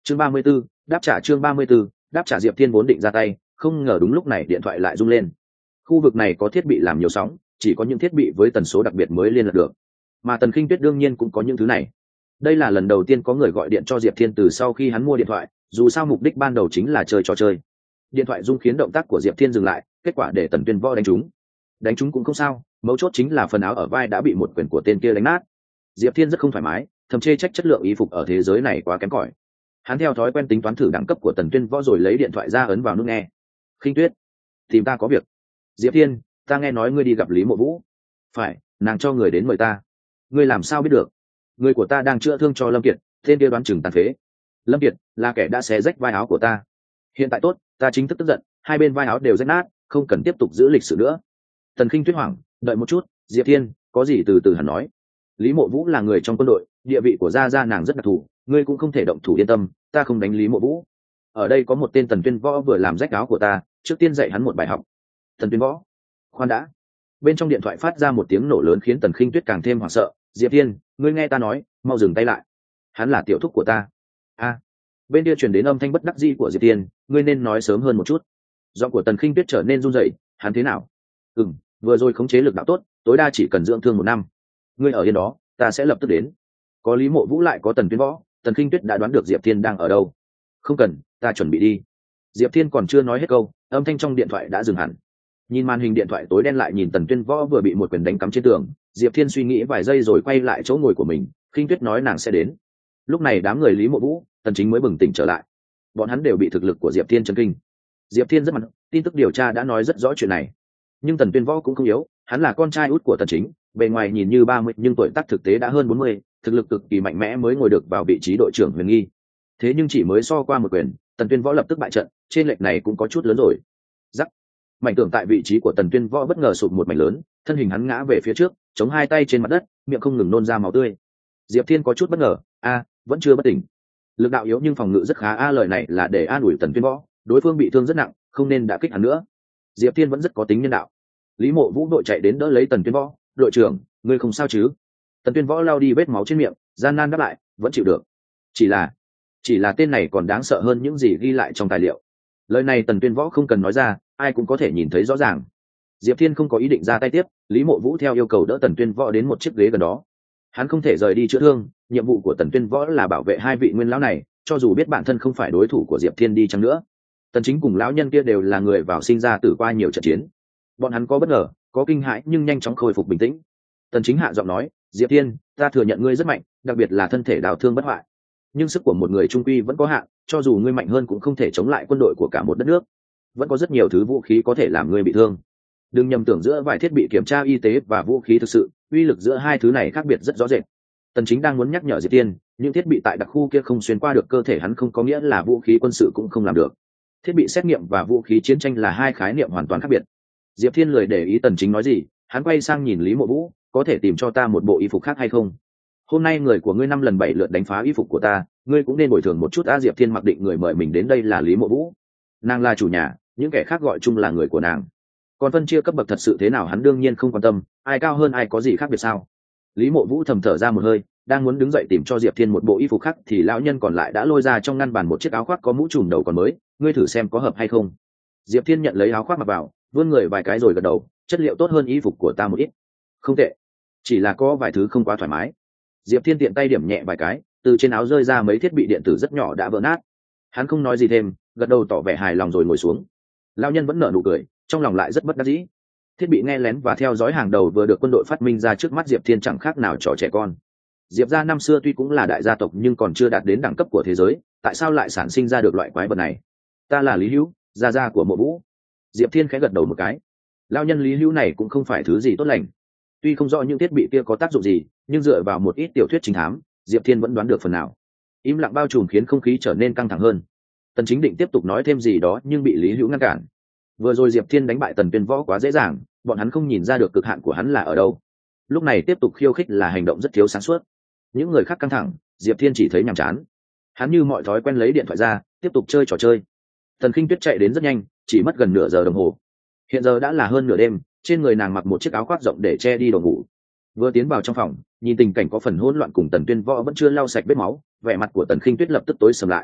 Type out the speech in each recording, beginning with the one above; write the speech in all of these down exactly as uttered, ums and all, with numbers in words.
chương ba mươi 34, đáp trả chương ba mươi 34, đáp trả. Diệp Thiên vốn định ra tay, không ngờ đúng lúc này điện thoại lại rung lên. Khu vực này có thiết bị làm nhiều sóng, chỉ có những thiết bị với tần số đặc biệt mới liên lạc được, mà Tần Khinh Tuyết đương nhiên cũng có những thứ này. Đây là lần đầu tiên có người gọi điện cho Diệp Thiên từ sau khi hắn mua điện thoại, dù sao mục đích ban đầu chính là chơi trò chơi. Điện thoại rung khiến động tác của Diệp Thiên dừng lại, kết quả để Tần Tuyên Võ đánh trúng. Đánh trúng cũng không sao, mấu chốt chính là phần áo ở vai đã bị một quyền của tên kia đánh nát. Diệp Thiên rất không thoải mái, thầm chê trách chất lượng y phục ở thế giới này quá kém cỏi. Hắn theo thói quen tính toán thử đẳng cấp của Tần Tuyên Võ rồi lấy điện thoại ra ấn vào nút nghe. Khinh Tuyết, tìm ta có việc. Diệp Thiên, ta nghe nói ngươi đi gặp Lý Mộ Vũ. Phải, nàng cho người đến mời ta. Ngươi làm sao biết được? Người của ta đang chữa thương cho Lâm Kiệt, tên kia đoán chừng tàn phế. Lâm Kiệt là kẻ đã xé rách vai áo của ta. Hiện tại tốt, ta chính thức tức giận, hai bên vai áo đều rách nát, không cần tiếp tục giữ lịch sử nữa. Tần Khinh Tuyết hoảng, đợi một chút, Diệp Thiên, có gì từ từ hẳn nói. Lý Mộ Vũ là người trong quân đội, địa vị của gia gia nàng rất đặc thù, ngươi cũng không thể động thủ, yên tâm, ta không đánh Lý Mộ Vũ. Ở đây có một tên Tần Tuyên Võ vừa làm rách áo của ta, trước tiên dạy hắn một bài học. Tần Tuyên Võ, khoan đã. Bên trong điện thoại phát ra một tiếng nổ lớn khiến Tần Khinh Tuyết càng thêm hoảng sợ. Diệp Thiên, ngươi nghe ta nói, mau dừng tay lại. Hắn là tiểu thúc của ta. A. Bên kia truyền đến âm thanh bất đắc dĩ của Diệp Thiên, ngươi nên nói sớm hơn một chút. Giọng của Tần Khinh Tuyết trở nên run rẩy. Hắn thế nào? Ừm, vừa rồi khống chế lực đạo tốt, tối đa chỉ cần dưỡng thương một năm. Ngươi ở yên đó, ta sẽ lập tức đến. Có Lý Mộ Vũ lại có Tần Tuyên Võ, Tần Khinh Tuyết đã đoán được Diệp Thiên đang ở đâu. Không cần, ta chuẩn bị đi. Diệp Thiên còn chưa nói hết câu, âm thanh trong điện thoại đã dừng hẳn. Nhìn màn hình điện thoại tối đen lại nhìn Tần Tuyên Võ vừa bị một quyền đánh cắm trên tường, Diệp Thiên suy nghĩ vài giây rồi quay lại chỗ ngồi của mình. Khinh Tuyết nói nàng sẽ đến. Lúc này đám người Lý Mộ Vũ, Tần Chính mới bừng tỉnh trở lại. Bọn hắn đều bị thực lực của Diệp Thiên chấn kinh. Diệp Thiên rất mạnh, tin tức điều tra đã nói rất rõ chuyện này. Nhưng Tần Tuyên Võ cũng không yếu, hắn là con trai út của Tần Chính, bề ngoài nhìn như ba mươi nhưng tuổi tác thực tế đã hơn bốn mươi, thực lực cực kỳ mạnh mẽ mới ngồi được vào vị trí đội trưởng Huyền Nghi. Thế nhưng chỉ mới so qua một quyền, Tần Tuyên Võ lập tức bại trận, trên lệch này cũng có chút lớn rồi. Rắc. Mảnh tường tại vị trí của Tần Tuyên Võ bất ngờ sụp một mảnh lớn, thân hình hắn ngã về phía trước, chống hai tay trên mặt đất, miệng không ngừng nôn ra máu tươi. Diệp Thiên có chút bất ngờ, a, vẫn chưa bất tỉnh. Lực đạo yếu nhưng phòng ngự rất khá, a lời này là để an ủi Tần Tuyên Võ, đối phương bị thương rất nặng, không nên đả kích hắn nữa. Diệp Thiên vẫn rất có tính nhân đạo. Lý Mộ Vũ đội chạy đến đỡ lấy Tần Tuyên Võ, đội trưởng, ngươi không sao chứ? Tần Tuyên Võ lau đi vết máu trên miệng, gian nan đáp lại, vẫn chịu được. Chỉ là, chỉ là tên này còn đáng sợ hơn những gì ghi lại trong tài liệu. Lời này Tần Tuyên Võ không cần nói ra, ai cũng có thể nhìn thấy rõ ràng. Diệp Thiên không có ý định ra tay tiếp, Lý Mộ Vũ theo yêu cầu đỡ Tần Tuyên Võ đến một chiếc ghế gần đó. Hắn không thể rời đi chữa thương, nhiệm vụ của Tần Tuyên Võ là bảo vệ hai vị nguyên lão này, cho dù biết bản thân không phải đối thủ của Diệp Thiên đi chăng nữa. Tần Chính cùng lão nhân kia đều là người vào sinh ra tử qua nhiều trận chiến. Bọn hắn có bất ngờ, có kinh hãi nhưng nhanh chóng khôi phục bình tĩnh. Tần Chính hạ giọng nói, Diệp Thiên, ta thừa nhận ngươi rất mạnh, đặc biệt là thân thể đào thương bất hoại. Nhưng sức của một người trung quy vẫn có hạn, cho dù ngươi mạnh hơn cũng không thể chống lại quân đội của cả một đất nước. Vẫn có rất nhiều thứ vũ khí có thể làm ngươi bị thương. Đừng nhầm tưởng giữa vài thiết bị kiểm tra y tế và vũ khí thực sự, uy lực giữa hai thứ này khác biệt rất rõ rệt. Tần Chính đang muốn nhắc nhở Diệp Thiên, những thiết bị tại đặc khu kia không xuyên qua được cơ thể hắn không có nghĩa là vũ khí quân sự cũng không làm được. Thiết bị xét nghiệm và vũ khí chiến tranh là hai khái niệm hoàn toàn khác biệt. Diệp Thiên lười để ý Tần Chính nói gì, hắn quay sang nhìn Lý Mộ Vũ, có thể tìm cho ta một bộ y phục khác hay không? Hôm nay người của ngươi năm lần bảy lượt đánh phá y phục của ta, ngươi cũng nên bồi thường một chút. A Diệp Thiên mặc định người mời mình đến đây là Lý Mộ Vũ, nàng là chủ nhà, những kẻ khác gọi chung là người của nàng. Còn phân chia cấp bậc thật sự thế nào hắn đương nhiên không quan tâm, ai cao hơn ai có gì khác biệt sao? Lý Mộ Vũ thầm thở ra một hơi, đang muốn đứng dậy tìm cho Diệp Thiên một bộ y phục khác thì lão nhân còn lại đã lôi ra trong ngăn bàn một chiếc áo khoác có mũ trùm đầu còn mới, ngươi thử xem có hợp hay không. Diệp Thiên nhận lấy áo khoác mặc vào, vươn người vài cái rồi gật đầu, chất liệu tốt hơn y phục của ta một ít. Không tệ, chỉ là có vài thứ không quá thoải mái. Diệp Thiên tiện tay điểm nhẹ vài cái, từ trên áo rơi ra mấy thiết bị điện tử rất nhỏ đã vỡ nát. Hắn không nói gì thêm, gật đầu tỏ vẻ hài lòng rồi ngồi xuống. Lão nhân vẫn nở nụ cười, trong lòng lại rất bất đắc dĩ. Thiết bị nghe lén và theo dõi hàng đầu vừa được quân đội phát minh ra trước mắt Diệp Thiên chẳng khác nào trò trẻ con. Diệp gia năm xưa tuy cũng là đại gia tộc nhưng còn chưa đạt đến đẳng cấp của thế giới, tại sao lại sản sinh ra được loại quái vật này? Ta là Lý Hữu, gia gia của Mộ Vũ. Diệp Thiên khẽ gật đầu một cái. Lão nhân Lý Hữu này cũng không phải thứ gì tốt lành. Tuy không rõ những thiết bị kia có tác dụng gì, nhưng dựa vào một ít tiểu thuyết trinh thám, Diệp Thiên vẫn đoán được phần nào. Im lặng bao trùm khiến không khí trở nên căng thẳng hơn. Tần Chính định tiếp tục nói thêm gì đó nhưng bị Lý Hữu ngăn cản. Vừa rồi Diệp Thiên đánh bại Tần Tuyên Võ quá dễ dàng, bọn hắn không nhìn ra được cực hạn của hắn là ở đâu. Lúc này tiếp tục khiêu khích là hành động rất thiếu sáng suốt. Những người khác căng thẳng, Diệp Thiên chỉ thấy nhàm chán. Hắn như mọi thói quen lấy điện thoại ra, tiếp tục chơi trò chơi. Tần Khinh Tuyết chạy đến rất nhanh, chỉ mất gần nửa giờ đồng hồ. Hiện giờ đã là hơn nửa đêm, trên người nàng mặc một chiếc áo khoác rộng để che đi đồ ngủ. Vừa tiến vào trong phòng, nhìn tình cảnh có phần hỗn loạn cùng Tần Tuyên Võ vẫn chưa lau sạch vết máu, vẻ mặt của Tần Khinh Tuyết lập tức tối sầm lại.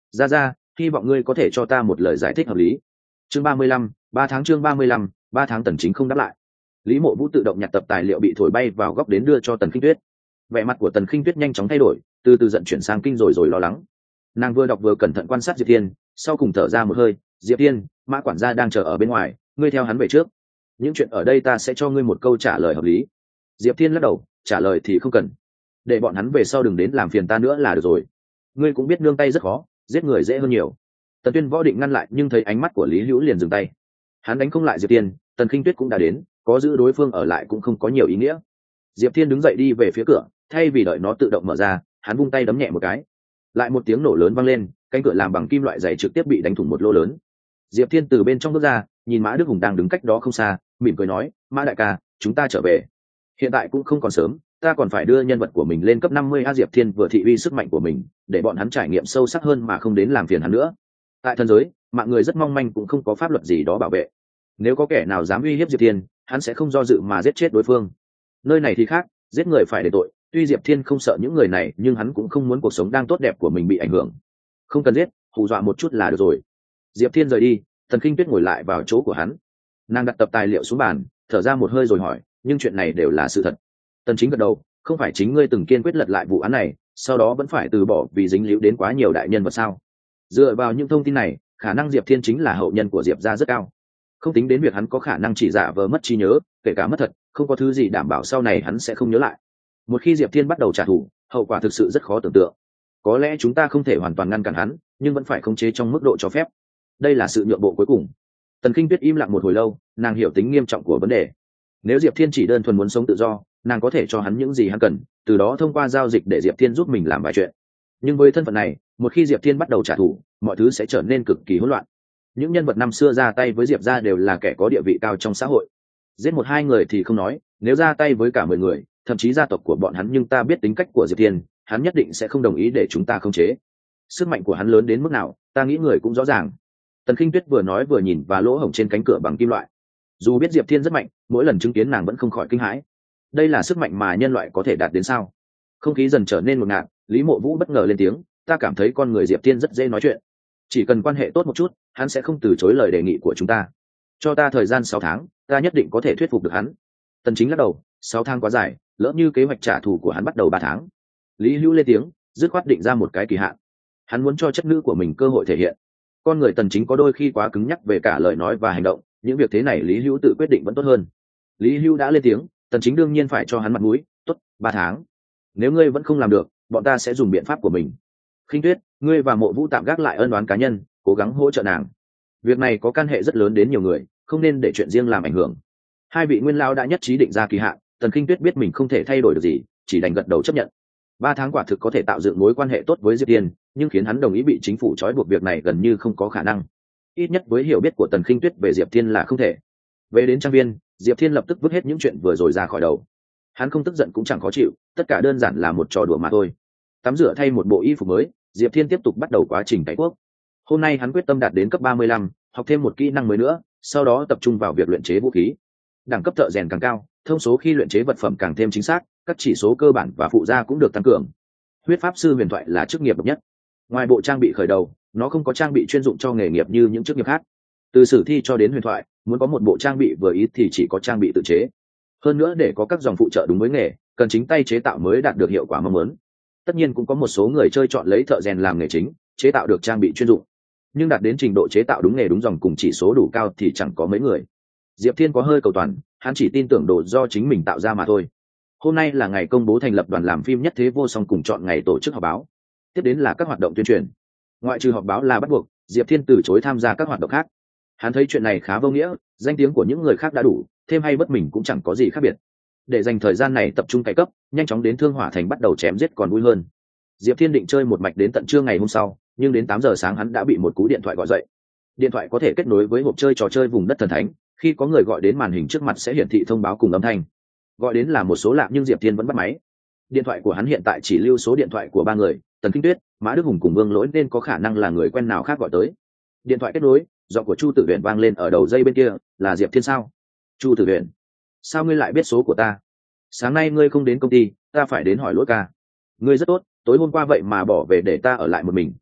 ra ra hy vọng ngươi có thể cho ta một lời giải thích hợp lý. Chương ba mươi lăm, ba tháng chương ba mươi lăm, ba tháng Tần Chính không đáp lại. Lý Mộ Vũ tự động nhặt tập tài liệu bị thổi bay vào góc đến đưa cho Tần Khinh Tuyết. Vẻ mặt của Tần Khinh Tuyết nhanh chóng thay đổi, từ từ giận chuyển sang kinh rồi rồi lo lắng. Nàng vừa đọc vừa cẩn thận quan sát Diệp Thiên, sau cùng thở ra một hơi, "Diệp Thiên, Mã quản gia đang chờ ở bên ngoài, ngươi theo hắn về trước. Những chuyện ở đây ta sẽ cho ngươi một câu trả lời hợp lý." Diệp Thiên lắc đầu, "Trả lời thì không cần, để bọn hắn về sau đừng đến làm phiền ta nữa là được rồi. Ngươi cũng biết nương tay rất khó, giết người dễ hơn nhiều." Tần Tuyên Võ định ngăn lại nhưng thấy ánh mắt của Lý Hữu liền dừng tay. Hắn đánh không lại Diệp Thiên, Tần Khinh Tuyết cũng đã đến, có giữ đối phương ở lại cũng không có nhiều ý nghĩa. Diệp Thiên đứng dậy đi về phía cửa, thay vì đợi nó tự động mở ra, hắn vung tay đấm nhẹ một cái. Lại một tiếng nổ lớn vang lên, cánh cửa làm bằng kim loại dày trực tiếp bị đánh thủng một lỗ lớn. Diệp Thiên từ bên trong bước ra, nhìn Mã Đức Hùng đang đứng cách đó không xa, mỉm cười nói, "Mã đại ca, chúng ta trở về. Hiện tại cũng không còn sớm, ta còn phải đưa nhân vật của mình lên cấp năm mươi a." Diệp Thiên vừa thị uy sức mạnh của mình, để bọn hắn trải nghiệm sâu sắc hơn mà không đến làm phiền hắn nữa. Tại thần giới, mạng người rất mong manh, cũng không có pháp luật gì đó bảo vệ. Nếu có kẻ nào dám uy hiếp Diệp Thiên, hắn sẽ không do dự mà giết chết đối phương. Nơi này thì khác, giết người phải để tội. Tuy Diệp Thiên không sợ những người này, nhưng hắn cũng không muốn cuộc sống đang tốt đẹp của mình bị ảnh hưởng. Không cần giết, hù dọa một chút là được rồi. Diệp Thiên rời đi, Tần Khinh Tuyết ngồi lại vào chỗ của hắn. Nàng đặt tập tài liệu xuống bàn, thở ra một hơi rồi hỏi, "Nhưng chuyện này đều là sự thật?" Tần Chính gật đầu, "Không phải chính ngươi từng kiên quyết lật lại vụ án này, sau đó vẫn phải từ bỏ vì dính líu đến quá nhiều đại nhân vật sao? Dựa vào những thông tin này, khả năng Diệp Thiên chính là hậu nhân của Diệp gia rất cao. Không tính đến việc hắn có khả năng chỉ giả vờ mất trí nhớ, kể cả mất thật, không có thứ gì đảm bảo sau này hắn sẽ không nhớ lại. Một khi Diệp Thiên bắt đầu trả thù, hậu quả thực sự rất khó tưởng tượng. Có lẽ chúng ta không thể hoàn toàn ngăn cản hắn, nhưng vẫn phải khống chế trong mức độ cho phép. Đây là sự nhượng bộ cuối cùng." Tần Khinh Tuyết im lặng một hồi lâu, nàng hiểu tính nghiêm trọng của vấn đề. Nếu Diệp Thiên chỉ đơn thuần muốn sống tự do, nàng có thể cho hắn những gì hắn cần, từ đó thông qua giao dịch để Diệp Thiên giúp mình làm vài chuyện. Nhưng với thân phận này, một khi Diệp Thiên bắt đầu trả thù, mọi thứ sẽ trở nên cực kỳ hỗn loạn. Những nhân vật năm xưa ra tay với Diệp gia đều là kẻ có địa vị cao trong xã hội. Giết một hai người thì không nói, nếu ra tay với cả mười người, thậm chí gia tộc của bọn hắn, nhưng ta biết tính cách của Diệp Thiên, hắn nhất định sẽ không đồng ý để chúng ta khống chế. Sức mạnh của hắn lớn đến mức nào, ta nghĩ người cũng rõ ràng. Tần Khinh Tuyết vừa nói vừa nhìn vào lỗ hổng trên cánh cửa bằng kim loại. Dù biết Diệp Thiên rất mạnh, mỗi lần chứng kiến nàng vẫn không khỏi kinh hãi. Đây là sức mạnh mà nhân loại có thể đạt đến sao? Không khí dần trở nên ngột ngạt, Lý Mộ Vũ bất ngờ lên tiếng, "Ta cảm thấy con người Diệp Thiên rất dễ nói chuyện. Chỉ cần quan hệ tốt một chút, hắn sẽ không từ chối lời đề nghị của chúng ta. Cho ta thời gian sáu tháng, ta nhất định có thể thuyết phục được hắn." Tần Chính lắc đầu, sáu tháng quá dài, lỡ như kế hoạch trả thù của hắn bắt đầu ba tháng. Lý Hữu lên tiếng, dứt khoát định ra một cái kỳ hạn. Hắn muốn cho chất nữ của mình cơ hội thể hiện. Con người Tần Chính có đôi khi quá cứng nhắc về cả lời nói và hành động, những việc thế này Lý Hữu tự quyết định vẫn tốt hơn. Lý Hữu đã lên tiếng, Tần Chính đương nhiên phải cho hắn mặt mũi, "Tốt, ba tháng. Nếu ngươi vẫn không làm được, bọn ta sẽ dùng biện pháp của mình." Khinh Tuyết, ngươi và Mộ Vũ tạm gác lại ân oán cá nhân, cố gắng hỗ trợ nàng. Việc này có can hệ rất lớn đến nhiều người, không nên để chuyện riêng làm ảnh hưởng. Hai vị nguyên lão đã nhất trí định ra kỳ hạn, Tần Khinh Tuyết biết mình không thể thay đổi được gì, chỉ đành gật đầu chấp nhận. Ba tháng quả thực có thể tạo dựng mối quan hệ tốt với Diệp Thiên, nhưng khiến hắn đồng ý bị chính phủ trói buộc việc này gần như không có khả năng. Ít nhất với hiểu biết của Tần Khinh Tuyết về Diệp Thiên là không thể. Về đến trang viên, Diệp Thiên lập tức vứt hết những chuyện vừa rồi ra khỏi đầu. Hắn không tức giận cũng chẳng khó chịu, tất cả đơn giản là một trò đùa mà thôi. Tắm rửa thay một bộ y phục mới, Diệp Thiên tiếp tục bắt đầu quá trình cải quốc. Hôm nay hắn quyết tâm đạt đến cấp ba mươi lăm, học thêm một kỹ năng mới nữa, sau đó tập trung vào việc luyện chế vũ khí. Đẳng cấp thợ rèn càng cao, thông số khi luyện chế vật phẩm càng thêm chính xác, các chỉ số cơ bản và phụ gia cũng được tăng cường. Huyết pháp sư huyền thoại là chức nghiệp độc nhất. Ngoài bộ trang bị khởi đầu, nó không có trang bị chuyên dụng cho nghề nghiệp như những chức nghiệp khác. Từ sử thi cho đến huyền thoại, muốn có một bộ trang bị vừa ý thì chỉ có trang bị tự chế. Hơn nữa để có các dòng phụ trợ đúng với nghề, cần chính tay chế tạo mới đạt được hiệu quả mong muốn. Tất nhiên cũng có một số người chơi chọn lấy thợ rèn làm nghề chính, chế tạo được trang bị chuyên dụng. Nhưng đạt đến trình độ chế tạo đúng nghề đúng dòng cùng chỉ số đủ cao thì chẳng có mấy người. Diệp Thiên có hơi cầu toàn, hắn chỉ tin tưởng đồ do chính mình tạo ra mà thôi. Hôm nay là ngày công bố thành lập đoàn làm phim Nhất Thế Vô Song cùng chọn ngày tổ chức họp báo. Tiếp đến là các hoạt động tuyên truyền. Ngoại trừ họp báo là bắt buộc, Diệp Thiên từ chối tham gia các hoạt động khác. Hắn thấy chuyện này khá vô nghĩa, danh tiếng của những người khác đã đủ, thêm hay bất mình cũng chẳng có gì khác biệt. Để dành thời gian này tập trung cải cấp, nhanh chóng đến Thương Hỏa Thành bắt đầu chém giết còn vui hơn. Diệp Thiên định chơi một mạch đến tận trưa ngày hôm sau, nhưng đến tám giờ sáng hắn đã bị một cú điện thoại gọi dậy. Điện thoại có thể kết nối với hộp chơi trò chơi vùng đất thần thánh, khi có người gọi đến màn hình trước mặt sẽ hiển thị thông báo cùng âm thanh. Gọi đến là một số lạ nhưng Diệp Thiên vẫn bắt máy. Điện thoại của hắn hiện tại chỉ lưu số điện thoại của ba người, Tần Kinh Tuyết, Mã Đức Hùng cùng Vương Lỗi, nên có khả năng là người quen nào khác gọi tới. Điện thoại kết nối, giọng của Chu Tử Huyền vang lên ở đầu dây bên kia, là Diệp Thiên sao? Chu Tử Huyền, sao ngươi lại biết số của ta? Sáng nay ngươi không đến công ty, ta phải đến hỏi lỗi ca. Ngươi rất tốt, tối hôm qua vậy mà bỏ về để ta ở lại một mình.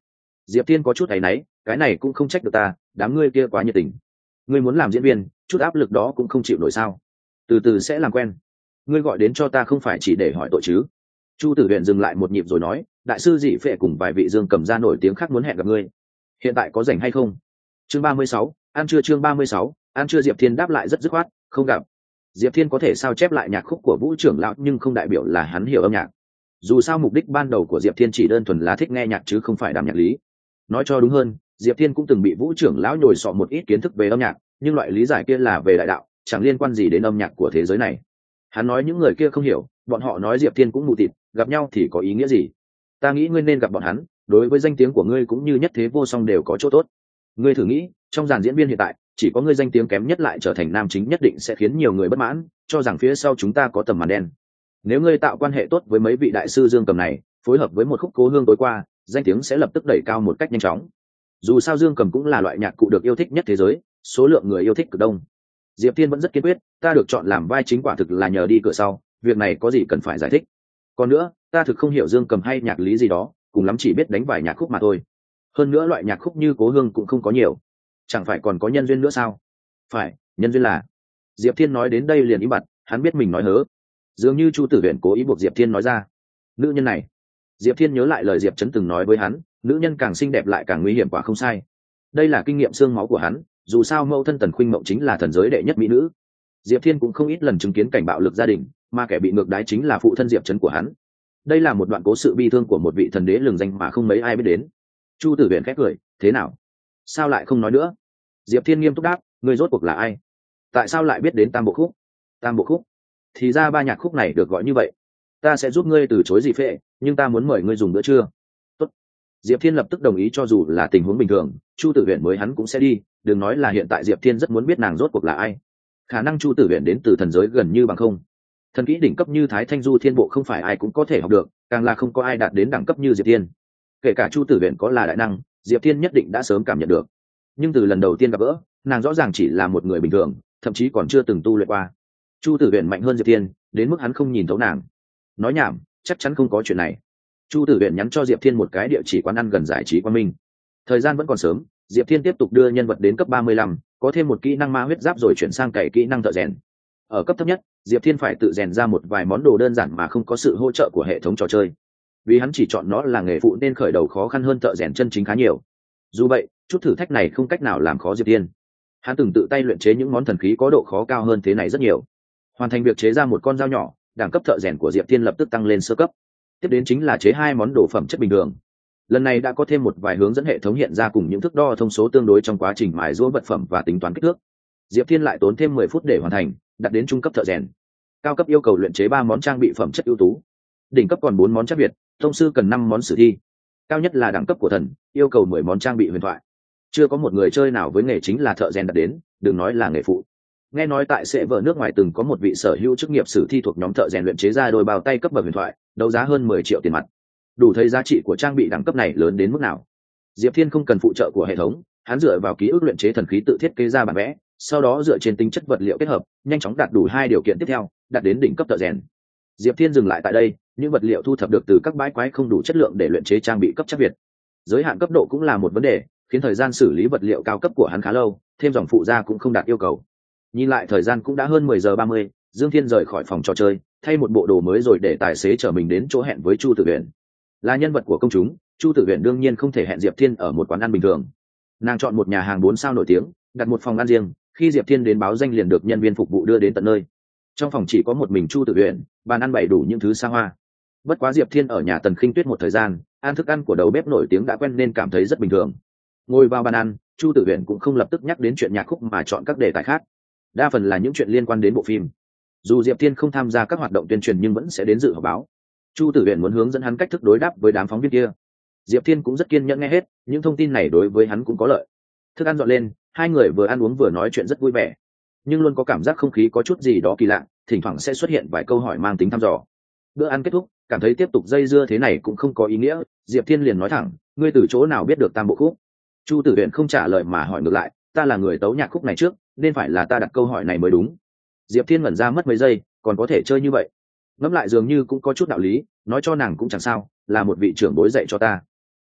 Diệp Thiên có chút áy náy, cái này cũng không trách được ta, đám ngươi kia quá nhiệt tình. Ngươi muốn làm diễn viên, chút áp lực đó cũng không chịu nổi sao? Từ từ sẽ làm quen. Ngươi gọi đến cho ta không phải chỉ để hỏi tội chứ? Chu Tử Huyền dừng lại một nhịp rồi nói, đại sư dị phệ cùng vài vị dương cầm gia nổi tiếng khác muốn hẹn gặp ngươi. Hiện tại có rảnh hay không? Chương ba mươi sáu, ăn trưa chương ba mươi sáu, ăn trưa. Diệp Thiên đáp lại rất dứt khoát, không gặp. Diệp Thiên có thể sao chép lại nhạc khúc của Vũ trưởng lão nhưng không đại biểu là hắn hiểu âm nhạc. Dù sao mục đích ban đầu của Diệp Thiên chỉ đơn thuần là thích nghe nhạc chứ không phải đàm nhạc lý. Nói cho đúng hơn, Diệp Thiên cũng từng bị Vũ trưởng lão nhồi sọ một ít kiến thức về âm nhạc, nhưng loại lý giải kia là về đại đạo, chẳng liên quan gì đến âm nhạc của thế giới này. Hắn nói những người kia không hiểu, bọn họ nói Diệp Thiên cũng mù tịt, gặp nhau thì có ý nghĩa gì? Ta nghĩ ngươi nên gặp bọn hắn, đối với danh tiếng của ngươi cũng như nhất thế vô song đều có chỗ tốt. Ngươi thử nghĩ, trong dàn diễn viên hiện tại, chỉ có ngươi danh tiếng kém nhất lại trở thành nam chính nhất định sẽ khiến nhiều người bất mãn, cho rằng phía sau chúng ta có tầm màn đen. Nếu ngươi tạo quan hệ tốt với mấy vị đại sư Dương Cầm này, phối hợp với một khúc Cố Hương tối qua, danh tiếng sẽ lập tức đẩy cao một cách nhanh chóng. Dù sao Dương Cầm cũng là loại nhạc cụ được yêu thích nhất thế giới, số lượng người yêu thích cực đông. Diệp Thiên vẫn rất kiên quyết, ta được chọn làm vai chính quả thực là nhờ đi cửa sau, việc này có gì cần phải giải thích. Còn nữa, ta thực không hiểu Dương Cầm hay nhạc lý gì đó, cùng lắm chỉ biết đánh vài nhạc khúc mà thôi. Hơn nữa loại nhạc khúc như Cố Hương cũng không có nhiều, chẳng phải còn có nhân duyên nữa sao? Phải, nhân duyên là. Diệp Thiên nói đến đây liền im bặt, hắn biết mình nói hớ. Dường như Chu Tử Huyền cố ý buộc Diệp Thiên nói ra. Nữ nhân này. Diệp Thiên nhớ lại lời Diệp Trấn từng nói với hắn, nữ nhân càng xinh đẹp lại càng nguy hiểm, quả không sai. Đây là kinh nghiệm xương máu của hắn, dù sao mẫu thân Tần Khuynh Mộng chính là thần giới đệ nhất mỹ nữ. Diệp Thiên cũng không ít lần chứng kiến cảnh bạo lực gia đình, mà kẻ bị ngược đái chính là phụ thân Diệp Trấn của hắn. Đây là một đoạn cố sự bi thương của một vị thần đế lừng danh mà không mấy ai biết đến. Chu Tử Huyền khép cười, thế nào? Sao lại không nói nữa? Diệp Thiên nghiêm túc đáp, ngươi rốt cuộc là ai? Tại sao lại biết đến Tam Bộ Khúc? Tam Bộ Khúc? Thì ra ba nhạc khúc này được gọi như vậy. Ta sẽ giúp ngươi từ chối dị phệ, nhưng ta muốn mời ngươi dùng bữa trưa. Tốt. Diệp Thiên lập tức đồng ý, cho dù là tình huống bình thường, Chu Tử Huyền mới hắn cũng sẽ đi, đừng nói là hiện tại Diệp Thiên rất muốn biết nàng rốt cuộc là ai. Khả năng Chu Tử Huyền đến từ thần giới gần như bằng không. Thần kỹ đỉnh cấp như Thái Thanh Du Thiên Bộ không phải ai cũng có thể học được, càng là không có ai đạt đến đẳng cấp như Diệp Thiên. Kể cả Chu Tử Huyền có là đại năng, Diệp Thiên nhất định đã sớm cảm nhận được. Nhưng từ lần đầu tiên gặp gỡ, nàng rõ ràng chỉ là một người bình thường, thậm chí còn chưa từng tu luyện qua. Chu Tử Huyền mạnh hơn Diệp Thiên, đến mức hắn không nhìn thấu nàng. Nói nhảm, chắc chắn không có chuyện này. Chu Tử Huyền nhắn cho Diệp Thiên một cái địa chỉ quán ăn gần giải trí Quang Minh. Thời gian vẫn còn sớm, Diệp Thiên tiếp tục đưa nhân vật đến cấp ba mươi lăm, có thêm một kỹ năng ma huyết giáp rồi chuyển sang cày kỹ năng thợ rèn. Ở cấp thấp nhất, Diệp Thiên phải tự rèn ra một vài món đồ đơn giản mà không có sự hỗ trợ của hệ thống trò chơi. Vì hắn chỉ chọn nó là nghề phụ nên khởi đầu khó khăn hơn thợ rèn chân chính khá nhiều. Dù vậy, chút thử thách này không cách nào làm khó Diệp Thiên. Hắn từng tự tay luyện chế những món thần khí có độ khó cao hơn thế này rất nhiều. Hoàn thành việc chế ra một con dao nhỏ, đẳng cấp thợ rèn của Diệp Thiên lập tức tăng lên sơ cấp. Tiếp đến chính là chế hai món đồ phẩm chất bình thường. Lần này đã có thêm một vài hướng dẫn hệ thống hiện ra cùng những thước đo thông số tương đối trong quá trình mài giũa vật phẩm và tính toán kích thước. Diệp Thiên lại tốn thêm mười phút để hoàn thành, đạt đến trung cấp thợ rèn. Cao cấp yêu cầu luyện chế ba món trang bị phẩm chất ưu tú. Đỉnh cấp còn bốn món chắc việt, thông sư cần năm món sử thi. Cao nhất là đẳng cấp của thần, yêu cầu mười món trang bị huyền thoại. Chưa có một người chơi nào với nghề chính là thợ rèn đạt đến, đừng nói là nghề phụ. Nghe nói tại sẽ vợ nước ngoài từng có một vị sở hữu chức nghiệp sử thi thuộc nhóm thợ rèn luyện chế ra đôi bao tay cấp bậc huyền thoại, đấu giá hơn mười triệu tiền mặt. Đủ thấy giá trị của trang bị đẳng cấp này lớn đến mức nào. Diệp Thiên không cần phụ trợ của hệ thống, hắn dựa vào ký ức luyện chế thần khí tự thiết kế ra bản vẽ, sau đó dựa trên tính chất vật liệu kết hợp, nhanh chóng đạt đủ hai điều kiện tiếp theo, đạt đến đỉnh cấp thợ rèn. Diệp Thiên dừng lại tại đây, những vật liệu thu thập được từ các bãi quái không đủ chất lượng để luyện chế trang bị cấp chắc việt. Giới hạn cấp độ cũng là một vấn đề, khiến thời gian xử lý vật liệu cao cấp của hắn khá lâu, thêm dòng phụ gia cũng không đạt yêu cầu. Nhìn lại thời gian cũng đã hơn mười giờ ba mươi, Dương Thiên rời khỏi phòng trò chơi, thay một bộ đồ mới rồi để tài xế chở mình đến chỗ hẹn với Chu Tử Huyền. Là nhân vật của công chúng, Chu Tử Huyền đương nhiên không thể hẹn Diệp Thiên ở một quán ăn bình thường. Nàng chọn một nhà hàng bốn sao nổi tiếng, đặt một phòng ăn riêng, khi Diệp Thiên đến báo danh liền được nhân viên phục vụ đưa đến tận nơi. Trong phòng chỉ có một mình Chu Tử Huyền, bàn ăn bày đủ những thứ xa hoa. Bất quá Diệp Thiên ở nhà Tần Khinh Tuyết một thời gian, ăn thức ăn của đầu bếp nổi tiếng đã quen nên cảm thấy rất bình thường. Ngồi vào bàn ăn, Chu Tử Huyền cũng không lập tức nhắc đến chuyện nhạc khúc mà chọn các đề tài khác. Đa phần là những chuyện liên quan đến bộ phim. Dù Diệp Thiên không tham gia các hoạt động tuyên truyền nhưng vẫn sẽ đến dự họp báo. Chu Tử Huyền muốn hướng dẫn hắn cách thức đối đáp với đám phóng viên kia. Diệp Thiên cũng rất kiên nhẫn nghe hết, những thông tin này đối với hắn cũng có lợi. Thức ăn dọn lên, hai người vừa ăn uống vừa nói chuyện rất vui vẻ. Nhưng luôn có cảm giác không khí có chút gì đó kỳ lạ, thỉnh thoảng sẽ xuất hiện vài câu hỏi mang tính thăm dò. Bữa ăn kết thúc, cảm thấy tiếp tục dây dưa thế này cũng không có ý nghĩa, Diệp Thiên liền nói thẳng, ngươi từ chỗ nào biết được Tam Bộ Khúc? Chu Tử Huyền không trả lời mà hỏi ngược lại, ta là người tấu nhạc khúc này trước, nên phải là ta đặt câu hỏi này mới đúng. Diệp Thiên ngẩn ra mất mấy giây, còn có thể chơi như vậy. Ngẫm lại dường như cũng có chút đạo lý, nói cho nàng cũng chẳng sao, là một vị trưởng bối dạy cho ta.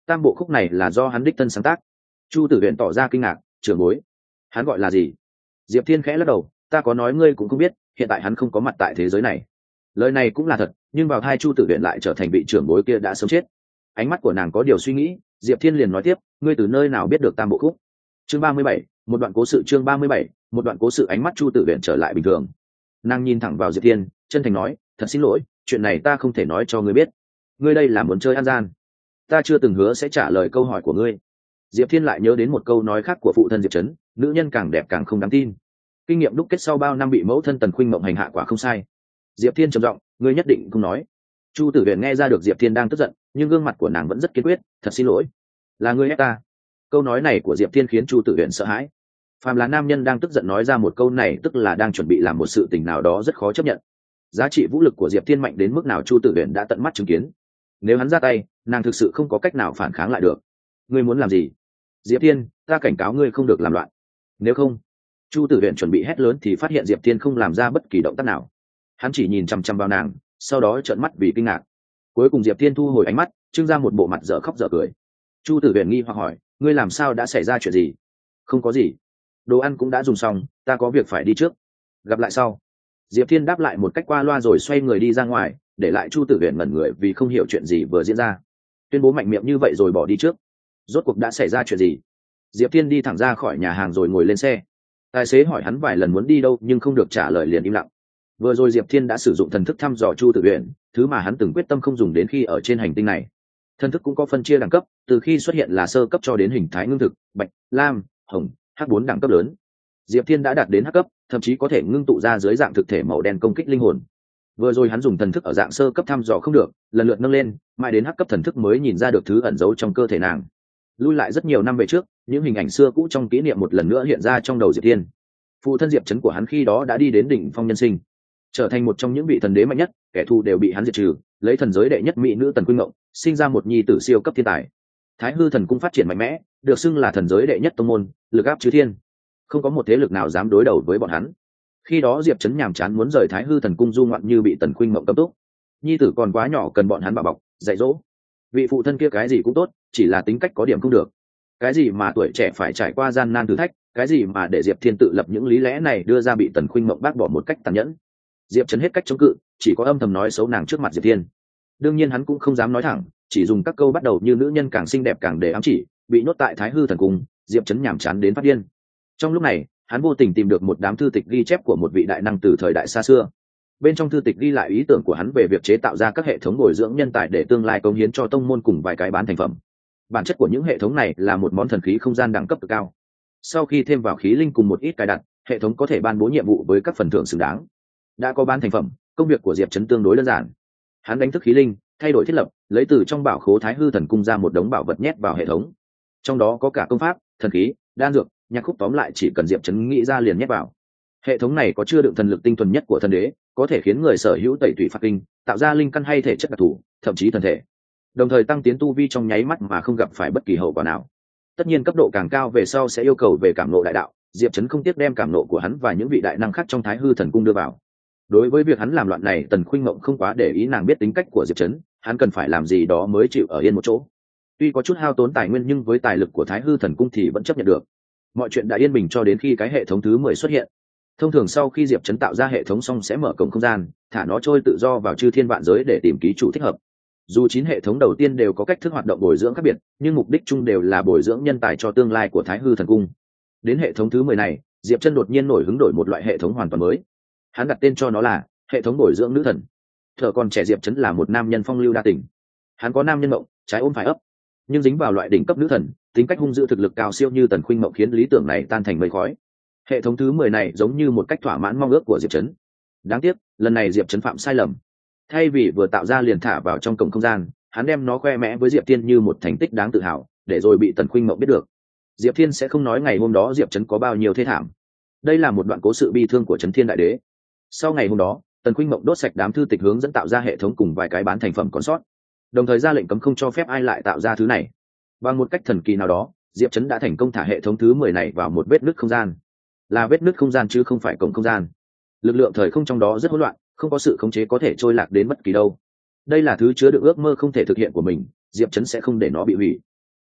tam bộ khúc này là do hắn đích thân sáng tác. Chu Tử Huyền tỏ ra kinh ngạc. Trưởng bối, hắn gọi là gì? Diệp Thiên khẽ lắc đầu. Ta có nói ngươi cũng không biết, hiện tại hắn không có mặt tại thế giới này. Lời này cũng là thật, nhưng vào hai Chu Tử Huyền lại trở thành vị trưởng bối kia đã sớm chết. Ánh mắt của nàng có điều suy nghĩ. Diệp Thiên liền nói tiếp, ngươi từ nơi nào biết được tam bộ khúc? Chương ba mươi bảy, một đoạn cố sự. Chương ba mươi bảy, một đoạn cố sự. Ánh mắt Chu Tử Huyền trở lại bình thường. Nàng nhìn thẳng vào Diệp Thiên, chân thành nói, thật xin lỗi, chuyện này ta không thể nói cho ngươi biết. Ngươi đây là muốn chơi ăn gian. Ta chưa từng hứa sẽ trả lời câu hỏi của ngươi. Diệp Thiên lại nhớ đến một câu nói khác của phụ thân Diệp Trấn, nữ nhân càng đẹp càng không đáng tin. Kinh nghiệm đúc kết sau bao năm bị mẫu thân Tần Khuynh Mộng hành hạ quả không sai. Diệp Thiên trầm giọng, ngươi nhất định không nói. Chu Tử Huyền nghe ra được Diệp Thiên đang tức giận, nhưng gương mặt của nàng vẫn rất kiên quyết. Thật xin lỗi, là ngươi ép ta. Câu nói này của Diệp Thiên khiến Chu Tử Huyền sợ hãi. Phàm là nam nhân đang tức giận nói ra một câu này, tức là đang chuẩn bị làm một sự tình nào đó rất khó chấp nhận. Giá trị vũ lực của Diệp Thiên mạnh đến mức nào Chu Tử Huyền đã tận mắt chứng kiến. Nếu hắn ra tay, nàng thực sự không có cách nào phản kháng lại được. Ngươi muốn làm gì? Diệp Thiên, ta cảnh cáo ngươi không được làm loạn. Nếu không, Chu Tử Huyền chuẩn bị hét lớn thì phát hiện Diệp Thiên không làm ra bất kỳ động tác nào. Hắn chỉ nhìn chăm chăm vào nàng, sau đó trợn mắt vì kinh ngạc. Cuối cùng Diệp Thiên thu hồi ánh mắt, trưng ra một bộ mặt dở khóc dở cười. Chu Tử Huyền nghi hoặc hỏi, ngươi làm sao, đã xảy ra chuyện gì? Không có gì, đồ ăn cũng đã dùng xong, ta có việc phải đi trước, gặp lại sau. Diệp Thiên đáp lại một cách qua loa rồi xoay người đi ra ngoài, để lại Chu Tử Huyền ngẩn người vì không hiểu chuyện gì vừa diễn ra. Tuyên bố mạnh miệng như vậy rồi bỏ đi trước. Rốt cuộc đã xảy ra chuyện gì? Diệp Thiên đi thẳng ra khỏi nhà hàng rồi ngồi lên xe. Tài xế hỏi hắn vài lần muốn đi đâu nhưng không được trả lời, liền im lặng. Vừa rồi Diệp Thiên đã sử dụng thần thức thăm dò Chu Tử Huyền, thứ mà hắn từng quyết tâm không dùng đến khi ở trên hành tinh này. Thần thức cũng có phân chia đẳng cấp, từ khi xuất hiện là sơ cấp cho đến hình thái ngưng thực, bạch, lam, hồng, h bốn đẳng cấp lớn. Diệp Thiên đã đạt đến h cấp, thậm chí có thể ngưng tụ ra dưới dạng thực thể màu đen công kích linh hồn. Vừa rồi hắn dùng thần thức ở dạng sơ cấp thăm dò không được, lần lượt nâng lên, mãi đến h cấp thần thức mới nhìn ra được thứ ẩn giấu trong cơ thể nàng. Lui lại rất nhiều năm về trước, những hình ảnh xưa cũ trong kỷ niệm một lần nữa hiện ra trong đầu Diệp Thiên. Phụ thân Diệp Trấn của hắn khi đó đã đi đến đỉnh phong nhân sinh, trở thành một trong những vị thần đế mạnh nhất, kẻ thù đều bị hắn diệt trừ, lấy thần giới đệ nhất mỹ nữ Tần Khuynh Mộng, sinh ra một nhi tử siêu cấp thiên tài. Thái Hư Thần Cung phát triển mạnh mẽ, được xưng là thần giới đệ nhất tông môn, lực áp chư thiên, không có một thế lực nào dám đối đầu với bọn hắn. Khi đó Diệp Trấn nhàm chán muốn rời Thái Hư Thần Cung du ngoạn như bị Tần Khuynh Mộng cấm túc. Nhi tử còn quá nhỏ cần bọn hắn bảo bọc, dạy dỗ. Vị phụ thân kia cái gì cũng tốt, chỉ là tính cách có điểm không được. Cái gì mà tuổi trẻ phải trải qua gian nan thử thách, cái gì mà để Diệp Thiên tự lập những lý lẽ này đưa ra bị Tần Khuynh Mộng bác bỏ một cách tàn nhẫn. Diệp Trấn hết cách chống cự, chỉ có âm thầm nói xấu nàng trước mặt Diệp Thiên. Đương nhiên hắn cũng không dám nói thẳng, chỉ dùng các câu bắt đầu như nữ nhân càng xinh đẹp càng để ám chỉ. Bị nhốt tại Thái Hư Thần Cung, Diệp Trấn nhàm chán đến phát điên. Trong lúc này, hắn vô tình tìm được một đám thư tịch ghi chép của một vị đại năng từ thời đại xa xưa. Bên trong thư tịch ghi lại ý tưởng của hắn về việc chế tạo ra các hệ thống bồi dưỡng nhân tài để tương lai cống hiến cho tông môn cùng vài cái bán thành phẩm. Bản chất của những hệ thống này là một món thần khí không gian đẳng cấp cực cao. Sau khi thêm vào khí linh cùng một ít cài đặt, hệ thống có thể ban bố nhiệm vụ với các phần thưởng xứng đáng. Đã có bán thành phẩm, công việc của Diệp Trấn tương đối đơn giản. Hắn đánh thức khí linh, thay đổi thiết lập, lấy từ trong bảo khố Thái Hư Thần Cung ra một đống bảo vật nhét vào hệ thống. Trong đó có cả công pháp, thần khí, đan dược, nhạc khúc, tóm lại chỉ cần Diệp Trấn nghĩ ra liền nhét vào. Hệ thống này có chứa đựng thần lực tinh thuần nhất của thần đế, có thể khiến người sở hữu tẩy tủy phạt kinh, tạo ra linh căn hay thể chất đặc thù, thậm chí thần thể. Đồng thời tăng tiến tu vi trong nháy mắt mà không gặp phải bất kỳ hậu quả nào. Tất nhiên cấp độ càng cao về sau sẽ yêu cầu về cảm ngộ đại đạo, Diệp Trấn không tiếc đem cảm ngộ của hắn và những vị đại năng khác trong Thái Hư Thần Cung đưa vào. Đối với việc hắn làm loạn này, Tần Khuynh Mộng không quá để ý, nàng biết tính cách của Diệp Trấn, hắn cần phải làm gì đó mới chịu ở yên một chỗ. Tuy có chút hao tốn tài nguyên nhưng với tài lực của Thái Hư Thần Cung thì vẫn chấp nhận được. Mọi chuyện đã yên bình cho đến khi cái hệ thống thứ mười xuất hiện. Thông thường sau khi Diệp Trấn tạo ra hệ thống xong sẽ mở cổng không gian, thả nó trôi tự do vào chư thiên vạn giới để tìm ký chủ thích hợp. Dù chín hệ thống đầu tiên đều có cách thức hoạt động bồi dưỡng khác biệt, nhưng mục đích chung đều là bồi dưỡng nhân tài cho tương lai của Thái Hư Thần Cung. Đến hệ thống thứ mười này, Diệp Trấn đột nhiên nổi hứng đổi một loại hệ thống hoàn toàn mới. Hắn đặt tên cho nó là hệ thống bồi dưỡng nữ thần. Thở còn trẻ Diệp Trấn là một nam nhân phong lưu đa tình. Hắn có nam nhân mộng, trái ôm phải ấp, nhưng dính vào loại đỉnh cấp nữ thần, tính cách hung dữ, thực lực cao siêu như Tần Khuynh Mộng khiến lý tưởng này tan thành mây khói. Hệ thống thứ mười này giống như một cách thỏa mãn mong ước của Diệp Trấn. Đáng tiếc, lần này Diệp Trấn phạm sai lầm. Thay vì vừa tạo ra liền thả vào trong cổng không gian, hắn đem nó khoe mẽ với Diệp Thiên như một thành tích đáng tự hào, để rồi bị Tần Khuynh Mộng biết được. Diệp Thiên sẽ không nói ngày hôm đó Diệp Trấn có bao nhiêu thê thảm. Đây là một đoạn cố sự bi thương của Trấn Thiên Đại Đế. Sau ngày hôm đó, Tần Khuynh Mộng đốt sạch đám thư tịch hướng dẫn tạo ra hệ thống cùng vài cái bán thành phẩm còn sót, đồng thời ra lệnh cấm không cho phép ai lại tạo ra thứ này. Bằng một cách thần kỳ nào đó, Diệp Trấn đã thành công thả hệ thống thứ mười này vào một vết nứt không gian. Là vết nứt không gian chứ không phải cổng không gian. Lực lượng thời không trong đó rất hỗn loạn, không có sự khống chế có thể trôi lạc đến bất kỳ đâu. Đây là thứ chứa đựng ước mơ không thể thực hiện của mình, Diệp Trấn sẽ không để nó bị hủy.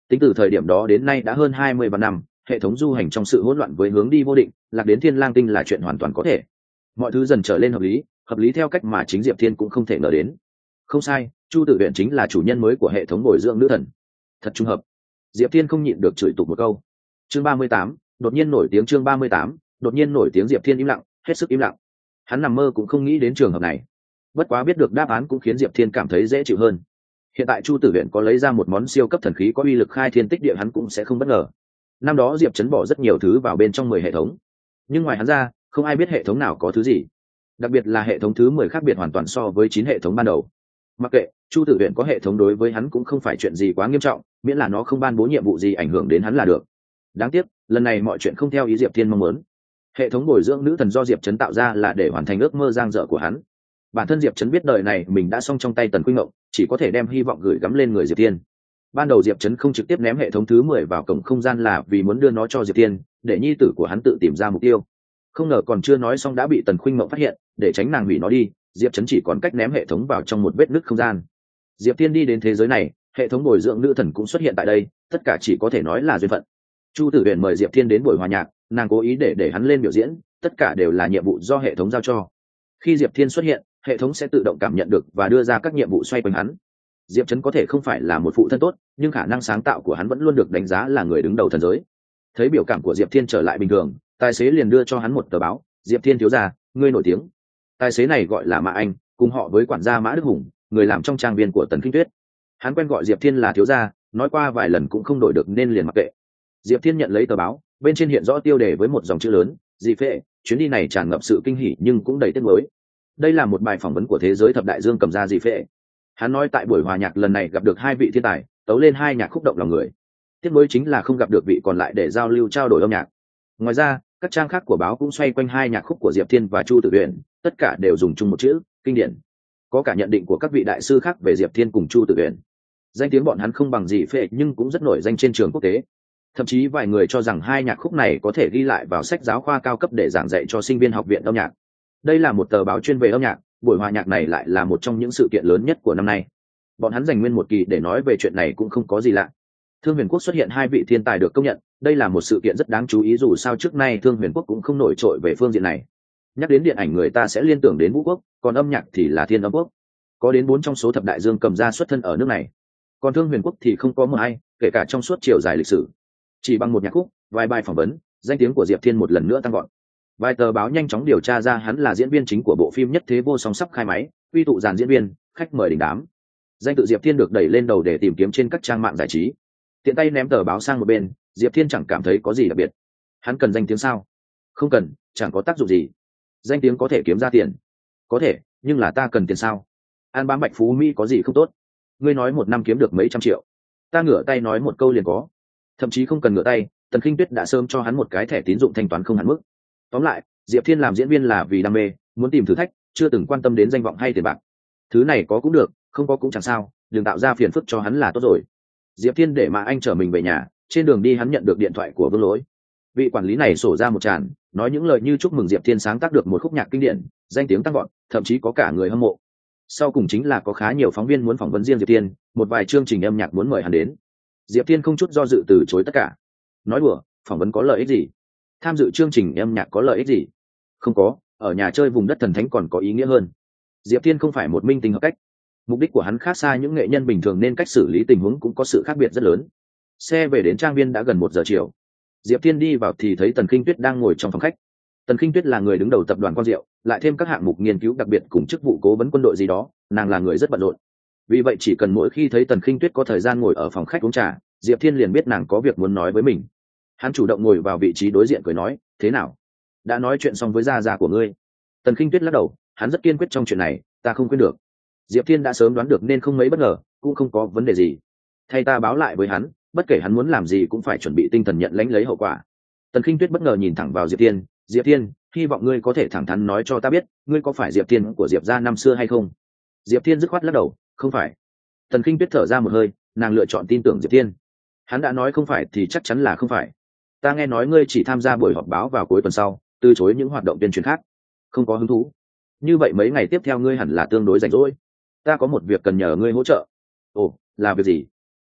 tính từ thời điểm đó đến nay đã hơn hai mươi vạn năm, hệ thống du hành trong sự hỗn loạn với hướng đi vô định, lạc đến thiên lang tinh là chuyện hoàn toàn có thể. Mọi thứ dần trở lên hợp lý, hợp lý theo cách mà chính Diệp Thiên cũng không thể ngờ đến. Không sai, Chu Tử Uyển chính là chủ nhân mới của hệ thống bồi dưỡng nữ thần. Thật trùng hợp. Diệp Thiên không nhịn được chửi tục một câu. Chương ba mươi tám, đột nhiên nổi tiếng chương ba mươi tám, đột nhiên nổi tiếng Diệp Thiên im lặng, hết sức im lặng. Hắn nằm mơ cũng không nghĩ đến trường hợp này. Bất quá biết được đáp án cũng khiến Diệp Thiên cảm thấy dễ chịu hơn. Hiện tại Chu Tử Uyển có lấy ra một món siêu cấp thần khí có uy lực khai thiên tích địa, hắn cũng sẽ không bất ngờ. Năm đó Diệp Chấn bỏ rất nhiều thứ vào bên trong mười hệ thống, nhưng ngoài hắn ra, không ai biết hệ thống nào có thứ gì. Đặc biệt là hệ thống thứ mười khác biệt hoàn toàn so với chín hệ thống ban đầu. Mặc kệ Chu Tử Uyển có hệ thống đối với hắn cũng không phải chuyện gì quá nghiêm trọng, miễn là nó không ban bố nhiệm vụ gì ảnh hưởng đến hắn là được. Đáng tiếc, lần này mọi chuyện không theo ý Diệp Thiên mong muốn. Hệ thống bồi dưỡng nữ thần do Diệp Chấn tạo ra là để hoàn thành ước mơ giang dở của hắn. Bản thân Diệp Chấn biết đời này mình đã xong trong tay Tần Khuynh Ngộng, chỉ có thể đem hy vọng gửi gắm lên người Diệp Thiên. Ban đầu Diệp Chấn không trực tiếp ném hệ thống thứ mười vào cổng không gian là vì muốn đưa nó cho Diệp Thiên, để nhi tử của hắn tự tìm ra mục tiêu. Không ngờ còn chưa nói xong đã bị Tần Khuynh Ngộng phát hiện, để tránh nàng hủy nó đi, Diệp Chấn chỉ còn cách ném hệ thống vào trong một vết nứt không gian. Diệp Thiên đi đến thế giới này, hệ thống bồi dưỡng nữ thần cũng xuất hiện tại đây, tất cả chỉ có thể nói là duyên phận. Chu Tử Uyển mời Diệp Thiên đến buổi hòa nhạc, nàng cố ý để để hắn lên biểu diễn, tất cả đều là nhiệm vụ do hệ thống giao cho. Khi Diệp Thiên xuất hiện, hệ thống sẽ tự động cảm nhận được và đưa ra các nhiệm vụ xoay quanh hắn. Diệp Chấn có thể không phải là một phụ thân tốt, nhưng khả năng sáng tạo của hắn vẫn luôn được đánh giá là người đứng đầu thần giới. Thấy biểu cảm của Diệp Thiên trở lại bình thường, tài xế liền đưa cho hắn một tờ báo. Diệp Thiên thiếu gia, ngươi nổi tiếng. Tài xế này gọi là Mã Anh, cùng họ với quản gia Mã Đức Hùng, người làm trong trang viên của Tần Kinh Tuyết. Hắn quen gọi Diệp Thiên là thiếu gia, nói qua vài lần cũng không đổi được nên liền mặc kệ. Diệp Thiên nhận lấy tờ báo, bên trên hiện rõ tiêu đề với một dòng chữ lớn: Dị Phệ, chuyến đi này tràn ngập sự kinh hỉ nhưng cũng đầy tiếc nuối. Đây là một bài phỏng vấn của thế giới thập đại dương cầm ra Dị Phệ. Hắn nói tại buổi hòa nhạc lần này gặp được hai vị thiên tài, tấu lên hai nhạc khúc động lòng người. Tiếc nuối chính là không gặp được vị còn lại để giao lưu trao đổi âm nhạc. Ngoài ra, các trang khác của báo cũng xoay quanh hai nhạc khúc của Diệp Thiên và Chu Tử Uyển, tất cả đều dùng chung một chữ: kinh điển. Có cả nhận định của các vị đại sư khác về Diệp Thiên cùng Chu Tử Uyển. Danh tiếng bọn hắn không bằng Dị Phệ nhưng cũng rất nổi danh trên trường quốc tế. Thậm chí vài người cho rằng hai nhạc khúc này có thể ghi lại vào sách giáo khoa cao cấp để giảng dạy cho sinh viên học viện âm nhạc. Đây là một tờ báo chuyên về âm nhạc, buổi hòa nhạc này lại là một trong những sự kiện lớn nhất của năm nay. Bọn hắn dành nguyên một kỳ để nói về chuyện này cũng không có gì lạ. Thương Huyền Quốc xuất hiện hai vị thiên tài được công nhận, đây là một sự kiện rất đáng chú ý dù sao trước nay Thương Huyền Quốc cũng không nổi trội về phương diện này. Nhắc đến điện ảnh người ta sẽ liên tưởng đến Vũ Quốc, còn âm nhạc thì là Thiên Âm Quốc. Có đến bốn trong số thập đại dương cầm ra xuất thân ở nước này. Còn Thương Huyền Quốc thì không có một ai, kể cả trong suốt chiều dài lịch sử. Chỉ bằng một nhạc khúc, vài bài phỏng vấn, danh tiếng của Diệp Thiên một lần nữa tăng vọt. Vài tờ báo nhanh chóng điều tra ra hắn là diễn viên chính của bộ phim Nhất Thế Vô Song sắp khai máy, quy tụ dàn diễn viên, khách mời đình đám. Danh tự Diệp Thiên được đẩy lên đầu để tìm kiếm trên các trang mạng giải trí. Tiện tay ném tờ báo sang một bên, Diệp Thiên chẳng cảm thấy có gì đặc biệt. Hắn cần danh tiếng sao? Không cần, chẳng có tác dụng gì. Danh tiếng có thể kiếm ra tiền. Có thể, nhưng là ta cần tiền sao? An bám bạch phú Mỹ có gì không tốt? Ngươi nói một năm kiếm được mấy trăm triệu. Ta ngửa tay nói một câu liền có. Thậm chí không cần ngửa tay, Tần Khinh Tuyết đã sớm cho hắn một cái thẻ tín dụng thanh toán không hạn mức. Tóm lại, Diệp Thiên làm diễn viên là vì đam mê, muốn tìm thử thách, chưa từng quan tâm đến danh vọng hay tiền bạc. Thứ này có cũng được, không có cũng chẳng sao, đừng tạo ra phiền phức cho hắn là tốt rồi. Diệp Thiên để mà anh chở mình về nhà, trên đường đi hắn nhận được điện thoại của Vương Lỗi. Vị quản lý này sổ ra một tràng, nói những lời như chúc mừng Diệp Thiên sáng tác được một khúc nhạc kinh điển, danh tiếng tăng vọt, thậm chí có cả người hâm mộ. Sau cùng chính là có khá nhiều phóng viên muốn phỏng vấn riêng Diệp Thiên, một vài chương trình âm nhạc muốn mời hắn đến. Diệp Thiên không chút do dự từ chối tất cả. Nói đùa, phỏng vấn có lợi ích gì? Tham dự chương trình âm nhạc có lợi ích gì? Không có, ở nhà chơi vùng đất thần thánh còn có ý nghĩa hơn. Diệp Thiên không phải một minh tinh hợp cách. Mục đích của hắn khác xa những nghệ nhân bình thường nên cách xử lý tình huống cũng có sự khác biệt rất lớn. Xe về đến trang viên đã gần một giờ chiều. Diệp Thiên đi vào thì thấy Tần Khinh Tuyết đang ngồi trong phòng khách. Tần Khinh Tuyết là người đứng đầu tập đoàn Quang Diệu, lại thêm các hạng mục nghiên cứu đặc biệt cùng chức vụ cố vấn quân đội gì đó, nàng là người rất bận rộn. Vì vậy chỉ cần mỗi khi thấy Tần Khinh Tuyết có thời gian ngồi ở phòng khách uống trà, Diệp Thiên liền biết nàng có việc muốn nói với mình. Hắn chủ động ngồi vào vị trí đối diện cười nói, thế nào? Đã nói chuyện xong với gia gia của ngươi? Tần Khinh Tuyết lắc đầu, hắn rất kiên quyết trong chuyện này, ta không quên được. Diệp Thiên đã sớm đoán được nên không mấy bất ngờ, cũng không có vấn đề gì. Thay ta báo lại với hắn, bất kể hắn muốn làm gì cũng phải chuẩn bị tinh thần nhận lãnh lấy hậu quả. Tần Khinh Tuyết bất ngờ nhìn thẳng vào Diệp Thiên, Diệp Thiên, hy vọng ngươi có thể thẳng thắn nói cho ta biết, ngươi có phải Diệp Thiên của Diệp gia năm xưa hay không? Diệp Thiên dứt khoát lắc đầu, không phải. Tần Khinh Tuyết thở ra một hơi, nàng lựa chọn tin tưởng Diệp Thiên. Hắn đã nói không phải thì chắc chắn là không phải. Ta nghe nói ngươi chỉ tham gia buổi họp báo vào cuối tuần sau, từ chối những hoạt động tuyên truyền khác. Không có hứng thú. Như vậy mấy ngày tiếp theo ngươi hẳn là tương đối rảnh rỗi. Ta có một việc cần nhờ ngươi hỗ trợ. Ồ, là việc gì?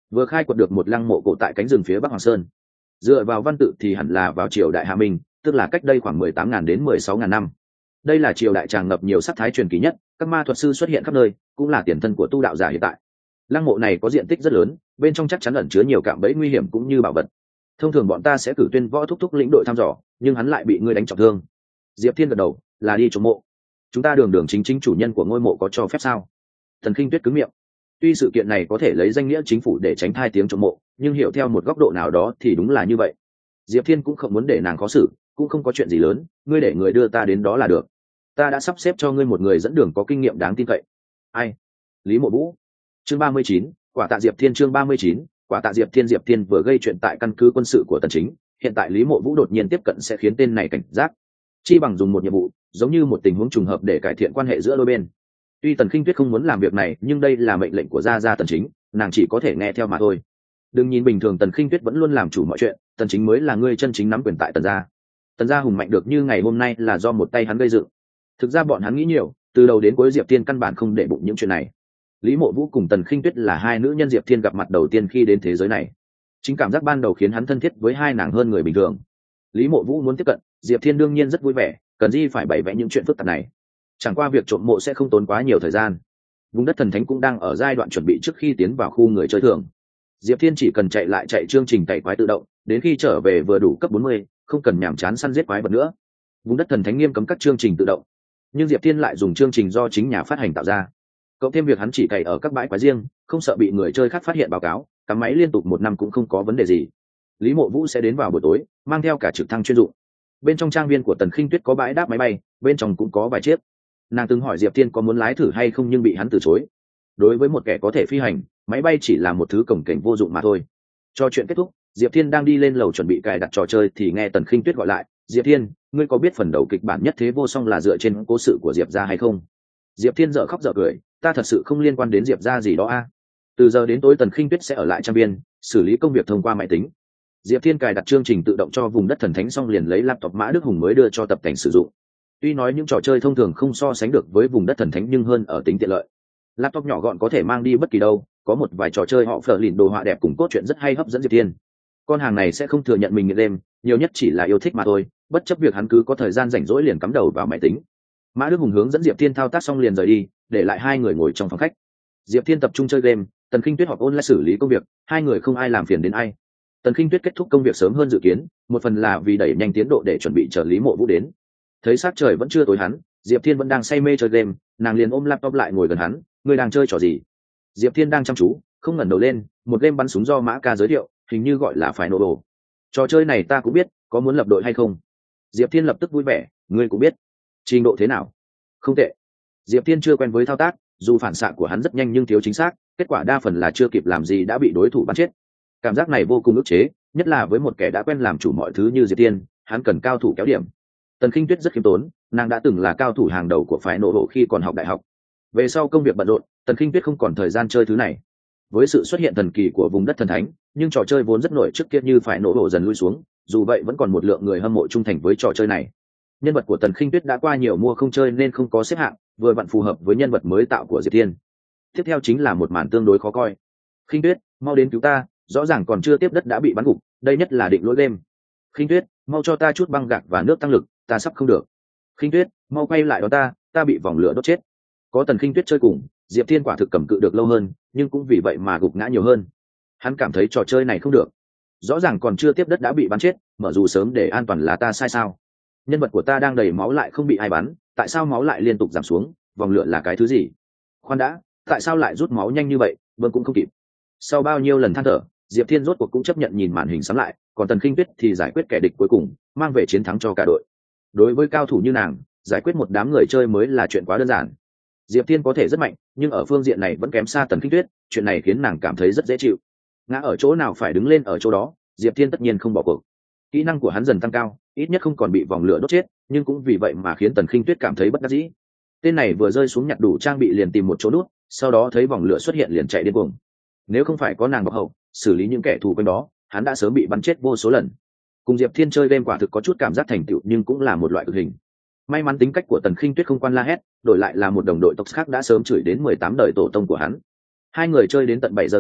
vừa khai quật được một lăng mộ cổ tại cánh rừng phía bắc hoàng sơn. Dựa vào văn tự thì hẳn là vào triều đại Hạ Minh, tức là cách đây khoảng mười tám nghìn đến mười sáu nghìn năm. Đây là triều đại tràn ngập nhiều sắc thái truyền kỳ nhất, các ma thuật sư xuất hiện khắp nơi, cũng là tiền thân của tu đạo giả hiện tại. Lăng mộ này có diện tích rất lớn, bên trong chắc chắn ẩn chứa nhiều cạm bẫy nguy hiểm cũng như bảo vật. Thông thường bọn ta sẽ cử tuyên võ thúc thúc lĩnh đội thăm dò, nhưng hắn lại bị ngươi đánh trọng thương. Diệp Thiên gật đầu, là đi trộm mộ. Chúng ta đường đường chính chính chủ nhân của ngôi mộ có cho phép sao? Thần Kinh Tuyết cứng miệng. Tuy sự kiện này có thể lấy danh nghĩa chính phủ để tránh thai tiếng trộm mộ, nhưng hiểu theo một góc độ nào đó thì đúng là như vậy. Diệp Thiên cũng không muốn để nàng khó xử, cũng không có chuyện gì lớn, ngươi để người đưa ta đến đó là được. Ta đã sắp xếp cho ngươi một người dẫn đường có kinh nghiệm đáng tin cậy. Ai? Lý Mộ Vũ. Chương ba mươi chín, quả tạ Diệp Thiên. Chương ba mươi chín, quả tạ Diệp Thiên. Diệp Thiên vừa gây chuyện tại căn cứ quân sự của Tần Chính, hiện tại Lý Mộ Vũ đột nhiên tiếp cận sẽ khiến tên này cảnh giác. Chi bằng dùng một nhiệm vụ, giống như một tình huống trùng hợp để cải thiện quan hệ giữa đôi bên. Tuy Tần Khinh Tuyết không muốn làm việc này, nhưng đây là mệnh lệnh của gia gia Tần Chính, nàng chỉ có thể nghe theo mà thôi. Đừng nhìn bình thường Tần Khinh Tuyết vẫn luôn làm chủ mọi chuyện, Tần Chính mới là người chân chính nắm quyền tại Tần gia. Tần gia hùng mạnh được như ngày hôm nay là do một tay hắn gây dựng. Thực ra bọn hắn nghĩ nhiều, từ đầu đến cuối Diệp Thiên căn bản không để bụng những chuyện này. Lý Mộ Vũ cùng Tần Khinh Tuyết là hai nữ nhân Diệp Thiên gặp mặt đầu tiên khi đến thế giới này. Chính cảm giác ban đầu khiến hắn thân thiết với hai nàng hơn người bình thường. Lý Mộ Vũ muốn tiếp cận, Diệp Thiên đương nhiên rất vui vẻ, cần gì phải bày vẽ những chuyện phức tạp này. Chẳng qua việc trộm mộ sẽ không tốn quá nhiều thời gian. Vùng đất thần thánh cũng đang ở giai đoạn chuẩn bị trước khi tiến vào khu người chơi thường. Diệp Thiên chỉ cần chạy lại chạy chương trình cày quái tự động, đến khi trở về vừa đủ cấp bốn mươi, không cần nhàm chán săn giết quái vật nữa. Vùng đất thần thánh nghiêm cấm các chương trình tự động, nhưng Diệp Thiên lại dùng chương trình do chính nhà phát hành tạo ra. Cộng thêm việc hắn chỉ cày ở các bãi quái riêng, không sợ bị người chơi khác phát hiện báo cáo, cắm máy liên tục một năm cũng không có vấn đề gì. Lý Mộ Vũ sẽ đến vào buổi tối, mang theo cả trực thăng chuyên dụng. Bên trong trang viên của Tần Khinh Tuyết có bãi đáp máy bay, bên trong cũng có vài chiếc. Nàng từng hỏi Diệp Thiên có muốn lái thử hay không nhưng bị hắn từ chối. Đối với một kẻ có thể phi hành, máy bay chỉ là một thứ cồng kềnh vô dụng mà thôi. Cho chuyện kết thúc, Diệp Thiên đang đi lên lầu chuẩn bị cài đặt trò chơi thì nghe Tần Khinh Tuyết gọi lại, "Diệp Thiên, ngươi có biết phần đầu kịch bản nhất thế vô song là dựa trên cố sự của Diệp gia hay không?" Diệp Thiên dở khóc dở cười, "Ta thật sự không liên quan đến Diệp gia gì đó a." Từ giờ đến tối Tần Khinh Tuyết sẽ ở lại trang viên, xử lý công việc thông qua máy tính. Diệp Thiên cài đặt chương trình tự động cho vùng đất thần thánh xong liền lấy laptop Mã Đức Hùng mới đưa cho tập cảnh sử dụng. Tuy nói những trò chơi thông thường không so sánh được với vùng đất thần thánh nhưng hơn ở tính tiện lợi. Laptop nhỏ gọn có thể mang đi bất kỳ đâu, có một vài trò chơi họ phở lìn đồ họa đẹp cùng cốt truyện rất hay hấp dẫn Diệp Thiên. Con hàng này sẽ không thừa nhận mình nghiện đêm, nhiều nhất chỉ là yêu thích mà thôi, bất chấp việc hắn cứ có thời gian rảnh rỗi liền cắm đầu vào máy tính. Mã Đức Hùng hướng dẫn Diệp Thiên thao tác xong liền rời đi, để lại hai người ngồi trong phòng khách. Diệp Thiên tập trung chơi game, Tần Khinh Tuyết họp online xử lý công việc, hai người không ai làm phiền đến ai. Tần Khinh Tuyết kết thúc công việc sớm hơn dự kiến, một phần là vì đẩy nhanh tiến độ để chuẩn bị chờ Lý Mộ Vũ đến. Thấy sát trời vẫn chưa tối hắn, Diệp Thiên vẫn đang say mê chơi game, nàng liền ôm laptop lại ngồi gần hắn, "Ngươi đang chơi trò gì?" Diệp Thiên đang chăm chú, không ngẩng đầu lên, một game bắn súng do Mã Ca giới thiệu, hình như gọi là Final Battle. Trò chơi này ta cũng biết, có muốn lập đội hay không? Diệp Thiên lập tức vui vẻ, "Ngươi cũng biết. Trình độ thế nào?" "Không tệ." Diệp Thiên chưa quen với thao tác, dù phản xạ của hắn rất nhanh nhưng thiếu chính xác, kết quả đa phần là chưa kịp làm gì đã bị đối thủ bắn chết. Cảm giác này vô cùng ức chế, nhất là với một kẻ đã quen làm chủ mọi thứ như Diệp Thiên, hắn cần cao thủ kéo điểm. Tần Khinh Tuyết rất khiêm tốn, nàng đã từng là cao thủ hàng đầu của phái nổ hộ khi còn học đại học. Về sau công việc bận rộn, Tần Khinh Tuyết không còn thời gian chơi thứ này. Với sự xuất hiện thần kỳ của vùng đất thần thánh, nhưng trò chơi vốn rất nổi trước kia như phái nổ hộ dần lui xuống, dù vậy vẫn còn một lượng người hâm mộ trung thành với trò chơi này. Nhân vật của Tần Khinh Tuyết đã qua nhiều mua không chơi nên không có xếp hạng, vừa vặn phù hợp với nhân vật mới tạo của Diệp Thiên. Tiếp theo chính là một màn tương đối khó coi. "Khinh Tuyết, mau đến cứu ta, rõ ràng còn chưa tiếp đất đã bị bắn gục, đây nhất là định lỗi game. Khinh Tuyết, mau cho ta chút băng gạc và nước tăng lực, ta sắp không được. Khinh Tuyết, mau quay lại đó ta, ta bị vòng lửa đốt chết." Có Tần Khinh Tuyết chơi cùng, Diệp Thiên quả thực cầm cự được lâu hơn, nhưng cũng vì vậy mà gục ngã nhiều hơn. Hắn cảm thấy trò chơi này không được. Rõ ràng còn chưa tiếp đất đã bị bắn chết, mở dù sớm để an toàn là ta sai sao? Nhân vật của ta đang đầy máu lại không bị ai bắn, tại sao máu lại liên tục giảm xuống? Vòng lửa là cái thứ gì? Khoan đã, tại sao lại rút máu nhanh như vậy? Bơm cũng không kịp. Sau bao nhiêu lần than thở, Diệp Thiên rốt cuộc cũng chấp nhận nhìn màn hình sắm lại, còn Tần Khinh Tuyết thì giải quyết kẻ địch cuối cùng, mang về chiến thắng cho cả đội. Đối với cao thủ như nàng, giải quyết một đám người chơi mới là chuyện quá đơn giản. Diệp Thiên có thể rất mạnh, nhưng ở phương diện này vẫn kém xa Tần Khinh Tuyết, chuyện này khiến nàng cảm thấy rất dễ chịu. Ngã ở chỗ nào phải đứng lên ở chỗ đó, Diệp Thiên tất nhiên không bỏ cuộc. Kỹ năng của hắn dần tăng cao, ít nhất không còn bị vòng lửa đốt chết, nhưng cũng vì vậy mà khiến Tần Khinh Tuyết cảm thấy bất đắc dĩ. Tên này vừa rơi xuống nhặt đủ trang bị liền tìm một chỗ nút, sau đó thấy vòng lửa xuất hiện liền chạy điên cuồng. Nếu không phải có nàng bọc hậu, xử lý những kẻ thù quanh đó, hắn đã sớm bị bắn chết vô số lần. Cùng Diệp Thiên chơi game quả thực có chút cảm giác thành tựu nhưng cũng là một loại cực hình. May mắn tính cách của Tần Khinh Tuyết không quan la hét, đổi lại là một đồng đội tộc khác đã sớm chửi đến mười tám đời tổ tông của hắn. Hai người chơi đến tận bảy giờ tối,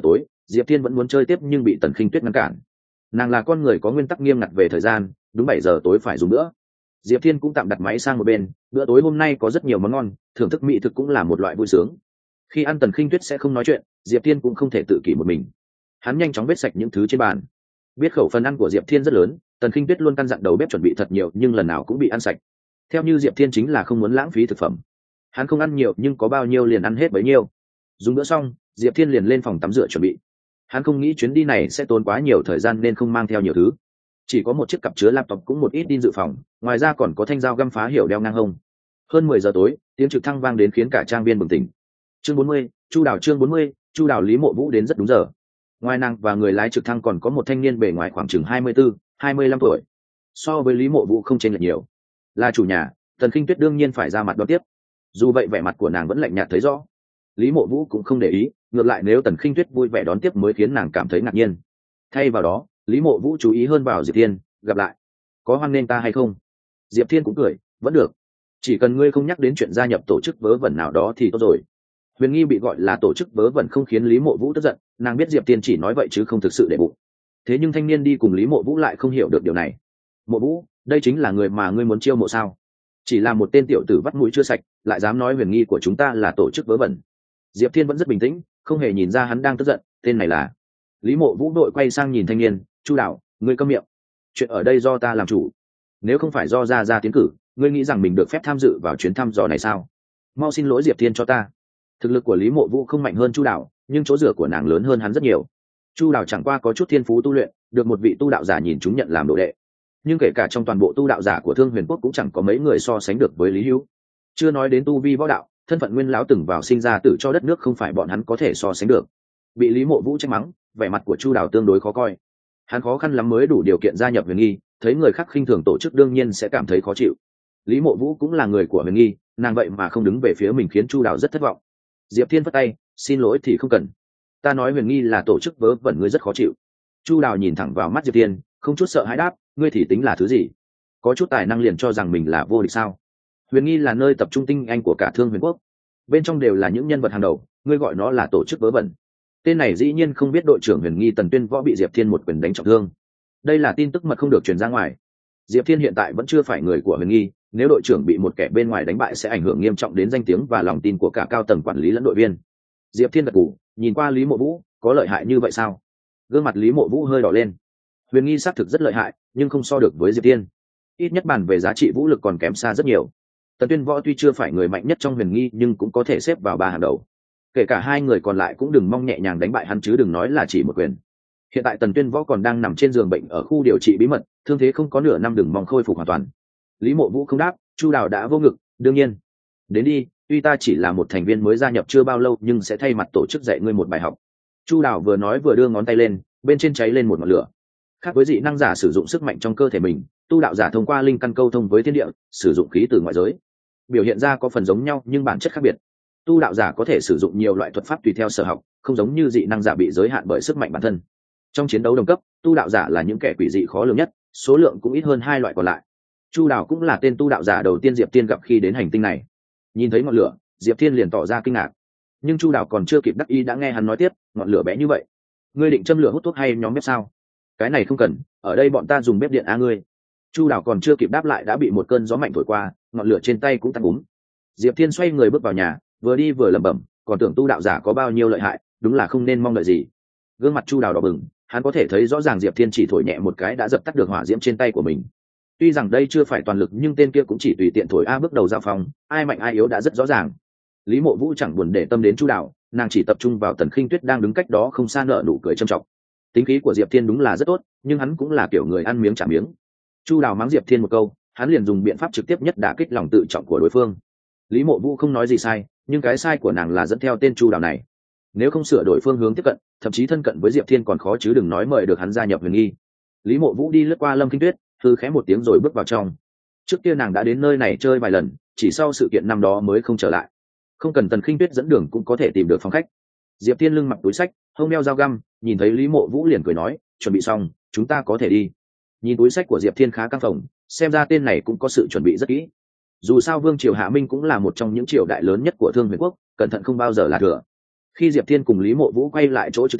Diệp Thiên vẫn muốn chơi tiếp nhưng bị Tần Khinh Tuyết ngăn cản. Nàng là con người có nguyên tắc nghiêm ngặt về thời gian, đúng bảy giờ tối phải dùng bữa. Diệp Thiên cũng tạm đặt máy sang một bên, bữa tối hôm nay có rất nhiều món ngon, thưởng thức mỹ thực cũng là một loại vui sướng. Khi ăn Tần Khinh Tuyết sẽ không nói chuyện, Diệp Thiên cũng không thể tự kỷ một mình. Hắn nhanh chóng vết sạch những thứ trên bàn. Biết khẩu phần ăn của Diệp Thiên rất lớn, Tần Khinh Tuyết luôn căn dặn đầu bếp chuẩn bị thật nhiều nhưng lần nào cũng bị ăn sạch. Theo như Diệp Thiên chính là không muốn lãng phí thực phẩm. Hắn không ăn nhiều nhưng có bao nhiêu liền ăn hết bấy nhiêu. Dùng bữa xong, Diệp Thiên liền lên phòng tắm rửa chuẩn bị. Hắn không nghĩ chuyến đi này sẽ tốn quá nhiều thời gian nên không mang theo nhiều thứ. Chỉ có một chiếc cặp chứa laptop cũng một ít tin dự phòng, ngoài ra còn có thanh dao găm phá hiểu đeo ngang hông. Hơn mười giờ tối, tiếng trực thăng vang đến khiến cả trang viên bừng tỉnh. Chương bốn mươi, Chu Đào chương bốn mươi, Chu Đào Lý Mộ Vũ đến rất đúng giờ. Ngoài nàng và người lái trực thăng còn có một thanh niên bề ngoài khoảng chừng hai mươi tư, hai mươi lăm tuổi. So với Lý Mộ Vũ không chênh lệch nhiều. Là chủ nhà, Tần Khinh Tuyết đương nhiên phải ra mặt đón tiếp. Dù vậy vẻ mặt của nàng vẫn lạnh nhạt thấy rõ. Lý Mộ Vũ cũng không để ý, ngược lại nếu Tần Khinh Tuyết vui vẻ đón tiếp mới khiến nàng cảm thấy ngạc nhiên. Thay vào đó, Lý Mộ Vũ chú ý hơn vào Diệp Thiên, gặp lại. Có hoan nghênh ta hay không? Diệp Thiên cũng cười, vẫn được. Chỉ cần ngươi không nhắc đến chuyện gia nhập tổ chức vớ vẩn nào đó thì tốt rồi. Huyền Nghi bị gọi là tổ chức vớ vẩn không khiến Lý Mộ Vũ tức giận, nàng biết Diệp Thiên chỉ nói vậy chứ không thực sự để bụng. Thế nhưng thanh niên đi cùng Lý Mộ Vũ lại không hiểu được điều này. Mộ Vũ, đây chính là người mà ngươi muốn chiêu mộ sao? Chỉ là một tên tiểu tử vắt mũi chưa sạch, lại dám nói Huyền Nghi của chúng ta là tổ chức vớ vẩn. Diệp Thiên vẫn rất bình tĩnh, không hề nhìn ra hắn đang tức giận. Tên này là... Lý Mộ Vũ đội quay sang nhìn thanh niên. Chu Đạo, ngươi câm miệng. Chuyện ở đây do ta làm chủ. Nếu không phải do ra ra tiến cử, ngươi nghĩ rằng mình được phép tham dự vào chuyến thăm dò này sao? Mau xin lỗi Diệp Thiên cho ta. Thực lực của Lý Mộ Vũ không mạnh hơn Chu Đạo, nhưng chỗ dựa của nàng lớn hơn hắn rất nhiều. Chu Đạo chẳng qua có chút thiên phú tu luyện, được một vị tu đạo giả nhìn chúng nhận làm đồ đệ. Nhưng kể cả trong toàn bộ tu đạo giả của Thương Huyền Quốc cũng chẳng có mấy người so sánh được với Lý Hữu. Chưa nói đến tu vi võ đạo, thân phận nguyên lão từng vào sinh ra tử cho đất nước không phải bọn hắn có thể so sánh được. Bị Lý Mộ Vũ trách mắng, vẻ mặt của Chu Đạo tương đối khó coi. Hắn khó khăn lắm mới đủ điều kiện gia nhập Huyền Nghi, thấy người khác khinh thường tổ chức đương nhiên sẽ cảm thấy khó chịu. Lý Mộ Vũ cũng là người của Huyền Nghi, nàng vậy mà không đứng về phía mình khiến Chu Đạo rất thất vọng. Diệp Thiên phất tay, xin lỗi thì không cần. Ta nói Huyền Nghi là tổ chức vớ vẩn, ngươi rất khó chịu. Chu Đạo nhìn thẳng vào mắt Diệp Thiên, không chút sợ hãi đáp, ngươi thì tính là thứ gì? Có chút tài năng liền cho rằng mình là vô địch sao? Huyền Nghi là nơi tập trung tinh anh của cả Thương Huyền Quốc, bên trong đều là những nhân vật hàng đầu, ngươi gọi nó là tổ chức vớ vẩn. Tên này dĩ nhiên không biết đội trưởng Huyền Nghi Tần Tuyên Võ bị Diệp Thiên một quyền đánh trọng thương. Đây là tin tức mật không được truyền ra ngoài. Diệp Thiên hiện tại vẫn chưa phải người của Huyền Nghi, nếu đội trưởng bị một kẻ bên ngoài đánh bại sẽ ảnh hưởng nghiêm trọng đến danh tiếng và lòng tin của cả cao tầng quản lý lẫn đội viên. Diệp Thiên gật gù, nhìn qua Lý Mộ Vũ, có lợi hại như vậy sao? Gương mặt Lý Mộ Vũ hơi đỏ lên. Huyền Nghi xác thực rất lợi hại, nhưng không so được với Diệp Thiên. Ít nhất bàn về giá trị vũ lực còn kém xa rất nhiều. Tần Tuyên Võ tuy chưa phải người mạnh nhất trong Huyền Nghi nhưng cũng có thể xếp vào ba hàng đầu. Kể cả hai người còn lại cũng đừng mong nhẹ nhàng đánh bại hắn chứ đừng nói là chỉ một quyền. Hiện tại Tần Tuyên Võ còn đang nằm trên giường bệnh ở khu điều trị bí mật, thương thế không có nửa năm đừng mong khôi phục hoàn toàn. Lý Mộ Vũ không đáp, Chu Đào đã vô ngực, đương nhiên. Đến đi, tuy ta chỉ là một thành viên mới gia nhập chưa bao lâu nhưng sẽ thay mặt tổ chức dạy ngươi một bài học. Chu Đào vừa nói vừa đưa ngón tay lên, bên trên cháy lên một ngọn lửa. Khác với dị năng giả sử dụng sức mạnh trong cơ thể mình, tu đạo giả thông qua linh căn câu thông với thiên địa, sử dụng khí từ ngoại giới. Biểu hiện ra có phần giống nhau nhưng bản chất khác biệt. Tu đạo giả có thể sử dụng nhiều loại thuật pháp tùy theo sở học, không giống như dị năng giả bị giới hạn bởi sức mạnh bản thân. Trong chiến đấu đồng cấp, tu đạo giả là những kẻ quỷ dị khó lường nhất, số lượng cũng ít hơn hai loại còn lại. Chu Đào cũng là tên tu đạo giả đầu tiên Diệp Thiên gặp khi đến hành tinh này. Nhìn thấy ngọn lửa, Diệp Thiên liền tỏ ra kinh ngạc. Nhưng Chu Đào còn chưa kịp đắc ý đã nghe hắn nói tiếp, ngọn lửa bé như vậy, ngươi định châm lửa hút thuốc hay nhóm bếp sao? Cái này không cần, ở đây bọn ta dùng bếp điện á ngươi. Chu Đào còn chưa kịp đáp lại đã bị một cơn gió mạnh thổi qua, ngọn lửa trên tay cũng tắt úm. Diệp Thiên xoay người bước vào nhà, vừa đi vừa lẩm bẩm, còn tưởng tu đạo giả có bao nhiêu lợi hại, đúng là không nên mong đợi gì. Gương mặt Chu Đào đỏ bừng, hắn có thể thấy rõ ràng Diệp Thiên chỉ thổi nhẹ một cái đã dập tắt được hỏa diễm trên tay của mình. Tuy rằng đây chưa phải toàn lực nhưng tên kia cũng chỉ tùy tiện thổi a bước đầu giao phòng, ai mạnh ai yếu đã rất rõ ràng. Lý Mộ Vũ chẳng buồn để tâm đến Chu Đào, nàng chỉ tập trung vào Tần Khinh Tuyết đang đứng cách đó không xa nở nụ cười trầm trọng. Tính khí của Diệp Thiên đúng là rất tốt, nhưng hắn cũng là kiểu người ăn miếng trả miếng. Chu Đào mắng Diệp Thiên một câu, hắn liền dùng biện pháp trực tiếp nhất đả kích lòng tự trọng của đối phương. Lý Mộ Vũ không nói gì sai, nhưng cái sai của nàng là dẫn theo tên Chu Đào này. Nếu không sửa đổi phương hướng tiếp cận, thậm chí thân cận với Diệp Thiên còn khó chứ đừng nói mời được hắn gia nhập Huyền Nghi. Lý Mộ Vũ đi lướt qua Lâm Kinh Tuyết, thư khẽ một tiếng rồi bước vào trong. Trước kia nàng đã đến nơi này chơi vài lần, chỉ sau sự kiện năm đó mới không trở lại. Không cần Tần Khinh Tuyết dẫn đường cũng có thể tìm được phòng khách. Diệp Thiên lưng mặc túi sách, hông đeo dao găm, nhìn thấy Lý Mộ Vũ liền cười nói, chuẩn bị xong, chúng ta có thể đi. Nhìn túi sách của Diệp Thiên khá căng phồng, xem ra tên này cũng có sự chuẩn bị rất kỹ. Dù sao Vương triều Hạ Minh cũng là một trong những triều đại lớn nhất của Thương Huyền Quốc, cẩn thận không bao giờ là thừa. Khi Diệp Thiên cùng Lý Mộ Vũ quay lại chỗ trực thăng,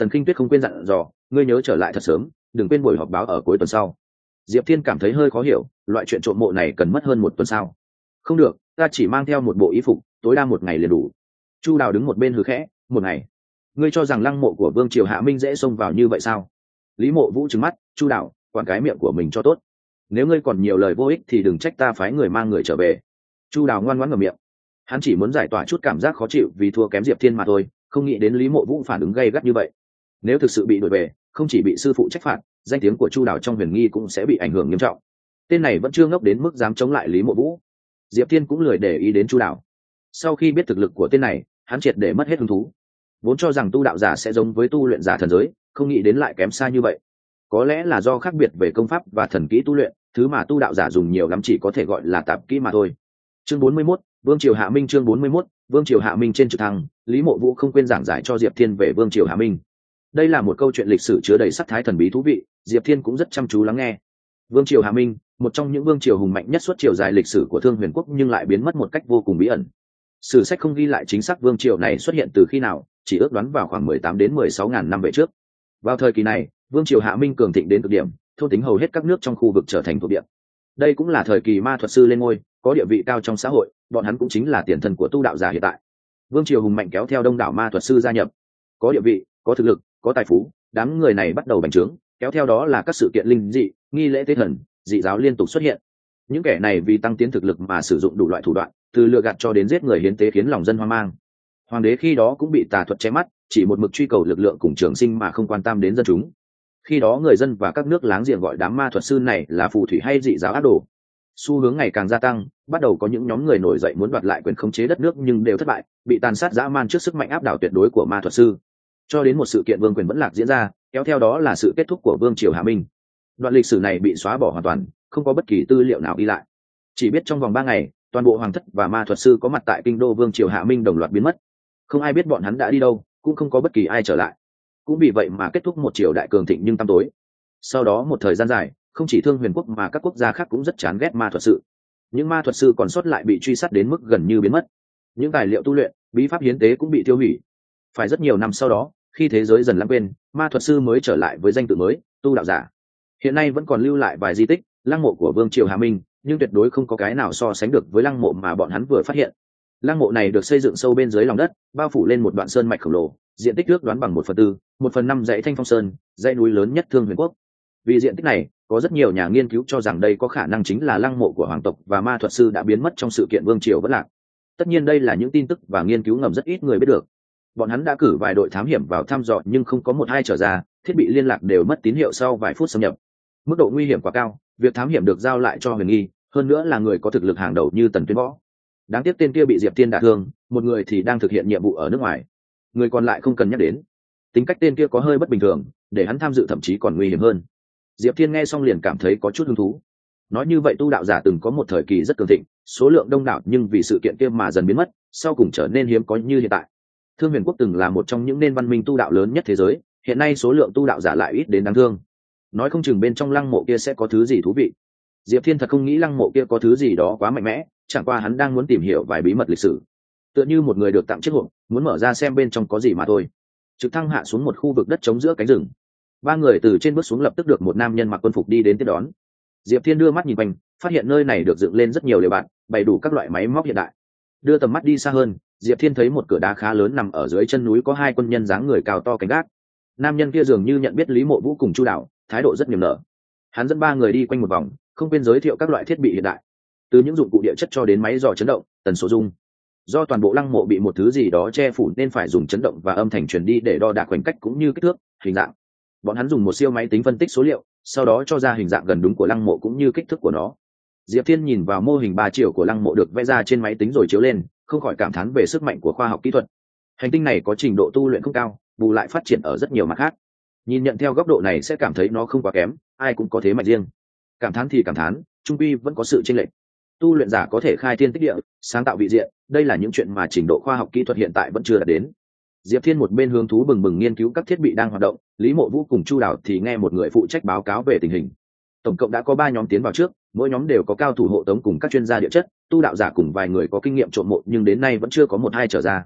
Tần Kinh Tuyết không quên dặn dò, ngươi nhớ trở lại thật sớm, đừng quên buổi họp báo ở cuối tuần sau. Diệp Thiên cảm thấy hơi khó hiểu, loại chuyện trộm mộ này cần mất hơn một tuần sao? Không được, ta chỉ mang theo một bộ y phục, tối đa một ngày liền đủ. Chu Đào đứng một bên hừ khẽ, một ngày? Ngươi cho rằng lăng mộ của Vương Triều Hạ Minh dễ xông vào như vậy sao? Lý Mộ Vũ trừng mắt, Chu Đào, quản cái miệng của mình cho tốt. Nếu ngươi còn nhiều lời vô ích thì đừng trách ta phái người mang người trở về. Chu Đào ngoan ngoãn ngậm miệng. Hắn chỉ muốn giải tỏa chút cảm giác khó chịu vì thua kém Diệp Thiên mà thôi, không nghĩ đến Lý Mộ Vũ phản ứng gay gắt như vậy. Nếu thực sự bị đuổi về, không chỉ bị sư phụ trách phạt, danh tiếng của Chu Đào trong huyền nghi cũng sẽ bị ảnh hưởng nghiêm trọng. Tên này vẫn chưa ngốc đến mức dám chống lại Lý Mộ Vũ. Diệp Thiên cũng lười để ý đến Chu Đào. Sau khi biết thực lực của tên này, hắn triệt để mất hết hứng thú. Vốn cho rằng tu đạo giả sẽ giống với tu luyện giả thần giới, không nghĩ đến lại kém xa như vậy. Có lẽ là do khác biệt về công pháp và thần kỹ tu luyện, thứ mà tu đạo giả dùng nhiều lắm chỉ có thể gọi là tạp kỹ mà thôi. Chương bốn mươi mốt, Vương Triều Hạ Minh. Chương bốn mươi mốt, Vương Triều Hạ Minh. Trên trực thăng, Lý Mộ Vũ không quên giảng giải cho Diệp Thiên về Vương Triều Hạ Minh. Đây là một câu chuyện lịch sử chứa đầy sắc thái thần bí thú vị, Diệp Thiên cũng rất chăm chú lắng nghe. Vương Triều Hạ Minh, một trong những vương triều hùng mạnh nhất suốt chiều dài lịch sử của Thương Huyền Quốc nhưng lại biến mất một cách vô cùng bí ẩn. Sử sách không ghi lại chính xác vương triều này xuất hiện từ khi nào, chỉ ước đoán vào khoảng mười tám đến mười sáu ngàn năm về trước. Vào thời kỳ này, Vương Triều Hạ Minh cường thịnh đến cực điểm, thôn tính hầu hết các nước trong khu vực trở thành thuộc địa. Đây cũng là thời kỳ ma thuật sư lên ngôi, có địa vị cao trong xã hội, bọn hắn cũng chính là tiền thân của tu đạo giả hiện tại. Vương triều hùng mạnh kéo theo đông đảo ma thuật sư gia nhập, có địa vị, có thực lực, có tài phú, đám người này bắt đầu bành trướng, kéo theo đó là các sự kiện linh dị, nghi lễ tế thần, dị giáo liên tục xuất hiện. Những kẻ này vì tăng tiến thực lực mà sử dụng đủ loại thủ đoạn, từ lừa gạt cho đến giết người hiến tế khiến lòng dân hoang mang. Hoàng đế khi đó cũng bị tà thuật che mắt, chỉ một mực truy cầu lực lượng cùng trường sinh mà không quan tâm đến dân chúng. Khi đó người dân và các nước láng giềng gọi đám ma thuật sư này là phù thủy hay dị giáo ác đồ. Xu hướng ngày càng gia tăng, bắt đầu có những nhóm người nổi dậy muốn đoạt lại quyền khống chế đất nước nhưng đều thất bại, bị tàn sát dã man trước sức mạnh áp đảo tuyệt đối của ma thuật sư. Cho đến một sự kiện vương quyền vẫn lạc diễn ra, kéo theo đó là sự kết thúc của Vương Triều Hạ Minh. Đoạn lịch sử này bị xóa bỏ hoàn toàn, không có bất kỳ tư liệu nào ghi lại. Chỉ biết trong vòng ba ngày, toàn bộ hoàng thất và ma thuật sư có mặt tại kinh đô Vương Triều Hạ Minh đồng loạt biến mất. Không ai biết bọn hắn đã đi đâu, cũng không có bất kỳ ai trở lại. Cũng vì vậy mà kết thúc một triều đại cường thịnh nhưng tăm tối. Sau đó một thời gian dài, không chỉ Thương Huyền Quốc mà các quốc gia khác cũng rất chán ghét ma thuật sư. Những ma thuật sư còn sót lại bị truy sát đến mức gần như biến mất. Những tài liệu tu luyện, bí pháp hiến tế cũng bị tiêu hủy. Phải rất nhiều năm sau đó, khi thế giới dần lãng quên, ma thuật sư mới trở lại với danh tự mới, tu đạo giả. Hiện nay vẫn còn lưu lại vài di tích, lăng mộ của Vương Triều Hạ Minh, nhưng tuyệt đối không có cái nào so sánh được với lăng mộ mà bọn hắn vừa phát hiện. Lăng mộ này được xây dựng sâu bên dưới lòng đất, bao phủ lên một đoạn sơn mạch khổng lồ, diện tích ước đoán bằng một phần tư, một phần năm dãy Thanh Phong Sơn, dãy núi lớn nhất Thương Huyền Quốc. Vì diện tích này, có rất nhiều nhà nghiên cứu cho rằng đây có khả năng chính là lăng mộ của hoàng tộc và ma thuật sư đã biến mất trong sự kiện Vương Triều vẫn lạc. Tất nhiên đây là những tin tức và nghiên cứu ngầm rất ít người biết được. Bọn hắn đã cử vài đội thám hiểm vào thăm dò nhưng không có một ai trở ra, thiết bị liên lạc đều mất tín hiệu sau vài phút xâm nhập. Mức độ nguy hiểm quá cao, việc thám hiểm được giao lại cho huyền nghi, hơn nữa là người có thực lực hàng đầu như Tần Tuyên Võ. Đáng tiếc tên kia bị Diệp Thiên đả thương, một người thì đang thực hiện nhiệm vụ ở nước ngoài, người còn lại không cần nhắc đến. Tính cách tên kia có hơi bất bình thường, để hắn tham dự thậm chí còn nguy hiểm hơn. Diệp Thiên nghe xong liền cảm thấy có chút hứng thú. Nói như vậy tu đạo giả từng có một thời kỳ rất cường thịnh, số lượng đông đảo nhưng vì sự kiện kia mà dần biến mất, sau cùng trở nên hiếm có như hiện tại. Thương Huyền Quốc từng là một trong những nền văn minh tu đạo lớn nhất thế giới, hiện nay số lượng tu đạo giả lại ít đến đáng thương. Nói không chừng bên trong lăng mộ kia sẽ có thứ gì thú vị. Diệp Thiên thật không nghĩ lăng mộ kia có thứ gì đó quá mạnh mẽ, chẳng qua hắn đang muốn tìm hiểu vài bí mật lịch sử. Tựa như một người được tặng chiếc hộp, muốn mở ra xem bên trong có gì mà thôi. Trực thăng hạ xuống một khu vực đất trống giữa cánh rừng. Ba người từ trên bước xuống lập tức được một nam nhân mặc quân phục đi đến tiếp đón. Diệp Thiên đưa mắt nhìn quanh, phát hiện nơi này được dựng lên rất nhiều lều bạt, bày đủ các loại máy móc hiện đại. Đưa tầm mắt đi xa hơn, Diệp Thiên thấy một cửa đá khá lớn nằm ở dưới chân núi, có hai quân nhân dáng người cao to canh gác. Nam nhân kia dường như nhận biết Lý Mộ Vũ cùng Chu Đạo, thái độ rất niềm nở. Hắn dẫn ba người đi quanh một vòng, không quên giới thiệu các loại thiết bị hiện đại, từ những dụng cụ địa chất cho đến máy dò chấn động, tần số rung. Do toàn bộ lăng mộ bị một thứ gì đó che phủ nên phải dùng chấn động và âm thanh truyền đi để đo đạc khoảnh cách cũng như kích thước, hình dạng. Bọn hắn dùng một siêu máy tính phân tích số liệu, sau đó cho ra hình dạng gần đúng của lăng mộ cũng như kích thước của nó. Diệp Thiên nhìn vào mô hình ba chiều của lăng mộ được vẽ ra trên máy tính rồi chiếu lên, không khỏi cảm thán về sức mạnh của khoa học kỹ thuật. Hành tinh này có trình độ tu luyện không cao, bù lại phát triển ở rất nhiều mặt khác. Nhìn nhận theo góc độ này sẽ cảm thấy nó không quá kém, ai cũng có thế mạnh riêng. Cảm thán thì cảm thán, trung quy vẫn có sự chênh lệch. Tu luyện giả có thể khai thiên tích địa, sáng tạo vị diện, đây là những chuyện mà trình độ khoa học kỹ thuật hiện tại vẫn chưa đạt đến. Diệp Thiên một bên hướng thú bừng bừng nghiên cứu các thiết bị đang hoạt động, Lý Mộ Vũ cùng Chu Đào thì nghe một người phụ trách báo cáo về tình hình. Tổng cộng đã có ba nhóm tiến vào trước, mỗi nhóm đều có cao thủ hộ tống cùng các chuyên gia địa chất, tu đạo giả cùng vài người có kinh nghiệm trộm mộ, nhưng đến nay vẫn chưa có một hai trở ra.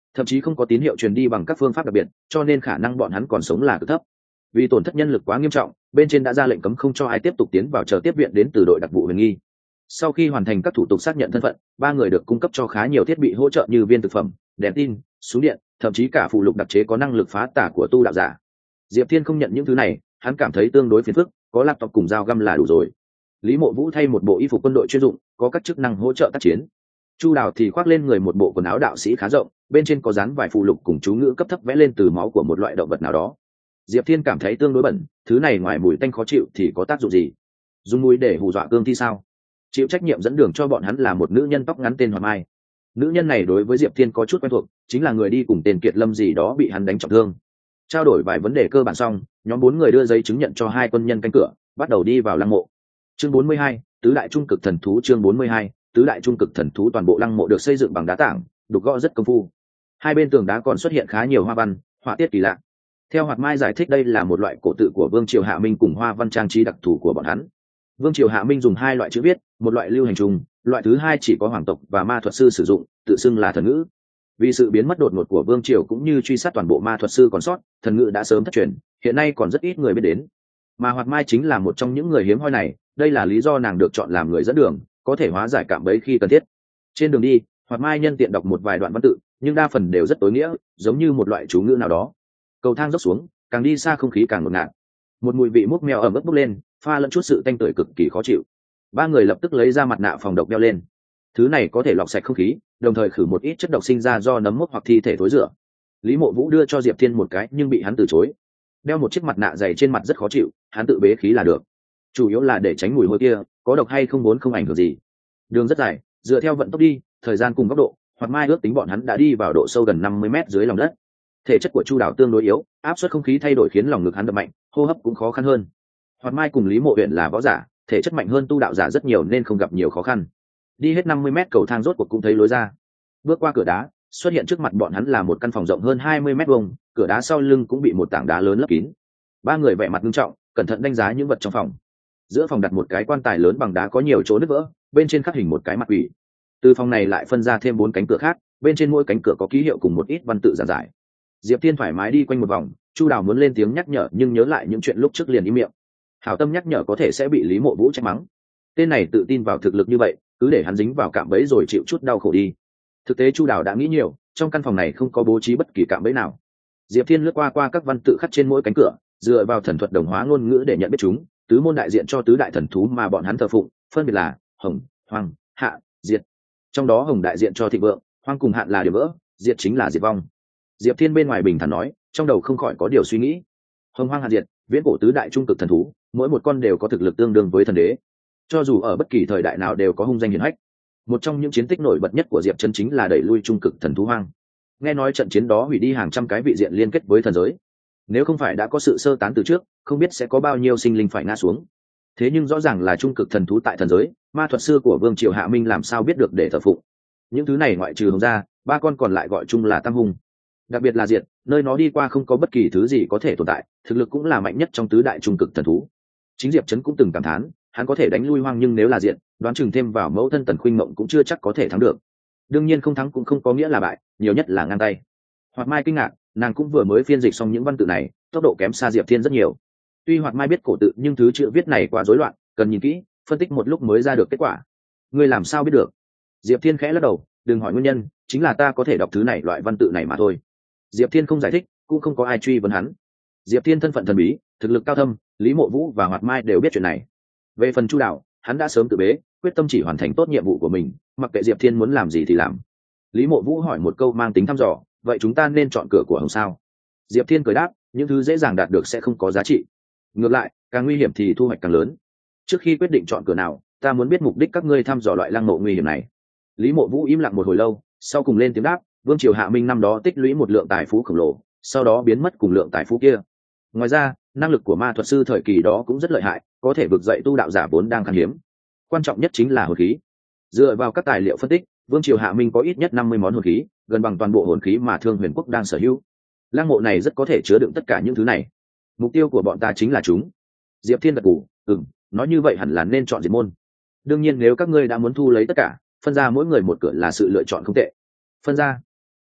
thậm chí không có tín hiệu truyền đi bằng các phương pháp đặc biệt, cho nên khả năng bọn hắn còn sống là cực thấp. Vì tổn thất nhân lực quá nghiêm trọng, bên trên đã ra lệnh cấm không cho ai tiếp tục tiến vào chờ tiếp viện đến từ đội đặc vụ huyền nghi. Sau khi hoàn thành các thủ tục xác nhận thân phận, ba người được cung cấp cho khá nhiều thiết bị hỗ trợ như viên thực phẩm, đèn tin, súng điện, thậm chí cả phụ lục đặc chế có năng lực phá tả của tu đạo giả. Diệp Thiên không nhận những thứ này, hắn cảm thấy tương đối phiền phức, có laptop cùng dao găm là đủ rồi. Lý Mộ Vũ thay một bộ y phục quân đội chuyên dụng, có các chức năng hỗ trợ tác chiến. Chu Đào thì khoác lên người một bộ quần áo đạo sĩ khá rộng, bên trên có dán vài phụ lục cùng chú ngữ cấp thấp vẽ lên từ máu của một loại động vật nào đó. Diệp Thiên cảm thấy tương đối bẩn, thứ này ngoài mùi tanh khó chịu thì có tác dụng gì? Dùng mùi để hù dọa cương thi sao? Chịu trách nhiệm dẫn đường cho bọn hắn là một nữ nhân tóc ngắn tên Hoàng Mai. Nữ nhân này đối với Diệp Thiên có chút quen thuộc, chính là người đi cùng tên Kiệt Lâm gì đó bị hắn đánh trọng thương. Trao đổi vài vấn đề cơ bản xong, nhóm bốn người đưa giấy chứng nhận cho hai quân nhân canh cửa, bắt đầu đi vào lăng mộ. Chương bốn mươi hai, tứ đại trung cực thần thú. Chương bốn mươi hai, tứ đại trung cực thần thú. Toàn bộ lăng mộ được xây dựng bằng đá tảng, đục gõ rất công phu. Hai bên tường đá còn xuất hiện khá nhiều hoa văn, họa tiết kỳ lạ. Theo Hoạt Mai giải thích, đây là một loại cổ tự của Vương Triều Hạ Minh cùng hoa văn trang trí đặc thù của bọn hắn. Vương Triều Hạ Minh dùng hai loại chữ viết, một loại lưu hành trùng, loại thứ hai chỉ có hoàng tộc và ma thuật sư sử dụng, tự xưng là thần ngữ. Vì sự biến mất đột ngột của Vương Triều cũng như truy sát toàn bộ ma thuật sư còn sót, thần ngữ đã sớm thất truyền, hiện nay còn rất ít người biết đến. Mà Hoạt Mai chính là một trong những người hiếm hoi này, đây là lý do nàng được chọn làm người dẫn đường, có thể hóa giải cạm bẫy khi cần thiết. Trên đường đi, Hoạt Mai nhân tiện đọc một vài đoạn văn tự, nhưng đa phần đều rất tối nghĩa, giống như một loại chú ngữ nào đó. Cầu thang dốc xuống, càng đi xa không khí càng ngột ngạt. Một mùi vị múc mèo ẩm ướt bốc lên, pha lẫn chút sự tanh tưởi cực kỳ khó chịu. Ba người lập tức lấy ra mặt nạ phòng độc đeo lên. Thứ này có thể lọc sạch không khí, đồng thời khử một ít chất độc sinh ra do nấm mốc hoặc thi thể thối rữa. Lý Mộ Vũ đưa cho Diệp Thiên một cái nhưng bị hắn từ chối. Đeo một chiếc mặt nạ dày trên mặt rất khó chịu, hắn tự bế khí là được. Chủ yếu là để tránh mùi hôi kia, có độc hay không vốn không ảnh hưởng gì. Đường rất dài, dựa theo vận tốc đi, thời gian cùng góc độ, Hoạt Mai ước tính bọn hắn đã đi vào độ sâu gần năm mươi mét dưới lòng đất. Thể chất của Chu Đào tương đối yếu, áp suất không khí thay đổi khiến lòng ngực hắn đập mạnh, hô hấp cũng khó khăn hơn. Hoạt Mai cùng Lý Mộ Uyển là võ giả, thể chất mạnh hơn tu đạo giả rất nhiều nên không gặp nhiều khó khăn. Đi hết năm mươi mét cầu thang rốt cuộc cũng thấy lối ra. Bước qua cửa đá, xuất hiện trước mặt bọn hắn là một căn phòng rộng hơn hai mươi mét vuông, cửa đá sau lưng cũng bị một tảng đá lớn lấp kín. Ba người vẻ mặt nghiêm trọng, cẩn thận đánh giá những vật trong phòng. Giữa phòng đặt một cái quan tài lớn bằng đá có nhiều chỗ nứt vỡ, bên trên khắc hình một cái mặt quỷ. Từ phòng này lại phân ra thêm bốn cánh cửa khác, bên trên mỗi cánh cửa có ký hiệu cùng một ít văn tự giản giải. Diệp Thiên thoải mái đi quanh một vòng, Chu Đào muốn lên tiếng nhắc nhở nhưng nhớ lại những chuyện lúc trước liền im miệng. Hảo tâm nhắc nhở có thể sẽ bị Lý Mộ Vũ trách mắng. Tên này tự tin vào thực lực như vậy, cứ để hắn dính vào cạm bẫy rồi chịu chút đau khổ đi. Thực tế Chu Đào đã nghĩ nhiều, trong căn phòng này không có bố trí bất kỳ cạm bẫy nào. Diệp Thiên lướt qua qua các văn tự khắc trên mỗi cánh cửa, dựa vào thần thuật đồng hóa ngôn ngữ để nhận biết chúng. Tứ môn đại diện cho tứ đại thần thú mà bọn hắn thờ phụng, phân biệt là Hồng, Hoàng, Hạ, Diệt. Trong đó Hồng đại diện cho thịnh vượng, Hoang cùng Hạn là điểm vỡ, Diệt chính là diệt vong. Diệp Thiên bên ngoài bình thản nói, trong đầu không khỏi có điều suy nghĩ. Hồng, Hoang, Hạn, Diệt, viễn cổ tứ đại trung cực thần thú, mỗi một con đều có thực lực tương đương với thần đế. Cho dù ở bất kỳ thời đại nào đều có hung danh hiển hách. Một trong những chiến tích nổi bật nhất của Diệp Chân chính là đẩy lui trung cực thần thú Hoang. Nghe nói trận chiến đó hủy đi hàng trăm cái vị diện liên kết với thần giới. Nếu không phải đã có sự sơ tán từ trước, không biết sẽ có bao nhiêu sinh linh phải ngã xuống. Thế nhưng rõ ràng là trung cực thần thú tại thần giới, ma thuật sư của Vương Triều Hạ Minh làm sao biết được để thờ phụng. Những thứ này ngoại trừ Hồng ra, ba con còn lại gọi chung là Tam Hung. Đặc biệt là Diệt, nơi nó đi qua không có bất kỳ thứ gì có thể tồn tại, thực lực cũng là mạnh nhất trong tứ đại trung cực thần thú. Chính Diệp Trấn cũng từng cảm thán, hắn có thể đánh lui Hoang nhưng nếu là Diệt, đoán chừng thêm vào mẫu thân Tần Khuynh Mộng cũng chưa chắc có thể thắng được. Đương nhiên không thắng cũng không có nghĩa là bại, nhiều nhất là ngang tay. Hoạt Mai kinh ngạc, nàng cũng vừa mới phiên dịch xong những văn tự này, tốc độ kém xa Diệp Thiên rất nhiều. Tuy Hoạt Mai biết cổ tự nhưng thứ chữ viết này quá rối loạn, cần nhìn kỹ, phân tích một lúc mới ra được kết quả. Ngươi làm sao biết được? Diệp Thiên khẽ lắc đầu, đừng hỏi nguyên nhân, chính là ta có thể đọc thứ này loại văn tự này mà thôi. Diệp Thiên không giải thích, cũng không có ai truy vấn hắn. Diệp Thiên thân phận thần bí, thực lực cao thâm, Lý Mộ Vũ và Hoạt Mai đều biết chuyện này. Về phần Chu Đạo, hắn đã sớm tự bế, quyết tâm chỉ hoàn thành tốt nhiệm vụ của mình, mặc kệ Diệp Thiên muốn làm gì thì làm. Lý Mộ Vũ hỏi một câu mang tính thăm dò, vậy chúng ta nên chọn cửa của Hồng sao? Diệp Thiên cười đáp, những thứ dễ dàng đạt được sẽ không có giá trị, ngược lại càng nguy hiểm thì thu hoạch càng lớn. Trước khi quyết định chọn cửa nào, ta muốn biết mục đích các ngươi thăm dò loại lăng mộ nguy hiểm này. Lý Mộ Vũ im lặng một hồi lâu, sau cùng lên tiếng đáp, Vương Triều Hạ Minh năm đó tích lũy một lượng tài phú khổng lồ, sau đó biến mất cùng lượng tài phú kia. Ngoài ra, năng lực của ma thuật sư thời kỳ đó cũng rất lợi hại, có thể vực dậy tu đạo giả vốn đang khan hiếm. Quan trọng nhất chính là hồn khí. Dựa vào các tài liệu phân tích, Vương Triều Hạ Minh có ít nhất năm mươi món hồn khí, gần bằng toàn bộ hồn khí mà Thương Huyền Quốc đang sở hữu. Lăng mộ này rất có thể chứa đựng tất cả những thứ này. Mục tiêu của bọn ta chính là chúng. Diệp Thiên gật gù, ừm, nói như vậy hẳn là nên chọn diệt môn. Đương nhiên nếu các ngươi đã muốn thu lấy tất cả, phân ra mỗi người một cửa là sự lựa chọn không tệ. Phân ra.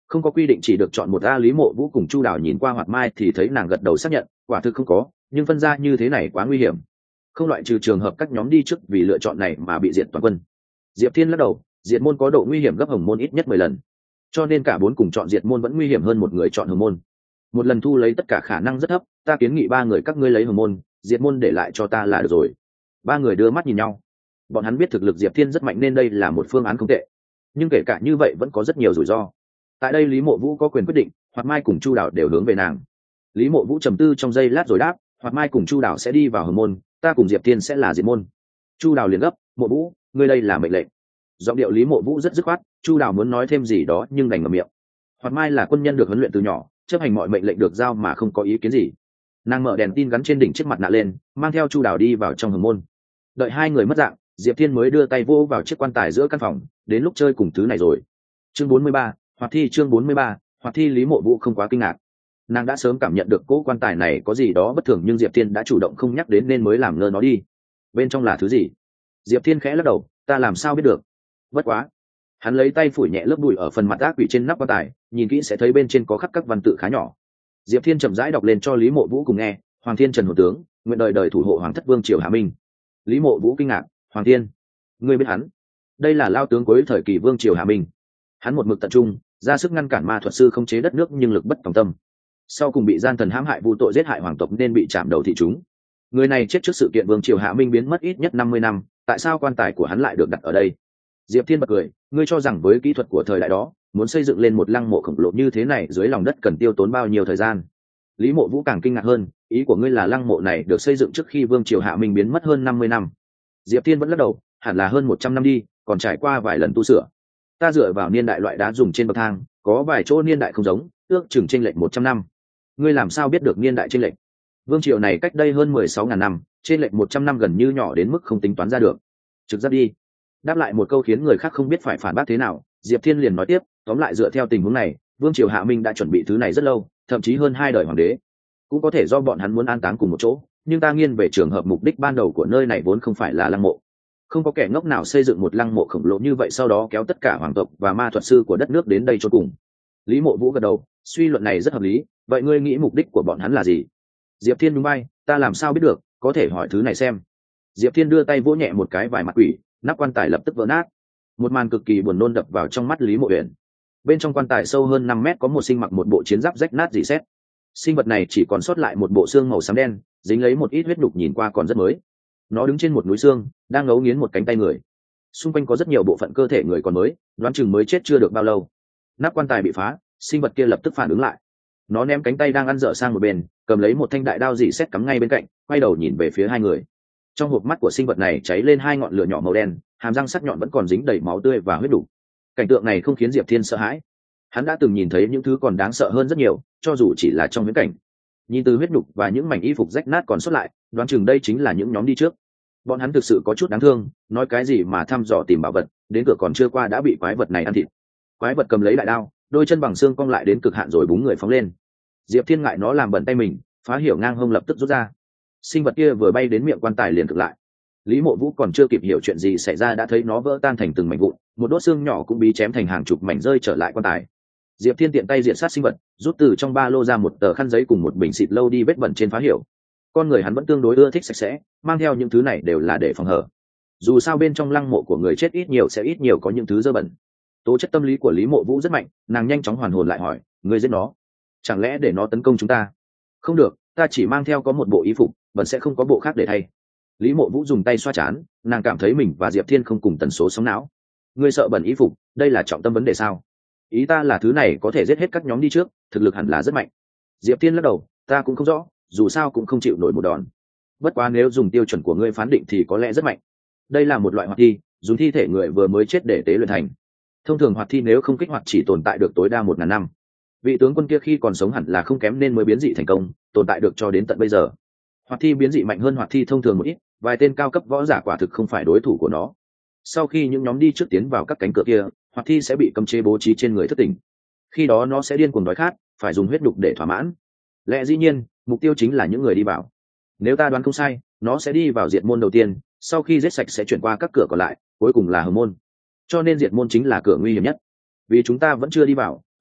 Không có quy định chỉ được chọn một. A Lý Mộ Vũ cùng Chu Đào nhìn qua Hoạt Mai thì thấy nàng gật đầu xác nhận quả thực không có, nhưng phân ra như thế này quá nguy hiểm, không loại trừ trường hợp các nhóm đi trước vì lựa chọn này mà bị diệt toàn quân. Diệp Thiên lắc đầu, diệt môn có độ nguy hiểm gấp Hồng môn ít nhất mười lần, cho nên cả bốn cùng chọn diệt môn vẫn nguy hiểm hơn một người chọn Hồng môn. Một lần thu lấy tất cả khả năng rất thấp, ta kiến nghị ba người các ngươi lấy Hồng môn, diệt môn để lại cho ta là được rồi. Ba người đưa mắt nhìn nhau, bọn hắn biết thực lực Diệp Thiên rất mạnh nên đây là một phương án không tệ, nhưng kể cả như vậy vẫn có rất nhiều rủi ro. Tại đây Lý Mộ Vũ có quyền quyết định, Hoạt Mai cùng Chu Đào đều hướng về nàng. Lý Mộ Vũ trầm tư trong giây lát rồi đáp, Hoạt Mai cùng Chu Đào sẽ đi vào Hồng môn, ta cùng Diệp Thiên sẽ là diệt môn. Chu Đào liền gấp, Mộ Vũ, ngươi đây là mệnh lệnh. Giọng điệu Lý Mộ Vũ rất dứt khoát, Chu Đào muốn nói thêm gì đó nhưng đành ngậm miệng. Hoạt Mai là quân nhân được huấn luyện từ nhỏ, chấp hành mọi mệnh lệnh được giao mà không có ý kiến gì. Nàng mở đèn tin gắn trên đỉnh chiếc mặt nạ lên, mang theo Chu Đào đi vào trong Hồng môn. Đợi hai người mất dạng, Diệp Thiên mới đưa tay vô vào chiếc quan tài giữa căn phòng, đến lúc chơi cùng thứ này rồi. Chương bốn mươi ba, Hoạt thi. Chương bốn mươi ba, Hoạt thi. Lý Mộ Vũ không quá kinh ngạc, nàng đã sớm cảm nhận được cỗ quan tài này có gì đó bất thường, nhưng Diệp Thiên đã chủ động không nhắc đến nên mới làm ngơ nó đi. Bên trong là thứ gì? Diệp Thiên khẽ lắc đầu, ta làm sao biết được. Bất quá, hắn lấy tay phủi nhẹ lớp bụi ở phần mặt ác quỷ trên nắp quan tài, nhìn kỹ sẽ thấy bên trên có khắc các văn tự khá nhỏ. Diệp Thiên chậm rãi đọc lên cho Lý Mộ Vũ cùng nghe, Hoàng Thiên Trần Hồn Tướng, nguyện đời đời thủ hộ Hoàng thất vương triều Hạ Minh. Lý Mộ Vũ kinh ngạc, Hoàng Thiên, ngươi biết hắn? Đây là lao tướng cuối thời kỳ vương triều Hạ Minh. Hắn một mực tận trung, ra sức ngăn cản ma thuật sư khống chế đất nước nhưng lực bất tòng tâm, sau cùng bị gian thần hãm hại vu tội giết hại hoàng tộc nên bị chạm đầu thị chúng. Người này chết trước sự kiện vương triều Hạ Minh biến mất ít nhất năm mươi năm, tại sao quan tài của hắn lại được đặt ở đây? Diệp Thiên bật cười, ngươi cho rằng với kỹ thuật của thời đại đó, muốn xây dựng lên một lăng mộ khổng lồ như thế này dưới lòng đất cần tiêu tốn bao nhiêu thời gian? Lý Mộ Vũ càng kinh ngạc hơn, ý của ngươi là lăng mộ này được xây dựng trước khi vương triều Hạ Minh biến mất hơn năm mươi năm? Diệp Thiên vẫn lắc đầu, hẳn là hơn một trăm năm đi, còn trải qua vài lần tu sửa. Ta dựa vào niên đại loại đá dùng trên bậc thang, có vài chỗ niên đại không giống, ước chừng chênh lệch một trăm năm. Ngươi làm sao biết được niên đại chênh lệch? Vương triều này cách đây hơn mười sáu ngàn năm, chênh lệch một trăm năm gần như nhỏ đến mức không tính toán ra được. Trực giác đi. Đáp lại một câu khiến người khác không biết phải phản bác thế nào, Diệp Thiên liền nói tiếp, tóm lại dựa theo tình huống này, vương triều Hạ Minh đã chuẩn bị thứ này rất lâu, thậm chí hơn hai đời hoàng đế. Cũng có thể do bọn hắn muốn an táng cùng một chỗ, nhưng ta nghiêng về trường hợp mục đích ban đầu của nơi này vốn không phải là lăng mộ. Không có kẻ ngốc nào xây dựng một lăng mộ khổng lồ như vậy sau đó kéo tất cả hoàng tộc và ma thuật sư của đất nước đến đây chôn cùng. Lý Mộ Vũ gật đầu, suy luận này rất hợp lý, vậy ngươi nghĩ mục đích của bọn hắn là gì? Diệp Thiên nhún vai, ta làm sao biết được, có thể hỏi thứ này xem. Diệp Thiên đưa tay vỗ nhẹ một cái vài mặt quỷ, nắp quan tài lập tức vỡ nát. Một màn cực kỳ buồn nôn đập vào trong mắt Lý Mộ Uyển. Bên trong quan tài sâu hơn năm mét có một sinh mặc một bộ chiến giáp rách nát rỉ sét. Sinh vật này chỉ còn sót lại một bộ xương màu xám đen, dính lấy một ít huyết đục nhìn qua còn rất mới. Nó đứng trên một núi xương, đang ngấu nghiến một cánh tay người. Xung quanh có rất nhiều bộ phận cơ thể người còn mới, đoán chừng mới chết chưa được bao lâu. Nắp quan tài bị phá, sinh vật kia lập tức phản ứng lại. Nó ném cánh tay đang ăn dở sang một bên, cầm lấy một thanh đại đao rỉ sét cắm ngay bên cạnh, quay đầu nhìn về phía hai người. Trong hộp mắt của sinh vật này cháy lên hai ngọn lửa nhỏ màu đen, hàm răng sắc nhọn vẫn còn dính đầy máu tươi và huyết đủ. Cảnh tượng này không khiến Diệp Thiên sợ hãi. Hắn đã từng nhìn thấy những thứ còn đáng sợ hơn rất nhiều, cho dù chỉ là trong viễn cảnh. Nhìn từ huyết đục và những mảnh y phục rách nát còn sót lại, đoán chừng đây chính là những nhóm đi trước. Bọn hắn thực sự có chút đáng thương, nói cái gì mà thăm dò tìm bảo vật, đến cửa còn chưa qua đã bị quái vật này ăn thịt. Quái vật cầm lấy đại đao, đôi chân bằng xương cong lại đến cực hạn rồi búng người phóng lên. Diệp Thiên ngại nó làm bẩn tay mình, phá hiểu ngang hông lập tức rút ra. Sinh vật kia vừa bay đến miệng quan tài liền cực lại. Lý Mộ Vũ còn chưa kịp hiểu chuyện gì xảy ra đã thấy nó vỡ tan thành từng mảnh vụn, một đốt xương nhỏ cũng bị chém thành hàng chục mảnh rơi trở lại quan tài. Diệp Thiên tiện tay diện sát sinh vật, rút từ trong ba lô ra một tờ khăn giấy cùng một bình xịt lâu đi vết bẩn trên phá hiểu. Con người hắn vẫn tương đối ưa thích sạch sẽ, mang theo những thứ này đều là để phòng hở. Dù sao bên trong lăng mộ của người chết ít nhiều sẽ ít nhiều có những thứ dơ bẩn. Tố chất tâm lý của Lý Mộ Vũ rất mạnh, nàng nhanh chóng hoàn hồn lại hỏi, ngươi giết nó, chẳng lẽ để nó tấn công chúng ta? Không được, ta chỉ mang theo có một bộ y phục, vẫn sẽ không có bộ khác để thay. Lý Mộ Vũ dùng tay xoa chán, nàng cảm thấy mình và Diệp Thiên không cùng tần số sóng não. Ngươi sợ bẩn y phục, đây là trọng tâm vấn đề sao? Ý ta là thứ này có thể giết hết các nhóm đi trước, thực lực hẳn là rất mạnh. Diệp Thiên lắc đầu, ta cũng không rõ, dù sao cũng không chịu nổi một đòn. Bất quá nếu dùng tiêu chuẩn của ngươi phán định thì có lẽ rất mạnh. Đây là một loại hoạt thi, dùng thi thể người vừa mới chết để tế luyện thành. Thông thường hoạt thi nếu không kích hoạt chỉ tồn tại được tối đa một ngàn năm. Vị tướng quân kia khi còn sống hẳn là không kém nên mới biến dị thành công, tồn tại được cho đến tận bây giờ. Hoạt thi biến dị mạnh hơn hoạt thi thông thường một ít, vài tên cao cấp võ giả quả thực không phải đối thủ của nó. Sau khi những nhóm đi trước tiến vào các cánh cửa kia, hoạt thi sẽ bị cấm chế bố trí trên người thất tỉnh. Khi đó nó sẽ điên cuồng đói khát, phải dùng huyết đục để thỏa mãn. Lẽ dĩ nhiên, mục tiêu chính là những người đi vào. Nếu ta đoán không sai, nó sẽ đi vào diệt môn đầu tiên, sau khi giết sạch sẽ chuyển qua các cửa còn lại, cuối cùng là hồng môn. Cho nên diệt môn chính là cửa nguy hiểm nhất. Vì chúng ta vẫn chưa đi vào,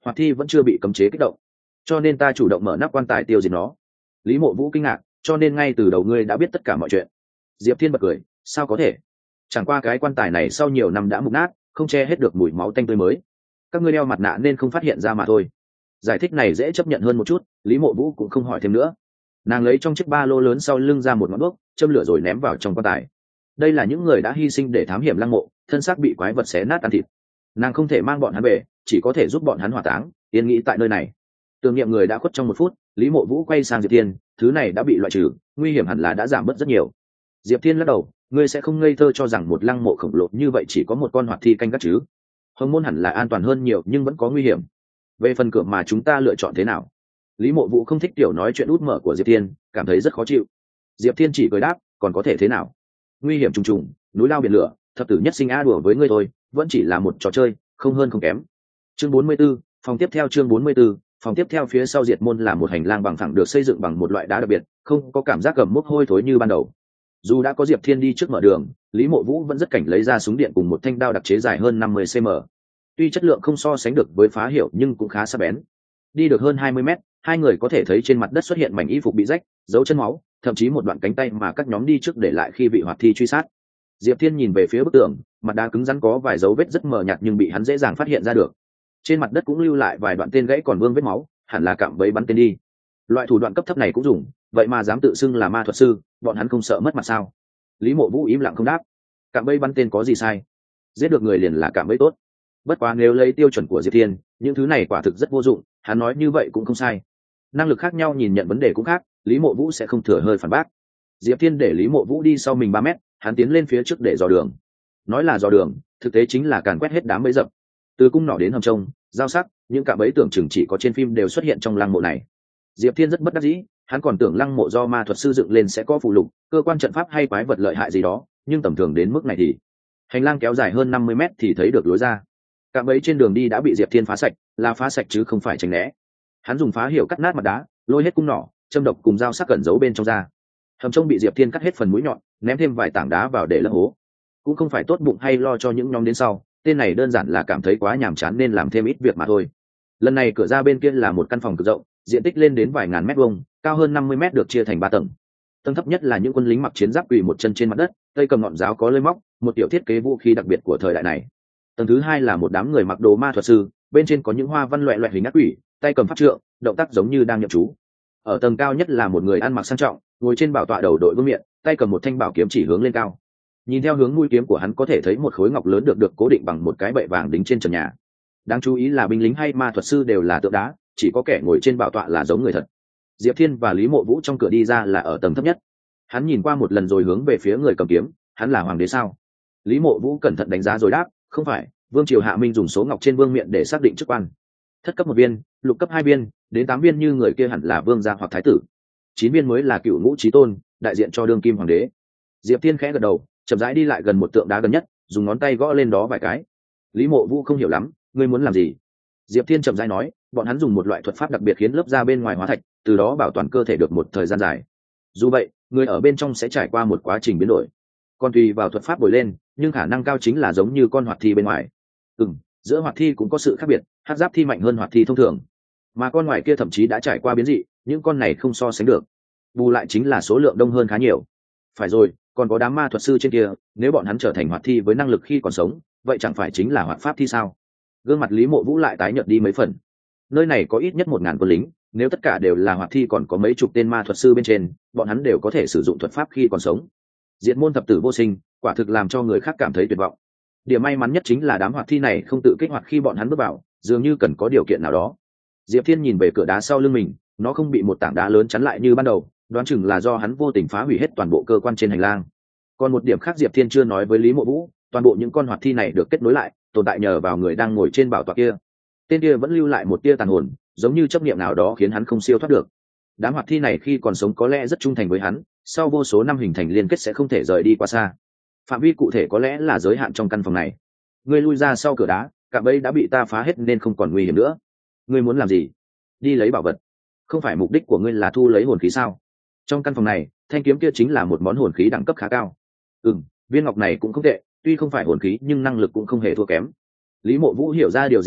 hoạt thi vẫn chưa bị cấm chế kích động, cho nên ta chủ động mở nắp quan tài tiêu diệt nó. Lý Mộ Vũ kinh ngạc, cho nên ngay từ đầu ngươi đã biết tất cả mọi chuyện. Diệp Thiên bật cười, sao có thể? Chẳng qua cái quan tài này sau nhiều năm đã mục nát, không che hết được mùi máu tanh tươi mới. Các ngươi đeo mặt nạ nên không phát hiện ra mà thôi. Giải thích này dễ chấp nhận hơn một chút, Lý Mộ Vũ cũng không hỏi thêm nữa. Nàng lấy trong chiếc ba lô lớn sau lưng ra một ngọn đuốc, châm lửa rồi ném vào trong quan tài. Đây là những người đã hy sinh để thám hiểm lăng mộ, thân xác bị quái vật xé nát ăn thịt. Nàng không thể mang bọn hắn về, chỉ có thể giúp bọn hắn hỏa táng, yên nghĩ tại nơi này. Tưởng niệm người đã khuất trong một phút, Lý Mộ Vũ quay sang Diệp Thiên, thứ này đã bị loại trừ, nguy hiểm hẳn là đã giảm bớt rất nhiều. Diệp Thiên lắc đầu, ngươi sẽ không ngây thơ cho rằng một lăng mộ khổng lồ như vậy chỉ có một con hoạt thi canh gác chứ? Hồng môn hẳn là an toàn hơn nhiều nhưng vẫn có nguy hiểm. Về phần cửa mà chúng ta lựa chọn thế nào? Lý Mộ Vũ không thích tiểu nói chuyện út mở của Diệp Thiên, cảm thấy rất khó chịu. Diệp Thiên chỉ cười đáp, còn có thể thế nào? Nguy hiểm trùng trùng, núi lao biển lửa, thập tử nhất sinh a đùa với ngươi thôi, vẫn chỉ là một trò chơi, không hơn không kém. Chương bốn mươi 44, phòng tiếp theo chương bốn mươi 44, phòng tiếp theo phía sau Diệt môn là một hành lang bằng phẳng được xây dựng bằng một loại đá đặc biệt, không có cảm giác gầm mốc hôi thối như ban đầu. Dù đã có Diệp Thiên đi trước mở đường, Lý Mộ Vũ vẫn rất cảnh lấy ra súng điện cùng một thanh đao đặc chế dài hơn năm mươi xăng-ti-mét. Tuy chất lượng không so sánh được với phá hiệu nhưng cũng khá sắc bén. Đi được hơn hai mươi mét, hai người có thể thấy trên mặt đất xuất hiện mảnh y phục bị rách, dấu chân máu, thậm chí một đoạn cánh tay mà các nhóm đi trước để lại khi bị hoạt thi truy sát. Diệp Thiên nhìn về phía bức tường, mặt đá cứng rắn có vài dấu vết rất mờ nhạt nhưng bị hắn dễ dàng phát hiện ra được. Trên mặt đất cũng lưu lại vài đoạn tên gãy còn vương vết máu, hẳn là cạm bẫy bắn tên đi. Loại thủ đoạn cấp thấp này cũng dùng, vậy mà dám tự xưng là ma thuật sư, bọn hắn không sợ mất mặt sao? Lý Mộ Vũ im lặng không đáp. Cạm bẫy bắn tên có gì sai? Giết được người liền là cạm bẫy tốt. Bất quá nếu lấy tiêu chuẩn của Diệp Thiên, những thứ này quả thực rất vô dụng, hắn nói như vậy cũng không sai. Năng lực khác nhau nhìn nhận vấn đề cũng khác, Lý Mộ Vũ sẽ không thừa hơi phản bác. Diệp Thiên để Lý Mộ Vũ đi sau mình ba mét, hắn tiến lên phía trước để dò đường. Nói là dò đường, thực tế chính là càn quét hết đám bẫy dập. Từ cung nỏ đến hầm trông, dao sắc, những cạm bẫy tưởng chừng chỉ có trên phim đều xuất hiện trong lăng mộ này. Diệp Thiên rất bất đắc dĩ, hắn còn tưởng lăng mộ do ma thuật sư dựng lên sẽ có phụ lục, cơ quan trận pháp hay quái vật lợi hại gì đó, nhưng tầm thường đến mức này thì hành lang kéo dài hơn năm mươi mét thì thấy được lối ra. Cạm bẫy trên đường đi đã bị Diệp Thiên phá sạch, là phá sạch chứ không phải tránh né. Hắn dùng phá hiệu cắt nát mặt đá, lôi hết cung nỏ, châm độc cùng dao sắc cẩn giấu bên trong ra. Hầm trông bị Diệp Thiên cắt hết phần mũi nhọn, ném thêm vài tảng đá vào để lấp hố. Cũng không phải tốt bụng hay lo cho những nhóm đến sau, tên này đơn giản là cảm thấy quá nhàm chán nên làm thêm ít việc mà thôi. Lần này cửa ra bên kia là một căn phòng cực rộng, diện tích lên đến vài ngàn mét vuông, cao hơn năm mươi mét, được chia thành ba tầng. Tầng thấp nhất là những quân lính mặc chiến giáp quỳ một chân trên mặt đất, tay cầm ngọn giáo có lưỡi móc, một tiểu thiết kế vũ khí đặc biệt của thời đại này. Tầng thứ hai là một đám người mặc đồ ma thuật sư, bên trên có những hoa văn loẹt loẹt hình ác quỷ, tay cầm pháp trượng, động tác giống như đang nhậm chú. Ở tầng cao nhất là một người ăn mặc sang trọng, ngồi trên bảo tọa đầu đội vương miện, tay cầm một thanh bảo kiếm chỉ hướng lên cao. Nhìn theo hướng mũi kiếm của hắn có thể thấy một khối ngọc lớn được được cố định bằng một cái bệ vàng đính trên trần nhà. Đáng chú ý là binh lính hay ma thuật sư đều là tượng đá, chỉ có kẻ ngồi trên bảo tọa là giống người thật. Diệp Thiên và Lý Mộ Vũ trong cửa đi ra là ở tầng thấp nhất. Hắn nhìn qua một lần rồi hướng về phía người cầm kiếm, hắn là hoàng đế sao? Lý Mộ Vũ cẩn thận đánh giá rồi đáp, không phải, vương triều hạ minh dùng số ngọc trên vương miện để xác định chức quan. Thất cấp một viên, lục cấp hai viên, đến tám viên như người kia hẳn là vương gia hoặc thái tử. Chín viên mới là cựu ngũ chí tôn, đại diện cho đương kim hoàng đế. Diệp Thiên khẽ gật đầu, chậm rãi đi lại gần một tượng đá gần nhất, dùng ngón tay gõ lên đó vài cái. Lý Mộ Vũ không hiểu lắm, ngươi muốn làm gì? Diệp Thiên chậm rãi nói, bọn hắn dùng một loại thuật pháp đặc biệt khiến lớp da bên ngoài hóa thạch, từ đó bảo toàn cơ thể được một thời gian dài. Dù vậy, người ở bên trong sẽ trải qua một quá trình biến đổi. Còn tùy vào thuật pháp bồi lên, nhưng khả năng cao chính là giống như con hoạt thi bên ngoài. Ừm, giữa hoạt thi cũng có sự khác biệt, hắc giáp thi mạnh hơn hoạt thi thông thường, mà con ngoài kia thậm chí đã trải qua biến dị, những con này không so sánh được. Bù lại chính là số lượng đông hơn khá nhiều. Phải rồi, còn có đám ma thuật sư trên kia, nếu bọn hắn trở thành hoạt thi với năng lực khi còn sống, vậy chẳng phải chính là hoạt pháp thi sao? Gương mặt Lý Mộ Vũ lại tái nhợt đi mấy phần. Nơi này có ít nhất một ngàn quân lính, nếu tất cả đều là hoạt thi còn có mấy chục tên ma thuật sư bên trên, bọn hắn đều có thể sử dụng thuật pháp khi còn sống. Diệt môn thập tử vô sinh, quả thực làm cho người khác cảm thấy tuyệt vọng. Điểm may mắn nhất chính là đám hoạt thi này không tự kích hoạt khi bọn hắn bước vào, dường như cần có điều kiện nào đó. Diệp Thiên nhìn về cửa đá sau lưng mình, nó không bị một tảng đá lớn chắn lại như ban đầu, đoán chừng là do hắn vô tình phá hủy hết toàn bộ cơ quan trên hành lang. Còn một điểm khác Diệp Thiên chưa nói với Lý Mộ Vũ, toàn bộ những con hoạt thi này được kết nối lại, tồn tại nhờ vào người đang ngồi trên bảo tọa kia. Tên kia vẫn lưu lại một tia tàn hồn, giống như chấp niệm nào đó khiến hắn không siêu thoát được. Đám hoạt thi này khi còn sống có lẽ rất trung thành với hắn, sau vô số năm hình thành liên kết sẽ không thể rời đi quá xa. Phạm vi cụ thể có lẽ là giới hạn trong căn phòng này. Ngươi lui ra sau cửa đá, cạm bẫy đã bị ta phá hết nên không còn nguy hiểm nữa. Ngươi muốn làm gì? Đi lấy bảo vật. Không phải mục đích của ngươi là thu lấy hồn khí sao? Trong căn phòng này, thanh kiếm kia chính là một món hồn khí đẳng cấp khá cao. Ừm, viên ngọc này cũng không tệ, tuy không phải hồn khí nhưng năng lực cũng không hề thua kém. Lý Mộ Vũ hiểu ra điều gì đó,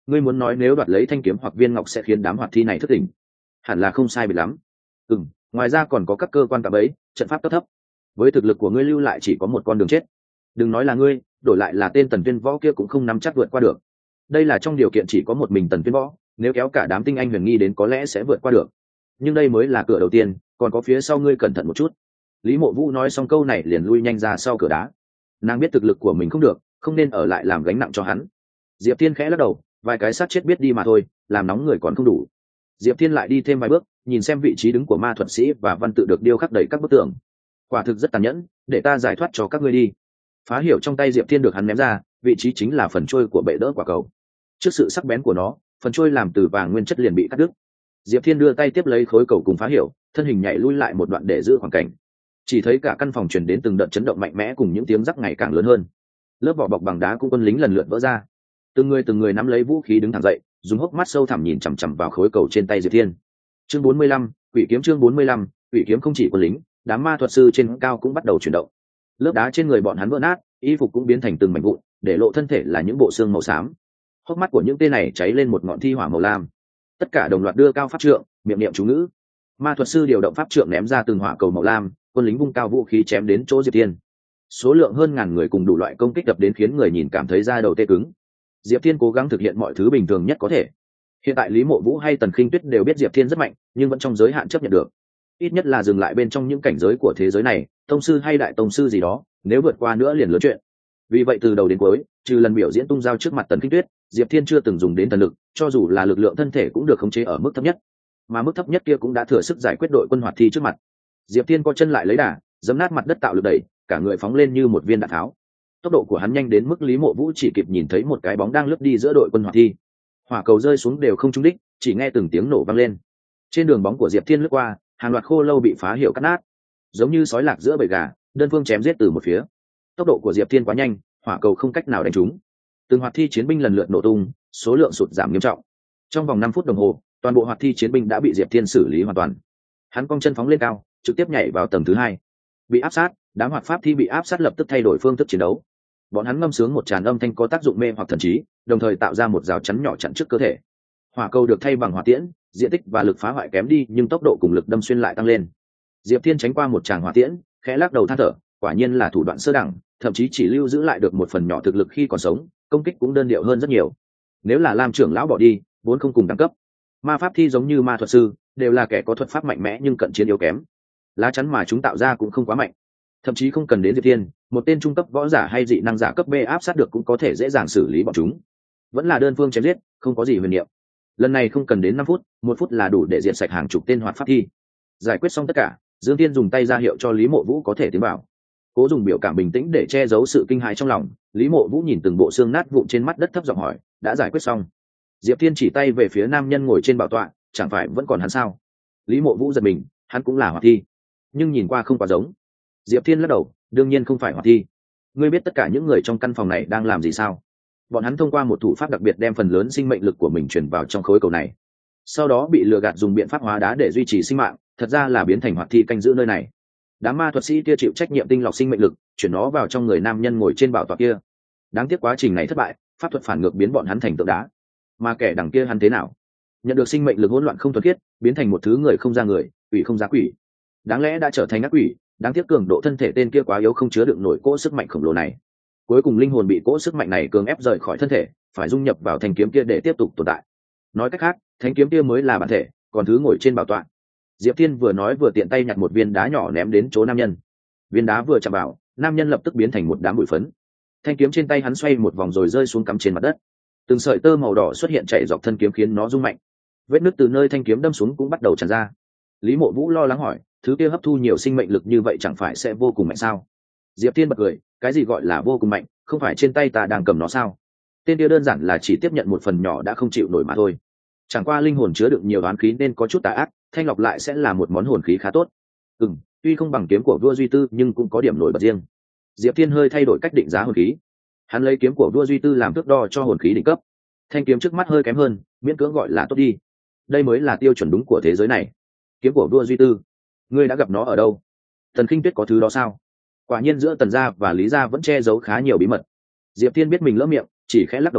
ngươi muốn nói nếu đoạt lấy thanh kiếm hoặc viên ngọc sẽ khiến đám hoạt thi này thất tỉnh, hẳn là không sai biệt lắm. Ừ, ngoài ra còn có các cơ quan cạm bẫy, trận pháp cấp thấp. Với thực lực của ngươi lưu lại chỉ có một con đường chết. Đừng nói là ngươi, đổi lại là tên Tần Tuyên Võ kia cũng không nắm chắc vượt qua được. Đây là trong điều kiện chỉ có một mình Tần Tuyên Võ, nếu kéo cả đám tinh anh huyền nghi đến có lẽ sẽ vượt qua được. Nhưng đây mới là cửa đầu tiên, còn có phía sau ngươi cẩn thận một chút. Lý Mộ Vũ nói xong câu này liền lui nhanh ra sau cửa đá. Nàng biết thực lực của mình không được, không nên ở lại làm gánh nặng cho hắn. Diệp Thiên khẽ lắc đầu, vài cái sát chết biết đi mà thôi, làm nóng người còn không đủ. Diệp Thiên lại đi thêm vài bước, nhìn xem vị trí đứng của ma thuật sĩ và văn tự được điêu khắc đầy các bức tường. Quả thực rất tàn nhẫn, để ta giải thoát cho các ngươi đi. Phá hiểu trong tay Diệp Thiên được hắn ném ra, vị trí chính là phần trôi của bệ đỡ quả cầu. Trước sự sắc bén của nó, phần trôi làm từ vàng nguyên chất liền bị cắt đứt. Diệp Thiên đưa tay tiếp lấy khối cầu cùng Phá hiểu, thân hình nhảy lui lại một đoạn để giữ khoảng cảnh. Chỉ thấy cả căn phòng truyền đến từng đợt chấn động mạnh mẽ cùng những tiếng rắc ngày càng lớn hơn. Lớp vỏ bọc bằng đá cũng quân lính lần lượt vỡ ra. Từng người từng người nắm lấy vũ khí đứng thẳng dậy, dùng hốc mắt sâu thẳm nhìn chằm chằm vào khối cầu trên tay Diệp Thiên. Chương bốn mươi lăm, Quỷ kiếm chương bốn mươi lăm, Quỷ kiếm không chỉ quân lính, đám ma thuật sư trên cao cũng bắt đầu chuyển động. Lớp đá trên người bọn hắn vỡ nát, y phục cũng biến thành từng mảnh vụn, để lộ thân thể là những bộ xương màu xám. Hốc mắt của những tên này cháy lên một ngọn thi hỏa màu lam. Tất cả đồng loạt đưa cao pháp trượng, miệng niệm chú ngữ. Ma thuật sư điều động pháp trượng ném ra từng hỏa cầu màu lam, quân lính vung cao vũ khí chém đến chỗ Diệp Thiên. Số lượng hơn ngàn người cùng đủ loại công kích đập đến khiến người nhìn cảm thấy da đầu tê cứng. Diệp Thiên cố gắng thực hiện mọi thứ bình thường nhất có thể. Hiện tại Lý Mộ Vũ hay Tần Khinh Tuyết đều biết Diệp Thiên rất mạnh, nhưng vẫn trong giới hạn chấp nhận được. Ít nhất là dừng lại bên trong những cảnh giới của thế giới này, tông sư hay đại tông sư gì đó, nếu vượt qua nữa liền lớn chuyện. Vì vậy từ đầu đến cuối, trừ lần biểu diễn tung dao trước mặt Tần Khinh Tuyết, Diệp Thiên chưa từng dùng đến thần lực, cho dù là lực lượng thân thể cũng được khống chế ở mức thấp nhất. Mà mức thấp nhất kia cũng đã thừa sức giải quyết đội quân hoạt thi trước mặt. Diệp Thiên co chân lại lấy đà, giẫm nát mặt đất tạo lực đẩy, cả người phóng lên như một viên đạn tháo. Tốc độ của hắn nhanh đến mức Lý Mộ Vũ chỉ kịp nhìn thấy một cái bóng đang lướt đi giữa đội quân hoạt thi. Hỏa cầu rơi xuống đều không trúng đích, chỉ nghe từng tiếng nổ vang lên. Trên đường bóng của Diệp Thiên lướt qua, hàng loạt khô lâu bị Phá hiểu cắt nát, giống như sói lạc giữa bầy gà, đơn phương chém giết từ một phía. Tốc độ của Diệp Thiên quá nhanh, hỏa cầu không cách nào đánh trúng. Từng hoạt thi chiến binh lần lượt nổ tung, số lượng sụt giảm nghiêm trọng. Trong vòng năm phút đồng hồ, toàn bộ hoạt thi chiến binh đã bị Diệp Thiên xử lý hoàn toàn. Hắn cong chân phóng lên cao, trực tiếp nhảy vào tầng thứ hai. Bị áp sát, đám hoạt pháp thi bị áp sát lập tức thay đổi phương thức chiến đấu. Bọn hắn ngâm sướng một tràng âm thanh có tác dụng mê hoặc thần trí, đồng thời tạo ra một rào chắn nhỏ chặn trước cơ thể. Hỏa cầu được thay bằng hỏa tiễn, diện tích và lực phá hoại kém đi nhưng tốc độ cùng lực đâm xuyên lại tăng lên. Diệp Thiên tránh qua một tràng hỏa tiễn, khẽ lắc đầu than thở, quả nhiên là thủ đoạn sơ đẳng, thậm chí chỉ lưu giữ lại được một phần nhỏ thực lực khi còn sống, công kích cũng đơn điệu hơn rất nhiều. Nếu là Lam trưởng lão bỏ đi, vốn không cùng đẳng cấp. Ma pháp thi giống như ma thuật sư, đều là kẻ có thuật pháp mạnh mẽ nhưng cận chiến yếu kém. Lá chắn mà chúng tạo ra cũng không quá mạnh, thậm chí không cần đến Diệp Thiên, một tên trung cấp võ giả hay dị năng giả cấp B áp sát được cũng có thể dễ dàng xử lý bọn chúng. Vẫn là đơn phương chém giết, không có gì huyền niệm. Lần này không cần đến năm phút, một phút là đủ để diệt sạch hàng chục tên hoạt pháp thi. Giải quyết xong tất cả, Dương Thiên dùng tay ra hiệu cho Lý Mộ Vũ có thể tiến vào. Cố dùng biểu cảm bình tĩnh để che giấu sự kinh hãi trong lòng. Lý Mộ Vũ nhìn từng bộ xương nát vụn trên mắt đất thấp giọng hỏi, đã giải quyết xong? Diệp Thiên chỉ tay về phía nam nhân ngồi trên bảo tọa, chẳng phải vẫn còn hắn sao? Lý Mộ Vũ giật mình, hắn cũng là hoạt thi, nhưng nhìn qua không quá giống. Diệp Thiên lắc đầu, đương nhiên không phải hoạt thi. Ngươi biết tất cả những người trong căn phòng này đang làm gì sao? Bọn hắn thông qua một thủ pháp đặc biệt đem phần lớn sinh mệnh lực của mình truyền vào trong khối cầu này, sau đó bị lừa gạt dùng biện pháp hóa đá để duy trì sinh mạng, thật ra là biến thành hoạt thi canh giữ nơi này. Đám ma thuật sĩ kia chịu trách nhiệm tinh lọc sinh mệnh lực, chuyển nó vào trong người nam nhân ngồi trên bảo tọa kia. Đáng tiếc quá trình này thất bại, pháp thuật phản ngược biến bọn hắn thành tượng đá. Mà kẻ đằng kia hắn thế nào? Nhận được sinh mệnh lực hỗn loạn không thuần khiết, biến thành một thứ người không ra người, quỷ không ra quỷ. Đáng lẽ đã trở thành ác quỷ, đáng tiếc cường độ thân thể tên kia quá yếu không chứa đựng nổi cỗ sức mạnh khổng lồ này. Cuối cùng linh hồn bị cỗ sức mạnh này cường ép rời khỏi thân thể, phải dung nhập vào thanh kiếm kia để tiếp tục tồn tại. Nói cách khác, thanh kiếm kia mới là bản thể, còn thứ ngồi trên bảo tọa. Diệp Thiên vừa nói vừa tiện tay nhặt một viên đá nhỏ ném đến chỗ nam nhân. Viên đá vừa chạm vào, nam nhân lập tức biến thành một đám bụi phấn. Thanh kiếm trên tay hắn xoay một vòng rồi rơi xuống cắm trên mặt đất. Từng sợi tơ màu đỏ xuất hiện chảy dọc thân kiếm khiến nó rung mạnh. Vết nứt từ nơi thanh kiếm đâm xuống cũng bắt đầu tràn ra. Lý Mộ Vũ lo lắng hỏi, thứ kia hấp thu nhiều sinh mệnh lực như vậy chẳng phải sẽ vô cùng mạnh sao? Diệp Thiên bật cười, cái gì gọi là vô cùng mạnh, không phải trên tay ta đang cầm nó sao? Tên kia đơn giản là chỉ tiếp nhận một phần nhỏ đã không chịu nổi mà thôi. Chẳng qua linh hồn chứa đựng nhiều oán khí nên có chút tà ác, thanh lọc lại sẽ là một món hồn khí khá tốt. Ừ, tuy không bằng kiếm của vua Duy Tư nhưng cũng có điểm nổi bật riêng. Diệp Thiên hơi thay đổi cách định giá hồn khí. Hắn lấy kiếm của vua Duy Tư làm thước đo cho hồn khí đỉnh cấp. Thanh kiếm trước mắt hơi kém hơn, miễn cưỡng gọi là tốt đi. Đây mới là tiêu chuẩn đúng của thế giới này. Kiếm của vua Duy Tư, ngươi đã gặp nó ở đâu? Tần Khinh Tuyết có thứ đó sao? Quả nhiên giữa Tần gia và Lý gia vẫn che giấu khá nhiều bí mật. Diệp Thiên biết mình lỡ miệng, chỉ khẽ lắc đầu nói,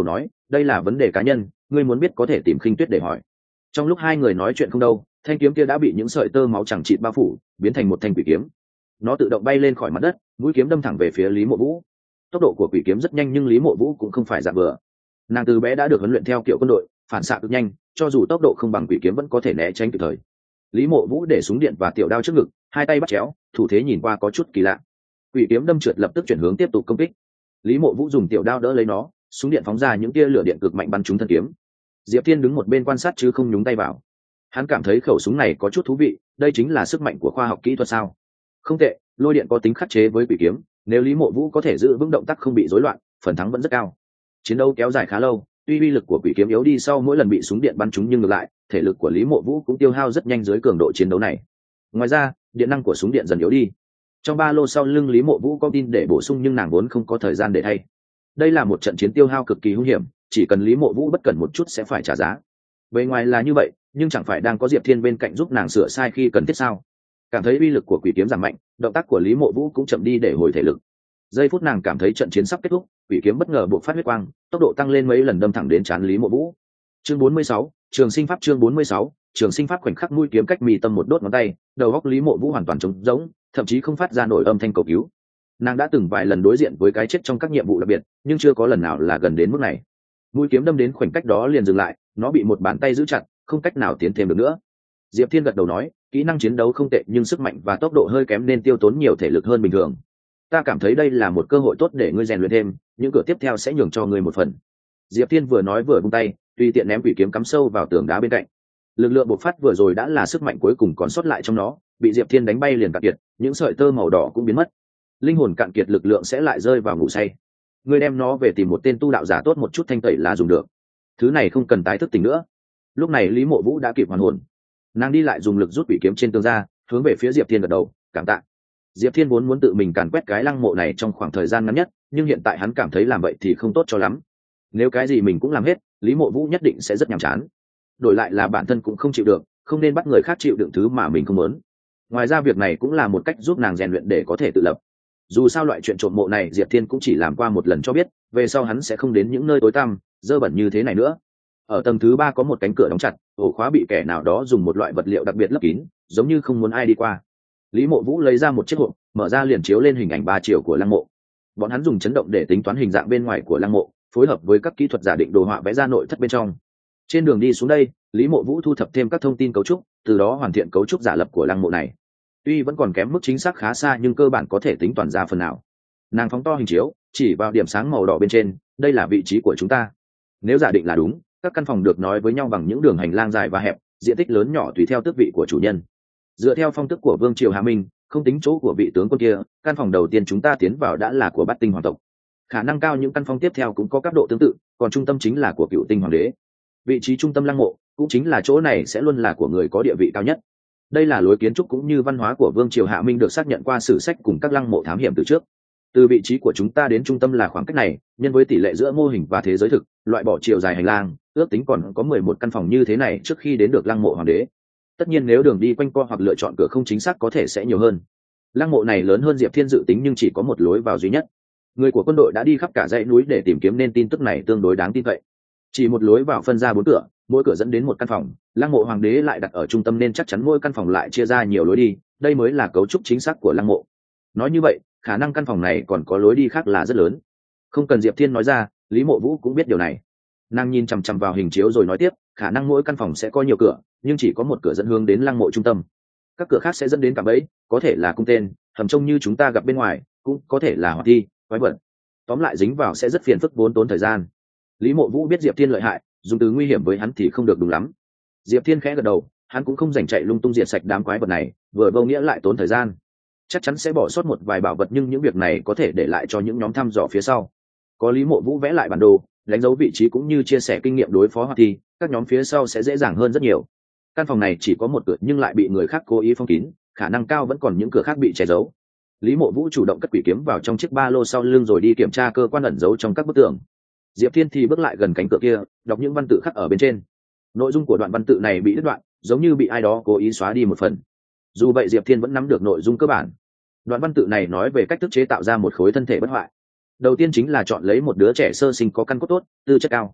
đây là vấn đề cá nhân, ngươi muốn biết có thể tìm Khinh Tuyết để hỏi. Trong lúc hai người nói chuyện không đâu, thanh kiếm kia đã bị những sợi tơ máu chẳng chịt bao phủ, biến thành một thanh quỷ kiếm. Nó tự động bay lên khỏi mặt đất, mũi kiếm đâm thẳng về phía Lý Mộ Vũ. Tốc độ của quỷ kiếm rất nhanh, nhưng Lý Mộ Vũ cũng không phải dạng vừa. Nàng từ bé đã được huấn luyện theo kiểu quân đội, phản xạ cực nhanh, cho dù tốc độ không bằng quỷ kiếm vẫn có thể né tránh kịp thời. Lý Mộ Vũ để súng điện và tiểu đao trước ngực, hai tay bắt chéo, thủ thế nhìn qua có chút kỳ lạ. Quỷ kiếm đâm trượt lập tức chuyển hướng tiếp tục công kích. Lý Mộ Vũ dùng tiểu đao đỡ lấy nó, súng điện phóng ra những tia lửa điện cực mạnh bắn trúng thân kiếm. Diệp Thiên đứng một bên quan sát chứ không nhúng tay vào. Hắn cảm thấy khẩu súng này có chút thú vị, đây chính là sức mạnh của khoa học kỹ thuật sao? Không tệ, lôi điện có tính khắc chế với quỷ kiếm, nếu Lý Mộ Vũ có thể giữ vững động tác không bị rối loạn, phần thắng vẫn rất cao. Chiến đấu kéo dài khá lâu, tuy uy lực của quỷ kiếm yếu đi sau mỗi lần bị súng điện bắn trúng, nhưng ngược lại, thể lực của Lý Mộ Vũ cũng tiêu hao rất nhanh dưới cường độ chiến đấu này. Ngoài ra, điện năng của súng điện dần yếu đi. Trong ba lô sau lưng Lý Mộ Vũ có tin để bổ sung, nhưng nàng vốn không có thời gian để thay. Đây là một trận chiến tiêu hao cực kỳ hung hiểm, chỉ cần Lý Mộ Vũ bất cẩn một chút sẽ phải trả giá. Bề ngoài là như vậy, nhưng chẳng phải đang có Diệp Thiên bên cạnh giúp nàng sửa sai khi cần thiết sao? Cảm thấy uy lực của quỷ kiếm giảm mạnh, động tác của Lý Mộ Vũ cũng chậm đi để hồi thể lực. Giây phút nàng cảm thấy trận chiến sắp kết thúc, quỷ kiếm bất ngờ buộc phát huyết quang, tốc độ tăng lên mấy lần đâm thẳng đến trán Lý Mộ Vũ. Chương bốn mươi sáu, Trường Sinh Pháp. Chương bốn mươi sáu, Trường Sinh Pháp. Khoảnh khắc mũi kiếm cách mi tâm một đốt ngón tay, đầu óc Lý Mộ Vũ hoàn toàn trống rỗng, thậm chí không phát ra nổi âm thanh cầu cứu. Nàng đã từng vài lần đối diện với cái chết trong các nhiệm vụ đặc biệt, nhưng chưa có lần nào là gần đến mức này. Mũi kiếm đâm đến khoảnh cách đó liền dừng lại, nó bị một bàn tay giữ chặt, không cách nào tiến thêm được nữa. Diệp Thiên gật đầu nói, kỹ năng chiến đấu không tệ, nhưng sức mạnh và tốc độ hơi kém nên tiêu tốn nhiều thể lực hơn bình thường. Ta cảm thấy đây là một cơ hội tốt để ngươi rèn luyện thêm, những cửa tiếp theo sẽ nhường cho ngươi một phần. Diệp Thiên vừa nói vừa vung tay, tùy tiện ném quỷ kiếm cắm sâu vào tường đá bên cạnh. Lực lượng bộc phát vừa rồi đã là sức mạnh cuối cùng còn sót lại trong nó, bị Diệp Thiên đánh bay liền cạn kiệt, những sợi tơ màu đỏ cũng biến mất. Linh hồn cạn kiệt, lực lượng sẽ lại rơi vào ngủ say. Ngươi đem nó về tìm một tên tu đạo giả tốt một chút thanh tẩy là dùng được. Thứ này không cần tái thức tỉnh nữa. Lúc này Lý Mộ Vũ đã kịp hoàn hồn, nàng đi lại dùng lực rút quỷ kiếm trên tường ra, hướng về phía Diệp Thiên gật đầu, cảm tạ. Diệp Thiên vốn muốn tự mình càn quét cái lăng mộ này trong khoảng thời gian ngắn nhất, nhưng hiện tại hắn cảm thấy làm vậy thì không tốt cho lắm. Nếu cái gì mình cũng làm hết, Lý Mộ Vũ nhất định sẽ rất nhàm chán. Đổi lại là bản thân cũng không chịu được, không nên bắt người khác chịu đựng thứ mà mình không muốn. Ngoài ra việc này cũng là một cách giúp nàng rèn luyện để có thể tự lập. Dù sao loại chuyện trộm mộ này Diệp Thiên cũng chỉ làm qua một lần cho biết, về sau hắn sẽ không đến những nơi tối tăm, dơ bẩn như thế này nữa. Ở tầng thứ ba có một cánh cửa đóng chặt, ổ khóa bị kẻ nào đó dùng một loại vật liệu đặc biệt lấp kín, giống như không muốn ai đi qua. Lý Mộ Vũ lấy ra một chiếc hộp, mở ra liền chiếu lên hình ảnh ba chiều của lăng mộ. Bọn hắn dùng chấn động để tính toán hình dạng bên ngoài của lăng mộ, phối hợp với các kỹ thuật giả định đồ họa vẽ ra nội thất bên trong. Trên đường đi xuống đây, Lý Mộ Vũ thu thập thêm các thông tin cấu trúc, từ đó hoàn thiện cấu trúc giả lập của lăng mộ này. Tuy vẫn còn kém mức chính xác khá xa, nhưng cơ bản có thể tính toàn ra phần nào. Nàng phóng to hình chiếu, chỉ vào điểm sáng màu đỏ bên trên, đây là vị trí của chúng ta. Nếu giả định là đúng, các căn phòng được nối với nhau bằng những đường hành lang dài và hẹp, diện tích lớn nhỏ tùy theo tước vị của chủ nhân. Dựa theo phong tức của Vương triều Hà Minh, không tính chỗ của vị tướng quân kia, căn phòng đầu tiên chúng ta tiến vào đã là của Bát Tinh hoàng tộc. Khả năng cao những căn phòng tiếp theo cũng có cấp độ tương tự, còn trung tâm chính là của Cựu Tinh hoàng đế. Vị trí trung tâm lăng mộ cũng chính là chỗ này sẽ luôn là của người có địa vị cao nhất. Đây là lối kiến trúc cũng như văn hóa của Vương triều Hạ Minh được xác nhận qua sử sách cùng các lăng mộ thám hiểm từ trước. Từ vị trí của chúng ta đến trung tâm là khoảng cách này, nhân với tỷ lệ giữa mô hình và thế giới thực, loại bỏ chiều dài hành lang, ước tính còn có mười một căn phòng như thế này trước khi đến được lăng mộ hoàng đế. Tất nhiên nếu đường đi quanh co hoặc lựa chọn cửa không chính xác có thể sẽ nhiều hơn. Lăng mộ này lớn hơn Diệp Thiên dự tính, nhưng chỉ có một lối vào duy nhất. Người của quân đội đã đi khắp cả dãy núi để tìm kiếm nên tin tức này tương đối đáng tin cậy. Chỉ một lối vào phân ra bốn cửa, mỗi cửa dẫn đến một căn phòng. Lăng mộ hoàng đế lại đặt ở trung tâm nên chắc chắn mỗi căn phòng lại chia ra nhiều lối đi, đây mới là cấu trúc chính xác của lăng mộ. Nói như vậy, khả năng căn phòng này còn có lối đi khác là rất lớn. Không cần Diệp Thiên nói ra, Lý Mộ Vũ cũng biết điều này. Nàng nhìn chằm chằm vào hình chiếu rồi nói tiếp, khả năng mỗi căn phòng sẽ có nhiều cửa, nhưng chỉ có một cửa dẫn hướng đến lăng mộ trung tâm. Các cửa khác sẽ dẫn đến cạm bẫy, có thể là cung tên, hầm trông như chúng ta gặp bên ngoài, cũng có thể là hoạt thi, quái vật. Tóm lại dính vào sẽ rất phiền phức, vốn tốn thời gian. Lý Mộ Vũ biết Diệp Thiên lợi hại, dùng từ nguy hiểm với hắn thì không được đúng lắm. Diệp Thiên khẽ gật đầu, hắn cũng không rảnh chạy lung tung diệt sạch đám quái vật này, vừa vô nghĩa lại tốn thời gian. Chắc chắn sẽ bỏ sót một vài bảo vật, nhưng những việc này có thể để lại cho những nhóm thăm dò phía sau. Có Lý Mộ Vũ vẽ lại bản đồ, đánh dấu vị trí cũng như chia sẻ kinh nghiệm đối phó hoạt thi, các nhóm phía sau sẽ dễ dàng hơn rất nhiều. Căn phòng này chỉ có một cửa nhưng lại bị người khác cố ý phong kín, khả năng cao vẫn còn những cửa khác bị che giấu. Lý Mộ Vũ chủ động cất quỷ kiếm vào trong chiếc ba lô sau lưng rồi đi kiểm tra cơ quan ẩn giấu trong các bức tường. Diệp Thiên thì bước lại gần cánh cửa kia, đọc những văn tự khắc ở bên trên. Nội dung của đoạn văn tự này bị đứt đoạn, giống như bị ai đó cố ý xóa đi một phần. Dù vậy Diệp Thiên vẫn nắm được nội dung cơ bản. Đoạn văn tự này nói về cách thức chế tạo ra một khối thân thể bất hoại. Đầu tiên chính là chọn lấy một đứa trẻ sơ sinh có căn cốt tốt, tư chất cao.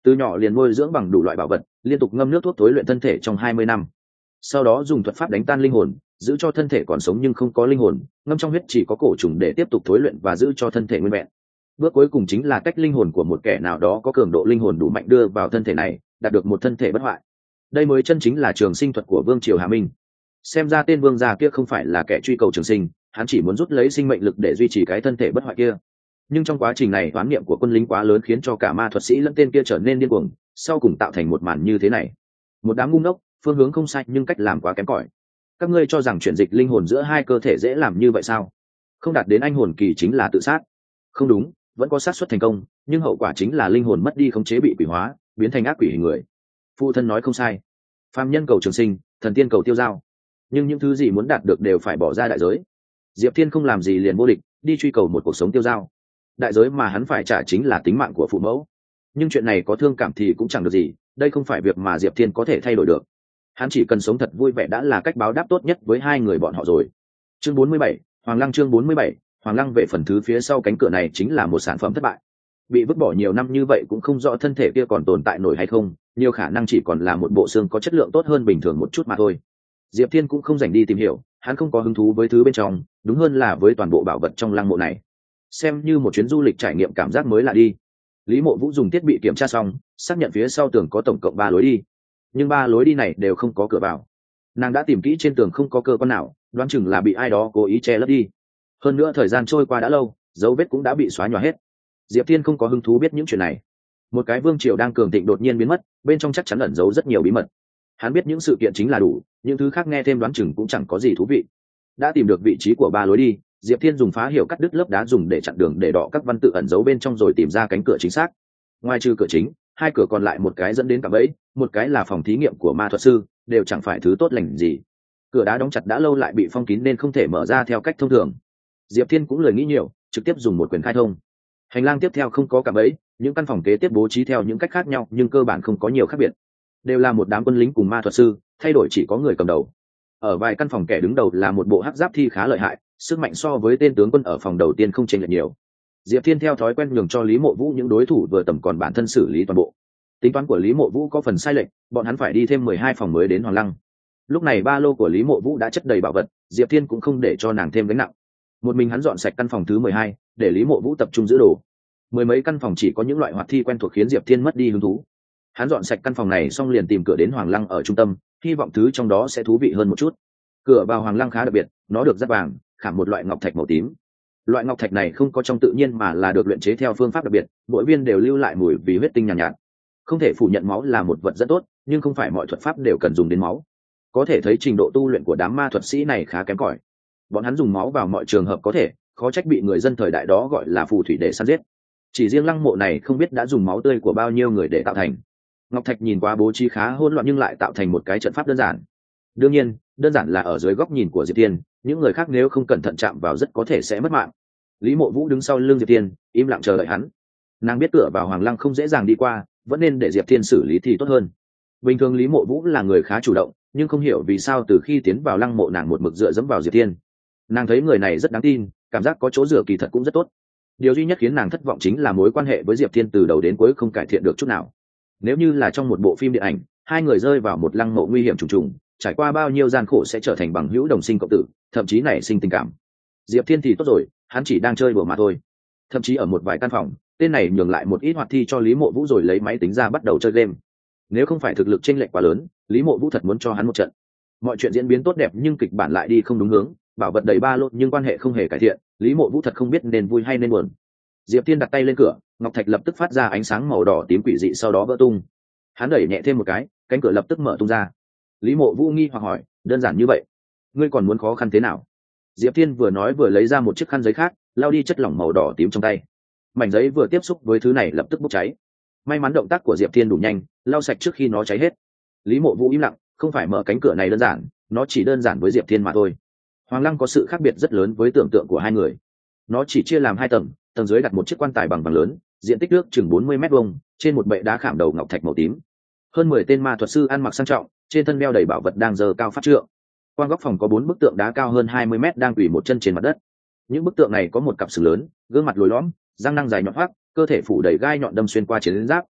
từ nhỏ liền nuôi dưỡng bằng đủ loại bảo vật, liên tục ngâm nước thuốc tối luyện thân thể trong hai mươi năm, sau đó dùng thuật pháp đánh tan linh hồn, giữ cho thân thể còn sống nhưng không có linh hồn, ngâm trong huyết chỉ có cổ trùng để tiếp tục thối luyện và giữ cho thân thể nguyên vẹn. Bước cuối cùng chính là cách linh hồn của một kẻ nào đó có cường độ linh hồn đủ mạnh đưa vào thân thể này, đạt được một thân thể bất hoại. Đây mới chân chính là trường sinh thuật của vương triều Hà Minh. Xem ra tên vương gia kia không phải là kẻ truy cầu trường sinh, hắn chỉ muốn rút lấy sinh mệnh lực để duy trì cái thân thể bất hoại kia. Nhưng trong quá trình này toán niệm của quân lính quá lớn khiến cho cả ma thuật sĩ lẫn tên kia trở nên điên cuồng, sau cùng tạo thành một màn như thế này. Một đám ngu ngốc, phương hướng không sai nhưng cách làm quá kém cỏi. Các ngươi cho rằng chuyển dịch linh hồn giữa hai cơ thể dễ làm như vậy sao? Không đạt đến anh hồn kỳ chính là tự sát. Không đúng, vẫn có xác suất thành công, nhưng hậu quả chính là linh hồn mất đi khống chế, bị quỷ hóa, biến thành ác quỷ hình người. Phụ thân nói không sai, phàm nhân cầu trường sinh, thần tiên cầu tiêu dao, nhưng những thứ gì muốn đạt được đều phải bỏ ra đại giới. Diệp Thiên không làm gì liền vô địch, đi truy cầu một cuộc sống tiêu dao. Đại giới mà hắn phải trả chính là tính mạng của phụ mẫu. Nhưng chuyện này có thương cảm thì cũng chẳng được gì, đây không phải việc mà Diệp Thiên có thể thay đổi được. Hắn chỉ cần sống thật vui vẻ đã là cách báo đáp tốt nhất với hai người bọn họ rồi. Chương bốn mươi bảy, Hoàng Lăng. Chương bốn mươi bảy, Hoàng Lăng. Về phần thứ phía sau cánh cửa này chính là một sản phẩm thất bại. Bị vứt bỏ nhiều năm như vậy cũng không rõ thân thể kia còn tồn tại nổi hay không, nhiều khả năng chỉ còn là một bộ xương có chất lượng tốt hơn bình thường một chút mà thôi. Diệp Thiên cũng không dành đi tìm hiểu, hắn không có hứng thú với thứ bên trong, đúng hơn là với toàn bộ bảo vật trong lăng mộ này. Xem như một chuyến du lịch trải nghiệm cảm giác mới lạ đi. Lý Mộ Vũ dùng thiết bị kiểm tra xong, xác nhận phía sau tường có tổng cộng ba lối đi, nhưng ba lối đi này đều không có cửa vào. Nàng đã tìm kỹ trên tường không có cơ quan nào, đoán chừng là bị ai đó cố ý che lấp đi. Hơn nữa thời gian trôi qua đã lâu, dấu vết cũng đã bị xóa nhòa hết. Diệp Thiên không có hứng thú biết những chuyện này. Một cái vương triều đang cường thịnh đột nhiên biến mất, bên trong chắc chắn ẩn giấu rất nhiều bí mật. Hắn biết những sự kiện chính là đủ, những thứ khác nghe thêm đoán chừng cũng chẳng có gì thú vị. Đã tìm được vị trí của ba lối đi, Diệp Thiên dùng phá hiểu cắt đứt lớp đá dùng để chặn đường để đọ các văn tự ẩn giấu bên trong rồi tìm ra cánh cửa chính xác. Ngoài trừ cửa chính, hai cửa còn lại một cái dẫn đến cạm bẫy, một cái là phòng thí nghiệm của ma thuật sư, đều chẳng phải thứ tốt lành gì. Cửa đá đóng chặt đã lâu lại bị phong kín nên không thể mở ra theo cách thông thường. Diệp Thiên cũng lười nghĩ nhiều, trực tiếp dùng một quyền khai thông. Hành lang tiếp theo không có cạm bẫy, những căn phòng kế tiếp bố trí theo những cách khác nhau nhưng cơ bản không có nhiều khác biệt. Đều là một đám quân lính cùng ma thuật sư, thay đổi chỉ có người cầm đầu. Ở vài căn phòng kẻ đứng đầu là một bộ hắc giáp thi khá lợi hại, sức mạnh so với tên tướng quân ở phòng đầu tiên không chênh lệch nhiều. Diệp Thiên theo thói quen nhường cho Lý Mộ Vũ những đối thủ vừa tầm còn bản thân xử lý toàn bộ. Tính toán của Lý Mộ Vũ có phần sai lệch, bọn hắn phải đi thêm mười hai phòng mới đến Hoàng Lăng. Lúc này ba lô của Lý Mộ Vũ đã chất đầy bảo vật, Diệp Thiên cũng không để cho nàng thêm gánh nặng. Một mình hắn dọn sạch căn phòng thứ mười hai, để Lý Mộ Vũ tập trung giữ đồ. Mười mấy căn phòng chỉ có những loại hoạt thi quen thuộc khiến Diệp Thiên mất đi hứng thú. Hắn dọn sạch căn phòng này xong liền tìm cửa đến Hoàng Lăng ở trung tâm, hy vọng thứ trong đó sẽ thú vị hơn một chút. Cửa vào Hoàng Lăng khá đặc biệt, nó được dắt vàng, khảm một loại ngọc thạch màu tím. Loại ngọc thạch này không có trong tự nhiên mà là được luyện chế theo phương pháp đặc biệt, mỗi viên đều lưu lại mùi vì huyết tinh nhàn nhạt, nhạt. Không thể phủ nhận máu là một vật rất tốt, nhưng không phải mọi thuật pháp đều cần dùng đến máu. Có thể thấy trình độ tu luyện của đám ma thuật sĩ này khá kém cỏi. Bọn hắn dùng máu vào mọi trường hợp có thể, khó trách bị người dân thời đại đó gọi là phù thủy để săn giết. Chỉ riêng lăng mộ này không biết đã dùng máu tươi của bao nhiêu người để tạo thành. Ngọc thạch nhìn qua bố trí khá hỗn loạn nhưng lại tạo thành một cái trận pháp đơn giản. Đương nhiên, đơn giản là ở dưới góc nhìn của Diệp Thiên, những người khác nếu không cẩn thận chạm vào rất có thể sẽ mất mạng. Lý Mộ Vũ đứng sau lưng Diệp Thiên, im lặng chờ đợi hắn. Nàng biết cửa vào Hoàng Lăng không dễ dàng đi qua, vẫn nên để Diệp Thiên xử lý thì tốt hơn. Bình thường Lý Mộ Vũ là người khá chủ động, nhưng không hiểu vì sao từ khi tiến vào lăng mộ nàng một mực dựa dẫm vào Diệp Thiên. Nàng thấy người này rất đáng tin, cảm giác có chỗ dựa kỳ thật cũng rất tốt. Điều duy nhất khiến nàng thất vọng chính là mối quan hệ với Diệp Thiên từ đầu đến cuối không cải thiện được chút nào. Nếu như là trong một bộ phim điện ảnh, hai người rơi vào một lăng mộ nguy hiểm trùng trùng, trải qua bao nhiêu gian khổ sẽ trở thành bằng hữu đồng sinh cộng tử, thậm chí nảy sinh tình cảm. Diệp Thiên thì tốt rồi, hắn chỉ đang chơi đùa mà thôi. Thậm chí ở một vài căn phòng, tên này nhường lại một ít hoạt thi cho Lý Mộ Vũ rồi lấy máy tính ra bắt đầu chơi game. Nếu không phải thực lực chênh lệch quá lớn, Lý Mộ Vũ thật muốn cho hắn một trận. Mọi chuyện diễn biến tốt đẹp nhưng kịch bản lại đi không đúng hướng, bảo vật đầy ba lô nhưng quan hệ không hề cải thiện, Lý Mộ Vũ thật không biết nên vui hay nên buồn. Diệp Thiên đặt tay lên cửa, ngọc thạch lập tức phát ra ánh sáng màu đỏ tím quỷ dị sau đó vỡ tung. Hắn đẩy nhẹ thêm một cái, cánh cửa lập tức mở tung ra. Lý Mộ Vũ nghi hoặc hỏi, đơn giản như vậy, ngươi còn muốn khó khăn thế nào? Diệp Thiên vừa nói vừa lấy ra một chiếc khăn giấy khác, lau đi chất lỏng màu đỏ tím trong tay. Mảnh giấy vừa tiếp xúc với thứ này lập tức bốc cháy. May mắn động tác của Diệp Thiên đủ nhanh, lau sạch trước khi nó cháy hết. Lý Mộ Vũ im lặng, không phải mở cánh cửa này đơn giản, nó chỉ đơn giản với Diệp Thiên mà thôi. Hoàng Lăng có sự khác biệt rất lớn với tưởng tượng của hai người. Nó chỉ chia làm hai tầng, tầng dưới đặt một chiếc quan tài bằng vàng lớn, diện tích nước chừng bốn mươi mét vuông, trên một bệ đá khảm đầu ngọc thạch màu tím. Hơn mười tên ma thuật sư ăn mặc sang trọng, trên thân đeo đầy bảo vật đang giơ cao pháp trượng. Qua góc phòng có bốn bức tượng đá cao hơn hai mươi mét đang quỳ một chân trên mặt đất. Những bức tượng này có một cặp sừng lớn, gương mặt lồi lõm, răng nanh dài nhọn hoắt, cơ thể phủ đầy gai nhọn đâm xuyên qua chiến giáp.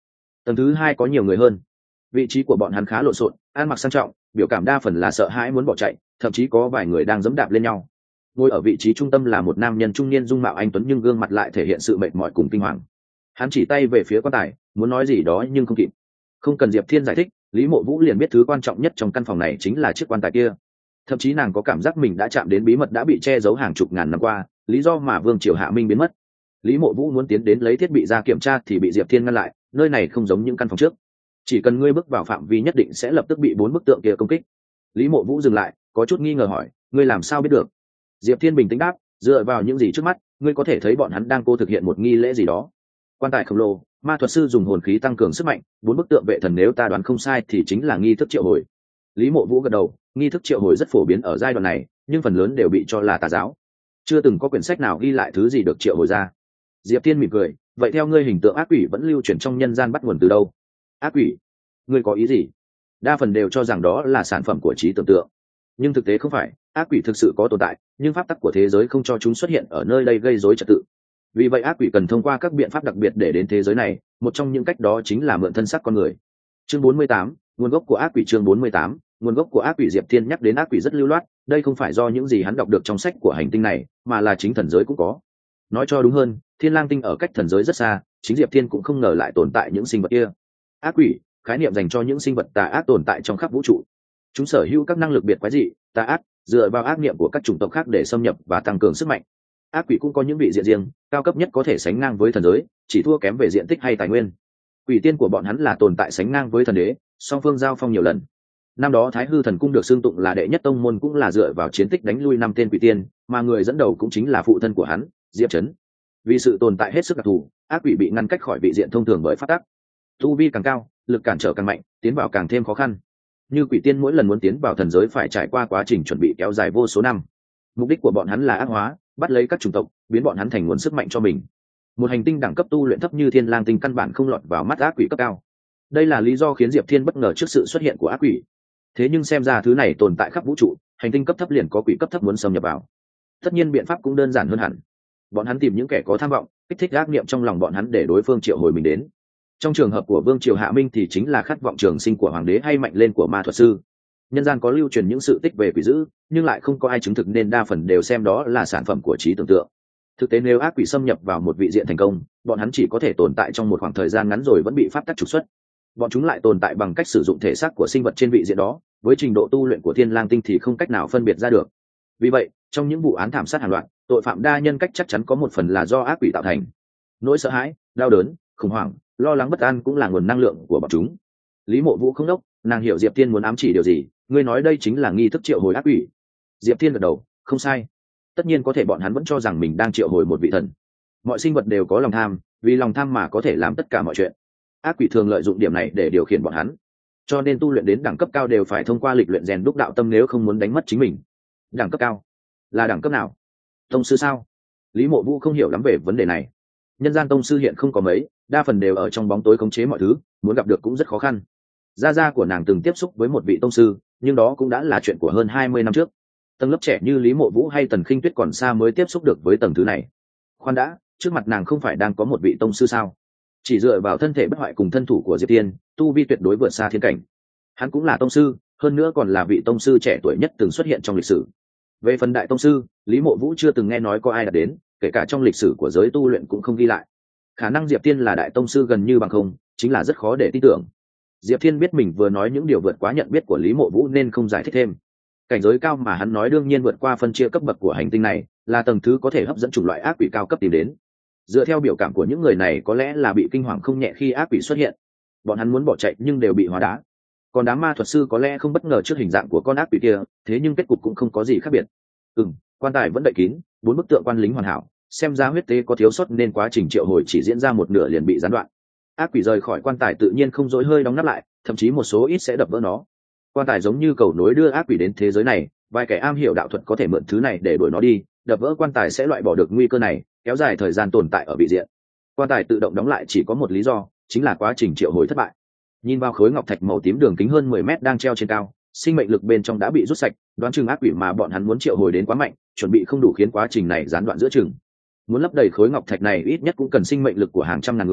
Tầng thứ hai có nhiều người hơn, vị trí của bọn hắn khá lộn xộn, ăn mặc sang trọng, biểu cảm đa phần là sợ hãi muốn bỏ chạy, thậm chí có vài người đang giẫm đạp lên nhau. Ngồi ở vị trí trung tâm là một nam nhân trung niên dung mạo anh tuấn nhưng gương mặt lại thể hiện sự mệt mỏi cùng kinh hoàng. Hắn chỉ tay về phía quan tài, muốn nói gì đó nhưng không kịp. Không cần Diệp Thiên giải thích, Lý Mộ Vũ liền biết thứ quan trọng nhất trong căn phòng này chính là chiếc quan tài kia. Thậm chí nàng có cảm giác mình đã chạm đến bí mật đã bị che giấu hàng chục ngàn năm qua, lý do mà Vương Triều Hạ Minh biến mất. Lý Mộ Vũ muốn tiến đến lấy thiết bị ra kiểm tra thì bị Diệp Thiên ngăn lại, nơi này không giống những căn phòng trước, chỉ cần ngươi bước vào phạm vi nhất định sẽ lập tức bị bốn bức tượng kia công kích. Lý Mộ Vũ dừng lại, có chút nghi ngờ hỏi, ngươi làm sao biết được? Diệp Thiên bình tĩnh đáp, dựa vào những gì trước mắt, ngươi có thể thấy bọn hắn đang cố thực hiện một nghi lễ gì đó. Quan tài khổng lồ, ma thuật sư dùng hồn khí tăng cường sức mạnh, bốn bức tượng vệ thần nếu ta đoán không sai thì chính là nghi thức triệu hồi. Lý Mộ Vũ gật đầu, nghi thức triệu hồi rất phổ biến ở giai đoạn này, nhưng phần lớn đều bị cho là tà giáo, chưa từng có quyển sách nào ghi lại thứ gì được triệu hồi ra. Diệp Thiên mỉm cười, vậy theo ngươi hình tượng ác quỷ vẫn lưu truyền trong nhân gian bắt nguồn từ đâu? Ác quỷ? Ngươi có ý gì? Đa phần đều cho rằng đó là sản phẩm của trí tưởng tượng, nhưng thực tế không phải. Ác quỷ thực sự có tồn tại, nhưng pháp tắc của thế giới không cho chúng xuất hiện ở nơi đây gây rối trật tự. Vì vậy ác quỷ cần thông qua các biện pháp đặc biệt để đến thế giới này, một trong những cách đó chính là mượn thân xác con người. Chương bốn mươi tám, nguồn gốc của ác quỷ. Chương bốn mươi tám, nguồn gốc của ác quỷ. Diệp Thiên nhắc đến ác quỷ rất lưu loát, đây không phải do những gì hắn đọc được trong sách của hành tinh này, mà là chính thần giới cũng có. Nói cho đúng hơn, Thiên Lang tinh ở cách thần giới rất xa, chính Diệp Thiên cũng không ngờ lại tồn tại những sinh vật kia. Ác quỷ, khái niệm dành cho những sinh vật tà ác tồn tại trong khắp vũ trụ. Chúng sở hữu các năng lực biệt quái dị, tà ác, dựa vào ác niệm của các chủng tộc khác để xâm nhập và tăng cường sức mạnh. Ác quỷ cũng có những vị diện riêng, cao cấp nhất có thể sánh ngang với thần giới, chỉ thua kém về diện tích hay tài nguyên. Quỷ tiên của bọn hắn là tồn tại sánh ngang với thần đế, song phương giao phong nhiều lần. Năm đó Thái Hư Thần Cung được xưng tụng là đệ nhất tông môn cũng là dựa vào chiến tích đánh lui năm tên quỷ tiên, mà người dẫn đầu cũng chính là phụ thân của hắn, Diệp Trấn. Vì sự tồn tại hết sức đặc thù, ác quỷ bị ngăn cách khỏi vị diện thông thường bởi pháp tắc. Tu vi càng cao, lực cản trở càng mạnh, tiến vào càng thêm khó khăn. Như quỷ tiên mỗi lần muốn tiến vào thần giới phải trải qua quá trình chuẩn bị kéo dài vô số năm. Mục đích của bọn hắn là ác hóa, bắt lấy các chủng tộc, biến bọn hắn thành nguồn sức mạnh cho mình. Một hành tinh đẳng cấp tu luyện thấp như Thiên Lang tinh căn bản không lọt vào mắt ác quỷ cấp cao. Đây là lý do khiến Diệp Thiên bất ngờ trước sự xuất hiện của ác quỷ. Thế nhưng xem ra thứ này tồn tại khắp vũ trụ, hành tinh cấp thấp liền có quỷ cấp thấp muốn xâm nhập vào. Tất nhiên biện pháp cũng đơn giản hơn hẳn. Bọn hắn tìm những kẻ có tham vọng, kích thích ác niệm trong lòng bọn hắn để đối phương triệu hồi mình đến. Trong trường hợp của Vương Triều Hạ Minh thì chính là khát vọng trường sinh của hoàng đế hay mạnh lên của ma thuật sư. Nhân gian có lưu truyền những sự tích về quỷ dữ, nhưng lại không có ai chứng thực nên đa phần đều xem đó là sản phẩm của trí tưởng tượng. Thực tế nếu ác quỷ xâm nhập vào một vị diện thành công, bọn hắn chỉ có thể tồn tại trong một khoảng thời gian ngắn rồi vẫn bị pháp tắc trục xuất. Bọn chúng lại tồn tại bằng cách sử dụng thể xác của sinh vật trên vị diện đó, với trình độ tu luyện của Thiên Lang tinh thì không cách nào phân biệt ra được. Vì vậy, trong những vụ án thảm sát hàng loạt, tội phạm đa nhân cách chắc chắn có một phần là do ác quỷ tạo thành. Nỗi sợ hãi, đau đớn, khủng hoảng, lo lắng bất an cũng là nguồn năng lượng của bọn chúng. Lý Mộ Vũ không đốc, nàng hiểu Diệp Thiên muốn ám chỉ điều gì. Ngươi nói đây chính là nghi thức triệu hồi ác quỷ? Diệp Thiên gật đầu, không sai. Tất nhiên có thể bọn hắn vẫn cho rằng mình đang triệu hồi một vị thần. Mọi sinh vật đều có lòng tham, vì lòng tham mà có thể làm tất cả mọi chuyện. Ác quỷ thường lợi dụng điểm này để điều khiển bọn hắn, cho nên tu luyện đến đẳng cấp cao đều phải thông qua lịch luyện rèn đúc đạo tâm nếu không muốn đánh mất chính mình. Đẳng cấp cao là đẳng cấp nào? Tông sư sao? Lý Mộ Vũ không hiểu lắm về vấn đề này. Nhân gian tông sư hiện không có mấy, đa phần đều ở trong bóng tối khống chế mọi thứ, muốn gặp được cũng rất khó khăn. Gia gia của nàng từng tiếp xúc với một vị tông sư, nhưng đó cũng đã là chuyện của hơn hai mươi năm trước. Tầng lớp trẻ như Lý Mộ Vũ hay Tần Khinh Tuyết còn xa mới tiếp xúc được với tầng thứ này. Khoan đã, trước mặt nàng không phải đang có một vị tông sư sao? Chỉ dựa vào thân thể bất hoại cùng thân thủ của Diệp Tiên, tu vi tuyệt đối vượt xa thiên cảnh. Hắn cũng là tông sư, hơn nữa còn là vị tông sư trẻ tuổi nhất từng xuất hiện trong lịch sử. Về phần đại tông sư, Lý Mộ Vũ chưa từng nghe nói có ai đạt đến, kể cả trong lịch sử của giới tu luyện cũng không ghi lại. Khả năng Diệp Tiên là đại tông sư gần như bằng không, chính là rất khó để tin tưởng. Diệp Thiên biết mình vừa nói những điều vượt quá nhận biết của Lý Mộ Vũ nên không giải thích thêm. Cảnh giới cao mà hắn nói đương nhiên vượt qua phân chia cấp bậc của hành tinh này, là tầng thứ có thể hấp dẫn chủng loại ác quỷ cao cấp tìm đến. Dựa theo biểu cảm của những người này có lẽ là bị kinh hoàng không nhẹ khi ác quỷ xuất hiện. Bọn hắn muốn bỏ chạy nhưng đều bị hóa đá. Còn đám ma thuật sư có lẽ không bất ngờ trước hình dạng của con ác quỷ kia, thế nhưng kết cục cũng không có gì khác biệt. Ừm, quan tài vẫn đậy kín, bốn bức tượng quan lính hoàn hảo, xem ra huyết tế có thiếu sót nên quá trình triệu hồi chỉ diễn ra một nửa liền bị gián đoạn. Ác quỷ rời khỏi quan tài tự nhiên không dối hơi đóng nắp lại, thậm chí một số ít sẽ đập vỡ nó. Quan tài giống như cầu nối đưa ác quỷ đến thế giới này, vài kẻ am hiểu đạo thuật có thể mượn thứ này để đuổi nó đi, đập vỡ quan tài sẽ loại bỏ được nguy cơ này, kéo dài thời gian tồn tại ở vị diện. Quan tài tự động đóng lại chỉ có một lý do, chính là quá trình triệu hồi thất bại. Nhìn vào khối ngọc thạch màu tím đường kính hơn mười mét đang treo trên cao, sinh mệnh lực bên trong đã bị rút sạch, đoán chừng ác quỷ mà bọn hắn muốn triệu hồi đến quá mạnh, chuẩn bị không đủ khiến quá trình này gián đoạn giữa chừng. Muốn lấp đầy khối ngọc thạch này ít nhất cũng cần sinh mệnh lực của hàng trăm ngàn người,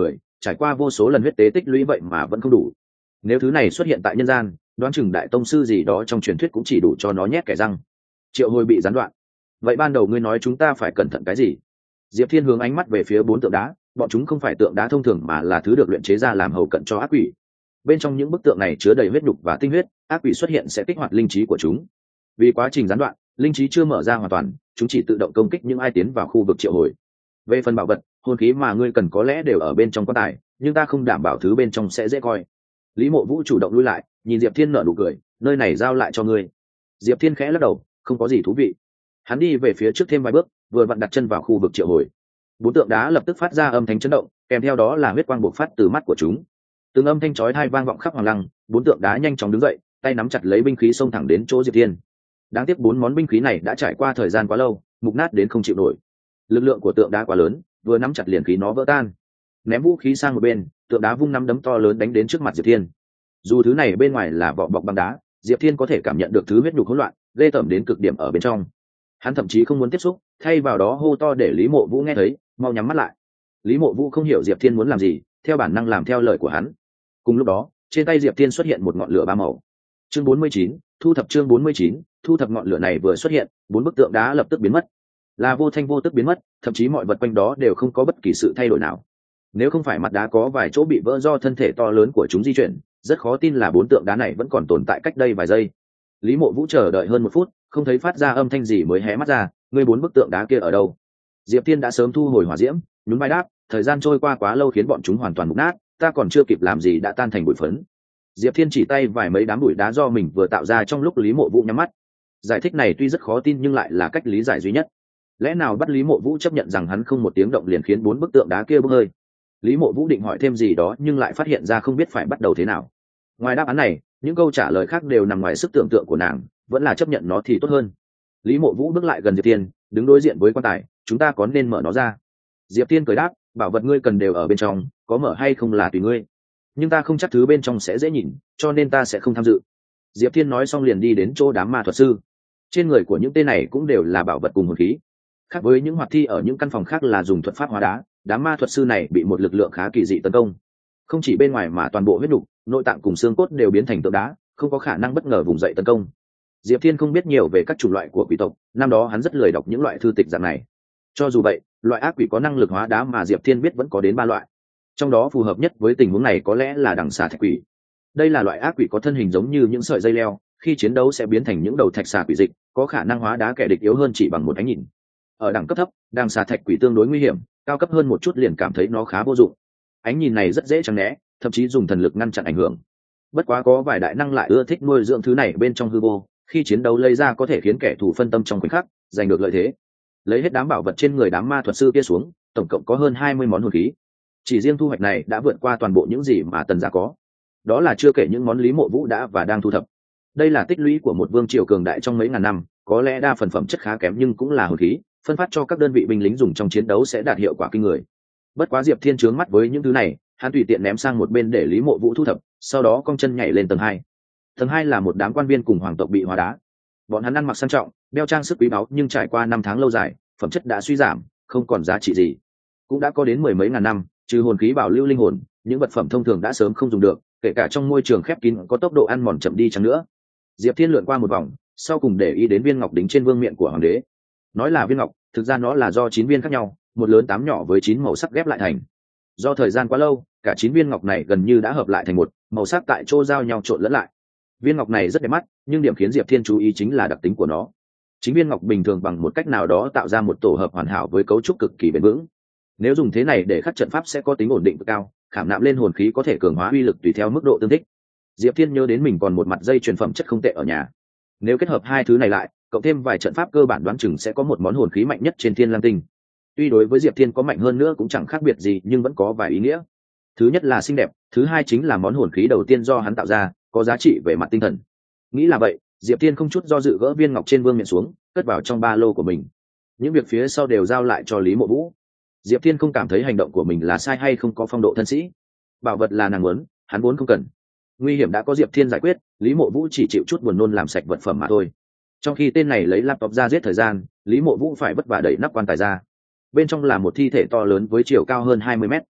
trải qua vô số lần huyết tế tích lũy vậy mà vẫn không đủ. Nếu thứ này xuất hiện tại nhân gian, đoán chừng đại tông sư gì đó trong truyền thuyết cũng chỉ đủ cho nó nhét kẻ răng. Triệu Hồi bị gián đoạn. Vậy ban đầu ngươi nói chúng ta phải cẩn thận cái gì? Diệp Thiên hướng ánh mắt về phía bốn tượng đá, bọn chúng không phải tượng đá thông thường mà là thứ được luyện chế ra làm hầu cận cho ác quỷ. Bên trong những bức tượng này chứa đầy huyết nhục và tinh huyết, ác quỷ xuất hiện sẽ kích hoạt linh trí của chúng. Vì quá trình gián đoạn, linh trí chưa mở ra hoàn toàn, chúng chỉ tự động công kích những ai tiến vào khu vực triệu hồi. Về phần bảo vật, hồn khí mà ngươi cần có lẽ đều ở bên trong quan tài, nhưng ta không đảm bảo thứ bên trong sẽ dễ coi. Lý Mộ Vũ chủ động lui lại, nhìn Diệp Thiên nở nụ cười, nơi này giao lại cho ngươi. Diệp Thiên khẽ lắc đầu, không có gì thú vị. Hắn đi về phía trước thêm vài bước, vừa vặn đặt chân vào khu vực triệu hồi. Bốn tượng đá lập tức phát ra âm thanh chấn động, kèm theo đó là huyết quang bộc phát từ mắt của chúng. Từng âm thanh chói tai vang vọng khắp hoàng lăng, bốn tượng đá nhanh chóng đứng dậy, tay nắm chặt lấy binh khí xông thẳng đến chỗ Diệp Thiên. Đáng tiếc bốn món binh khí này đã trải qua thời gian quá lâu, mục nát đến không chịu nổi. Lực lượng của tượng đá quá lớn, vừa nắm chặt liền khí nó vỡ tan. Ném vũ khí sang một bên, tượng đá vung nắm đấm to lớn đánh đến trước mặt Diệp Thiên. Dù thứ này bên ngoài là vỏ bọc băng đá, Diệp Thiên có thể cảm nhận được thứ huyết nhục hỗn loạn, ghê tởm đến cực điểm ở bên trong. Hắn thậm chí không muốn tiếp xúc, thay vào đó hô to để Lý Mộ Vũ nghe thấy, mau nhắm mắt lại. Lý Mộ Vũ không hiểu Diệp Thiên muốn làm gì, theo bản năng làm theo lời của hắn. Cùng lúc đó, trên tay Diệp Thiên xuất hiện một ngọn lửa ba màu. Chương bốn mươi chín, thu thập chương bốn mươi chín, thu thập ngọn lửa này vừa xuất hiện, bốn bức tượng đá lập tức biến mất. Là vô thanh vô tức biến mất, thậm chí mọi vật quanh đó đều không có bất kỳ sự thay đổi nào. Nếu không phải mặt đá có vài chỗ bị vỡ do thân thể to lớn của chúng di chuyển, rất khó tin là bốn tượng đá này vẫn còn tồn tại cách đây vài giây. Lý Mộ Vũ chờ đợi hơn một phút, không thấy phát ra âm thanh gì mới hé mắt ra, ngươi bốn bức tượng đá kia ở đâu? Diệp Thiên đã sớm thu hồi hỏa diễm, nhún vai đáp, thời gian trôi qua quá lâu khiến bọn chúng hoàn toàn mục nát, ta còn chưa kịp làm gì đã tan thành bụi phấn. Diệp Thiên chỉ tay vài mấy đám bụi đá do mình vừa tạo ra trong lúc Lý Mộ Vũ nhắm mắt. Giải thích này tuy rất khó tin nhưng lại là cách lý giải duy nhất. Lẽ nào bắt Lý Mộ Vũ chấp nhận rằng hắn không một tiếng động liền khiến bốn bức tượng đá kia bốc hơi? Lý Mộ Vũ định hỏi thêm gì đó nhưng lại phát hiện ra không biết phải bắt đầu thế nào. Ngoài đáp án này, những câu trả lời khác đều nằm ngoài sức tưởng tượng của nàng, vẫn là chấp nhận nó thì tốt hơn. Lý Mộ Vũ bước lại gần Diệp Thiên, đứng đối diện với quan tài, chúng ta có nên mở nó ra? Diệp Thiên cười đáp, bảo vật ngươi cần đều ở bên trong, có mở hay không là tùy ngươi, nhưng ta không chắc thứ bên trong sẽ dễ nhìn, cho nên ta sẽ không tham dự. Diệp Thiên nói xong liền đi đến chỗ đám ma thuật sư. Trên người của những tên này cũng đều là bảo vật cùng hồn khí. Khác với những hoạt thi ở những căn phòng khác là dùng thuật pháp hóa đá, đám ma thuật sư này bị một lực lượng khá kỳ dị tấn công. Không chỉ bên ngoài mà toàn bộ huyết nục, nội tạng cùng xương cốt đều biến thành tượng đá, không có khả năng bất ngờ vùng dậy tấn công. Diệp Thiên không biết nhiều về các chủng loại của quỷ tộc, năm đó hắn rất lười đọc những loại thư tịch dạng này. Cho dù vậy, loại ác quỷ có năng lực hóa đá mà Diệp Thiên biết vẫn có đến ba loại. Trong đó phù hợp nhất với tình huống này có lẽ là đằng xà thạch quỷ. Đây là loại ác quỷ có thân hình giống như những sợi dây leo, khi chiến đấu sẽ biến thành những đầu thạch xà quỷ dịch, có khả năng hóa đá kẻ địch yếu hơn chỉ bằng một ánh nhìn. Ở đẳng cấp thấp, đằng xà thạch quỷ tương đối nguy hiểm, cao cấp hơn một chút liền cảm thấy nó khá vô dụng. Ánh nhìn này rất dễ tránh né, thậm chí dùng thần lực ngăn chặn ảnh hưởng. Bất quá có vài đại năng lại ưa thích nuôi dưỡng thứ này bên trong hư vô, khi chiến đấu lấy ra có thể khiến kẻ thù phân tâm trong khoảnh khắc, giành được lợi thế. Lấy hết đám bảo vật trên người đám ma thuật sư kia xuống, tổng cộng có hơn hai mươi món hồn khí. Chỉ riêng thu hoạch này đã vượt qua toàn bộ những gì mà Tần gia có. Đó là chưa kể những món Lý Mộ Vũ đã và đang thu thập. Đây là tích lũy của một vương triều cường đại trong mấy ngàn năm, có lẽ đa phần phẩm chất khá kém nhưng cũng là hồn khí, phân phát cho các đơn vị binh lính dùng trong chiến đấu sẽ đạt hiệu quả kinh người. Bất quá Diệp Thiên trướng mắt với những thứ này, hắn tùy tiện ném sang một bên để Lý Mộ Vũ thu thập, sau đó cong chân nhảy lên tầng hai. Tầng hai là một đám quan viên cùng hoàng tộc bị hóa đá. Bọn hắn ăn mặc sang trọng, đeo trang sức quý báu nhưng trải qua năm tháng lâu dài, phẩm chất đã suy giảm, không còn giá trị gì. Cũng đã có đến mười mấy ngàn năm, trừ hồn khí bảo lưu linh hồn, những vật phẩm thông thường đã sớm không dùng được, kể cả trong môi trường khép kín có tốc độ ăn mòn chậm đi chăng nữa. Diệp Thiên lượn qua một vòng, sau cùng để ý đến viên ngọc đính trên vương miện của hoàng đế. Nói là viên ngọc, thực ra nó là do chín viên khác nhau, một lớn tám nhỏ với chín màu sắc ghép lại thành. Do thời gian quá lâu, cả chín viên ngọc này gần như đã hợp lại thành một, màu sắc tại chỗ giao nhau trộn lẫn lại. Viên ngọc này rất đẹp mắt, nhưng điểm khiến Diệp Thiên chú ý chính là đặc tính của nó. Chính viên ngọc bình thường bằng một cách nào đó tạo ra một tổ hợp hoàn hảo với cấu trúc cực kỳ bền vững. Nếu dùng thế này để khắc trận pháp sẽ có tính ổn định cực cao, khảm nạm lên hồn khí có thể cường hóa uy lực tùy theo mức độ tương thích. Diệp Thiên nhớ đến mình còn một mặt dây truyền phẩm chất không tệ ở nhà. Nếu kết hợp hai thứ này lại, cộng thêm vài trận pháp cơ bản đoán chừng sẽ có một món hồn khí mạnh nhất trên Thiên Lam Tinh. Tuy đối với Diệp Thiên có mạnh hơn nữa cũng chẳng khác biệt gì nhưng vẫn có vài ý nghĩa. Thứ nhất là xinh đẹp, thứ hai chính là món hồn khí đầu tiên do hắn tạo ra, có giá trị về mặt tinh thần. Nghĩ là vậy, Diệp Thiên không chút do dự gỡ viên ngọc trên vương miện xuống, cất vào trong ba lô của mình. Những việc phía sau đều giao lại cho Lý Mộ Vũ. Diệp Thiên không cảm thấy hành động của mình là sai hay không có phong độ thân sĩ. Bảo vật là nàng muốn, hắn vốn không cần. Nguy hiểm đã có Diệp Thiên giải quyết, Lý Mộ Vũ chỉ chịu chút buồn nôn làm sạch vật phẩm mà thôi. Trong khi tên này lấy laptop ra giết thời gian, Lý Mộ Vũ phải vất vả đẩy nắp quan tài ra. Bên trong là một thi thể to lớn với chiều cao hơn hai mươi mét.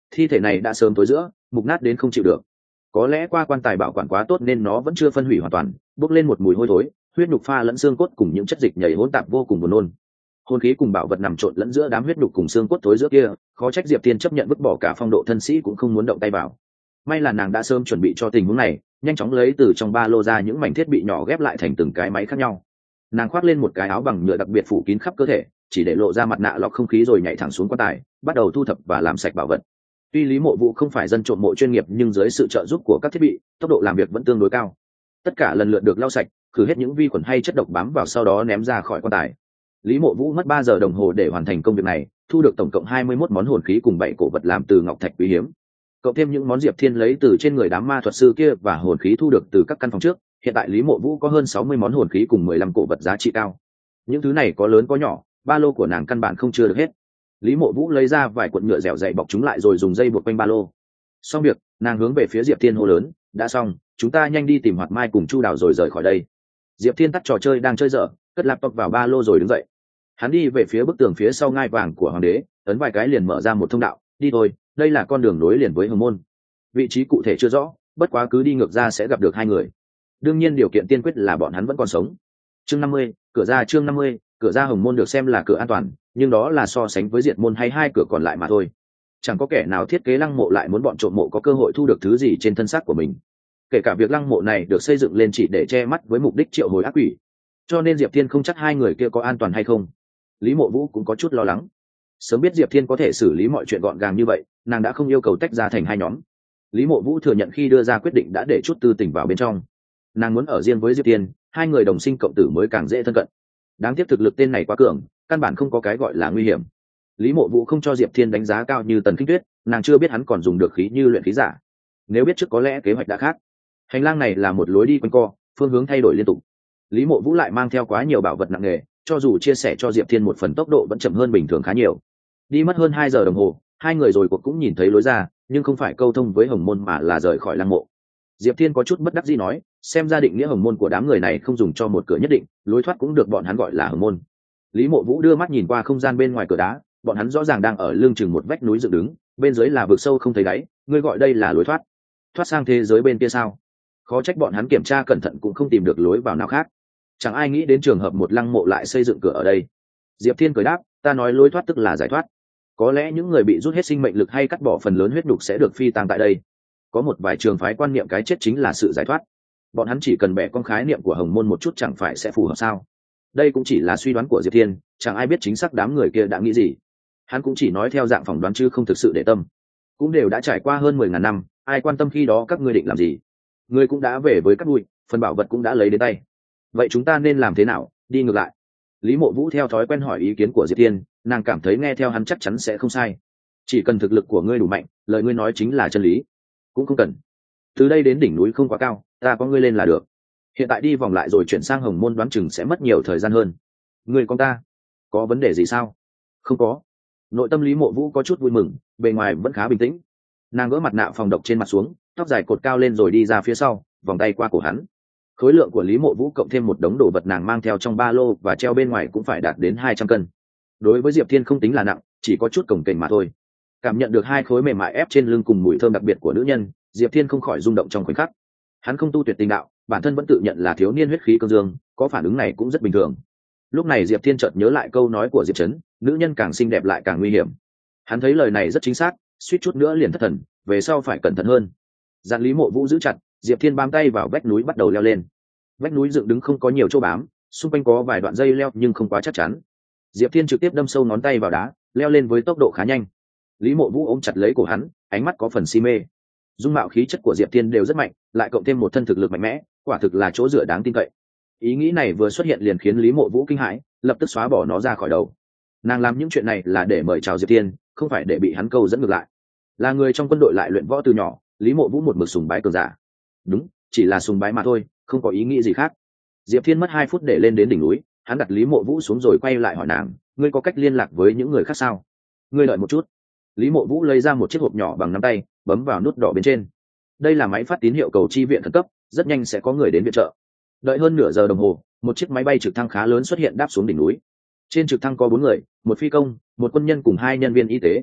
thi thể này đã sớm tối giữa, mục nát đến không chịu được. Có lẽ qua quan tài bảo quản quá tốt nên nó vẫn chưa phân hủy hoàn toàn, bốc lên một mùi hôi thối, huyết nhục pha lẫn xương cốt cùng những chất dịch nhầy hỗn tạp vô cùng buồn nôn. Hồn khí cùng bảo vật nằm trộn lẫn giữa đám huyết nhục cùng xương cốt tối giữa kia, khó trách Diệp Thiên chấp nhận vứt bỏ cả phong độ thân sĩ cũng không muốn động tay vào. May là nàng đã sớm chuẩn bị cho tình huống này, nhanh chóng lấy từ trong ba lô ra những mảnh thiết bị nhỏ ghép lại thành từng cái máy khác nhau. Nàng khoác lên một cái áo bằng nhựa đặc biệt phủ kín khắp cơ thể, chỉ để lộ ra mặt nạ lọc không khí rồi nhảy thẳng xuống quan tài, bắt đầu thu thập và làm sạch bảo vật. Tuy Lý Mộ Vũ không phải dân trộm mộ chuyên nghiệp nhưng dưới sự trợ giúp của các thiết bị, tốc độ làm việc vẫn tương đối cao. Tất cả lần lượt được lau sạch, khử hết những vi khuẩn hay chất độc bám vào sau đó ném ra khỏi quan tài. Lý Mộ Vũ mất ba giờ đồng hồ để hoàn thành công việc này, thu được tổng cộng hai mươi mốt món hồn khí cùng bảy cổ vật làm từ ngọc thạch quý hiếm. Cộng thêm những món Diệp Thiên lấy từ trên người đám ma thuật sư kia và hồn khí thu được từ các căn phòng trước, hiện tại Lý Mộ Vũ có hơn sáu mươi món hồn khí cùng mười lăm cổ vật giá trị cao. Những thứ này có lớn có nhỏ, ba lô của nàng căn bản không chứa được hết. Lý Mộ Vũ lấy ra vài cuộn nhựa dẻo dày bọc chúng lại rồi dùng dây buộc quanh ba lô. Xong việc, nàng hướng về phía Diệp Thiên hô lớn, đã xong, chúng ta nhanh đi tìm Hoạt Mai cùng Chu Đào rồi rời khỏi đây. Diệp Thiên tắt trò chơi đang chơi dở, cất laptop vào ba lô rồi đứng dậy. Hắn đi về phía bức tường phía sau ngai vàng của hoàng đế, ấn vài cái liền mở ra một thông đạo. Đi thôi, đây là con đường nối liền với Hồng Môn. Vị trí cụ thể chưa rõ, bất quá cứ đi ngược ra sẽ gặp được hai người. Đương nhiên điều kiện tiên quyết là bọn hắn vẫn còn sống. Chương năm mươi, cửa ra chương năm mươi, cửa ra Hồng Môn được xem là cửa an toàn, nhưng đó là so sánh với Diệt Môn hay hai cửa còn lại mà thôi. Chẳng có kẻ nào thiết kế lăng mộ lại muốn bọn trộm mộ có cơ hội thu được thứ gì trên thân xác của mình. Kể cả việc lăng mộ này được xây dựng lên chỉ để che mắt với mục đích triệu hồi ác quỷ. Cho nên Diệp Thiên không chắc hai người kia có an toàn hay không. Lý Mộ Vũ cũng có chút lo lắng. Sớm biết Diệp Thiên có thể xử lý mọi chuyện gọn gàng như vậy, nàng đã không yêu cầu tách ra thành hai nhóm. Lý Mộ Vũ thừa nhận khi đưa ra quyết định đã để chút tư tình vào bên trong. Nàng muốn ở riêng với Diệp Thiên, hai người đồng sinh cộng tử mới càng dễ thân cận. Đáng tiếc thực lực tên này quá cường, căn bản không có cái gọi là nguy hiểm. Lý Mộ Vũ không cho Diệp Thiên đánh giá cao như Tần Kinh Tuyết, nàng chưa biết hắn còn dùng được khí như luyện khí giả. Nếu biết trước có lẽ kế hoạch đã khác. Hành lang này là một lối đi quanh co, phương hướng thay đổi liên tục. Lý Mộ Vũ lại mang theo quá nhiều bảo vật nặng nề, cho dù chia sẻ cho Diệp Thiên một phần tốc độ vẫn chậm hơn bình thường khá nhiều. Đi mất hơn hai giờ đồng hồ, hai người rồi cuộc cũng nhìn thấy lối ra, nhưng không phải câu thông với Hồng Môn mà là rời khỏi lăng mộ. Diệp Thiên có chút bất đắc dĩ nói, xem ra định nghĩa Hồng Môn của đám người này không dùng cho một cửa nhất định, lối thoát cũng được bọn hắn gọi là Hồng Môn. Lý Mộ Vũ đưa mắt nhìn qua không gian bên ngoài cửa đá, bọn hắn rõ ràng đang ở lưng chừng một vách núi dựng đứng, bên dưới là vực sâu không thấy đáy, ngươi gọi đây là lối thoát? Thoát sang thế giới bên kia sao? Khó trách bọn hắn kiểm tra cẩn thận cũng không tìm được lối vào nào khác. Chẳng ai nghĩ đến trường hợp một lăng mộ lại xây dựng cửa ở đây. Diệp Thiên cười đáp, ta nói lối thoát tức là giải thoát. Có lẽ những người bị rút hết sinh mệnh lực hay cắt bỏ phần lớn huyết nhục sẽ được phi tang tại đây. Có một vài trường phái quan niệm cái chết chính là sự giải thoát. Bọn hắn chỉ cần bẻ con khái niệm của Hồng Môn một chút chẳng phải sẽ phù hợp sao? Đây cũng chỉ là suy đoán của Diệp Thiên, chẳng ai biết chính xác đám người kia đã nghĩ gì. Hắn cũng chỉ nói theo dạng phỏng đoán chứ không thực sự để tâm. Cũng đều đã trải qua hơn mười ngàn năm, ai quan tâm khi đó các ngươi định làm gì? Ngươi cũng đã về với các bụi, phần bảo vật cũng đã lấy đến tay. Vậy chúng ta nên làm thế nào? Đi ngược lại. Lý Mộ Vũ theo thói quen hỏi ý kiến của Diệp Thiên, nàng cảm thấy nghe theo hắn chắc chắn sẽ không sai. Chỉ cần thực lực của ngươi đủ mạnh, lời ngươi nói chính là chân lý. Cũng không cần. Từ đây đến đỉnh núi không quá cao, ta có ngươi lên là được. Hiện tại đi vòng lại rồi chuyển sang Hồng Môn đoán chừng sẽ mất nhiều thời gian hơn. Ngươi con ta, có vấn đề gì sao? Không có. Nội tâm Lý Mộ Vũ có chút vui mừng, bề ngoài vẫn khá bình tĩnh. Nàng gỡ mặt nạ phòng độc trên mặt xuống, tóc dài cột cao lên rồi đi ra phía sau, vòng tay qua cổ hắn. Khối lượng của Lý Mộ Vũ cộng thêm một đống đồ vật nàng mang theo trong ba lô và treo bên ngoài cũng phải đạt đến hai trăm cân. Đối với Diệp Thiên không tính là nặng, chỉ có chút cồng kềnh mà thôi. Cảm nhận được hai khối mềm mại ép trên lưng cùng mùi thơm đặc biệt của nữ nhân, Diệp Thiên không khỏi rung động trong khoảnh khắc. Hắn không tu tuyệt tình đạo, bản thân vẫn tự nhận là thiếu niên huyết khí cương dương, có phản ứng này cũng rất bình thường. Lúc này Diệp Thiên chợt nhớ lại câu nói của Diệp Trấn, nữ nhân càng xinh đẹp lại càng nguy hiểm. Hắn thấy lời này rất chính xác, suýt chút nữa liền thất thần, về sau phải cẩn thận hơn. Dặn Lý Mộ Vũ giữ chặt, Diệp Thiên bám tay vào vách núi bắt đầu leo lên. Vách núi dựng đứng không có nhiều chỗ bám, xung quanh có vài đoạn dây leo nhưng không quá chắc chắn. Diệp Thiên trực tiếp đâm sâu ngón tay vào đá, leo lên với tốc độ khá nhanh. Lý Mộ Vũ ôm chặt lấy cổ hắn, ánh mắt có phần si mê. Dung mạo khí chất của Diệp Thiên đều rất mạnh, lại cộng thêm một thân thực lực mạnh mẽ, quả thực là chỗ dựa đáng tin cậy. Ý nghĩ này vừa xuất hiện liền khiến Lý Mộ Vũ kinh hãi, lập tức xóa bỏ nó ra khỏi đầu. Nàng làm những chuyện này là để mời chào Diệp Thiên, không phải để bị hắn câu dẫn ngược lại. Là người trong quân đội lại luyện võ từ nhỏ, Lý Mộ Vũ một mực sùng bái cường giả. Đúng, chỉ là sùng bái mà thôi, không có ý nghĩ gì khác. Diệp Thiên mất hai phút để lên đến đỉnh núi, hắn đặt Lý Mộ Vũ xuống rồi quay lại hỏi nàng, ngươi có cách liên lạc với những người khác sao? Ngươi đợi một chút. Lý Mộ Vũ lấy ra một chiếc hộp nhỏ bằng nắm tay, bấm vào nút đỏ bên trên. Đây là máy phát tín hiệu cầu chi viện khẩn cấp, rất nhanh sẽ có người đến viện trợ. Đợi hơn nửa giờ đồng hồ, một chiếc máy bay trực thăng khá lớn xuất hiện đáp xuống đỉnh núi. Trên trực thăng có bốn người, một phi công, một quân nhân cùng hai nhân viên y tế.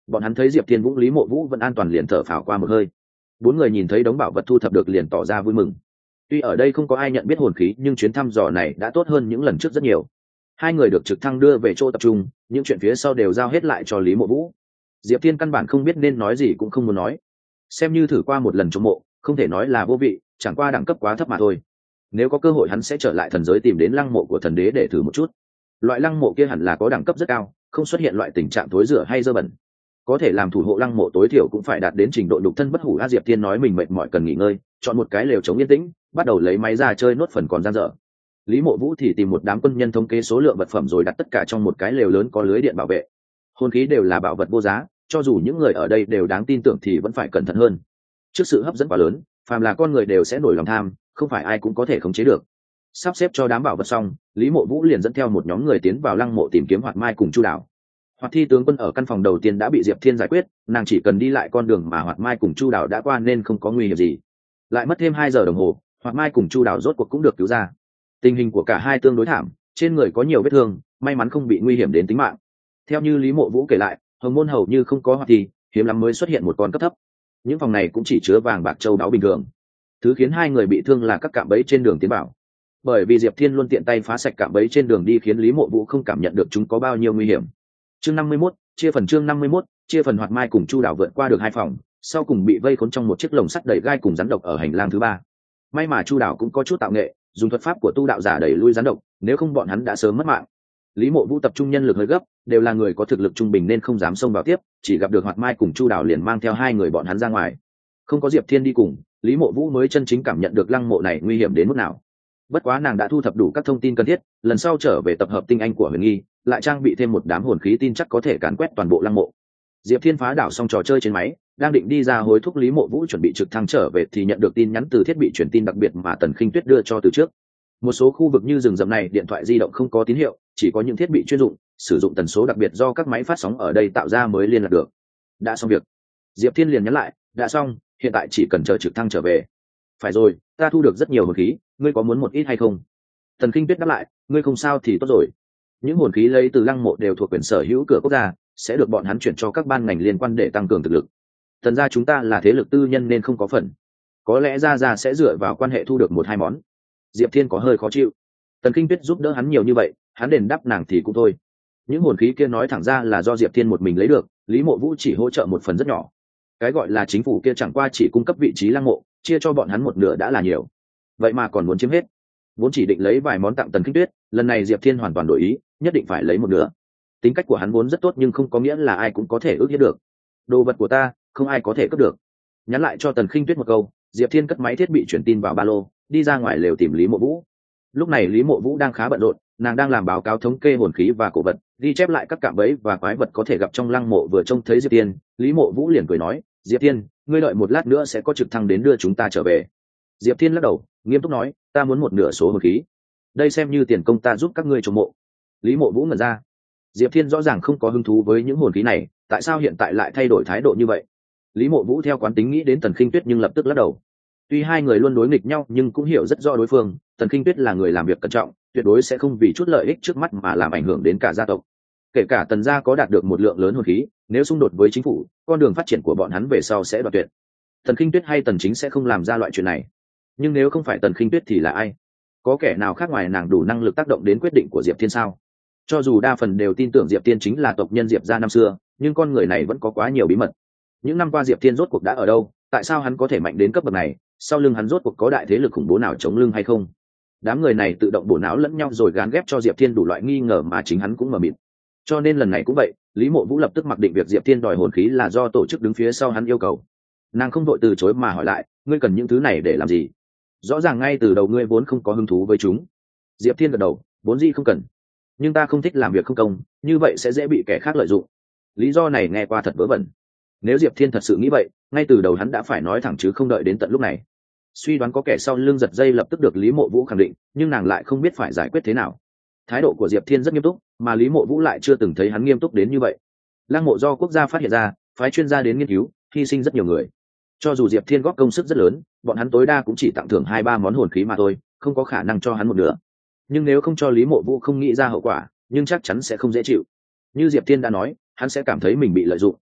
bọn hắn thấy diệp thiên vũ lý mộ vũ vẫn an toàn liền thở phào qua một hơi. Bốn người nhìn thấy đống bảo vật thu thập được liền tỏ ra vui mừng. Tuy ở đây không có ai nhận biết hồn khí nhưng chuyến thăm dò này đã tốt hơn những lần trước rất nhiều. Hai người được trực thăng đưa về chỗ tập trung, những chuyện phía sau đều giao hết lại cho Lý Mộ Vũ. Diệp Thiên căn bản không biết nên nói gì cũng không muốn nói, xem như thử qua một lần trong mộ, không thể nói là vô vị, chẳng qua đẳng cấp quá thấp mà thôi. Nếu có cơ hội hắn sẽ trở lại thần giới tìm đến lăng mộ của thần đế để thử một chút. Loại lăng mộ kia hẳn là có đẳng cấp rất cao, không xuất hiện loại tình trạng thối rữa hay dơ bẩn. Có thể làm thủ hộ lăng mộ tối thiểu cũng phải đạt đến trình độ nhục thân bất hủ. A Diệp Thiên nói mình mệt mỏi cần nghỉ ngơi, chọn một cái lều chống yên tĩnh, bắt đầu lấy máy ra chơi nốt phần còn dang dở. Lý Mộ Vũ thì tìm một đám quân nhân thống kê số lượng vật phẩm rồi đặt tất cả trong một cái lều lớn có lưới điện bảo vệ. Hồn khí đều là bảo vật vô giá, cho dù những người ở đây đều đáng tin tưởng thì vẫn phải cẩn thận hơn. Trước sự hấp dẫn quá lớn, phàm là con người đều sẽ nổi lòng tham, không phải ai cũng có thể khống chế được. Sắp xếp cho đám bảo vật xong, Lý Mộ Vũ liền dẫn theo một nhóm người tiến vào lăng mộ tìm kiếm Hoạt Mai cùng Chu Đào. Hoạt Thi tướng quân ở căn phòng đầu tiên đã bị Diệp Thiên giải quyết, nàng chỉ cần đi lại con đường mà Hoạt Mai cùng Chu Đào đã qua nên không có nguy hiểm gì. Lại mất thêm hai giờ đồng hồ, Hoạt Mai cùng Chu Đào rốt cuộc cũng được cứu ra. Tình hình của cả hai tương đối thảm, trên người có nhiều vết thương, may mắn không bị nguy hiểm đến tính mạng. Theo như Lý Mộ Vũ kể lại, Hồng Môn hầu như không có Hoạt Thi, hiếm lắm mới xuất hiện một con cấp thấp. Những phòng này cũng chỉ chứa vàng bạc châu báu bình thường. Thứ khiến hai người bị thương là các cạm bẫy trên đường tiến vào. Bởi vì Diệp Thiên luôn tiện tay phá sạch cạm bẫy trên đường đi khiến Lý Mộ Vũ không cảm nhận được chúng có bao nhiêu nguy hiểm. Chương năm mươi mốt, chia phần chương năm mươi mốt, chia phần Hoạt Mai cùng Chu Đào vượt qua được hai phòng, sau cùng bị vây khốn trong một chiếc lồng sắt đầy gai cùng rắn độc ở hành lang thứ ba. May mà Chu Đào cũng có chút tạo nghệ, dùng thuật pháp của tu đạo giả đẩy lui rắn độc, nếu không bọn hắn đã sớm mất mạng. Lý Mộ Vũ tập trung nhân lực hơi gấp, đều là người có thực lực trung bình nên không dám xông vào tiếp, chỉ gặp được Hoạt Mai cùng Chu Đào liền mang theo hai người bọn hắn ra ngoài. Không có Diệp Thiên đi cùng, Lý Mộ Vũ mới chân chính cảm nhận được lăng mộ này nguy hiểm đến mức nào. Bất quá nàng đã thu thập đủ các thông tin cần thiết, lần sau trở về tập hợp tinh anh của Huyền Nghi, lại trang bị thêm một đám hồn khí tin chắc có thể càn quét toàn bộ lăng mộ. Diệp Thiên phá đảo xong trò chơi trên máy, đang định đi ra hối thúc Lý Mộ Vũ chuẩn bị trực thăng trở về thì nhận được tin nhắn từ thiết bị truyền tin đặc biệt mà Tần Khinh Tuyết đưa cho từ trước. Một số khu vực như rừng rậm này điện thoại di động không có tín hiệu, chỉ có những thiết bị chuyên dụng, sử dụng tần số đặc biệt do các máy phát sóng ở đây tạo ra mới liên lạc được. Đã xong việc. Diệp Thiên liền nhắn lại, đã xong, hiện tại chỉ cần chờ trực thăng trở về. Phải rồi, ta thu được rất nhiều hồn khí, ngươi có muốn một ít hay không? Tần Khinh Tuyết đáp lại, ngươi không sao thì tốt rồi. Những hồn khí lấy từ lăng mộ đều thuộc quyền sở hữu cửa quốc gia, sẽ được bọn hắn chuyển cho các ban ngành liên quan để tăng cường thực lực. Tần gia chúng ta là thế lực tư nhân nên không có phần. Có lẽ gia gia sẽ dựa vào quan hệ thu được một hai món. Diệp Thiên có hơi khó chịu. Tần Khinh Tuyết giúp đỡ hắn nhiều như vậy, hắn đền đáp nàng thì cũng thôi. Những hồn khí kia nói thẳng ra là do Diệp Thiên một mình lấy được, Lý Mộ Vũ chỉ hỗ trợ một phần rất nhỏ. Cái gọi là chính phủ kia chẳng qua chỉ cung cấp vị trí lăng mộ, chia cho bọn hắn một nửa đã là nhiều. Vậy mà còn muốn chiếm hết. Vốn chỉ định lấy vài món tặng Tần Khinh Tuyết, lần này Diệp Thiên hoàn toàn đổi ý, nhất định phải lấy một nửa. Tính cách của hắn vốn rất tốt nhưng không có nghĩa là ai cũng có thể ước hiếp được. Đồ vật của ta, không ai có thể cướp được. Nhắn lại cho Tần Khinh Tuyết một câu, Diệp Thiên cất máy thiết bị truyền tin vào ba lô, đi ra ngoài lều tìm Lý Mộ Vũ. Lúc này Lý Mộ Vũ đang khá bận rộn, nàng đang làm báo cáo thống kê hồn khí và cổ vật, ghi chép lại các cạm bẫy và quái vật có thể gặp trong lăng mộ. Vừa trông thấy Diệp Thiên, Lý Mộ Vũ liền cười nói, Diệp Thiên, ngươi đợi một lát nữa sẽ có trực thăng đến đưa chúng ta trở về. Diệp Thiên lắc đầu, nghiêm túc nói, ta muốn một nửa số hồn khí, đây xem như tiền công ta giúp các ngươi trồng mộ. Lý Mộ Vũ ngẩn ra. Diệp Thiên rõ ràng không có hứng thú với những hồn khí này, tại sao hiện tại lại thay đổi thái độ như vậy? Lý Mộ Vũ theo quán tính nghĩ đến Tần Khinh Tuyết nhưng lập tức lắc đầu. Tuy hai người luôn đối nghịch nhau nhưng cũng hiểu rất rõ đối phương, Tần Khinh Tuyết là người làm việc cẩn trọng, tuyệt đối sẽ không vì chút lợi ích trước mắt mà làm ảnh hưởng đến cả gia tộc. Kể cả Tần gia có đạt được một lượng lớn hồn khí, nếu xung đột với chính phủ, con đường phát triển của bọn hắn về sau sẽ đoạt tuyệt. Tần Khinh Tuyết hay Tần Chính sẽ không làm ra loại chuyện này. Nhưng nếu không phải Tần Khinh Tuyết thì là ai? Có kẻ nào khác ngoài nàng đủ năng lực tác động đến quyết định của Diệp Thiên sao? Cho dù đa phần đều tin tưởng Diệp Thiên chính là tộc nhân Diệp gia năm xưa, nhưng con người này vẫn có quá nhiều bí mật. Những năm qua Diệp Thiên rốt cuộc đã ở đâu? Tại sao hắn có thể mạnh đến cấp bậc này? Sau lưng hắn rốt cuộc có đại thế lực khủng bố nào chống lưng hay không? Đám người này tự động bổ não lẫn nhau rồi gán ghép cho Diệp Thiên đủ loại nghi ngờ mà chính hắn cũng mờ mịt. Cho nên lần này cũng vậy, Lý Mộ Vũ lập tức mặc định việc Diệp Thiên đòi hồn khí là do tổ chức đứng phía sau hắn yêu cầu. Nàng không vội từ chối mà hỏi lại, ngươi cần những thứ này để làm gì? Rõ ràng ngay từ đầu ngươi vốn không có hứng thú với chúng. Diệp Thiên gật đầu, vốn gì không cần, nhưng ta không thích làm việc không công, như vậy sẽ dễ bị kẻ khác lợi dụng. Lý do này nghe qua thật vớ vẩn. Nếu Diệp Thiên thật sự nghĩ vậy, ngay từ đầu hắn đã phải nói thẳng chứ không đợi đến tận lúc này. Suy đoán có kẻ sau lưng giật dây lập tức được Lý Mộ Vũ khẳng định, nhưng nàng lại không biết phải giải quyết thế nào. Thái độ của Diệp Thiên rất nghiêm túc, mà Lý Mộ Vũ lại chưa từng thấy hắn nghiêm túc đến như vậy. Lăng mộ do quốc gia phát hiện ra, phái chuyên gia đến nghiên cứu, hy sinh rất nhiều người. Cho dù Diệp Thiên góp công sức rất lớn, bọn hắn tối đa cũng chỉ tặng thưởng hai ba món hồn khí mà thôi, không có khả năng cho hắn một nửa. Nhưng nếu không cho Lý Mộ Vũ không nghĩ ra hậu quả, nhưng chắc chắn sẽ không dễ chịu. Như Diệp Thiên đã nói, hắn sẽ cảm thấy mình bị lợi dụng.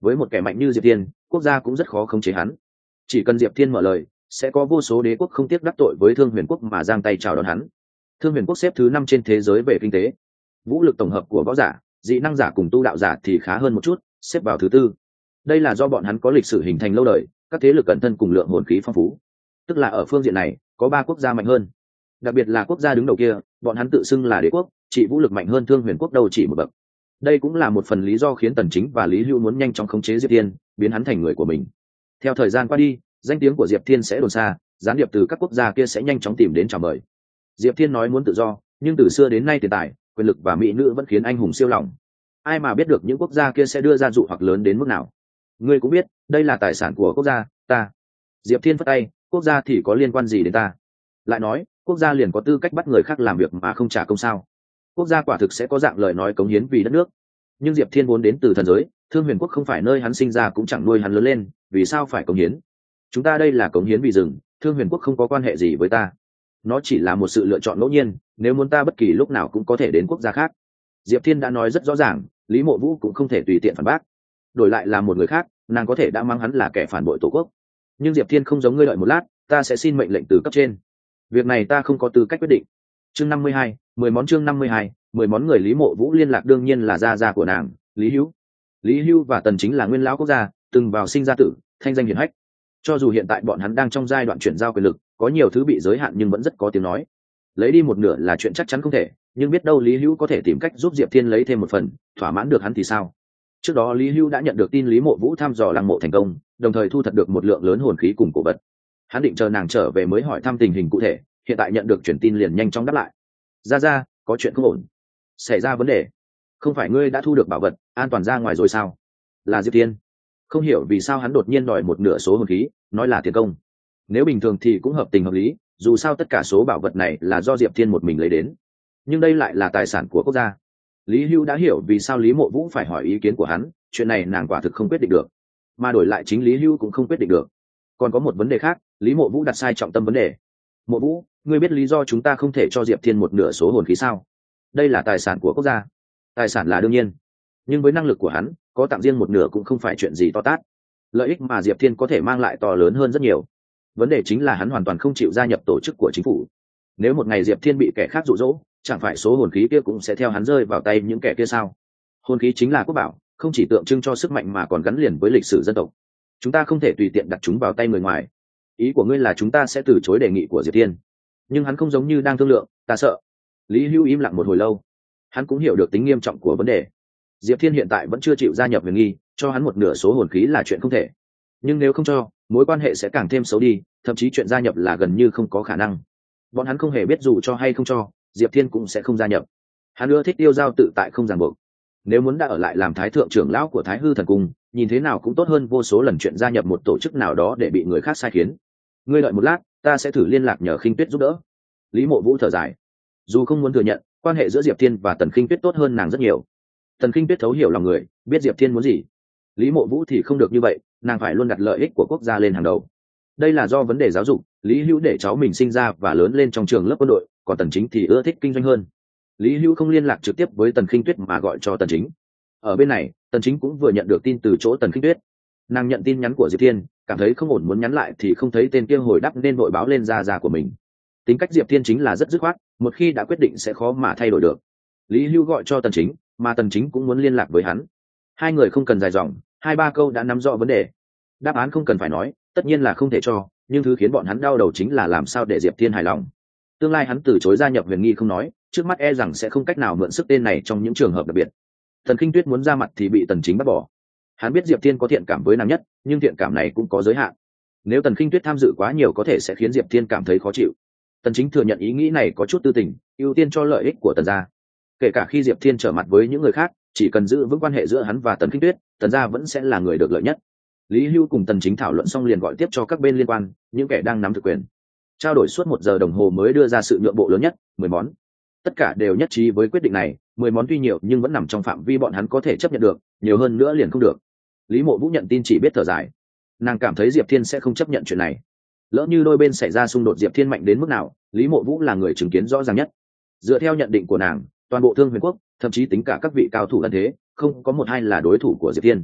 với một kẻ mạnh như diệp thiên, quốc gia cũng rất khó khống chế hắn. Chỉ cần diệp thiên mở lời, sẽ có vô số đế quốc không tiếc đắc tội với Thương Huyền quốc mà giang tay chào đón hắn. Thương Huyền quốc xếp thứ năm trên thế giới về kinh tế, vũ lực tổng hợp của võ giả, dị năng giả cùng tu đạo giả thì khá hơn một chút, xếp vào thứ tư. Đây là do bọn hắn có lịch sử hình thành lâu đời, các thế lực cận thân cùng lượng hồn khí phong phú, tức là ở phương diện này có ba quốc gia mạnh hơn. Đặc biệt là quốc gia đứng đầu kia, bọn hắn tự xưng là đế quốc, chỉ vũ lực mạnh hơn Thương Huyền quốc đầu chỉ một bậc. Đây cũng là một phần lý do khiến Tần Chính và Lý Hưu muốn nhanh chóng khống chế Diệp Thiên, biến hắn thành người của mình. Theo thời gian qua đi, danh tiếng của Diệp Thiên sẽ đồn xa, gián điệp từ các quốc gia kia sẽ nhanh chóng tìm đến chào mời. Diệp Thiên nói muốn tự do, nhưng từ xưa đến nay tiền tài, quyền lực và mỹ nữ vẫn khiến anh hùng siêu lòng. Ai mà biết được những quốc gia kia sẽ đưa ra dụ hoặc lớn đến mức nào. Ngươi cũng biết, đây là tài sản của quốc gia ta. Diệp Thiên phất tay, quốc gia thì có liên quan gì đến ta? Lại nói, quốc gia liền có tư cách bắt người khác làm việc mà không trả công sao? Quốc gia quả thực sẽ có dạng lời nói cống hiến vì đất nước. Nhưng Diệp Thiên vốn đến từ thần giới, Thương Huyền quốc không phải nơi hắn sinh ra cũng chẳng nuôi hắn lớn lên, vì sao phải cống hiến? Chúng ta đây là cống hiến vì rừng, Thương Huyền quốc không có quan hệ gì với ta. Nó chỉ là một sự lựa chọn ngẫu nhiên, nếu muốn ta bất kỳ lúc nào cũng có thể đến quốc gia khác. Diệp Thiên đã nói rất rõ ràng, Lý Mộ Vũ cũng không thể tùy tiện phản bác. Đổi lại là một người khác, nàng có thể đã mang hắn là kẻ phản bội tổ quốc. Nhưng Diệp Thiên không giống ngươi, đợi một lát, ta sẽ xin mệnh lệnh từ cấp trên. Việc này ta không có tư cách quyết định. Chương năm mươi hai, mười món chương năm mươi hai, mười món người Lý Mộ Vũ liên lạc đương nhiên là gia gia của nàng, Lý Hưu. Lý Hưu và Tần Chính là nguyên lão quốc gia, từng vào sinh ra tử, thanh danh hiển hách. Cho dù hiện tại bọn hắn đang trong giai đoạn chuyển giao quyền lực, có nhiều thứ bị giới hạn nhưng vẫn rất có tiếng nói. Lấy đi một nửa là chuyện chắc chắn không thể, nhưng biết đâu Lý Hưu có thể tìm cách giúp Diệp Thiên lấy thêm một phần, thỏa mãn được hắn thì sao? Trước đó Lý Hưu đã nhận được tin Lý Mộ Vũ thăm dò lăng mộ thành công, đồng thời thu thập được một lượng lớn hồn khí cùng cổ vật. Hắn định chờ nàng trở về mới hỏi thăm tình hình cụ thể, hiện tại nhận được truyền tin liền nhanh chóng đáp lại. Ra ra, có chuyện không ổn, xảy ra vấn đề. Không phải ngươi đã thu được bảo vật, an toàn ra ngoài rồi sao? Là Diệp Thiên. Không hiểu vì sao hắn đột nhiên đòi một nửa số hồn khí, nói là tiền công. Nếu bình thường thì cũng hợp tình hợp lý, dù sao tất cả số bảo vật này là do Diệp Thiên một mình lấy đến, nhưng đây lại là tài sản của quốc gia. Lý Hưu đã hiểu vì sao Lý Mộ Vũ phải hỏi ý kiến của hắn, chuyện này nàng quả thực không quyết định được, mà đổi lại chính Lý Hưu cũng không quyết định được. Còn có một vấn đề khác, Lý Mộ Vũ đặt sai trọng tâm vấn đề. Mộ Vũ, ngươi biết lý do chúng ta không thể cho Diệp Thiên một nửa số hồn khí sao? Đây là tài sản của quốc gia. Tài sản là đương nhiên, nhưng với năng lực của hắn, có tặng riêng một nửa cũng không phải chuyện gì to tát. Lợi ích mà Diệp Thiên có thể mang lại to lớn hơn rất nhiều. Vấn đề chính là hắn hoàn toàn không chịu gia nhập tổ chức của chính phủ. Nếu một ngày Diệp Thiên bị kẻ khác dụ dỗ, chẳng phải số hồn khí kia cũng sẽ theo hắn rơi vào tay những kẻ kia sao? Hồn khí chính là quốc bảo, không chỉ tượng trưng cho sức mạnh mà còn gắn liền với lịch sử dân tộc. Chúng ta không thể tùy tiện đặt chúng vào tay người ngoài. Ý của ngươi là chúng ta sẽ từ chối đề nghị của Diệp Thiên? Nhưng hắn không giống như đang thương lượng, ta sợ. Lý Hưu im lặng một hồi lâu. Hắn cũng hiểu được tính nghiêm trọng của vấn đề. Diệp Thiên hiện tại vẫn chưa chịu gia nhập Huyền Nghi, cho hắn một nửa số hồn khí là chuyện không thể. Nhưng nếu không cho, mối quan hệ sẽ càng thêm xấu đi, thậm chí chuyện gia nhập là gần như không có khả năng. Bọn hắn không hề biết dù cho hay không cho, Diệp Thiên cũng sẽ không gia nhập. Hắn ưa thích tiêu giao tự tại không ràng buộc. Nếu muốn đã ở lại làm thái thượng trưởng lão của Thái Hư Thần Cung, nhìn thế nào cũng tốt hơn vô số lần chuyện gia nhập một tổ chức nào đó để bị người khác sai khiến. Ngươi đợi một lát, ta sẽ thử liên lạc nhờ Khinh Tuyết giúp đỡ. Lý Mộ Vũ thở dài. Dù không muốn thừa nhận, quan hệ giữa Diệp Thiên và Tần Khinh Tuyết tốt hơn nàng rất nhiều. Tần Khinh Tuyết thấu hiểu lòng người, biết Diệp Thiên muốn gì. Lý Mộ Vũ thì không được như vậy, nàng phải luôn đặt lợi ích của quốc gia lên hàng đầu. Đây là do vấn đề giáo dục, Lý Hữu để cháu mình sinh ra và lớn lên trong trường lớp quân đội, còn Tần Chính thì ưa thích kinh doanh hơn. Lý Hữu không liên lạc trực tiếp với Tần Khinh Tuyết mà gọi cho Tần Chính. Ở bên này, Tần Chính cũng vừa nhận được tin từ chỗ Tần Khinh Tuyết. Nàng nhận tin nhắn của Diệp Thiên, cảm thấy không ổn muốn nhắn lại thì không thấy tên kia hồi đáp nên vội báo lên gia gia của mình. Tính cách Diệp Thiên chính là rất dứt khoát, một khi đã quyết định sẽ khó mà thay đổi được. Lý Hưu gọi cho Tần Chính, mà Tần Chính cũng muốn liên lạc với hắn. Hai người không cần dài dòng, hai ba câu đã nắm rõ vấn đề. Đáp án không cần phải nói, tất nhiên là không thể cho, nhưng thứ khiến bọn hắn đau đầu chính là làm sao để Diệp Thiên hài lòng. Tương lai hắn từ chối gia nhập Huyền Nghi không nói, trước mắt e rằng sẽ không cách nào mượn sức tên này trong những trường hợp đặc biệt. Tần Khinh Tuyết muốn ra mặt thì bị Tần Chính bắt bỏ. Hắn biết Diệp Thiên có thiện cảm với nàng nhất, nhưng thiện cảm này cũng có giới hạn. Nếu Tần Khinh Tuyết tham dự quá nhiều có thể sẽ khiến Diệp Thiên cảm thấy khó chịu. Tần Chính thừa nhận ý nghĩ này có chút tư tình, ưu tiên cho lợi ích của Tần gia. Kể cả khi Diệp Thiên trở mặt với những người khác, chỉ cần giữ vững quan hệ giữa hắn và Tần Khinh Tuyết, Tần gia vẫn sẽ là người được lợi nhất. Lý Hưu cùng Tần Chính thảo luận xong liền gọi tiếp cho các bên liên quan, những kẻ đang nắm thực quyền. Trao đổi suốt một giờ đồng hồ mới đưa ra sự nhượng bộ lớn nhất, mười món. Tất cả đều nhất trí với quyết định này, mười món tuy nhiều nhưng vẫn nằm trong phạm vi bọn hắn có thể chấp nhận được, nhiều hơn nữa liền không được. Lý Mộ Vũ nhận tin chỉ biết thở dài. Nàng cảm thấy Diệp Thiên sẽ không chấp nhận chuyện này. Lỡ như đôi bên xảy ra xung đột Diệp Thiên mạnh đến mức nào, Lý Mộ Vũ là người chứng kiến rõ ràng nhất. Dựa theo nhận định của nàng, toàn bộ Thương Huyền quốc, thậm chí tính cả các vị cao thủ ẩn thế, không có một hai là đối thủ của Diệp Thiên.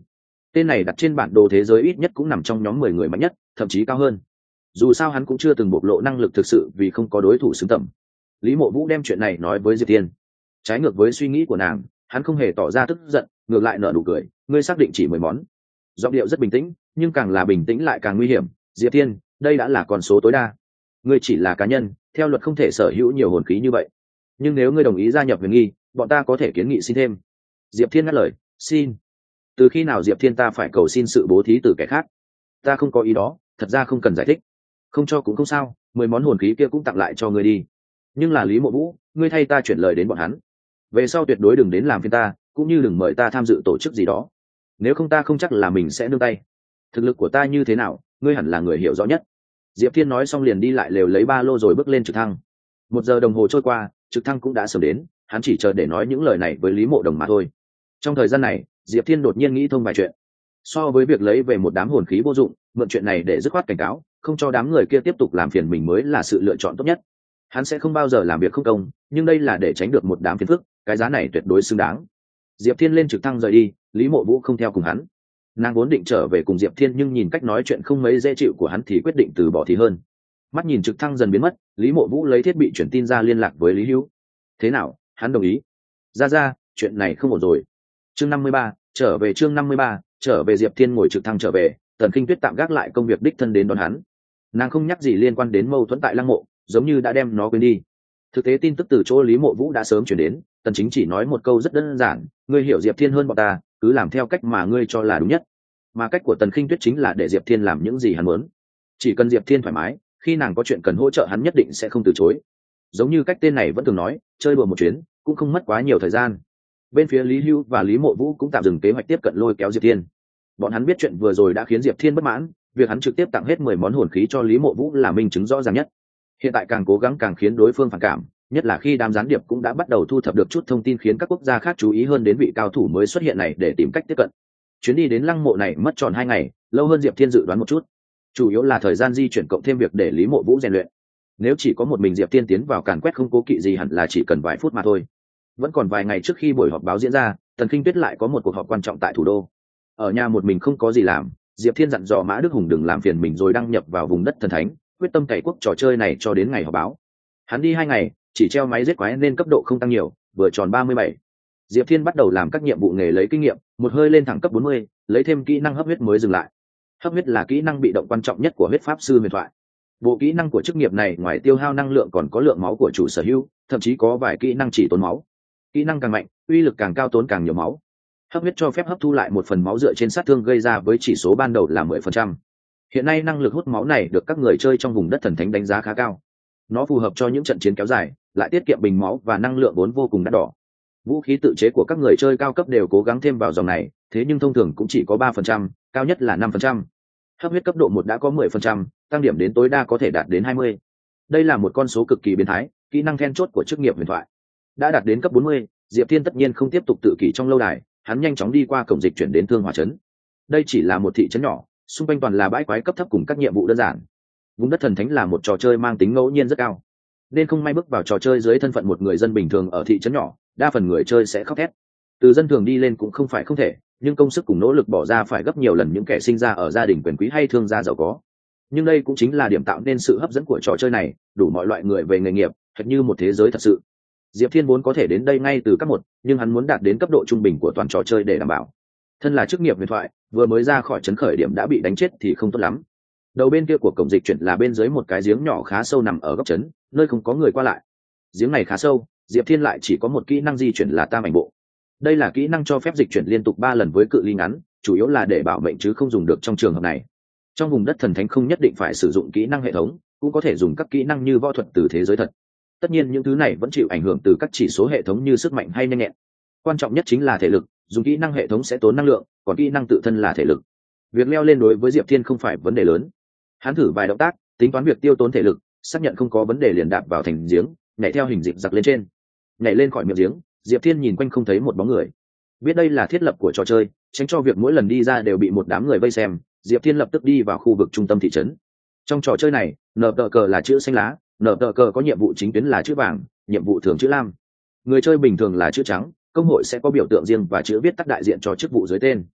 Tên này đặt trên bản đồ thế giới ít nhất cũng nằm trong nhóm mười người mạnh nhất, thậm chí cao hơn. Dù sao hắn cũng chưa từng bộc lộ năng lực thực sự vì không có đối thủ xứng tầm. Lý Mộ Vũ đem chuyện này nói với Diệp Thiên. Trái ngược với suy nghĩ của nàng, hắn không hề tỏ ra tức giận, ngược lại nở nụ cười, ngươi xác định chỉ mười món. Giọng điệu rất bình tĩnh, nhưng càng là bình tĩnh lại càng nguy hiểm. Diệp Thiên, đây đã là con số tối đa. Ngươi chỉ là cá nhân, theo luật không thể sở hữu nhiều hồn khí như vậy. Nhưng nếu ngươi đồng ý gia nhập huyền nghi, bọn ta có thể kiến nghị xin thêm. Diệp Thiên ngắt lời, xin. Từ khi nào Diệp Thiên ta phải cầu xin sự bố thí từ kẻ khác? Ta không có ý đó, thật ra không cần giải thích. Không cho cũng không sao, mười món hồn khí kia cũng tặng lại cho ngươi đi. Nhưng là Lý Mộ Vũ, ngươi thay ta chuyển lời đến bọn hắn. Về sau tuyệt đối đừng đến làm phiền ta, cũng như đừng mời ta tham dự tổ chức gì đó. Nếu không ta không chắc là mình sẽ nương tay. Thực lực của ta như thế nào, ngươi hẳn là người hiểu rõ nhất. Diệp Thiên nói xong liền đi lại lều lấy ba lô rồi bước lên trực thăng. Một giờ đồng hồ trôi qua, trực thăng cũng đã sớm đến, hắn chỉ chờ để nói những lời này với Lý Mộ Đồng mà thôi. Trong thời gian này, Diệp Thiên đột nhiên nghĩ thông vài chuyện. So với việc lấy về một đám hồn khí vô dụng, mượn chuyện này để dứt khoát cảnh cáo, không cho đám người kia tiếp tục làm phiền mình mới là sự lựa chọn tốt nhất. Hắn sẽ không bao giờ làm việc không công, nhưng đây là để tránh được một đám phiền phức, cái giá này tuyệt đối xứng đáng. Diệp Thiên lên trực thăng rời đi, Lý Mộ Vũ không theo cùng hắn. Nàng vốn định trở về cùng Diệp Thiên nhưng nhìn cách nói chuyện không mấy dễ chịu của hắn thì quyết định từ bỏ thì hơn. Mắt nhìn trực thăng dần biến mất, Lý Mộ Vũ lấy thiết bị chuyển tin ra liên lạc với Lý Hữu. Thế nào, hắn đồng ý? Ra ra, chuyện này không ổn rồi. Chương năm mươi ba, trở về chương năm mươi ba, trở về. Diệp Thiên ngồi trực thăng trở về, Tần Khinh Tuyết tạm gác lại công việc đích thân đến đón hắn. Nàng không nhắc gì liên quan đến mâu thuẫn tại Lăng Mộ, giống như đã đem nó quên đi. Thực tế tin tức từ chỗ Lý Mộ Vũ đã sớm chuyển đến, Tần Chính chỉ nói một câu rất đơn giản, ngươi hiểu Diệp Thiên hơn bọn ta, cứ làm theo cách mà ngươi cho là đúng nhất. Mà cách của Tần Khinh Tuyết chính là để Diệp Thiên làm những gì hắn muốn. Chỉ cần Diệp Thiên thoải mái, khi nàng có chuyện cần hỗ trợ hắn nhất định sẽ không từ chối. Giống như cách tên này vẫn thường nói, chơi đùa một chuyến cũng không mất quá nhiều thời gian. Bên phía Lý Hưu và Lý Mộ Vũ cũng tạm dừng kế hoạch tiếp cận lôi kéo Diệp Thiên. Bọn hắn biết chuyện vừa rồi đã khiến Diệp Thiên bất mãn, việc hắn trực tiếp tặng hết mười món hồn khí cho Lý Mộ Vũ là minh chứng rõ ràng nhất. Hiện tại càng cố gắng càng khiến đối phương phản cảm, nhất là khi đám gián điệp cũng đã bắt đầu thu thập được chút thông tin khiến các quốc gia khác chú ý hơn đến vị cao thủ mới xuất hiện này để tìm cách tiếp cận. Chuyến đi đến Lăng Mộ này mất tròn hai ngày, lâu hơn Diệp Thiên dự đoán một chút. Chủ yếu là thời gian di chuyển cộng thêm việc để Lý Mộ Vũ rèn luyện. Nếu chỉ có một mình Diệp Thiên tiến vào càn quét không cố kỵ gì hẳn là chỉ cần vài phút mà thôi. Vẫn còn vài ngày trước khi buổi họp báo diễn ra, Tần Khinh Tuyết lại có một cuộc họp quan trọng tại thủ đô. Ở nhà một mình không có gì làm, Diệp Thiên dặn dò Mã Đức Hùng đừng làm phiền mình rồi đăng nhập vào vùng đất thần thánh, quyết tâm cày quốc trò chơi này cho đến ngày họp báo. Hắn đi hai ngày, chỉ treo máy giết quái nên cấp độ không tăng nhiều, vừa tròn ba mươi bảy. Diệp Thiên bắt đầu làm các nhiệm vụ nghề lấy kinh nghiệm, một hơi lên thẳng cấp bốn mươi, lấy thêm kỹ năng hấp huyết mới dừng lại. Hấp huyết là kỹ năng bị động quan trọng nhất của huyết pháp sư huyền thoại. Bộ kỹ năng của chức nghiệp này ngoài tiêu hao năng lượng còn có lượng máu của chủ sở hữu, thậm chí có vài kỹ năng chỉ tốn máu. Kỹ năng càng mạnh, uy lực càng cao tốn càng nhiều máu. Hấp huyết cho phép hấp thu lại một phần máu dựa trên sát thương gây ra với chỉ số ban đầu là mười phần trăm. Hiện nay năng lực hút máu này được các người chơi trong vùng đất thần thánh đánh giá khá cao. Nó phù hợp cho những trận chiến kéo dài, lại tiết kiệm bình máu và năng lượng vốn vô cùng đắt đỏ. Vũ khí tự chế của các người chơi cao cấp đều cố gắng thêm vào dòng này, thế nhưng thông thường cũng chỉ có ba phần trăm, cao nhất là năm phần trăm. Hấp huyết cấp độ một đã có mười phần trăm, tăng điểm đến tối đa có thể đạt đến hai mươi. Đây là một con số cực kỳ biến thái, kỹ năng then chốt của chức nghiệp huyền thoại. Đã đạt đến cấp bốn mươi, Diệp Thiên tất nhiên không tiếp tục tự kỷ trong lâu đài, hắn nhanh chóng đi qua cổng dịch chuyển đến Thương Hỏa trấn. Đây chỉ là một thị trấn nhỏ, xung quanh toàn là bãi quái cấp thấp cùng các nhiệm vụ đơn giản. Vùng đất thần thánh là một trò chơi mang tính ngẫu nhiên rất cao, nên không may bước vào trò chơi dưới thân phận một người dân bình thường ở thị trấn nhỏ, đa phần người chơi sẽ khóc thét. Từ dân thường đi lên cũng không phải không thể, nhưng công sức cùng nỗ lực bỏ ra phải gấp nhiều lần những kẻ sinh ra ở gia đình quyền quý hay thương gia giàu có. Nhưng đây cũng chính là điểm tạo nên sự hấp dẫn của trò chơi này, đủ mọi loại người về nghề nghiệp, thật như một thế giới thật sự. Diệp Thiên vốn có thể đến đây ngay từ cấp một, nhưng hắn muốn đạt đến cấp độ trung bình của toàn trò chơi để đảm bảo. Thân là chức nghiệp huyền thoại, vừa mới ra khỏi trấn khởi điểm đã bị đánh chết thì không tốt lắm. Đầu bên kia của cổng dịch chuyển là bên dưới một cái giếng nhỏ khá sâu nằm ở góc trấn, nơi không có người qua lại. Giếng này khá sâu, Diệp Thiên lại chỉ có một kỹ năng di chuyển là tam ảnh bộ. Đây là kỹ năng cho phép dịch chuyển liên tục ba lần với cự ly ngắn, chủ yếu là để bảo mệnh chứ không dùng được trong trường hợp này. Trong vùng đất thần thánh không nhất định phải sử dụng kỹ năng hệ thống, cũng có thể dùng các kỹ năng như võ thuật từ thế giới thật. Tất nhiên những thứ này vẫn chịu ảnh hưởng từ các chỉ số hệ thống như sức mạnh hay nhanh nhẹn. Quan trọng nhất chính là thể lực, dùng kỹ năng hệ thống sẽ tốn năng lượng, còn kỹ năng tự thân là thể lực. Việc leo lên đối với Diệp Thiên không phải vấn đề lớn. Hắn thử vài động tác, tính toán việc tiêu tốn thể lực, xác nhận không có vấn đề liền đạp vào thành giếng, nhảy theo hình dịp giặc lên trên. Nhảy lên khỏi miệng giếng, Diệp Thiên nhìn quanh không thấy một bóng người. Biết đây là thiết lập của trò chơi, tránh cho việc mỗi lần đi ra đều bị một đám người vây xem, Diệp Thiên lập tức đi vào khu vực trung tâm thị trấn. Trong trò chơi này, nở tờ cờ là chữ xanh lá, nở tờ cờ có nhiệm vụ chính tuyến là chữ vàng, nhiệm vụ thường chữ lam. Người chơi bình thường là chữ trắng, công hội sẽ có biểu tượng riêng và chữ viết tắt đại diện cho chức vụ dưới tên.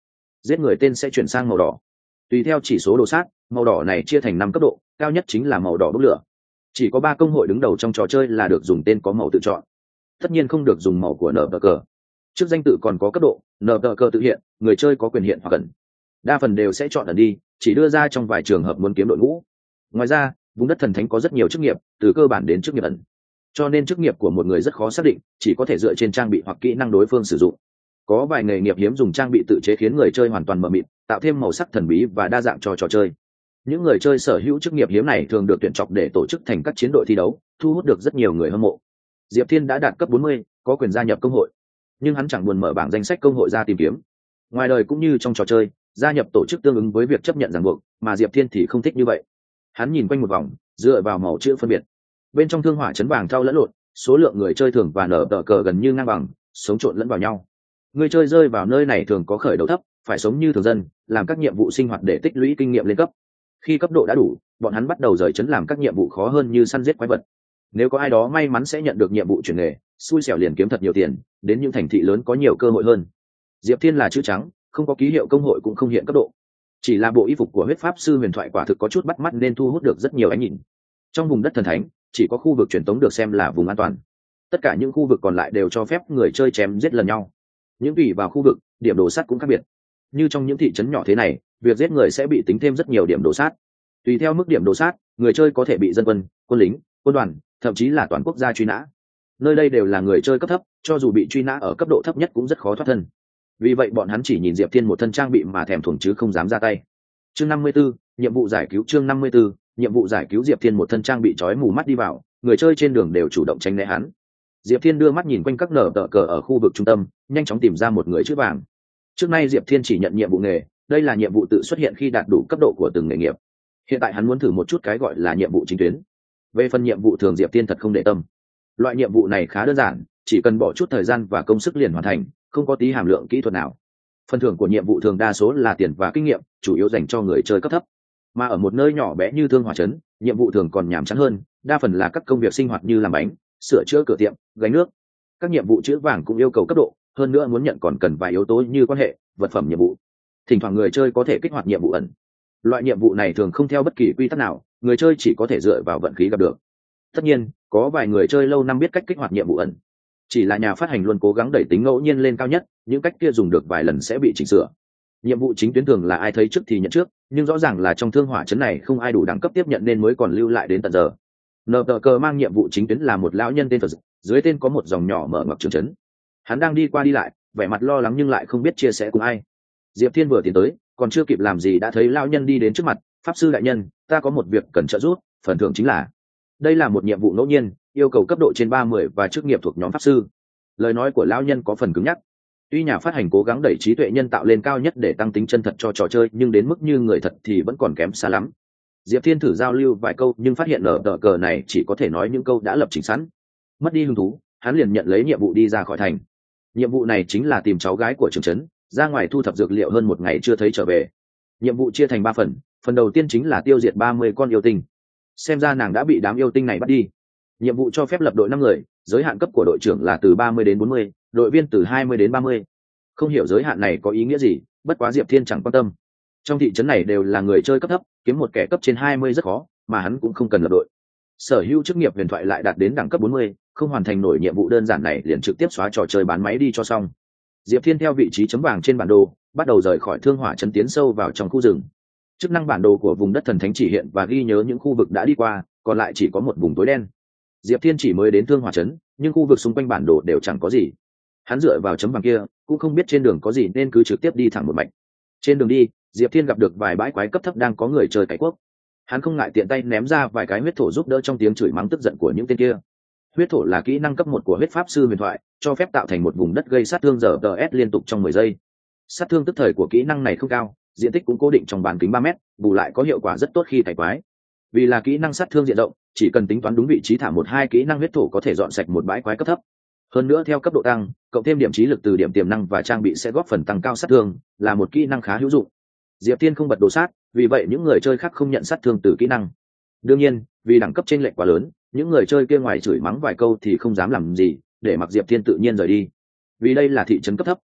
giết người tên sẽ chuyển sang màu đỏ. Tùy theo chỉ số đồ sát, màu đỏ này chia thành năm cấp độ, cao nhất chính là màu đỏ bốc lửa. Chỉ có ba công hội đứng đầu trong trò chơi là được dùng tên có màu tự chọn, tất nhiên không được dùng màu của nở tờ cờ. Trước danh tự còn có cấp độ, nở tờ cờ tự hiện, người chơi có quyền hiện hoặc cần. Đa phần đều sẽ chọn ẩn đi, chỉ đưa ra trong vài trường hợp muốn kiếm đội ngũ. Ngoài ra, vùng đất thần thánh có rất nhiều chức nghiệp, từ cơ bản đến chức nghiệp ẩn, cho nên chức nghiệp của một người rất khó xác định, chỉ có thể dựa trên trang bị hoặc kỹ năng đối phương sử dụng. Có vài nghề nghiệp hiếm dùng trang bị tự chế khiến người chơi hoàn toàn mờ mịt, tạo thêm màu sắc thần bí và đa dạng cho trò chơi. Những người chơi sở hữu chức nghiệp hiếm này thường được tuyển chọn để tổ chức thành các chiến đội thi đấu, thu hút được rất nhiều người hâm mộ. Diệp Thiên đã đạt cấp bốn mươi, có quyền gia nhập công hội, nhưng hắn chẳng buồn mở bảng danh sách công hội ra tìm kiếm. Ngoài đời cũng như trong trò chơi, gia nhập tổ chức tương ứng với việc chấp nhận ràng buộc, mà Diệp Thiên thì không thích như vậy. Hắn nhìn quanh một vòng, dựa vào màu chữ phân biệt. Bên trong thương hỏa chấn vàng thau lẫn lộn, số lượng người chơi thường và nở tờ cờ gần như ngang bằng, sống trộn lẫn vào nhau. Người chơi rơi vào nơi này thường có khởi đầu thấp, phải sống như thường dân, làm các nhiệm vụ sinh hoạt để tích lũy kinh nghiệm lên cấp. Khi cấp độ đã đủ, bọn hắn bắt đầu rời chấn làm các nhiệm vụ khó hơn như săn giết quái vật. Nếu có ai đó may mắn sẽ nhận được nhiệm vụ chuyển nghề, xui xẻo liền kiếm thật nhiều tiền, đến những thành thị lớn có nhiều cơ hội hơn. Diệp Thiên là chữ trắng, không có ký hiệu công hội cũng không hiện cấp độ. Chỉ là bộ y phục của huyết pháp sư huyền thoại quả thực có chút bắt mắt nên thu hút được rất nhiều ánh nhìn. Trong vùng đất thần thánh, chỉ có khu vực truyền tống được xem là vùng an toàn. Tất cả những khu vực còn lại đều cho phép người chơi chém giết lần nhau. Những tùy vào khu vực, điểm đồ sát cũng khác biệt. Như trong những thị trấn nhỏ thế này, việc giết người sẽ bị tính thêm rất nhiều điểm đồ sát. Tùy theo mức điểm đồ sát, người chơi có thể bị dân quân, quân lính, quân đoàn, thậm chí là toàn quốc gia truy nã. Nơi đây đều là người chơi cấp thấp, cho dù bị truy nã ở cấp độ thấp nhất cũng rất khó thoát thân. Vì vậy bọn hắn chỉ nhìn Diệp Thiên một thân trang bị mà thèm thuồng chứ không dám ra tay. Chương năm mươi 54, nhiệm vụ giải cứu chương năm mươi 54, nhiệm vụ giải cứu Diệp Thiên một thân trang bị chói mù mắt đi vào, người chơi trên đường đều chủ động tránh né hắn. Diệp Thiên đưa mắt nhìn quanh các nở tờ cờ ở khu vực trung tâm, nhanh chóng tìm ra một người chữ vàng. Trước nay Diệp Thiên chỉ nhận nhiệm vụ nghề, đây là nhiệm vụ tự xuất hiện khi đạt đủ cấp độ của từng nghề nghiệp. Hiện tại hắn muốn thử một chút cái gọi là nhiệm vụ chính tuyến. Về phần nhiệm vụ thường Diệp Thiên thật không để tâm. Loại nhiệm vụ này khá đơn giản, chỉ cần bỏ chút thời gian và công sức liền hoàn thành, không có tí hàm lượng kỹ thuật nào. Phần thưởng của nhiệm vụ thường đa số là tiền và kinh nghiệm, chủ yếu dành cho người chơi cấp thấp. Mà ở một nơi nhỏ bé như Thương Hỏa Trấn, nhiệm vụ thường còn nhàm chán hơn, đa phần là các công việc sinh hoạt như làm bánh, sửa chữa cửa tiệm, gánh nước. Các nhiệm vụ chữ vàng cũng yêu cầu cấp độ, hơn nữa muốn nhận còn cần vài yếu tố như quan hệ, vật phẩm nhiệm vụ. Thỉnh thoảng người chơi có thể kích hoạt nhiệm vụ ẩn. Loại nhiệm vụ này thường không theo bất kỳ quy tắc nào, người chơi chỉ có thể dựa vào vận khí gặp được. Tất nhiên, có vài người chơi lâu năm biết cách kích hoạt nhiệm vụ ẩn. Chỉ là nhà phát hành luôn cố gắng đẩy tính ngẫu nhiên lên cao nhất, những cách kia dùng được vài lần sẽ bị chỉnh sửa. Nhiệm vụ chính tuyến thường là ai thấy trước thì nhận trước, nhưng rõ ràng là trong Thương Hỏa Trấn này không ai đủ đẳng cấp tiếp nhận nên mới còn lưu lại đến tận giờ. Nờ tờ cờ mang nhiệm vụ chính tuyến là một lão nhân tên Phật, dưới tên có một dòng nhỏ mở ngoặc trường trấn. Hắn đang đi qua đi lại, vẻ mặt lo lắng nhưng lại không biết chia sẻ cùng ai. Diệp Thiên vừa tiến tới, còn chưa kịp làm gì đã thấy lão nhân đi đến trước mặt. Pháp sư đại nhân, ta có một việc cần trợ giúp, phần thưởng chính là. Đây là một nhiệm vụ ngẫu nhiên, yêu cầu cấp độ trên ba mươi và chức nghiệp thuộc nhóm pháp sư. Lời nói của lão nhân có phần cứng nhắc. Tuy nhà phát hành cố gắng đẩy trí tuệ nhân tạo lên cao nhất để tăng tính chân thật cho trò chơi, nhưng đến mức như người thật thì vẫn còn kém xa lắm. Diệp Thiên thử giao lưu vài câu nhưng phát hiện nở tờ cờ này chỉ có thể nói những câu đã lập trình sẵn. Mất đi hứng thú, hắn liền nhận lấy nhiệm vụ đi ra khỏi thành. Nhiệm vụ này chính là tìm cháu gái của trường trấn, ra ngoài thu thập dược liệu hơn một ngày chưa thấy trở về. Nhiệm vụ chia thành ba phần, phần đầu tiên chính là tiêu diệt ba mươi con yêu tinh. Xem ra nàng đã bị đám yêu tinh này bắt đi. Nhiệm vụ cho phép lập đội năm người, giới hạn cấp của đội trưởng là từ ba mươi đến bốn mươi, đội viên từ hai mươi đến ba mươi. Không hiểu giới hạn này có ý nghĩa gì, bất quá Diệp Thiên chẳng quan tâm. Trong thị trấn này đều là người chơi cấp thấp, kiếm một kẻ cấp trên hai mươi rất khó, mà hắn cũng không cần lập đội. Sở hữu chức nghiệp huyền thoại lại đạt đến đẳng cấp bốn mươi, không hoàn thành nổi nhiệm vụ đơn giản này liền trực tiếp xóa trò chơi bán máy đi cho xong. Diệp Thiên theo vị trí chấm vàng trên bản đồ, bắt đầu rời khỏi Thương Hỏa Trấn tiến sâu vào trong khu rừng. Chức năng bản đồ của vùng đất thần thánh chỉ hiện và ghi nhớ những khu vực đã đi qua, còn lại chỉ có một vùng tối đen. Diệp Thiên chỉ mới đến Thương Hỏa Trấn, nhưng khu vực xung quanh bản đồ đều chẳng có gì. Hắn dựa vào chấm vàng kia, cũng không biết trên đường có gì nên cứ trực tiếp đi thẳng một mạch. Trên đường đi, Diệp Thiên gặp được vài bãi quái cấp thấp đang có người chơi cày cuốc. Hắn không ngại tiện tay ném ra vài cái huyết thổ giúp đỡ trong tiếng chửi mắng tức giận của những tên kia. Huyết thổ là kỹ năng cấp một của huyết pháp sư huyền thoại, cho phép tạo thành một vùng đất gây sát thương giờ tờ ét liên tục trong mười giây. Sát thương tức thời của kỹ năng này không cao, diện tích cũng cố định trong bán kính ba mét, bù lại có hiệu quả rất tốt khi cày quái. Vì là kỹ năng sát thương diện rộng, chỉ cần tính toán đúng vị trí thả một hai kỹ năng huyết thổ có thể dọn sạch một bãi quái cấp thấp. Hơn nữa theo cấp độ tăng, cộng thêm điểm trí lực từ điểm tiềm năng và trang bị sẽ góp phần tăng cao sát thương, là một kỹ năng khá hữu dụng. Diệp Thiên không bật đồ sát, vì vậy những người chơi khác không nhận sát thương từ kỹ năng. Đương nhiên, vì đẳng cấp chênh lệch quá lớn, những người chơi kia ngoài chửi mắng vài câu thì không dám làm gì, để mặc Diệp Thiên tự nhiên rời đi. Vì đây là thị trấn cấp thấp,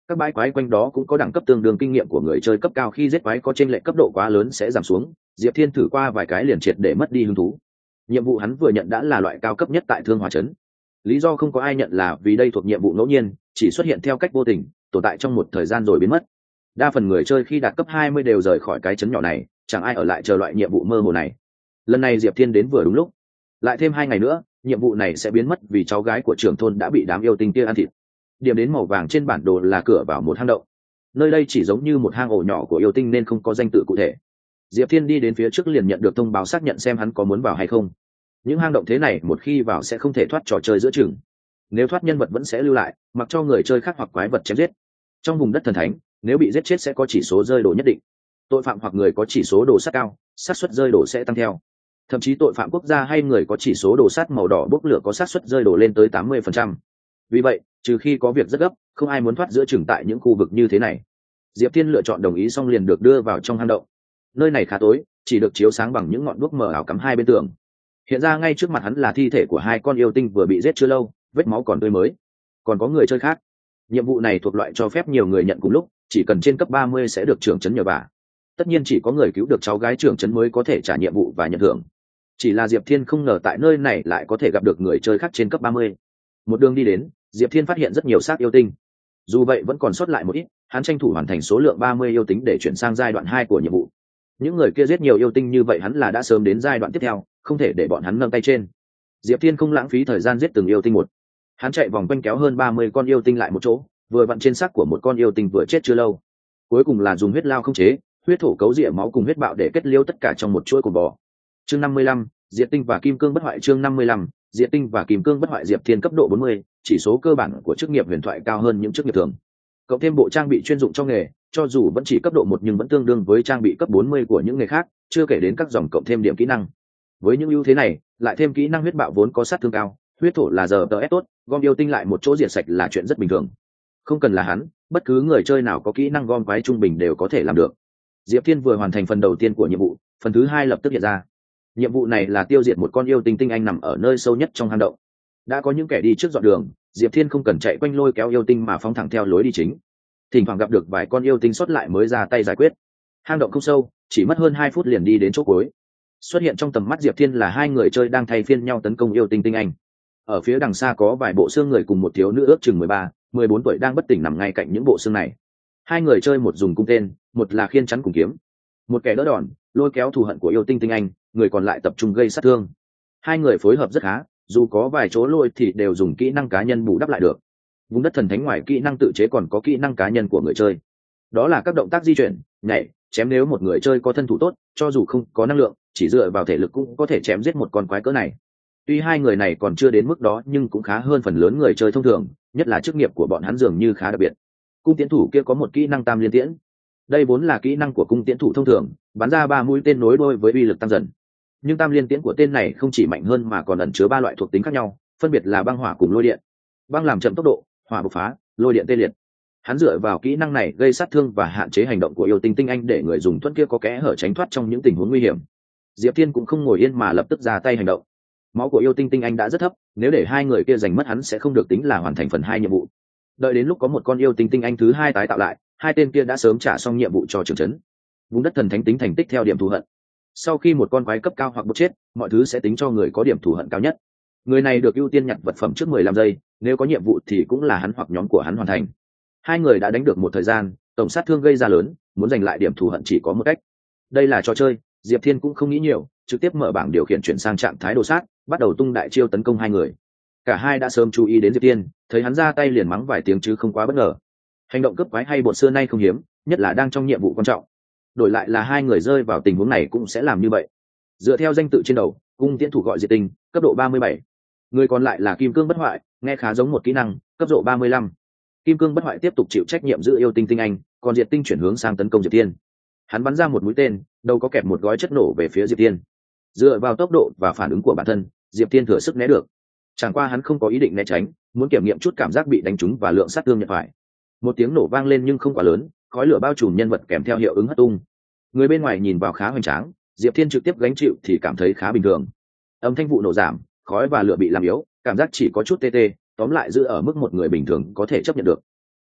Các bãi quái quanh đó cũng có đẳng cấp tương đương, kinh nghiệm của người chơi cấp cao khi giết quái có chênh lệch cấp độ quá lớn sẽ giảm xuống. Diệp Thiên thử qua vài cái liền triệt để mất đi hứng thú. Nhiệm vụ hắn vừa nhận đã là loại cao cấp nhất tại Thương Hỏa trấn. Lý do không có ai nhận là vì đây thuộc nhiệm vụ ngẫu nhiên, chỉ xuất hiện theo cách vô tình, tồn tại trong một thời gian rồi biến mất. Đa phần người chơi khi đạt cấp hai mươi đều rời khỏi cái trấn nhỏ này, chẳng ai ở lại chờ loại nhiệm vụ mơ hồ này. Lần này Diệp Thiên đến vừa đúng lúc. Lại thêm hai ngày nữa, nhiệm vụ này sẽ biến mất vì cháu gái của trưởng thôn đã bị đám yêu tinh kia ăn thịt. Điểm đến màu vàng trên bản đồ là cửa vào một hang động. Nơi đây chỉ giống như một hang ổ nhỏ của yêu tinh nên không có danh tự cụ thể. Diệp Thiên đi đến phía trước liền nhận được thông báo xác nhận xem hắn có muốn vào hay không. Những hang động thế này một khi vào sẽ không thể thoát trò chơi giữa chừng. Nếu thoát, nhân vật vẫn sẽ lưu lại, mặc cho người chơi khác hoặc quái vật chém giết. Trong vùng đất thần thánh, nếu bị giết chết sẽ có chỉ số rơi đồ nhất định. Tội phạm hoặc người có chỉ số đồ sát cao, xác suất rơi đồ sẽ tăng theo. Thậm chí tội phạm quốc gia hay người có chỉ số đồ sát màu đỏ bốc lửa có xác suất rơi đồ lên tới tám mươi phần trăm. Vì vậy, trừ khi có việc rất gấp, không ai muốn thoát giữa chừng tại những khu vực như thế này. Diệp Thiên lựa chọn đồng ý xong liền được đưa vào trong hang động. Nơi này khá tối, chỉ được chiếu sáng bằng những ngọn đuốc mờ ảo cắm hai bên tường. Hiện ra ngay trước mặt hắn là thi thể của hai con yêu tinh vừa bị giết chưa lâu, vết máu còn tươi mới. Còn có người chơi khác. Nhiệm vụ này thuộc loại cho phép nhiều người nhận cùng lúc, chỉ cần trên cấp ba mươi sẽ được trưởng trấn nhờ vả. Tất nhiên chỉ có người cứu được cháu gái trưởng trấn mới có thể trả nhiệm vụ và nhận thưởng. Chỉ là Diệp Thiên không ngờ tại nơi này lại có thể gặp được người chơi khác trên cấp ba mươi. Một đường đi đến, Diệp Thiên phát hiện rất nhiều xác yêu tinh. Dù vậy vẫn còn sót lại một ít, hắn tranh thủ hoàn thành số lượng ba mươi yêu tính để chuyển sang giai đoạn hai của nhiệm vụ. Những người kia giết nhiều yêu tinh như vậy hắn là đã sớm đến giai đoạn tiếp theo, không thể để bọn hắn nâng tay trên. Diệp Thiên không lãng phí thời gian giết từng yêu tinh một. Hắn chạy vòng quanh kéo hơn ba mươi con yêu tinh lại một chỗ, vừa vặn trên xác của một con yêu tinh vừa chết chưa lâu. Cuối cùng là dùng huyết lao không chế, huyết thổ cấu rỉa máu cùng huyết bạo để kết liêu tất cả trong một chuỗi của bò. Chương năm mươi lăm, Diệt tinh và kim cương bất hoại. Chương năm mươi lăm, Diệt tinh và kim cương bất hoại. Diệp Thiên cấp độ bốn mươi, chỉ số cơ bản của chức nghiệp huyền thoại cao hơn những chức nghiệp thường. Cộng thêm bộ trang bị chuyên dụng cho nghề, cho dù vẫn chỉ cấp độ một nhưng vẫn tương đương với trang bị cấp bốn mươi của những nghề khác, chưa kể đến các dòng cộng thêm điểm kỹ năng. Với những ưu thế này, lại thêm kỹ năng huyết bạo vốn có sát thương cao, huyết thổ là giờ tờ ép tốt, gom yêu tinh lại một chỗ diệt sạch là chuyện rất bình thường. Không cần là hắn, bất cứ người chơi nào có kỹ năng gom quái trung bình đều có thể làm được. Diệp Thiên vừa hoàn thành phần đầu tiên của nhiệm vụ, phần thứ hai lập tức hiện ra. Nhiệm vụ này là tiêu diệt một con yêu tinh tinh anh nằm ở nơi sâu nhất trong hang động. Đã có những kẻ đi trước dọn đường, Diệp Thiên không cần chạy quanh lôi kéo yêu tinh mà phóng thẳng theo lối đi chính. Thỉnh thoảng gặp được vài con yêu tinh sót lại mới ra tay giải quyết. Hang động không sâu, chỉ mất hơn hai phút liền đi đến chỗ cuối. Xuất hiện trong tầm mắt Diệp Thiên là hai người chơi đang thay phiên nhau tấn công yêu tinh tinh anh. Ở phía đằng xa có vài bộ xương người cùng một thiếu nữ ước chừng mười ba, mười bốn tuổi đang bất tỉnh nằm ngay cạnh những bộ xương này. Hai người chơi một dùng cung tên, một là khiên chắn cùng kiếm. Một kẻ đỡ đòn, lôi kéo thù hận của yêu tinh tinh anh, người còn lại tập trung gây sát thương. Hai người phối hợp rất khá, dù có vài chỗ lôi thì đều dùng kỹ năng cá nhân bù đắp lại được. Vùng đất thần thánh ngoài kỹ năng tự chế còn có kỹ năng cá nhân của người chơi. Đó là các động tác di chuyển, nhảy, chém. Nếu một người chơi có thân thủ tốt, cho dù không có năng lượng, chỉ dựa vào thể lực cũng có thể chém giết một con quái cỡ này. Tuy hai người này còn chưa đến mức đó nhưng cũng khá hơn phần lớn người chơi thông thường, nhất là chức nghiệp của bọn hắn dường như khá đặc biệt. Cung tiễn thủ kia có một kỹ năng tam liên tiễn. Đây vốn là kỹ năng của cung tiễn thủ thông thường, bắn ra ba mũi tên nối đuôi với uy lực tăng dần. Nhưng tam liên tiễn của tên này không chỉ mạnh hơn mà còn ẩn chứa ba loại thuộc tính khác nhau, phân biệt là băng hỏa cùng lôi điện. Băng làm chậm tốc độ, hỏa bộc phá, lôi điện tê liệt. Hắn dựa vào kỹ năng này gây sát thương và hạn chế hành động của yêu tinh tinh anh để người dùng thuẫn kia có kẽ hở tránh thoát trong những tình huống nguy hiểm. Diệp Thiên cũng không ngồi yên mà lập tức ra tay hành động. Máu của yêu tinh tinh anh đã rất thấp, nếu để hai người kia giành mất hắn sẽ không được tính là hoàn thành phần hai nhiệm vụ. Đợi đến lúc có một con yêu tinh tinh anh thứ hai tái tạo lại, hai tên kia đã sớm trả xong nhiệm vụ cho trưởng trấn. Vùng đất thần thánh tính thành tích theo điểm thù hận. Sau khi một con quái cấp cao hoặc bốc chết, mọi thứ sẽ tính cho người có điểm thù hận cao nhất. Người này được ưu tiên nhặt vật phẩm trước mười lăm giây, nếu có nhiệm vụ thì cũng là hắn hoặc nhóm của hắn hoàn thành. Hai người đã đánh được một thời gian, tổng sát thương gây ra lớn, muốn giành lại điểm thù hận chỉ có một cách. Đây là trò chơi, Diệp Thiên cũng không nghĩ nhiều, trực tiếp mở bảng điều khiển chuyển sang trạng thái đồ sát, bắt đầu tung đại chiêu tấn công hai người. Cả hai đã sớm chú ý đến Diệp Thiên, thấy hắn ra tay liền mắng vài tiếng chứ không quá bất ngờ. Hành động cướp quái hay bột xưa nay không hiếm, nhất là đang trong nhiệm vụ quan trọng. Đổi lại là hai người rơi vào tình huống này cũng sẽ làm như vậy. Dựa theo danh tự trên đầu, cung tiễn thủ gọi diệt tinh, cấp độ ba mươi bảy. Người còn lại là kim cương bất hoại, nghe khá giống một kỹ năng, cấp độ ba mươi lăm. Kim cương bất hoại tiếp tục chịu trách nhiệm giữ yêu tinh tinh anh, còn diệt tinh chuyển hướng sang tấn công Diệp Thiên. Hắn bắn ra một mũi tên, đầu có kẹp một gói chất nổ về phía Diệp Thiên. Dựa vào tốc độ và phản ứng của bản thân, Diệp Thiên thừa sức né được. Chẳng qua hắn không có ý định né tránh, muốn kiểm nghiệm chút cảm giác bị đánh trúng và lượng sát thương nhận phải. Một tiếng nổ vang lên nhưng không quá lớn, khói lửa bao trùm nhân vật kèm theo hiệu ứng hất tung. Người bên ngoài nhìn vào khá hoành tráng, Diệp Thiên trực tiếp gánh chịu thì cảm thấy khá bình thường. Âm thanh vụ nổ giảm, khói và lửa bị làm yếu, cảm giác chỉ có chút tê tê, tóm lại giữ ở mức một người bình thường có thể chấp nhận được.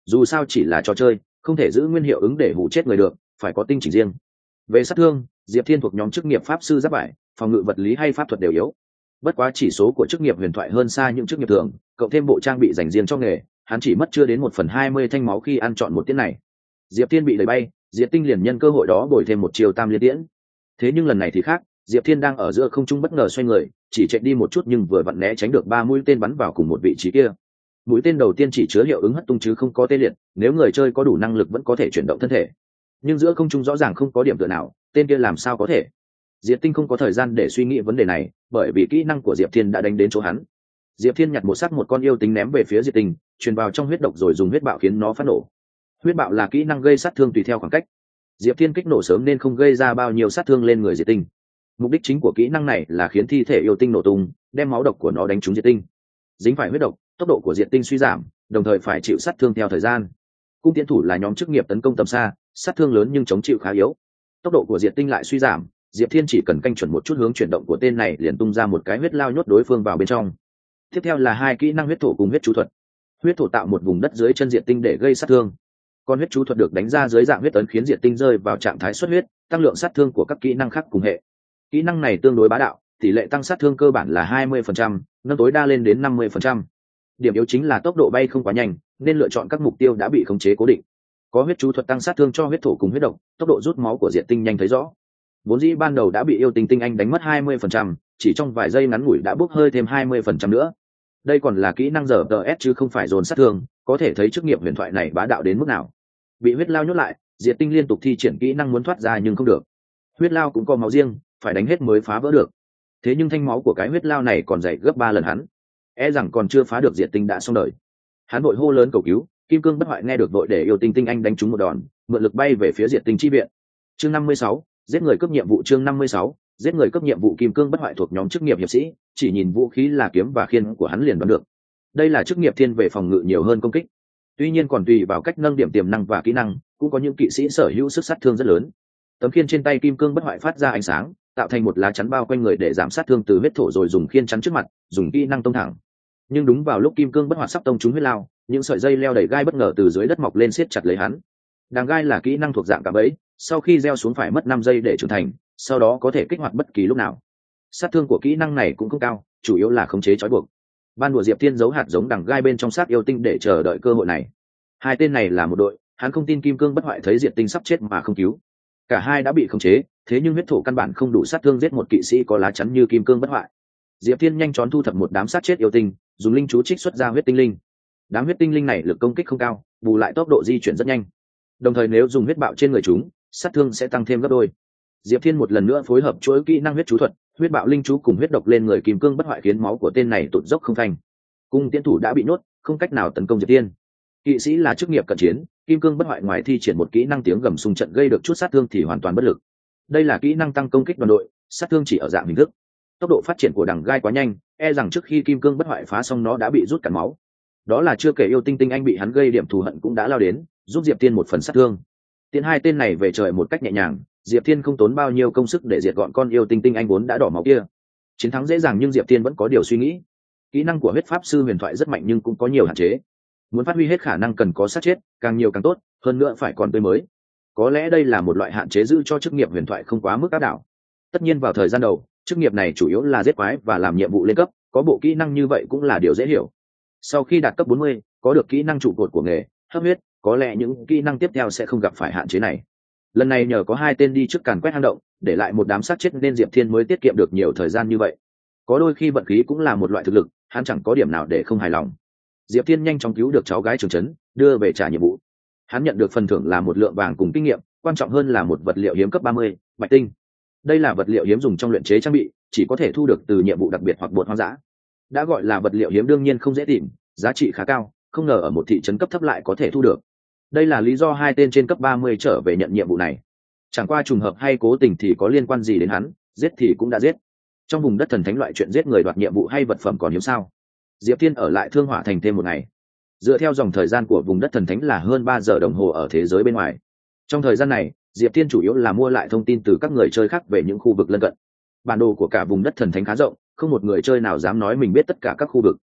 dù sao chỉ là trò chơi, không thể giữ nguyên hiệu ứng để hù chết người được, phải có tinh chỉnh riêng. Về sát thương, Diệp Thiên thuộc nhóm chức nghiệp pháp sư giáp vải, phòng ngự vật lý hay pháp thuật đều yếu. Bất quá chỉ số của chức nghiệp huyền thoại hơn xa những chức nghiệp thường, cộng thêm bộ trang bị dành riêng cho nghề, hắn chỉ mất chưa đến một phần hai mươi thanh máu khi ăn chọn một tiễn này. Diệp Thiên bị đẩy bay, Diệp Tinh liền nhân cơ hội đó bồi thêm một chiều tam liên tiễn. Thế nhưng lần này thì khác, Diệp Thiên đang ở giữa không trung bất ngờ xoay người, chỉ chạy đi một chút nhưng vừa vặn né tránh được ba mũi tên bắn vào cùng một vị trí kia. Mũi tên đầu tiên chỉ chứa hiệu ứng hất tung chứ không có tê liệt, nếu người chơi có đủ năng lực vẫn có thể chuyển động thân thể. Nhưng giữa không trung rõ ràng không có điểm tựa nào, tên kia làm sao có thể? Diệp Tinh không có thời gian để suy nghĩ vấn đề này, bởi vì kỹ năng của Diệp Thiên đã đánh đến chỗ hắn. Diệp Thiên nhặt một sắc một con yêu tính ném về phía Diệp Tinh, truyền vào trong huyết độc rồi dùng huyết bạo khiến nó phát nổ. Huyết bạo là kỹ năng gây sát thương tùy theo khoảng cách. Diệp Thiên kích nổ sớm nên không gây ra bao nhiêu sát thương lên người Diệp Tinh. Mục đích chính của kỹ năng này là khiến thi thể yêu tinh nổ tung, đem máu độc của nó đánh trúng Diệp Tinh. Dính phải huyết độc, tốc độ của Diệp Tinh suy giảm, đồng thời phải chịu sát thương theo thời gian. Cung tiễn thủ là nhóm chức nghiệp tấn công tầm xa, sát thương lớn nhưng chống chịu khá yếu. Tốc độ của Diệp Tinh lại suy giảm, Diệp Thiên chỉ cần canh chuẩn một chút hướng chuyển động của tên này liền tung ra một cái huyết lao nhốt đối phương vào bên trong. Tiếp theo là hai kỹ năng huyết thổ cùng huyết chú thuật. Huyết thổ tạo một vùng đất dưới chân Diệp Tinh để gây sát thương. Còn huyết chú thuật được đánh ra dưới dạng huyết ấn khiến Diệp Tinh rơi vào trạng thái xuất huyết, tăng lượng sát thương của các kỹ năng khác cùng hệ. Kỹ năng này tương đối bá đạo, tỷ lệ tăng sát thương cơ bản là hai mươi phần trăm, nâng tối đa lên đến năm mươi phần trăm. Điểm yếu chính là tốc độ bay không quá nhanh, nên lựa chọn các mục tiêu đã bị khống chế cố định. Có huyết chú thuật tăng sát thương cho huyết thổ cùng huyết độc, tốc độ rút máu của Diệp Tinh nhanh thấy rõ. Vốn dĩ ban đầu đã bị yêu tinh tinh anh đánh mất hai mươi phần trăm, chỉ trong vài giây ngắn ngủi đã bốc hơi thêm hai mươi phần trăm nữa. Đây còn là kỹ năng giờ tê ét chứ không phải dồn sát thương, có thể thấy chức nghiệp huyền thoại này bá đạo đến mức nào. Bị huyết lao nhốt lại, Diệp Tinh liên tục thi triển kỹ năng muốn thoát ra nhưng không được. Huyết lao cũng có máu riêng, phải đánh hết mới phá vỡ được. Thế nhưng thanh máu của cái huyết lao này còn dày gấp ba lần hắn, e rằng còn chưa phá được Diệp Tinh đã xong đời. Hắn vội hô lớn cầu cứu, kim cương bất hoại nghe được vội để yêu tinh tinh anh đánh trúng một đòn, mượn lực bay về phía Diệp Tinh chi viện. Chương năm mươi sáu, giết người cấp nhiệm vụ. Chương năm mươi sáu, giết người cấp nhiệm vụ. Kim cương bất hoại thuộc nhóm chức nghiệp hiệp sĩ, chỉ nhìn vũ khí là kiếm và khiên của hắn liền đoán được. Đây là chức nghiệp thiên về phòng ngự nhiều hơn công kích. Tuy nhiên còn tùy vào cách nâng điểm tiềm năng và kỹ năng, cũng có những kỵ sĩ sở hữu sức sát thương rất lớn. Tấm khiên trên tay kim cương bất hoại phát ra ánh sáng, tạo thành một lá chắn bao quanh người để giảm sát thương từ huyết thổ, rồi dùng khiên chắn trước mặt, dùng kỹ năng tông thẳng. Nhưng đúng vào lúc kim cương bất hoại sắp tông trúng huyết lao, những sợi dây leo đầy gai bất ngờ từ dưới đất mọc lên siết chặt lấy hắn. Đằng gai là kỹ năng thuộc dạng cạm bẫy, sau khi gieo xuống phải mất năm giây để trưởng thành, sau đó có thể kích hoạt bất kỳ lúc nào. Sát thương của kỹ năng này cũng không cao, chủ yếu là khống chế trói buộc. Ban đùa Diệp Thiên giấu hạt giống đằng gai bên trong xác yêu tinh để chờ đợi cơ hội này. Hai tên này là một đội, hắn không tin kim cương bất hoại thấy Diệp Tinh sắp chết mà không cứu. Cả hai đã bị khống chế, thế nhưng huyết thổ căn bản không đủ sát thương giết một kỵ sĩ có lá chắn như kim cương bất hoại. Diệp Thiên nhanh chóng thu thập một đám sát chết yêu tinh, dùng linh chú trích xuất ra huyết tinh linh. Đám huyết tinh linh này lực công kích không cao, bù lại tốc độ di chuyển rất nhanh. Đồng thời nếu dùng huyết bạo trên người chúng, sát thương sẽ tăng thêm gấp đôi. Diệp Thiên một lần nữa phối hợp chuỗi kỹ năng huyết chú thuật, huyết bạo linh chú cùng huyết độc lên người kim cương bất hoại khiến máu của tên này tụt dốc không phanh. Cung tiễn thủ đã bị nhốt, không cách nào tấn công Diệp Thiên. Kỵ sĩ là chức nghiệp cận chiến, kim cương bất hoại ngoài thi triển một kỹ năng tiếng gầm xung trận gây được chút sát thương thì hoàn toàn bất lực. Đây là kỹ năng tăng công kích đoàn đội, sát thương chỉ ở dạng hình thức. Tốc độ phát triển của đằng gai quá nhanh, e rằng trước khi kim cương bất hoại phá xong nó đã bị rút cạn máu. Đó là chưa kể yêu tinh tinh anh bị hắn gây điểm thù hận cũng đã lao đến, giúp Diệp Thiên một phần sát thương. Tiễn hai tên này về trời một cách nhẹ nhàng, Diệp Thiên không tốn bao nhiêu công sức để diệt gọn con yêu tinh tinh anh vốn đã đỏ máu kia. Chiến thắng dễ dàng nhưng Diệp Thiên vẫn có điều suy nghĩ. Kỹ năng của huyết pháp sư huyền thoại rất mạnh nhưng cũng có nhiều hạn chế. Muốn phát huy hết khả năng cần có sát chết, càng nhiều càng tốt, hơn nữa phải còn tươi mới. Có lẽ đây là một loại hạn chế giữ cho chức nghiệp huyền thoại không quá mức áp đảo. Tất nhiên vào thời gian đầu, chức nghiệp này chủ yếu là giết quái và làm nhiệm vụ lên cấp, có bộ kỹ năng như vậy cũng là điều dễ hiểu. Sau khi đạt cấp bốn mươi, có được kỹ năng trụ cột của nghề hấp huyết, có lẽ những kỹ năng tiếp theo sẽ không gặp phải hạn chế này. Lần này nhờ có hai tên đi trước càn quét hang động, để lại một đám sát chết nên Diệp Thiên mới tiết kiệm được nhiều thời gian như vậy. Có đôi khi vận khí cũng là một loại thực lực, hắn chẳng có điểm nào để không hài lòng. Diệp Thiên nhanh chóng cứu được cháu gái Trường Trấn, đưa về trả nhiệm vụ. Hắn nhận được phần thưởng là một lượng vàng cùng kinh nghiệm, quan trọng hơn là một vật liệu hiếm cấp ba mươi, bạch tinh. Đây là vật liệu hiếm dùng trong luyện chế trang bị, chỉ có thể thu được từ nhiệm vụ đặc biệt hoặc bột hoang dã. Đã gọi là vật liệu hiếm đương nhiên không dễ tìm, giá trị khá cao, không ngờ ở một thị trấn cấp thấp lại có thể thu được. Đây là lý do hai tên trên cấp ba mươi trở về nhận nhiệm vụ này. Chẳng qua trùng hợp hay cố tình thì có liên quan gì đến hắn, giết thì cũng đã giết. Trong vùng đất thần thánh loại chuyện giết người đoạt nhiệm vụ hay vật phẩm còn hiếm sao. Diệp Thiên ở lại Thương Hỏa Thành thêm một ngày. Dựa theo dòng thời gian của vùng đất thần thánh là hơn ba giờ đồng hồ ở thế giới bên ngoài. Trong thời gian này, Diệp Thiên chủ yếu là mua lại thông tin từ các người chơi khác về những khu vực lân cận. Bản đồ của cả vùng đất thần thánh khá rộng, không một người chơi nào dám nói mình biết tất cả các khu vực.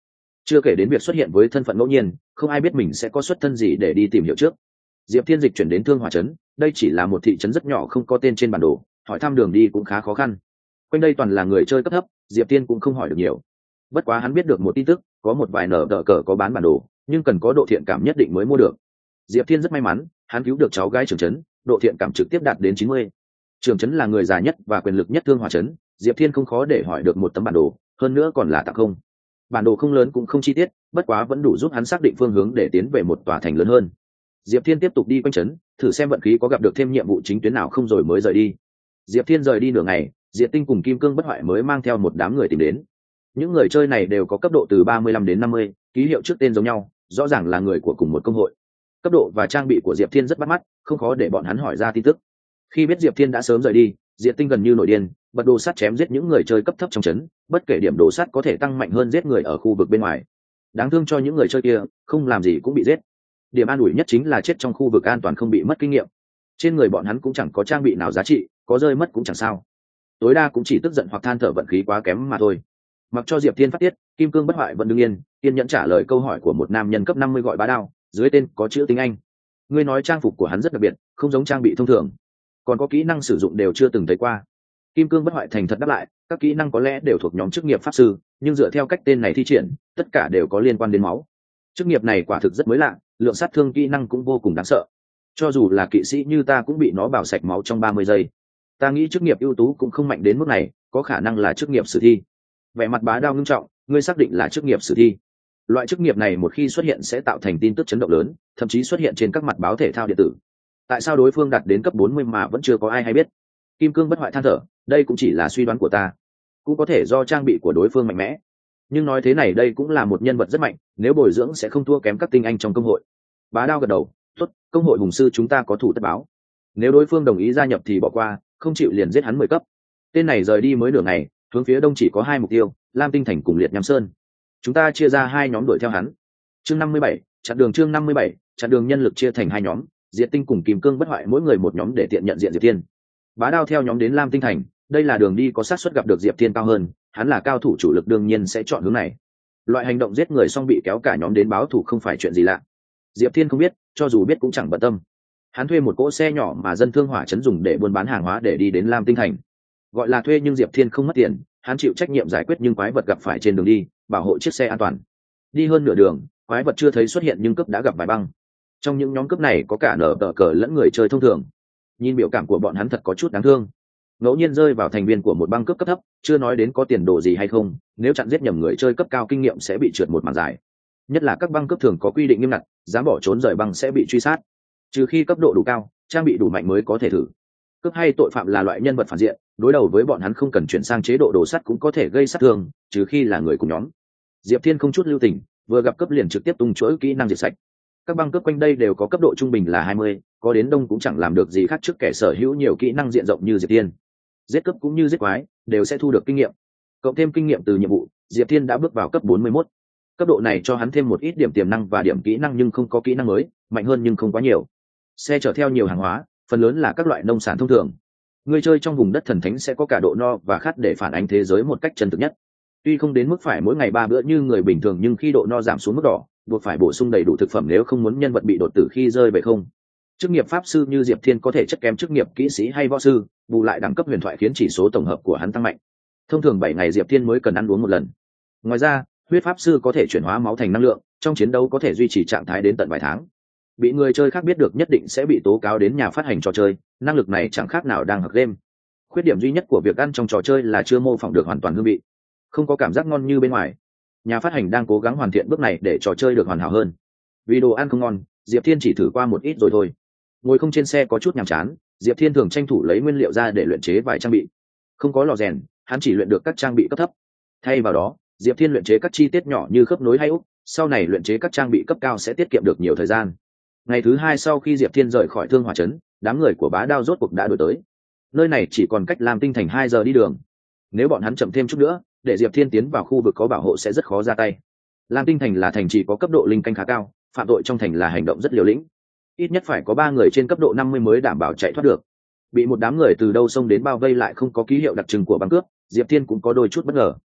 chưa kể đến việc xuất hiện với thân phận ngẫu nhiên, không ai biết mình sẽ có xuất thân gì để đi tìm hiểu trước. Diệp Thiên dịch chuyển đến Thương Hỏa trấn, đây chỉ là một thị trấn rất nhỏ không có tên trên bản đồ, hỏi thăm đường đi cũng khá khó khăn. Quanh đây toàn là người chơi cấp thấp, Diệp Thiên cũng không hỏi được nhiều. Bất quá hắn biết được một tin tức, có một vài nở đỡ cờ có bán bản đồ, nhưng cần có độ thiện cảm nhất định mới mua được. Diệp Thiên rất may mắn, hắn cứu được cháu gái trưởng trấn, độ thiện cảm trực tiếp đạt đến chín mươi. Trưởng trấn là người già nhất và quyền lực nhất Thương Hỏa trấn, Diệp Thiên không khó để hỏi được một tấm bản đồ, hơn nữa còn là tặng không. Bản đồ không lớn cũng không chi tiết, bất quá vẫn đủ giúp hắn xác định phương hướng để tiến về một tòa thành lớn hơn. Diệp Thiên tiếp tục đi quanh trấn, thử xem vận khí có gặp được thêm nhiệm vụ chính tuyến nào không rồi mới rời đi. Diệp Thiên rời đi nửa ngày, Diệp Tinh cùng Kim Cương Bất Hoại mới mang theo một đám người tìm đến. Những người chơi này đều có cấp độ từ ba mươi lăm đến năm mươi, ký hiệu trước tên giống nhau, rõ ràng là người của cùng một công hội. Cấp độ và trang bị của Diệp Thiên rất bắt mắt, không khó để bọn hắn hỏi ra tin tức. Khi biết Diệp Thiên đã sớm rời đi, Diệp Tinh gần như nổi điên, bật đồ sắt chém giết những người chơi cấp thấp trong trấn, bất kể điểm đồ sắt có thể tăng mạnh hơn giết người ở khu vực bên ngoài. Đáng thương cho những người chơi kia, không làm gì cũng bị giết. Điểm an ủi nhất chính là chết trong khu vực an toàn không bị mất kinh nghiệm. Trên người bọn hắn cũng chẳng có trang bị nào giá trị, có rơi mất cũng chẳng sao. Tối đa cũng chỉ tức giận hoặc than thở vận khí quá kém mà thôi. Mặc cho Diệp Thiên phát tiết, Kim Cương Bất Hoại vẫn đứng yên, kiên nhẫn trả lời câu hỏi của một nam nhân cấp năm mươi gọi Bá Đao, dưới tên có chữ tiếng Anh. Ngươi nói trang phục của hắn rất đặc biệt, không giống trang bị thông thường, còn có kỹ năng sử dụng đều chưa từng thấy qua. Kim Cương Bất Hoại thành thật đáp lại, các kỹ năng có lẽ đều thuộc nhóm chức nghiệp pháp sư, nhưng dựa theo cách tên này thi triển, tất cả đều có liên quan đến máu. Chức nghiệp này quả thực rất mới lạ, lượng sát thương kỹ năng cũng vô cùng đáng sợ. Cho dù là kỵ sĩ như ta cũng bị nó bào sạch máu trong ba mươi giây. Ta nghĩ chức nghiệp ưu tú cũng không mạnh đến mức này, có khả năng là chức nghiệp sử thi. Vẻ mặt Bá Đao nghiêm trọng, ngươi xác định là chức nghiệp sử thi? Loại chức nghiệp này một khi xuất hiện sẽ tạo thành tin tức chấn động lớn, thậm chí xuất hiện trên các mặt báo thể thao điện tử. Tại sao đối phương đạt đến cấp bốn mươi mà vẫn chưa có ai hay biết? Kim Cương Bất Hoại than thở, đây cũng chỉ là suy đoán của ta, cũng có thể do trang bị của đối phương mạnh mẽ. Nhưng nói thế này đây cũng là một nhân vật rất mạnh, nếu bồi dưỡng sẽ không thua kém các tinh anh trong công hội. Bá Đao gật đầu, tốt, công hội hùng sư chúng ta có thủ tất báo. Nếu đối phương đồng ý gia nhập thì bỏ qua, không chịu liền giết hắn mười cấp. Tên này rời đi mới nửa ngày, hướng phía đông chỉ có hai mục tiêu, Lam Tinh Thành cùng Liệt Nham Sơn. Chúng ta chia ra hai nhóm đuổi theo hắn. Chương năm mươi bảy, chặn đường chương năm mươi bảy, chặn đường nhân lực chia thành hai nhóm, Diệt Tinh cùng Kim Cương Bất Hoại mỗi người một nhóm để tiện nhận diện Diệp Thiên. Bá Đao theo nhóm đến Lam Tinh Thành, đây là đường đi có xác suất gặp được Diệp Thiên cao hơn, hắn là cao thủ chủ lực đương nhiên sẽ chọn hướng này. Loại hành động giết người xong bị kéo cả nhóm đến báo thù không phải chuyện gì lạ. Diệp Thiên không biết, cho dù biết cũng chẳng bận tâm. Hắn thuê một cỗ xe nhỏ mà dân Thương Hỏa trấn dùng để buôn bán hàng hóa để đi đến Lam Tinh Thành. Gọi là thuê nhưng Diệp Thiên không mất tiền, hắn chịu trách nhiệm giải quyết những quái vật gặp phải trên đường đi, bảo hộ chiếc xe an toàn. Đi hơn nửa đường, quái vật chưa thấy xuất hiện nhưng cướp đã gặp vài băng. Trong những nhóm cướp này có cả nở tờ cờ lẫn người chơi thông thường. Nhìn biểu cảm của bọn hắn thật có chút đáng thương. Ngẫu nhiên rơi vào thành viên của một băng cướp cấp thấp, chưa nói đến có tiền đồ gì hay không, nếu chặn giết nhầm người chơi cấp cao kinh nghiệm sẽ bị trượt một mảng dài. Nhất là các băng cướp thường có quy định nghiêm ngặt, dám bỏ trốn rời băng sẽ bị truy sát. Trừ khi cấp độ đủ cao, trang bị đủ mạnh mới có thể thử. Cướp hay tội phạm là loại nhân vật phản diện, đối đầu với bọn hắn không cần chuyển sang chế độ đồ sắt cũng có thể gây sát thương, trừ khi là người cùng nhóm. Diệp Thiên không chút lưu tình, vừa gặp cấp liền trực tiếp tung chuỗi kỹ năng diệt sạch. Các băng cướp quanh đây đều có cấp độ trung bình là hai mươi, có đến đông cũng chẳng làm được gì khác trước kẻ sở hữu nhiều kỹ năng diện rộng như Diệp Thiên. Giết cướp cũng như giết quái, đều sẽ thu được kinh nghiệm. Cộng thêm kinh nghiệm từ nhiệm vụ, Diệp Thiên đã bước vào cấp bốn mươi mốt. Cấp độ này cho hắn thêm một ít điểm tiềm năng và điểm kỹ năng nhưng không có kỹ năng mới, mạnh hơn nhưng không quá nhiều. Xe chở theo nhiều hàng hóa, phần lớn là các loại nông sản thông thường. Người chơi trong vùng đất thần thánh sẽ có cả độ no và khát để phản ánh thế giới một cách chân thực nhất. Tuy không đến mức phải mỗi ngày ba bữa như người bình thường nhưng khi độ no giảm xuống mức đỏ, buộc phải bổ sung đầy đủ thực phẩm nếu không muốn nhân vật bị đột tử khi rơi về không. Chức nghiệp pháp sư như Diệp Thiên có thể chất kém chức nghiệp kỹ sĩ hay võ sư, bù lại đẳng cấp huyền thoại khiến chỉ số tổng hợp của hắn tăng mạnh. Thông thường bảy ngày Diệp Thiên mới cần ăn uống một lần. Ngoài ra, huyết pháp sư có thể chuyển hóa máu thành năng lượng, trong chiến đấu có thể duy trì trạng thái đến tận vài tháng. Bị người chơi khác biết được nhất định sẽ bị tố cáo đến nhà phát hành trò chơi, năng lực này chẳng khác nào đang học game. Khuyết điểm duy nhất của việc ăn trong trò chơi là chưa mô phỏng được hoàn toàn hương vị, không có cảm giác ngon như bên ngoài. Nhà phát hành đang cố gắng hoàn thiện bước này để trò chơi được hoàn hảo hơn. Vì đồ ăn không ngon, Diệp Thiên chỉ thử qua một ít rồi thôi. Ngồi không trên xe có chút nhàm chán, Diệp Thiên thường tranh thủ lấy nguyên liệu ra để luyện chế vài trang bị. Không có lò rèn, hắn chỉ luyện được các trang bị cấp thấp. Thay vào đó, Diệp Thiên luyện chế các chi tiết nhỏ như khớp nối hay úp, sau này luyện chế các trang bị cấp cao sẽ tiết kiệm được nhiều thời gian. Ngày thứ hai sau khi Diệp Thiên rời khỏi Thương Hỏa trấn, đám người của Bá Đao rốt cuộc đã đuổi tới. Nơi này chỉ còn cách Lam Tinh Thành hai giờ đi đường. Nếu bọn hắn chậm thêm chút nữa, để Diệp Thiên tiến vào khu vực có bảo hộ sẽ rất khó ra tay. Lam Tinh Thành là thành trì có cấp độ linh canh khá cao, phạm tội trong thành là hành động rất liều lĩnh. Ít nhất phải có ba người trên cấp độ năm mươi mới đảm bảo chạy thoát được. Bị một đám người từ đâu xông đến bao vây lại không có ký hiệu đặc trưng của băng cướp, Diệp Thiên cũng có đôi chút bất ngờ.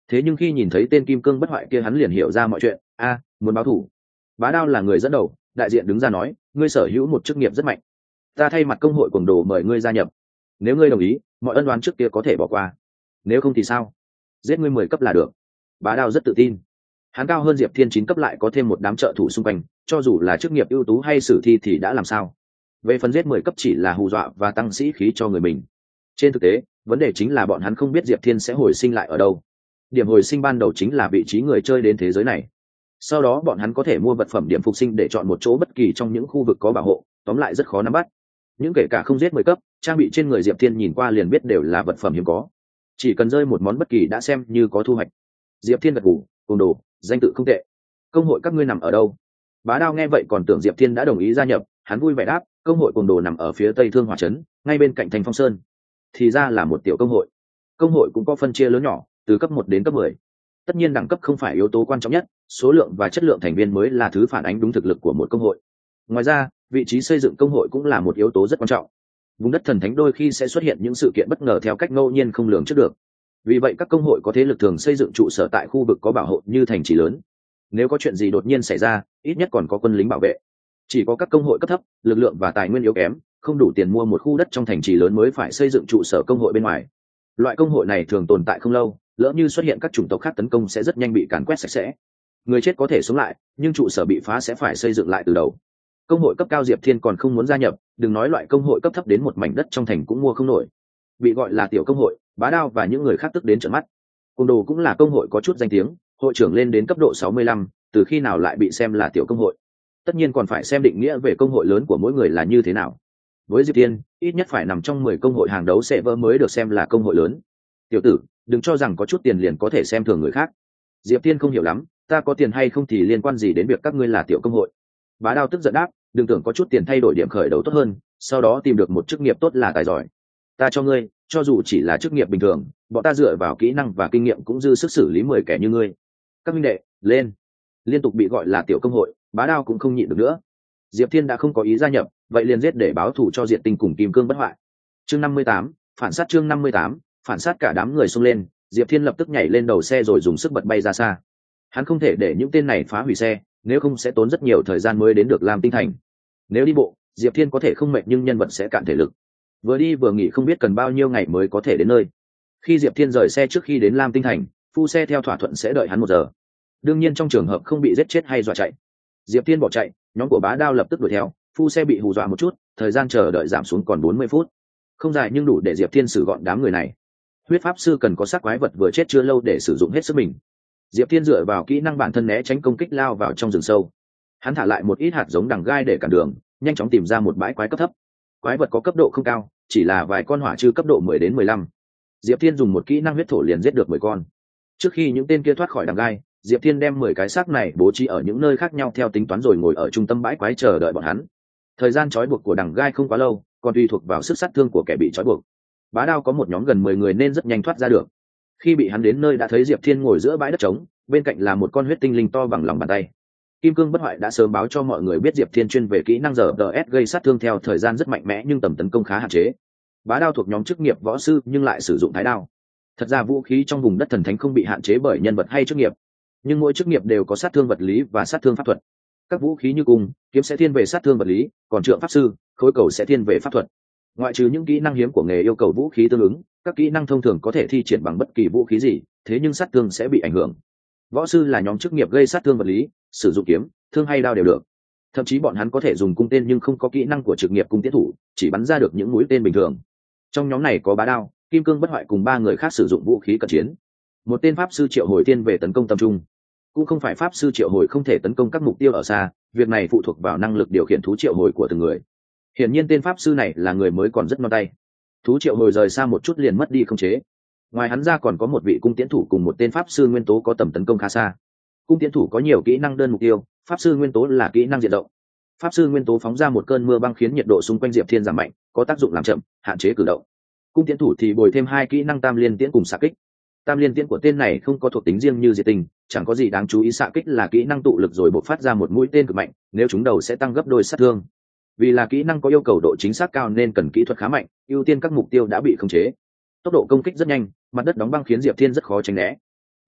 Thế nhưng khi nhìn thấy tên kim cương bất hoại kia hắn liền hiểu ra mọi chuyện. A, muốn báo thù. Bá Đao là người dẫn đầu, đại diện đứng ra nói, ngươi sở hữu một chức nghiệp rất mạnh, ta thay mặt công hội cuồng đồ mời ngươi gia nhập. Nếu ngươi đồng ý, mọi ân oán trước kia có thể bỏ qua, nếu không thì sao? Giết ngươi mười cấp là được. Bá Đao rất tự tin, hắn cao hơn Diệp Thiên chín cấp, lại có thêm một đám trợ thủ xung quanh, cho dù là chức nghiệp ưu tú hay sử thi thì đã làm sao. Về phần giết mười cấp chỉ là hù dọa và tăng sĩ khí cho người mình. Trên thực tế, vấn đề chính là bọn hắn không biết Diệp Thiên sẽ hồi sinh lại ở đâu. Điểm hồi sinh ban đầu chính là vị trí người chơi đến thế giới này. Sau đó bọn hắn có thể mua vật phẩm điểm phục sinh để chọn một chỗ bất kỳ trong những khu vực có bảo hộ, tóm lại rất khó nắm bắt. Những kể cả không giết mười cấp, trang bị trên người Diệp Thiên nhìn qua liền biết đều là vật phẩm hiếm có. Chỉ cần rơi một món bất kỳ đã xem như có thu hoạch. Diệp Thiên gật gù, cùng đồ, danh tự không tệ. Công hội các ngươi nằm ở đâu? Bá Đao nghe vậy còn tưởng Diệp Thiên đã đồng ý gia nhập, hắn vui vẻ đáp, công hội cùng đồ nằm ở phía tây Thương Hỏa trấn, ngay bên cạnh Thành Phong Sơn. Thì ra là một tiểu công hội. Công hội cũng có phân chia lớn nhỏ, từ cấp một đến cấp mười. Tất nhiên đẳng cấp không phải yếu tố quan trọng nhất, số lượng và chất lượng thành viên mới là thứ phản ánh đúng thực lực của một công hội. Ngoài ra, vị trí xây dựng công hội cũng là một yếu tố rất quan trọng. Vùng đất thần thánh đôi khi sẽ xuất hiện những sự kiện bất ngờ theo cách ngẫu nhiên không lường trước được. Vì vậy các công hội có thế lực thường xây dựng trụ sở tại khu vực có bảo hộ như thành trì lớn. Nếu có chuyện gì đột nhiên xảy ra, ít nhất còn có quân lính bảo vệ. Chỉ có các công hội cấp thấp, lực lượng và tài nguyên yếu kém, không đủ tiền mua một khu đất trong thành trì lớn mới phải xây dựng trụ sở công hội bên ngoài. Loại công hội này thường tồn tại không lâu, lỡ như xuất hiện các chủng tộc khác tấn công sẽ rất nhanh bị càn quét sạch sẽ. Người chết có thể sống lại, nhưng trụ sở bị phá sẽ phải xây dựng lại từ đầu. Công hội cấp cao Diệp Thiên còn không muốn gia nhập, đừng nói loại công hội cấp thấp đến một mảnh đất trong thành cũng mua không nổi. Bị gọi là tiểu công hội, Bá Đao và những người khác tức đến trợn mắt. Côn Đồ cũng là công hội có chút danh tiếng, hội trưởng lên đến cấp độ sáu mươi lăm, từ khi nào lại bị xem là tiểu công hội? Tất nhiên còn phải xem định nghĩa về công hội lớn của mỗi người là như thế nào. Với Diệp Thiên, ít nhất phải nằm trong mười công hội hàng đấu sẽ vỡ mới được xem là công hội lớn. Tiểu tử, đừng cho rằng có chút tiền liền có thể xem thường người khác. Diệp Thiên không hiểu lắm, ta có tiền hay không thì liên quan gì đến việc các ngươi là tiểu công hội? Bá Đao tức giận đáp, đừng tưởng có chút tiền thay đổi điểm khởi đầu tốt hơn, sau đó tìm được một chức nghiệp tốt là tài giỏi. Ta cho ngươi, cho dù chỉ là chức nghiệp bình thường, bọn ta dựa vào kỹ năng và kinh nghiệm cũng dư sức xử lý mười kẻ như ngươi. Các minh đệ, lên! Liên tục bị gọi là tiểu công hội, Bá Đao cũng không nhịn được nữa. Diệp Thiên đã không có ý gia nhập, vậy liền giết để báo thù cho Diệt Tinh cùng Kim Cương bất hoại. Chương năm mươi tám, phản sát chương năm mươi tám, phản sát cả đám người xông lên, Diệp Thiên lập tức nhảy lên đầu xe rồi dùng sức bật bay ra xa. Hắn không thể để những tên này phá hủy xe, nếu không sẽ tốn rất nhiều thời gian mới đến được Lam Tinh thành. Nếu đi bộ, Diệp Thiên có thể không mệt nhưng nhân vật sẽ cạn thể lực. Vừa đi vừa nghỉ không biết cần bao nhiêu ngày mới có thể đến nơi. Khi Diệp Thiên rời xe trước khi đến Lam Tinh thành, phu xe theo thỏa thuận sẽ đợi hắn một giờ. Đương nhiên trong trường hợp không bị giết chết hay dọa chạy. Diệp Thiên bỏ chạy, nhóm của Bá Đao lập tức đuổi theo, phu xe bị hù dọa một chút, thời gian chờ đợi giảm xuống còn bốn mươi phút. Không dài nhưng đủ để Diệp Thiên xử gọn đám người này. Huyết pháp sư cần có xác quái vật vừa chết chưa lâu để sử dụng hết sức mình. Diệp Thiên dựa vào kỹ năng bản thân né tránh công kích lao vào trong rừng sâu. Hắn thả lại một ít hạt giống đằng gai để cản đường, nhanh chóng tìm ra một bãi quái cấp thấp. Quái vật có cấp độ không cao, chỉ là vài con hỏa trư cấp độ mười đến mười lăm. Diệp Thiên dùng một kỹ năng huyết thổ liền giết được mười con. Trước khi những tên kia thoát khỏi đằng gai, Diệp Thiên đem mười cái xác này bố trí ở những nơi khác nhau theo tính toán rồi ngồi ở trung tâm bãi quái chờ đợi bọn hắn. Thời gian trói buộc của đằng gai không quá lâu, còn tùy thuộc vào sức sát thương của kẻ bị trói buộc. Bá Đao có một nhóm gần mười người nên rất nhanh thoát ra được. Khi bị hắn đến nơi đã thấy Diệp Thiên ngồi giữa bãi đất trống, bên cạnh là một con huyết tinh linh to bằng lòng bàn tay. Kim Cương bất hoại đã sớm báo cho mọi người biết Diệp Thiên chuyên về kỹ năng giờ đê ét gây sát thương theo thời gian rất mạnh mẽ nhưng tầm tấn công khá hạn chế. Bá Đao thuộc nhóm chức nghiệp võ sư nhưng lại sử dụng thái đao. Thật ra vũ khí trong vùng đất thần thánh không bị hạn chế bởi nhân vật hay chức nghiệp, nhưng mỗi chức nghiệp đều có sát thương vật lý và sát thương pháp thuật. Các vũ khí như cung, kiếm sẽ thiên về sát thương vật lý, còn trượng pháp sư, khối cầu sẽ thiên về pháp thuật. Ngoại trừ những kỹ năng hiếm của nghề yêu cầu vũ khí tương ứng, các kỹ năng thông thường có thể thi triển bằng bất kỳ vũ khí gì, thế nhưng sát thương sẽ bị ảnh hưởng. Võ sư là nhóm chức nghiệp gây sát thương vật lý, sử dụng kiếm, thương hay đao đều được. Thậm chí bọn hắn có thể dùng cung tên nhưng không có kỹ năng của chức nghiệp cung tiễn thủ, chỉ bắn ra được những mũi tên bình thường. Trong nhóm này có Bá Đao, Kim Cương bất hoại cùng ba người khác sử dụng vũ khí cận chiến. Một tên pháp sư triệu hồi thiên về tấn công tập trung. Cũng không phải pháp sư triệu hồi không thể tấn công các mục tiêu ở xa, việc này phụ thuộc vào năng lực điều khiển thú triệu hồi của từng người. Hiển nhiên tên pháp sư này là người mới còn rất non tay. Thú triệu hồi rời xa một chút liền mất đi không chế. Ngoài hắn ra còn có một vị cung tiễn thủ cùng một tên pháp sư nguyên tố có tầm tấn công khá xa. Cung tiễn thủ có nhiều kỹ năng đơn mục tiêu, pháp sư nguyên tố là kỹ năng diện rộng. Pháp sư nguyên tố phóng ra một cơn mưa băng khiến nhiệt độ xung quanh Diệp Thiên giảm mạnh, có tác dụng làm chậm, hạn chế cử động. Cung tiễn thủ thì bồi thêm hai kỹ năng tam liên tiễn cùng xạ kích. Tam liên tiễn của tên này không có thuộc tính riêng như diệt tình, chẳng có gì đáng chú ý. Xạ kích là kỹ năng tụ lực rồi bộc phát ra một mũi tên cực mạnh, nếu trúng đầu sẽ tăng gấp đôi sát thương. Vì là kỹ năng có yêu cầu độ chính xác cao nên cần kỹ thuật khá mạnh, ưu tiên các mục tiêu đã bị khống chế. Tốc độ công kích rất nhanh, mặt đất đóng băng khiến Diệp Thiên rất khó tránh né.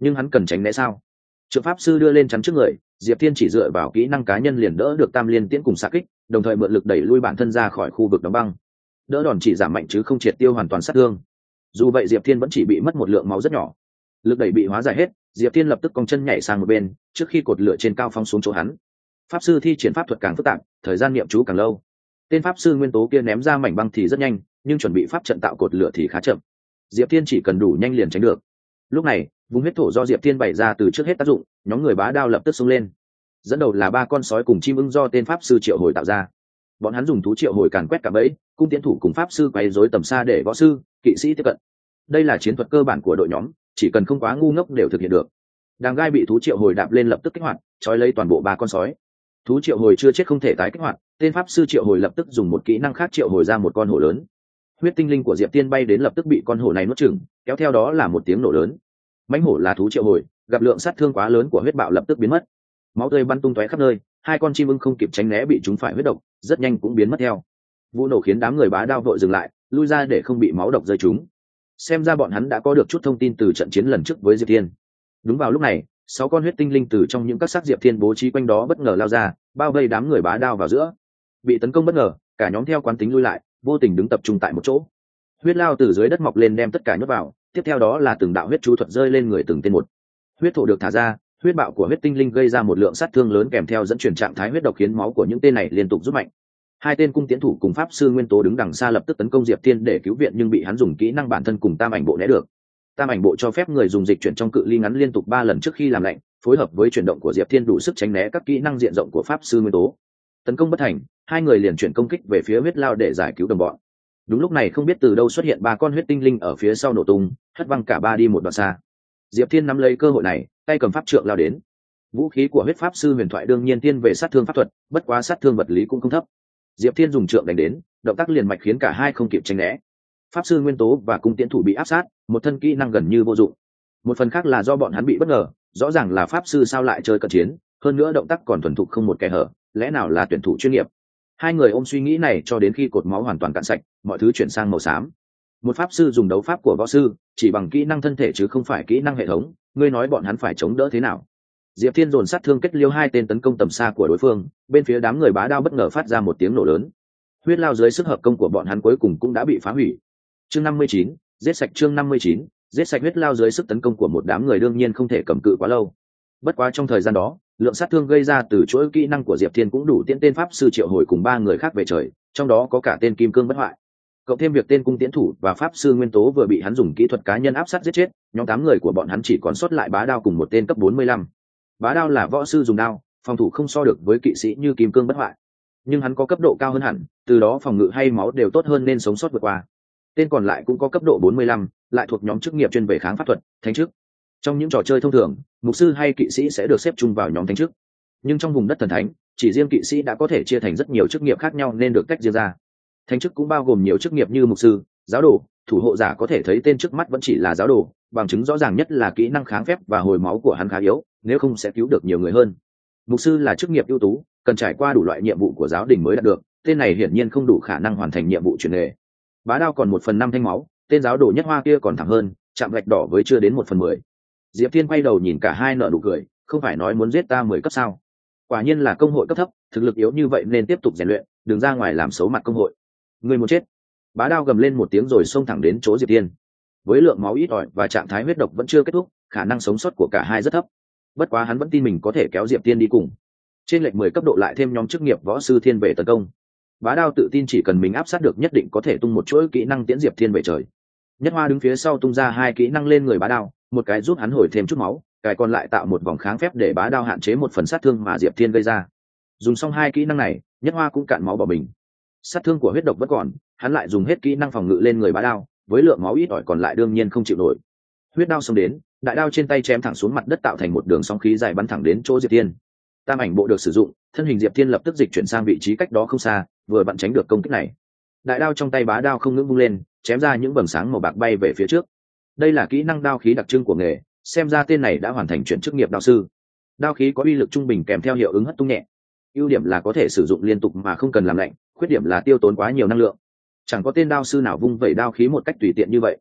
nhưng hắn cần tránh né sao? Trượng pháp sư đưa lên chắn trước người, Diệp Thiên chỉ dựa vào kỹ năng cá nhân liền đỡ được tam liên tiễn cùng xạ kích, đồng thời mượn lực đẩy lui bản thân ra khỏi khu vực đóng băng. Đỡ đòn chỉ giảm mạnh chứ không triệt tiêu hoàn toàn sát thương. Dù vậy Diệp Thiên vẫn chỉ bị mất một lượng máu rất nhỏ. Lực đẩy bị hóa giải hết, Diệp Thiên lập tức cong chân nhảy sang một bên, trước khi cột lửa trên cao phóng xuống chỗ hắn. Pháp sư thi triển pháp thuật càng phức tạp, thời gian niệm chú càng lâu. Tên pháp sư nguyên tố kia ném ra mảnh băng thì rất nhanh, nhưng chuẩn bị pháp trận tạo cột lửa thì khá chậm. Diệp Thiên chỉ cần đủ nhanh liền tránh được. Lúc này, vùng huyết thổ do Diệp Thiên bày ra từ trước hết tác dụng, nhóm người bá đao lập tức xông lên. Dẫn đầu là ba con sói cùng chim ưng do tên pháp sư triệu hồi tạo ra. Bọn hắn dùng thú triệu hồi càn quét cả bẫy, cung tiến thủ cùng pháp sư quay rối tầm xa để võ sư, kỵ sĩ tiếp cận. Đây là chiến thuật cơ bản của đội nhóm, chỉ cần không quá ngu ngốc đều thực hiện được. Đàng gai bị thú triệu hồi đạp lên lập tức kích hoạt, trói lấy toàn bộ ba con sói. Thú triệu hồi chưa chết không thể tái kích hoạt, tên pháp sư triệu hồi lập tức dùng một kỹ năng khác triệu hồi ra một con hổ lớn. Huyết tinh linh của Diệp Tiên bay đến lập tức bị con hổ này nuốt chửng, kéo theo đó là một tiếng nổ lớn. Mãnh hổ là thú triệu hồi, gặp lượng sát thương quá lớn của huyết bạo lập tức biến mất. Máu tươi bắn tung tóe khắp nơi, hai con chim ưng không kịp tránh né bị chúng phải huyết độc, rất nhanh cũng biến mất theo. Vụ nổ khiến đám người bá đao vội dừng lại, lui ra để không bị máu độc rơi chúng. Xem ra bọn hắn đã có được chút thông tin từ trận chiến lần trước với Diệp Thiên. Đúng vào lúc này, sáu con huyết tinh linh từ trong những các xác Diệp Thiên bố trí quanh đó bất ngờ lao ra, bao vây đám người bá đao vào giữa. Bị tấn công bất ngờ, cả nhóm theo quán tính lui lại, vô tình đứng tập trung tại một chỗ. Huyết lao từ dưới đất mọc lên đem tất cả nhốt vào, tiếp theo đó là từng đạo huyết chú thuật rơi lên người từng tên một. Huyết thổ được thả ra, huyết bạo của huyết tinh linh gây ra một lượng sát thương lớn kèm theo dẫn truyền trạng thái huyết độc khiến máu của những tên này liên tục rút mạnh. Hai tên cung tiến thủ cùng pháp sư nguyên tố đứng đằng xa lập tức tấn công Diệp Thiên để cứu viện nhưng bị hắn dùng kỹ năng bản thân cùng tam ảnh bộ né được. Tam ảnh bộ cho phép người dùng dịch chuyển trong cự ly ngắn liên tục ba lần trước khi làm lạnh, phối hợp với chuyển động của Diệp Thiên đủ sức tránh né các kỹ năng diện rộng của pháp sư nguyên tố. Tấn công bất thành, hai người liền chuyển công kích về phía huyết lao để giải cứu đồng bọn. Đúng lúc này không biết từ đâu xuất hiện ba con huyết tinh linh ở phía sau nổ tung, hất văng cả ba đi một đoạn xa. Diệp Thiên nắm lấy cơ hội này, tay cầm pháp trượng lao đến. Vũ khí của huyết pháp sư huyền thoại đương nhiên tiên về sát thương pháp thuật, bất quá sát thương vật lý cũng không thấp. Diệp Thiên dùng trượng đánh đến, động tác liền mạch khiến cả hai không kịp tránh né. Pháp sư nguyên tố và cung tiễn thủ bị áp sát, một thân kỹ năng gần như vô dụng. Một phần khác là do bọn hắn bị bất ngờ, rõ ràng là pháp sư sao lại chơi cận chiến, hơn nữa động tác còn thuần thục không một kẽ hở, lẽ nào là tuyển thủ chuyên nghiệp. Hai người ôm suy nghĩ này cho đến khi cột máu hoàn toàn cạn sạch, mọi thứ chuyển sang màu xám. Một pháp sư dùng đấu pháp của võ sư, chỉ bằng kỹ năng thân thể chứ không phải kỹ năng hệ thống, ngươi nói bọn hắn phải chống đỡ thế nào? Diệp Thiên dồn sát thương kết liêu hai tên tấn công tầm xa của đối phương, bên phía đám người bá đao bất ngờ phát ra một tiếng nổ lớn. Huyết lao dưới sức hợp công của bọn hắn cuối cùng cũng đã bị phá hủy. Chương năm mươi chín, giết sạch chương năm mươi chín, giết sạch huyết lao dưới sức tấn công của một đám người đương nhiên không thể cầm cự quá lâu. Bất quá trong thời gian đó, lượng sát thương gây ra từ chuỗi kỹ năng của Diệp Thiên cũng đủ tiễn tên pháp sư triệu hồi cùng ba người khác về trời, trong đó có cả tên kim cương bất hoại. Cộng thêm việc tên cung tiễn thủ và pháp sư nguyên tố vừa bị hắn dùng kỹ thuật cá nhân áp sát giết chết, nhóm tám người của bọn hắn chỉ còn sót lại bá đao cùng một tên cấp bốn mươi lăm. Bá đao là võ sư dùng đao, phòng thủ không so được với kỵ sĩ như kim cương bất hoại, nhưng hắn có cấp độ cao hơn hẳn, từ đó phòng ngự hay máu đều tốt hơn nên sống sót vượt qua. Tên còn lại cũng có cấp độ bốn mươi lăm, lại thuộc nhóm chức nghiệp chuyên về kháng pháp thuật, thánh chức. Trong những trò chơi thông thường, mục sư hay kỵ sĩ sẽ được xếp chung vào nhóm thánh chức, nhưng trong vùng đất thần thánh, chỉ riêng kỵ sĩ đã có thể chia thành rất nhiều chức nghiệp khác nhau nên được tách riêng ra. Thánh chức cũng bao gồm nhiều chức nghiệp như mục sư, giáo đồ, thủ hộ giả, có thể thấy tên trước mắt vẫn chỉ là giáo đồ, bằng chứng rõ ràng nhất là kỹ năng kháng phép và hồi máu của hắn khá yếu, nếu không sẽ cứu được nhiều người hơn. Mục sư là chức nghiệp ưu tú, cần trải qua đủ loại nhiệm vụ của giáo đình mới đạt được, tên này hiển nhiên không đủ khả năng hoàn thành nhiệm vụ chuyển nghề. Bá đao còn một phần năm thanh máu, tên giáo đồ nhất hoa kia còn thẳng hơn, chạm gạch đỏ với chưa đến một phần mười. Diệp Thiên quay đầu nhìn cả hai nở nụ cười, không phải nói muốn giết ta mười cấp sao? Quả nhiên là công hội cấp thấp, thực lực yếu như vậy nên tiếp tục rèn luyện, đừng ra ngoài làm xấu mặt công hội. Người muốn chết? Bá đao gầm lên một tiếng rồi xông thẳng đến chỗ Diệp Thiên. Với lượng máu ít ỏi và trạng thái huyết độc vẫn chưa kết thúc, khả năng sống sót của cả hai rất thấp. Bất quá hắn vẫn tin mình có thể kéo Diệp Thiên đi cùng. Trên lệch mười cấp độ lại thêm nhóm chức nghiệp võ sư thiên về tấn công. Bá đao tự tin chỉ cần mình áp sát được nhất định có thể tung một chuỗi kỹ năng tiễn Diệp Thiên về trời. Nhất hoa đứng phía sau tung ra hai kỹ năng lên người bá đao, một cái giúp hắn hồi thêm chút máu, cái còn lại tạo một vòng kháng phép để bá đao hạn chế một phần sát thương mà Diệp Thiên gây ra. Dùng xong hai kỹ năng này, Nhất hoa cũng cạn máu bỏ mình. Sát thương của huyết độc vẫn còn, hắn lại dùng hết kỹ năng phòng ngự lên người bá đao, với lượng máu ít ỏi còn lại đương nhiên không chịu nổi. Huyết đao xông đến, đại đao trên tay chém thẳng xuống mặt đất tạo thành một đường sóng khí dài bắn thẳng đến chỗ Diệp Thiên. Tam ảnh bộ được sử dụng, thân hình Diệp Thiên lập tức dịch chuyển sang vị trí cách đó không xa, vừa vặn tránh được công kích này. Đại đao trong tay bá đao không ngừng vung lên, chém ra những vầng sáng màu bạc bay về phía trước. Đây là kỹ năng đao khí đặc trưng của nghề, xem ra tên này đã hoàn thành chuyển chức nghiệp đao sư. Đao khí có uy lực trung bình kèm theo hiệu ứng hất tung nhẹ. Ưu điểm là có thể sử dụng liên tục mà không cần làm lạnh, khuyết điểm là tiêu tốn quá nhiều năng lượng. Chẳng có tên đao sư nào vung vẩy đao khí một cách tùy tiện như vậy.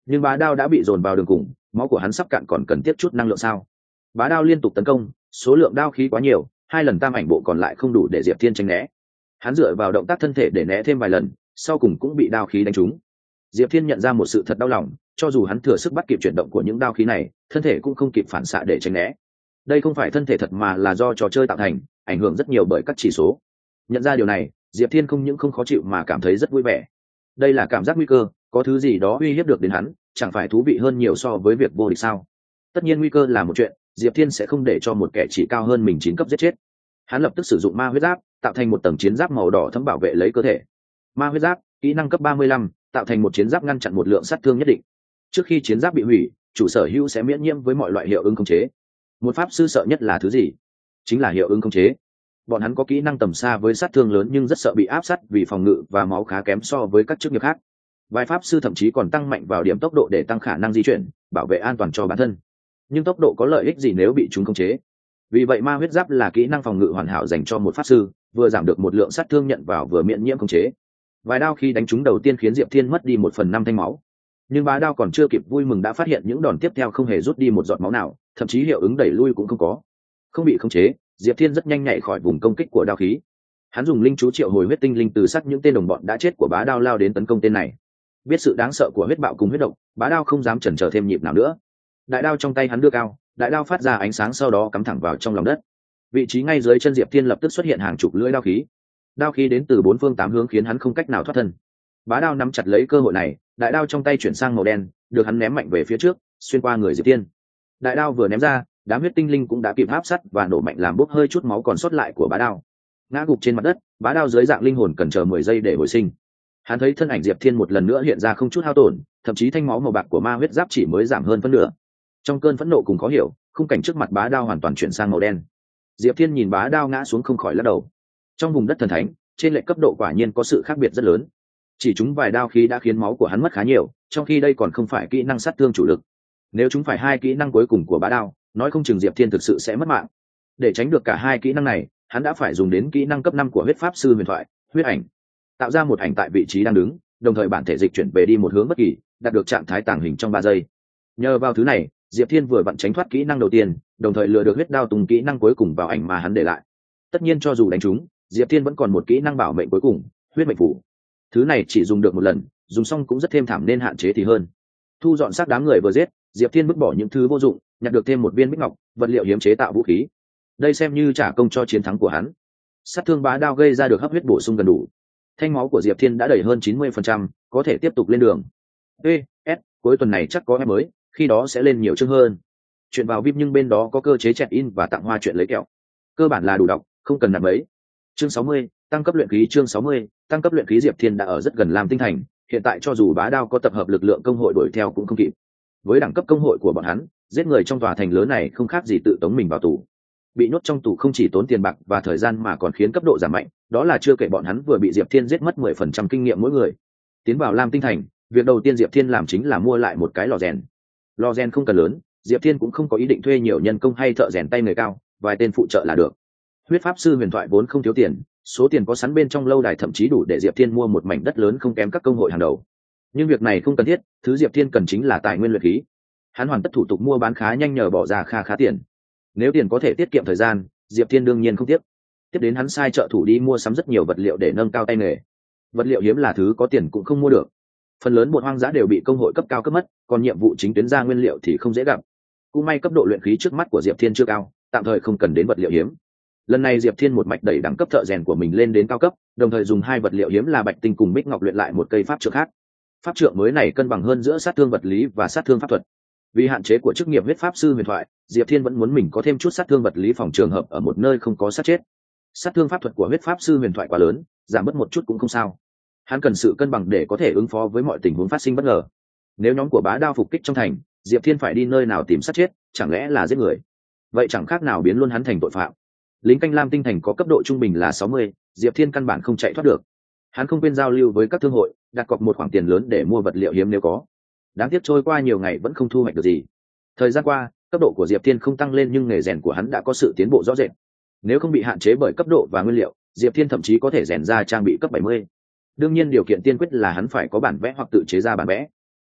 nhưng bá đao đã bị dồn vào đường cùng, máu của hắn sắp cạn còn cần tiếp chút năng lượng sao? Bá đao liên tục tấn công, số lượng đao khí quá nhiều, hai lần tam ảnh bộ còn lại không đủ để Diệp Thiên tránh né. Hắn dựa vào động tác thân thể để né thêm vài lần, sau cùng cũng bị đao khí đánh trúng. Diệp Thiên nhận ra một sự thật đau lòng, cho dù hắn thừa sức bắt kịp chuyển động của những đao khí này, thân thể cũng không kịp phản xạ để tránh né. Đây không phải thân thể thật mà là do trò chơi tạo thành, ảnh hưởng rất nhiều bởi các chỉ số. Nhận ra điều này, Diệp Thiên không những không khó chịu mà cảm thấy rất vui vẻ. Đây là cảm giác nguy cơ, có thứ gì đó uy hiếp được đến hắn, chẳng phải thú vị hơn nhiều so với việc vô địch sao? Tất nhiên nguy cơ là một chuyện, Diệp Thiên sẽ không để cho một kẻ chỉ cao hơn mình chín cấp giết chết. Hắn lập tức sử dụng ma huyết giáp, tạo thành một tầng chiến giáp màu đỏ thấm bảo vệ lấy cơ thể. Ma huyết giáp, kỹ năng cấp ba mươi lăm, tạo thành một chiến giáp ngăn chặn một lượng sát thương nhất định. Trước khi chiến giáp bị hủy, chủ sở hữu sẽ miễn nhiễm với mọi loại hiệu ứng khống chế. Một pháp sư sợ nhất là thứ gì? Chính là hiệu ứng khống chế. Bọn hắn có kỹ năng tầm xa với sát thương lớn nhưng rất sợ bị áp sát vì phòng ngự và máu khá kém so với các chức nghiệp khác. Vài pháp sư thậm chí còn tăng mạnh vào điểm tốc độ để tăng khả năng di chuyển, bảo vệ an toàn cho bản thân. Nhưng tốc độ có lợi ích gì nếu bị chúng khống chế? Vì vậy ma huyết giáp là kỹ năng phòng ngự hoàn hảo dành cho một pháp sư, vừa giảm được một lượng sát thương nhận vào vừa miễn nhiễm khống chế. Vài đao khi đánh trúng đầu tiên khiến Diệp Thiên mất đi một phần năm thanh máu, nhưng bá đao còn chưa kịp vui mừng đã phát hiện những đòn tiếp theo không hề rút đi một giọt máu nào, thậm chí hiệu ứng đẩy lui cũng không có. Không bị khống chế, Diệp Thiên rất nhanh nhạy khỏi vùng công kích của đao khí. Hắn dùng linh chú triệu hồi huyết tinh linh từ sắc những tên đồng bọn đã chết của bá đao lao đến tấn công tên này. Biết sự đáng sợ của huyết bạo cùng huyết độc, bá đao không dám chần chờ thêm nhịp nào nữa. Đại đao trong tay hắn đưa cao, đại đao phát ra ánh sáng sau đó cắm thẳng vào trong lòng đất. Vị trí ngay dưới chân Diệp Thiên lập tức xuất hiện hàng chục lưỡi đao khí. Đao khí đến từ bốn phương tám hướng khiến hắn không cách nào thoát thân. Bá đao nắm chặt lấy cơ hội này, đại đao trong tay chuyển sang màu đen, được hắn ném mạnh về phía trước, xuyên qua người Diệp Thiên. Đại đao vừa ném ra, đám huyết tinh linh cũng đã kịp áp sát và nổ mạnh làm bốc hơi chút máu còn sót lại của bá đao. Ngã gục trên mặt đất, bá đao dưới dạng linh hồn cần chờ mười giây để hồi sinh. Hắn thấy thân ảnh Diệp Thiên một lần nữa hiện ra không chút hao tổn, thậm chí thanh máu màu bạc của ma huyết giáp chỉ mới giảm hơn phân nửa. Trong cơn phẫn nộ cùng khó hiểu, khung cảnh trước mặt bá đao hoàn toàn chuyển sang màu đen. Diệp Thiên nhìn bá đao ngã xuống không khỏi lắc đầu. Trong vùng đất thần thánh, trên lệch cấp độ quả nhiên có sự khác biệt rất lớn. Chỉ chúng vài đao khí đã khiến máu của hắn mất khá nhiều, trong khi đây còn không phải kỹ năng sát thương chủ lực. Nếu chúng phải hai kỹ năng cuối cùng của bá đao, nói không chừng Diệp Thiên thực sự sẽ mất mạng. Để tránh được cả hai kỹ năng này, hắn đã phải dùng đến kỹ năng cấp năm của huyết pháp sư huyền thoại, huyết ảnh, tạo ra một ảnh tại vị trí đang đứng, đồng thời bản thể dịch chuyển về đi một hướng bất kỳ, đạt được trạng thái tàng hình trong ba giây. Nhờ vào thứ này, Diệp Thiên vừa vặn tránh thoát kỹ năng đầu tiên, đồng thời lừa được huyết đao tung kỹ năng cuối cùng vào ảnh mà hắn để lại. Tất nhiên cho dù đánh trúng, Diệp Thiên vẫn còn một kỹ năng bảo mệnh cuối cùng, huyết mệnh phủ. Thứ này chỉ dùng được một lần, dùng xong cũng rất thêm thảm nên hạn chế thì hơn. Thu dọn xác đám người vừa giết, Diệp Thiên vứt bỏ những thứ vô dụng, nhặt được thêm một viên bích ngọc, vật liệu hiếm chế tạo vũ khí. Đây xem như trả công cho chiến thắng của hắn. Sát thương bá đao gây ra được hấp huyết bổ sung gần đủ. Thanh máu của Diệp Thiên đã đầy hơn chín mươi phần trăm, có thể tiếp tục lên đường. ê ét, cuối tuần này chắc có em mới, khi đó sẽ lên nhiều chương hơn. Chuyện vào vê i pê nhưng bên đó có cơ chế chẹt in và tặng hoa chuyện lấy kẹo. Cơ bản là đủ đọc, không cần nạp mấy. Chương sáu mươi, tăng cấp luyện khí. Chương sáu mươi, tăng cấp luyện khí. Diệp Thiên đã ở rất gần Lam Tinh Thành, hiện tại cho dù bá đao có tập hợp lực lượng công hội đuổi theo cũng không kịp. Với đẳng cấp công hội của bọn hắn, giết người trong tòa thành lớn này không khác gì tự tống mình vào tù. Bị nhốt trong tù không chỉ tốn tiền bạc và thời gian mà còn khiến cấp độ giảm mạnh, đó là chưa kể bọn hắn vừa bị Diệp Thiên giết mất mười phần trăm kinh nghiệm mỗi người. Tiến vào Lam Tinh Thành, việc đầu tiên Diệp Thiên làm chính là mua lại một cái lò rèn. Lò rèn không cần lớn, Diệp Thiên cũng không có ý định thuê nhiều nhân công hay thợ rèn tay người cao, vài tên phụ trợ là được. Huyết pháp sư huyền thoại vốn không thiếu tiền, số tiền có sẵn bên trong lâu đài thậm chí đủ để Diệp Thiên mua một mảnh đất lớn không kém các công hội hàng đầu. Nhưng việc này không cần thiết, thứ Diệp Thiên cần chính là tài nguyên luyện khí. Hắn hoàn tất thủ tục mua bán khá nhanh nhờ bỏ ra kha khá tiền. Nếu tiền có thể tiết kiệm thời gian, Diệp Thiên đương nhiên không tiếc. Tiếp đến hắn sai trợ thủ đi mua sắm rất nhiều vật liệu để nâng cao tay nghề. Vật liệu hiếm là thứ có tiền cũng không mua được. Phần lớn bột hoang dã đều bị công hội cấp cao cấp mất, còn nhiệm vụ chính tuyến ra nguyên liệu thì không dễ gặp. Cũng may cấp độ luyện khí trước mắt của Diệp Thiên chưa cao, tạm thời không cần đến vật liệu hiếm. Lần này Diệp Thiên một mạch đẩy đẳng cấp thợ rèn của mình lên đến cao cấp, đồng thời dùng hai vật liệu hiếm là bạch tinh cùng bích ngọc luyện lại một cây pháp trượng khác. Pháp trượng mới này cân bằng hơn giữa sát thương vật lý và sát thương pháp thuật. Vì hạn chế của chức nghiệp huyết pháp sư huyền thoại, Diệp Thiên vẫn muốn mình có thêm chút sát thương vật lý phòng trường hợp ở một nơi không có sát chết. Sát thương pháp thuật của huyết pháp sư huyền thoại quá lớn, giảm bớt một chút cũng không sao. Hắn cần sự cân bằng để có thể ứng phó với mọi tình huống phát sinh bất ngờ. Nếu nhóm của bá đao phục kích trong thành, Diệp Thiên phải đi nơi nào tìm sát chết, chẳng lẽ là giết người? Vậy chẳng khác nào biến luôn hắn thành tội phạm. Lính canh Lam Tinh Thành có cấp độ trung bình là sáu mươi, Diệp Thiên căn bản không chạy thoát được. Hắn không quên giao lưu với các thương hội, đặt cọc một khoản tiền lớn để mua vật liệu hiếm nếu có. Đáng tiếc trôi qua nhiều ngày vẫn không thu hoạch được gì. Thời gian qua, cấp độ của Diệp Thiên không tăng lên nhưng nghề rèn của hắn đã có sự tiến bộ rõ rệt. Nếu không bị hạn chế bởi cấp độ và nguyên liệu, Diệp Thiên thậm chí có thể rèn ra trang bị cấp bảy mươi. Đương nhiên điều kiện tiên quyết là hắn phải có bản vẽ hoặc tự chế ra bản vẽ.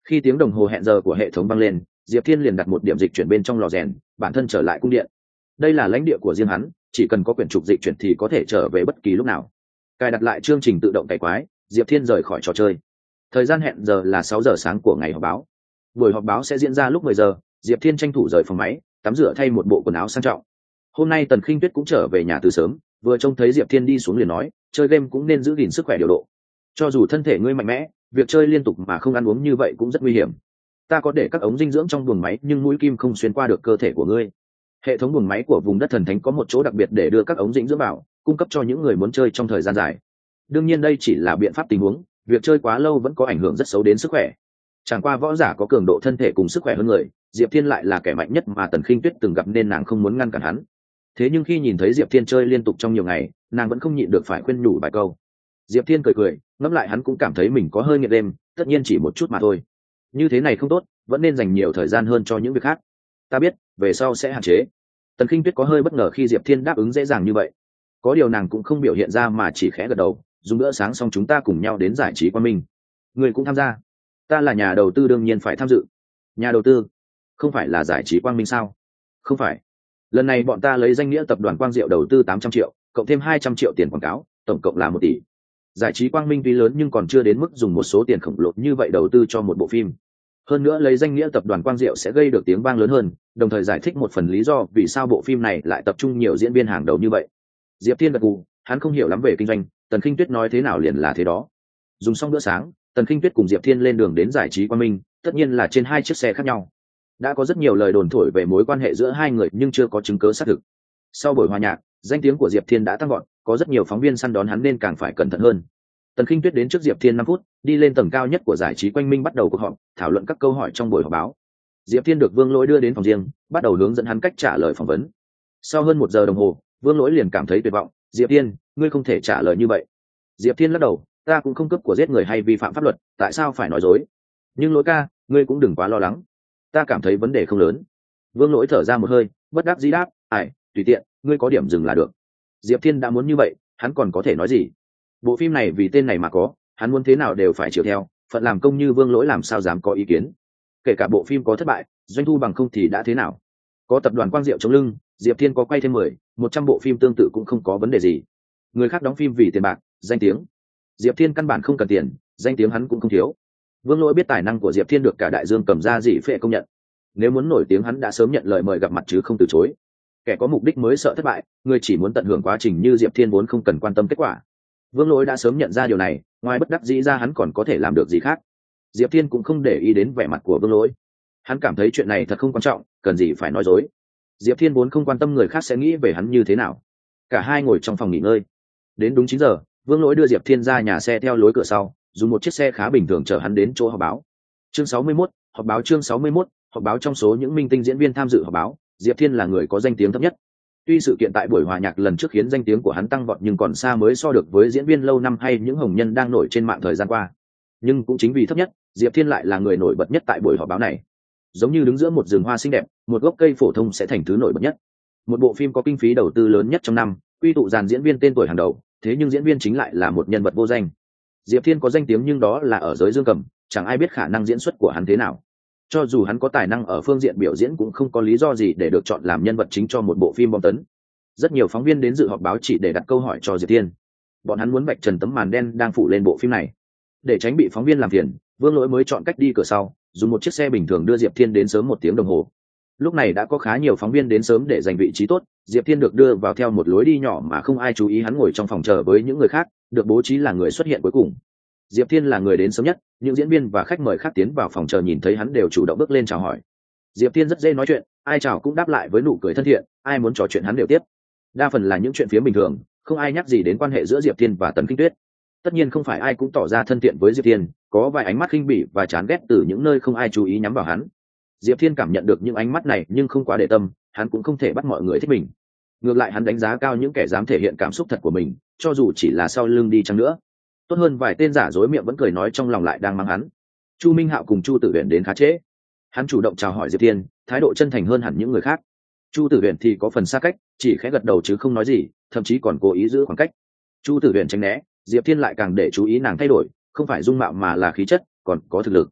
Khi tiếng đồng hồ hẹn giờ của hệ thống vang lên, Diệp Thiên liền đặt một điểm dịch chuyển bên trong lò rèn, bản thân trở lại cung điện. Đây là lãnh địa của riêng hắn, chỉ cần có quyển trục dịch chuyển thì có thể trở về bất kỳ lúc nào. Cài đặt lại chương trình tự động cày quái, Diệp Thiên rời khỏi trò chơi. Thời gian hẹn giờ là sáu giờ sáng của ngày họp báo. Buổi họp báo sẽ diễn ra lúc mười giờ, Diệp Thiên tranh thủ rời phòng máy, tắm rửa thay một bộ quần áo sang trọng. Hôm nay Tần Khinh Tuyết cũng trở về nhà từ sớm, vừa trông thấy Diệp Thiên đi xuống liền nói, chơi game cũng nên giữ gìn sức khỏe điều độ. Cho dù thân thể ngươi mạnh mẽ, việc chơi liên tục mà không ăn uống như vậy cũng rất nguy hiểm. Ta có để các ống dinh dưỡng trong buồng máy, nhưng mũi kim không xuyên qua được cơ thể của ngươi. Hệ thống buồng máy của vùng đất thần thánh có một chỗ đặc biệt để đưa các ống dinh dưỡng vào, cung cấp cho những người muốn chơi trong thời gian dài. Đương nhiên đây chỉ là biện pháp tình huống, việc chơi quá lâu vẫn có ảnh hưởng rất xấu đến sức khỏe. Chẳng qua võ giả có cường độ thân thể cùng sức khỏe hơn người, Diệp Thiên lại là kẻ mạnh nhất mà Tần Khinh Tuyết từng gặp nên nàng không muốn ngăn cản hắn. Thế nhưng khi nhìn thấy Diệp Thiên chơi liên tục trong nhiều ngày, nàng vẫn không nhịn được phải khuyên nhủ vài câu. Diệp Thiên cười cười, ngẫm lại hắn cũng cảm thấy mình có hơi nghiện đêm, tất nhiên chỉ một chút mà thôi. Như thế này không tốt, vẫn nên dành nhiều thời gian hơn cho những việc khác. Ta biết, về sau sẽ hạn chế. Tần Khinh Tuyết có hơi bất ngờ khi Diệp Thiên đáp ứng dễ dàng như vậy. Có điều nàng cũng không biểu hiện ra mà chỉ khẽ gật đầu, dùng bữa sáng xong chúng ta cùng nhau đến giải trí Quang Minh. Người cũng tham gia. Ta là nhà đầu tư đương nhiên phải tham dự. Nhà đầu tư? Không phải là giải trí Quang Minh sao? Không phải. Lần này bọn ta lấy danh nghĩa tập đoàn Quang Diệu đầu tư tám trăm triệu, cộng thêm hai trăm triệu tiền quảng cáo, tổng cộng là một tỷ. Giải trí Quang Minh tuy lớn nhưng còn chưa đến mức dùng một số tiền khổng lồ như vậy đầu tư cho một bộ phim. Hơn nữa lấy danh nghĩa tập đoàn Quang Diệu sẽ gây được tiếng vang lớn hơn, đồng thời giải thích một phần lý do vì sao bộ phim này lại tập trung nhiều diễn viên hàng đầu như vậy. Diệp Thiên gật gù, hắn không hiểu lắm về kinh doanh, Tần Khinh Tuyết nói thế nào liền là thế đó. Dùng xong bữa sáng, Tần Khinh Tuyết cùng Diệp Thiên lên đường đến giải trí Quang Minh, tất nhiên là trên hai chiếc xe khác nhau. Đã có rất nhiều lời đồn thổi về mối quan hệ giữa hai người nhưng chưa có chứng cứ xác thực. Sau buổi hòa nhạc, danh tiếng của Diệp Thiên đã tăng vọt, có rất nhiều phóng viên săn đón hắn nên càng phải cẩn thận hơn. Tần Khinh Tuyết đến trước Diệp Thiên năm phút, đi lên tầng cao nhất của giải trí Quang Minh bắt đầu cuộc họp, thảo luận các câu hỏi trong buổi họp báo. Diệp Thiên được Vương Lỗi đưa đến phòng riêng, bắt đầu hướng dẫn hắn cách trả lời phỏng vấn. Sau hơn một giờ đồng hồ, Vương Lỗi liền cảm thấy tuyệt vọng. Diệp Thiên, ngươi không thể trả lời như vậy. Diệp Thiên lắc đầu, ta cũng không cướp của giết người hay vi phạm pháp luật, tại sao phải nói dối? Nhưng Lỗi ca, ngươi cũng đừng quá lo lắng. Ta cảm thấy vấn đề không lớn. Vương Lỗi thở ra một hơi, bất đắc dĩ đáp, ải, tùy tiện, ngươi có điểm dừng là được. Diệp Thiên đã muốn như vậy, hắn còn có thể nói gì? Bộ phim này vì tên này mà có, hắn muốn thế nào đều phải chiều theo, phận làm công như Vương Lỗi làm sao dám có ý kiến. Kể cả bộ phim có thất bại, doanh thu bằng không thì đã thế nào? Có tập đoàn Quang Diệu chống lưng, Diệp Thiên có quay thêm mười, một trăm bộ phim tương tự cũng không có vấn đề gì. Người khác đóng phim vì tiền bạc, danh tiếng. Diệp Thiên căn bản không cần tiền, danh tiếng hắn cũng không thiếu. Vương Lỗi biết tài năng của Diệp Thiên được cả đại dương cầm ra dị phệ công nhận. Nếu muốn nổi tiếng hắn đã sớm nhận lời mời gặp mặt chứ không từ chối. Kẻ có mục đích mới sợ thất bại, người chỉ muốn tận hưởng quá trình như Diệp Thiên vốn không cần quan tâm kết quả. Vương Lỗi đã sớm nhận ra điều này, ngoài bất đắc dĩ ra hắn còn có thể làm được gì khác. Diệp Thiên cũng không để ý đến vẻ mặt của Vương Lỗi. Hắn cảm thấy chuyện này thật không quan trọng, cần gì phải nói dối. Diệp Thiên vốn không quan tâm người khác sẽ nghĩ về hắn như thế nào. Cả hai ngồi trong phòng nghỉ ngơi. Đến đúng chín giờ, Vương Lỗi đưa Diệp Thiên ra nhà xe theo lối cửa sau, dùng một chiếc xe khá bình thường chở hắn đến chỗ họp báo. Chương sáu mươi mốt, họp báo chương sáu mươi mốt, họp báo trong số những minh tinh diễn viên tham dự họp báo, Diệp Thiên là người có danh tiếng thấp nhất. Tuy sự kiện tại buổi hòa nhạc lần trước khiến danh tiếng của hắn tăng vọt nhưng còn xa mới so được với diễn viên lâu năm hay những hồng nhân đang nổi trên mạng thời gian qua. Nhưng cũng chính vì thấp nhất, Diệp Thiên lại là người nổi bật nhất tại buổi họp báo này. Giống như đứng giữa một rừng hoa xinh đẹp, một gốc cây phổ thông sẽ thành thứ nổi bật nhất. Một bộ phim có kinh phí đầu tư lớn nhất trong năm, quy tụ dàn diễn viên tên tuổi hàng đầu, thế nhưng diễn viên chính lại là một nhân vật vô danh. Diệp Thiên có danh tiếng nhưng đó là ở giới dương cầm, chẳng ai biết khả năng diễn xuất của hắn thế nào. Cho dù hắn có tài năng ở phương diện biểu diễn cũng không có lý do gì để được chọn làm nhân vật chính cho một bộ phim bom tấn. Rất nhiều phóng viên đến dự họp báo chỉ để đặt câu hỏi cho Diệp Thiên. Bọn hắn muốn vạch trần tấm màn đen đang phủ lên bộ phim này. Để tránh bị phóng viên làm phiền, Vương Lỗi mới chọn cách đi cửa sau, dùng một chiếc xe bình thường đưa Diệp Thiên đến sớm một tiếng đồng hồ. Lúc này đã có khá nhiều phóng viên đến sớm để giành vị trí tốt, Diệp Thiên được đưa vào theo một lối đi nhỏ mà không ai chú ý, hắn ngồi trong phòng chờ với những người khác, được bố trí là người xuất hiện cuối cùng. Diệp Thiên là người đến sớm nhất, những diễn viên và khách mời khác tiến vào phòng chờ nhìn thấy hắn đều chủ động bước lên chào hỏi. Diệp Thiên rất dễ nói chuyện, ai chào cũng đáp lại với nụ cười thân thiện, ai muốn trò chuyện hắn đều tiếp. Đa phần là những chuyện phía bình thường, không ai nhắc gì đến quan hệ giữa Diệp Thiên và Tần Khinh Tuyết. Tất nhiên không phải ai cũng tỏ ra thân thiện với Diệp Thiên, có vài ánh mắt khinh bỉ và chán ghét từ những nơi không ai chú ý nhắm vào hắn. Diệp Thiên cảm nhận được những ánh mắt này nhưng không quá để tâm, hắn cũng không thể bắt mọi người thích mình. Ngược lại hắn đánh giá cao những kẻ dám thể hiện cảm xúc thật của mình, cho dù chỉ là sau lưng đi chăng nữa. Tốt hơn vài tên giả dối miệng vẫn cười nói trong lòng lại đang mắng hắn. Chu Minh Hạo cùng Chu Tử Huyền đến khá trễ. Hắn chủ động chào hỏi Diệp Thiên, thái độ chân thành hơn hẳn những người khác. Chu Tử Huyền thì có phần xa cách, chỉ khẽ gật đầu chứ không nói gì, thậm chí còn cố ý giữ khoảng cách. Chu Tử Huyền tránh né, Diệp Thiên lại càng để chú ý nàng thay đổi, không phải dung mạo mà là khí chất, còn có thực lực.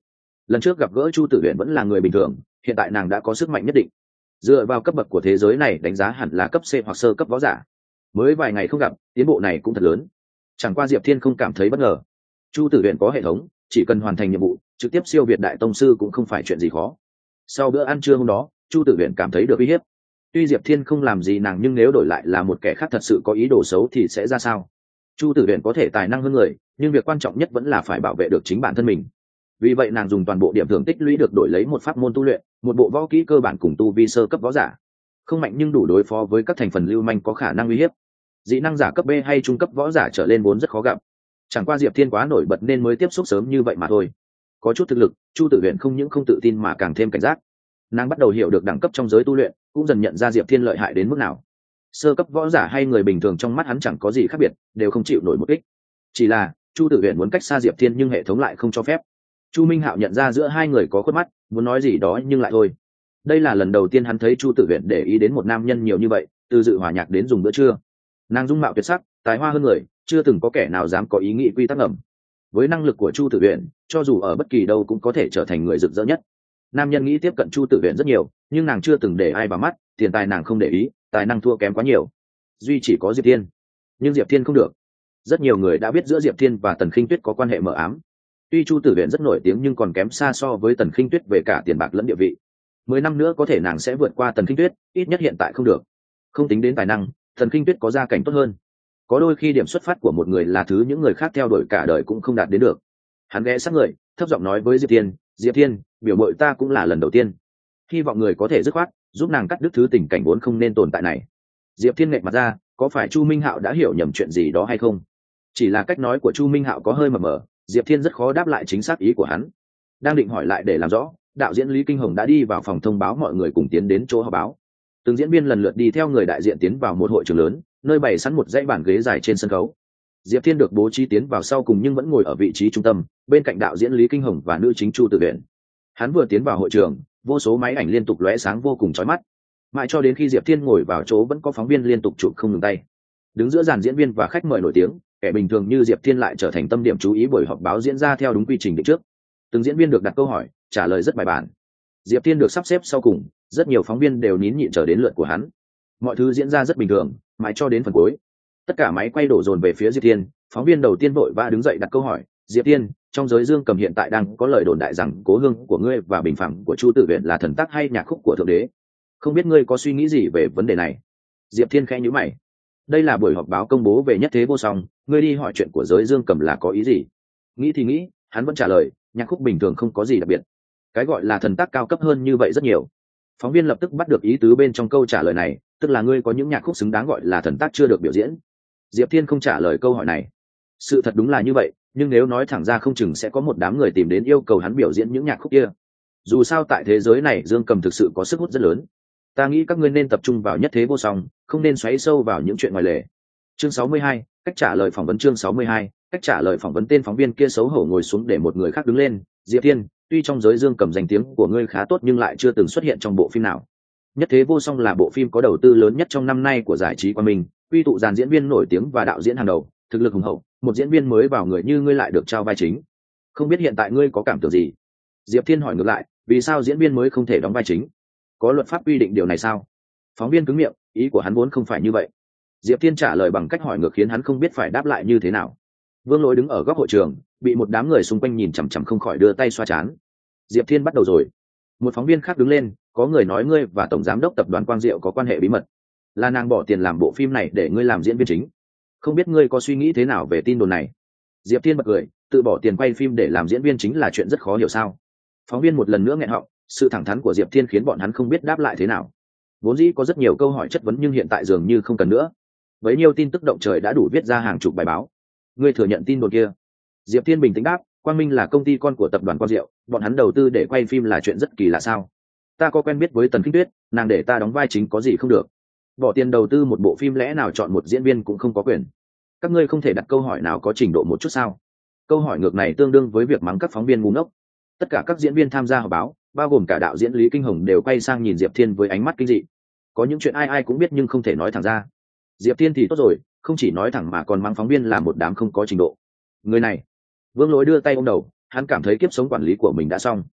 lần trước gặp gỡ Chu Tử Huyền vẫn là người bình thường, hiện tại nàng đã có sức mạnh nhất định, dựa vào cấp bậc của thế giới này đánh giá hẳn là cấp C hoặc sơ cấp võ giả. Mới vài ngày không gặp, tiến bộ này cũng thật lớn. Chẳng qua Diệp Thiên không cảm thấy bất ngờ. Chu Tử Huyền có hệ thống, chỉ cần hoàn thành nhiệm vụ trực tiếp siêu việt đại tông sư cũng không phải chuyện gì khó. Sau bữa ăn trưa hôm đó, Chu Tử Huyền cảm thấy được uy hiếp. Tuy Diệp Thiên không làm gì nàng, nhưng nếu đổi lại là một kẻ khác thật sự có ý đồ xấu thì sẽ ra sao? Chu Tử Huyền có thể tài năng hơn người, nhưng việc quan trọng nhất vẫn là phải bảo vệ được chính bản thân mình. Vì vậy nàng dùng toàn bộ điểm thưởng tích lũy được đổi lấy một pháp môn tu luyện, một bộ võ kỹ cơ bản cùng tu vi sơ cấp võ giả. Không mạnh nhưng đủ đối phó với các thành phần lưu manh có khả năng uy hiếp. Dị năng giả cấp B hay trung cấp võ giả trở lên vốn rất khó gặp. Chẳng qua Diệp Thiên quá nổi bật nên mới tiếp xúc sớm như vậy mà thôi. Có chút thực lực, Chu Tử Huyền không những không tự tin mà càng thêm cảnh giác. Nàng bắt đầu hiểu được đẳng cấp trong giới tu luyện, cũng dần nhận ra Diệp Thiên lợi hại đến mức nào. Sơ cấp võ giả hay người bình thường trong mắt hắn chẳng có gì khác biệt, đều không chịu nổi một kích. Chỉ là Chu Tử Huyền muốn cách xa Diệp Thiên nhưng hệ thống lại không cho phép. Chu Minh Hạo nhận ra giữa hai người có khuất mắt, muốn nói gì đó nhưng lại thôi. Đây là lần đầu tiên hắn thấy Chu Tử Huyền để ý đến một nam nhân nhiều như vậy, từ dự hòa nhạc đến dùng bữa trưa. Nàng dung mạo tuyệt sắc, tài hoa hơn người, chưa từng có kẻ nào dám có ý nghĩ quy tắc ngầm. Với năng lực của Chu Tử Huyền, cho dù ở bất kỳ đâu cũng có thể trở thành người rực rỡ nhất. Nam nhân nghĩ tiếp cận Chu Tử Huyền rất nhiều, nhưng nàng chưa từng để ai vào mắt, tiền tài nàng không để ý, tài năng thua kém quá nhiều. Duy chỉ có Diệp Thiên, nhưng Diệp Thiên không được. Rất nhiều người đã biết giữa Diệp Thiên và Tần Khinh Tuyết có quan hệ mờ ám. Tuy Chu Tử Huyền rất nổi tiếng nhưng còn kém xa so với Tần Khinh Tuyết về cả tiền bạc lẫn địa vị. Mười năm nữa có thể nàng sẽ vượt qua Tần Khinh Tuyết, ít nhất hiện tại không được. Không tính đến tài năng, Tần Khinh Tuyết có gia cảnh tốt hơn. Có đôi khi điểm xuất phát của một người là thứ những người khác theo đuổi cả đời cũng không đạt đến được. Hắn ghé sát người, thấp giọng nói với Diệp Thiên, Diệp Thiên, biểu mội ta cũng là lần đầu tiên, hy vọng người có thể dứt khoát giúp nàng cắt đứt thứ tình cảnh vốn không nên tồn tại này. Diệp Thiên nghẹn mặt ra, có phải Chu Minh Hạo đã hiểu nhầm chuyện gì đó hay không? Chỉ là cách nói của Chu Minh Hạo có hơi mờ mờ, Diệp Thiên rất khó đáp lại chính xác ý của hắn. Đang định hỏi lại để làm rõ, đạo diễn Lý Kinh Hồng đã đi vào phòng thông báo mọi người cùng tiến đến chỗ họp báo. Từng diễn viên lần lượt đi theo người đại diện tiến vào một hội trường lớn, nơi bày sẵn một dãy bàn ghế dài trên sân khấu. Diệp Thiên được bố trí tiến vào sau cùng nhưng vẫn ngồi ở vị trí trung tâm, bên cạnh đạo diễn Lý Kinh Hồng và nữ chính Chu Tử Huyền. Hắn vừa tiến vào hội trường, vô số máy ảnh liên tục lóe sáng vô cùng chói mắt. Mãi cho đến khi Diệp Thiên ngồi vào chỗ vẫn có phóng viên liên tục chụp không ngừng tay. Đứng giữa dàn diễn viên và khách mời nổi tiếng, kẻ bình thường như Diệp Thiên lại trở thành tâm điểm chú ý buổi họp báo diễn ra theo đúng quy trình định trước. Từng diễn viên được đặt câu hỏi, trả lời rất bài bản. Diệp Thiên được sắp xếp sau cùng, rất nhiều phóng viên đều nín nhịn chờ đến lượt của hắn. Mọi thứ diễn ra rất bình thường, mãi cho đến phần cuối. Tất cả máy quay đổ dồn về phía Diệp Thiên, phóng viên đầu tiên vội vã đứng dậy đặt câu hỏi, Diệp Thiên, trong giới dương cầm hiện tại đang có lời đồn đại rằng cố hương của ngươi và bình phẳng của Chu Tử Huyền là thần tác hay nhạc khúc của thượng đế. Không biết ngươi có suy nghĩ gì về vấn đề này? Diệp Thiên khẽ nhíu mày. Đây là buổi họp báo công bố về nhất thế vô song, ngươi đi hỏi chuyện của giới dương cầm là có ý gì? Nghĩ thì nghĩ, hắn vẫn trả lời, nhạc khúc bình thường không có gì đặc biệt. Cái gọi là thần tác cao cấp hơn như vậy rất nhiều. Phóng viên lập tức bắt được ý tứ bên trong câu trả lời này, tức là ngươi có những nhạc khúc xứng đáng gọi là thần tác chưa được biểu diễn. Diệp Thiên không trả lời câu hỏi này. Sự thật đúng là như vậy, nhưng nếu nói thẳng ra không chừng sẽ có một đám người tìm đến yêu cầu hắn biểu diễn những nhạc khúc kia. Dù sao tại thế giới này dương cầm thực sự có sức hút rất lớn. Ta nghĩ các ngươi nên tập trung vào nhất thế vô song, không nên xoáy sâu vào những chuyện ngoài lề. Chương sáu mươi hai, cách trả lời phỏng vấn. Chương sáu mươi hai, cách trả lời phỏng vấn. Tên phóng viên kia xấu hổ ngồi xuống để một người khác đứng lên. Diệp Thiên, tuy trong giới dương cầm danh tiếng của ngươi khá tốt nhưng lại chưa từng xuất hiện trong bộ phim nào. Nhất thế vô song là bộ phim có đầu tư lớn nhất trong năm nay của giải trí Quang Minh, quy tụ dàn diễn viên nổi tiếng và đạo diễn hàng đầu, thực lực hùng hậu, một diễn viên mới vào người như ngươi lại được trao vai chính. Không biết hiện tại ngươi có cảm tưởng gì? Diệp Thiên hỏi ngược lại, vì sao diễn viên mới không thể đóng vai chính? Có luật pháp quy định điều này sao? Phóng viên cứng miệng, ý của hắn vốn không phải như vậy. Diệp Thiên trả lời bằng cách hỏi ngược khiến hắn không biết phải đáp lại như thế nào. Vương Lỗi đứng ở góc hội trường, bị một đám người xung quanh nhìn chằm chằm không khỏi đưa tay xoa trán. Diệp Thiên bắt đầu rồi. Một phóng viên khác đứng lên, có người nói ngươi và tổng giám đốc tập đoàn Quang Diệu có quan hệ bí mật, là nàng bỏ tiền làm bộ phim này để ngươi làm diễn viên chính. Không biết ngươi có suy nghĩ thế nào về tin đồn này? Diệp Thiên bật cười, tự bỏ tiền quay phim để làm diễn viên chính là chuyện rất khó hiểu sao? Phóng viên một lần nữa nghẹn họng, sự thẳng thắn của Diệp Thiên khiến bọn hắn không biết đáp lại thế nào. Vốn dĩ có rất nhiều câu hỏi chất vấn nhưng hiện tại dường như không cần nữa. Bấy nhiêu tin tức động trời đã đủ viết ra hàng chục bài báo. Ngươi thừa nhận tin đồn kia? Diệp Thiên bình tĩnh đáp, Quang Minh là công ty con của tập đoàn Quang Diệu, bọn hắn đầu tư để quay phim là chuyện rất kỳ lạ sao? Ta có quen biết với Tần Khinh Tuyết, nàng để ta đóng vai chính có gì không được? Bỏ tiền đầu tư một bộ phim lẽ nào chọn một diễn viên cũng không có quyền? Các ngươi không thể đặt câu hỏi nào có trình độ một chút sao? Câu hỏi ngược này tương đương với việc mắng các phóng viên ngu ngốc. Tất cả các diễn viên tham gia họp báo, bao gồm cả đạo diễn Lý Kinh Hồng đều quay sang nhìn Diệp Thiên với ánh mắt kinh dị. Có những chuyện ai ai cũng biết nhưng không thể nói thẳng ra. Diệp Thiên thì tốt rồi, không chỉ nói thẳng mà còn mắng phóng viên là một đám không có trình độ. Người này. Vương Lỗi đưa tay ôm đầu, hắn cảm thấy kiếp sống quản lý của mình đã xong.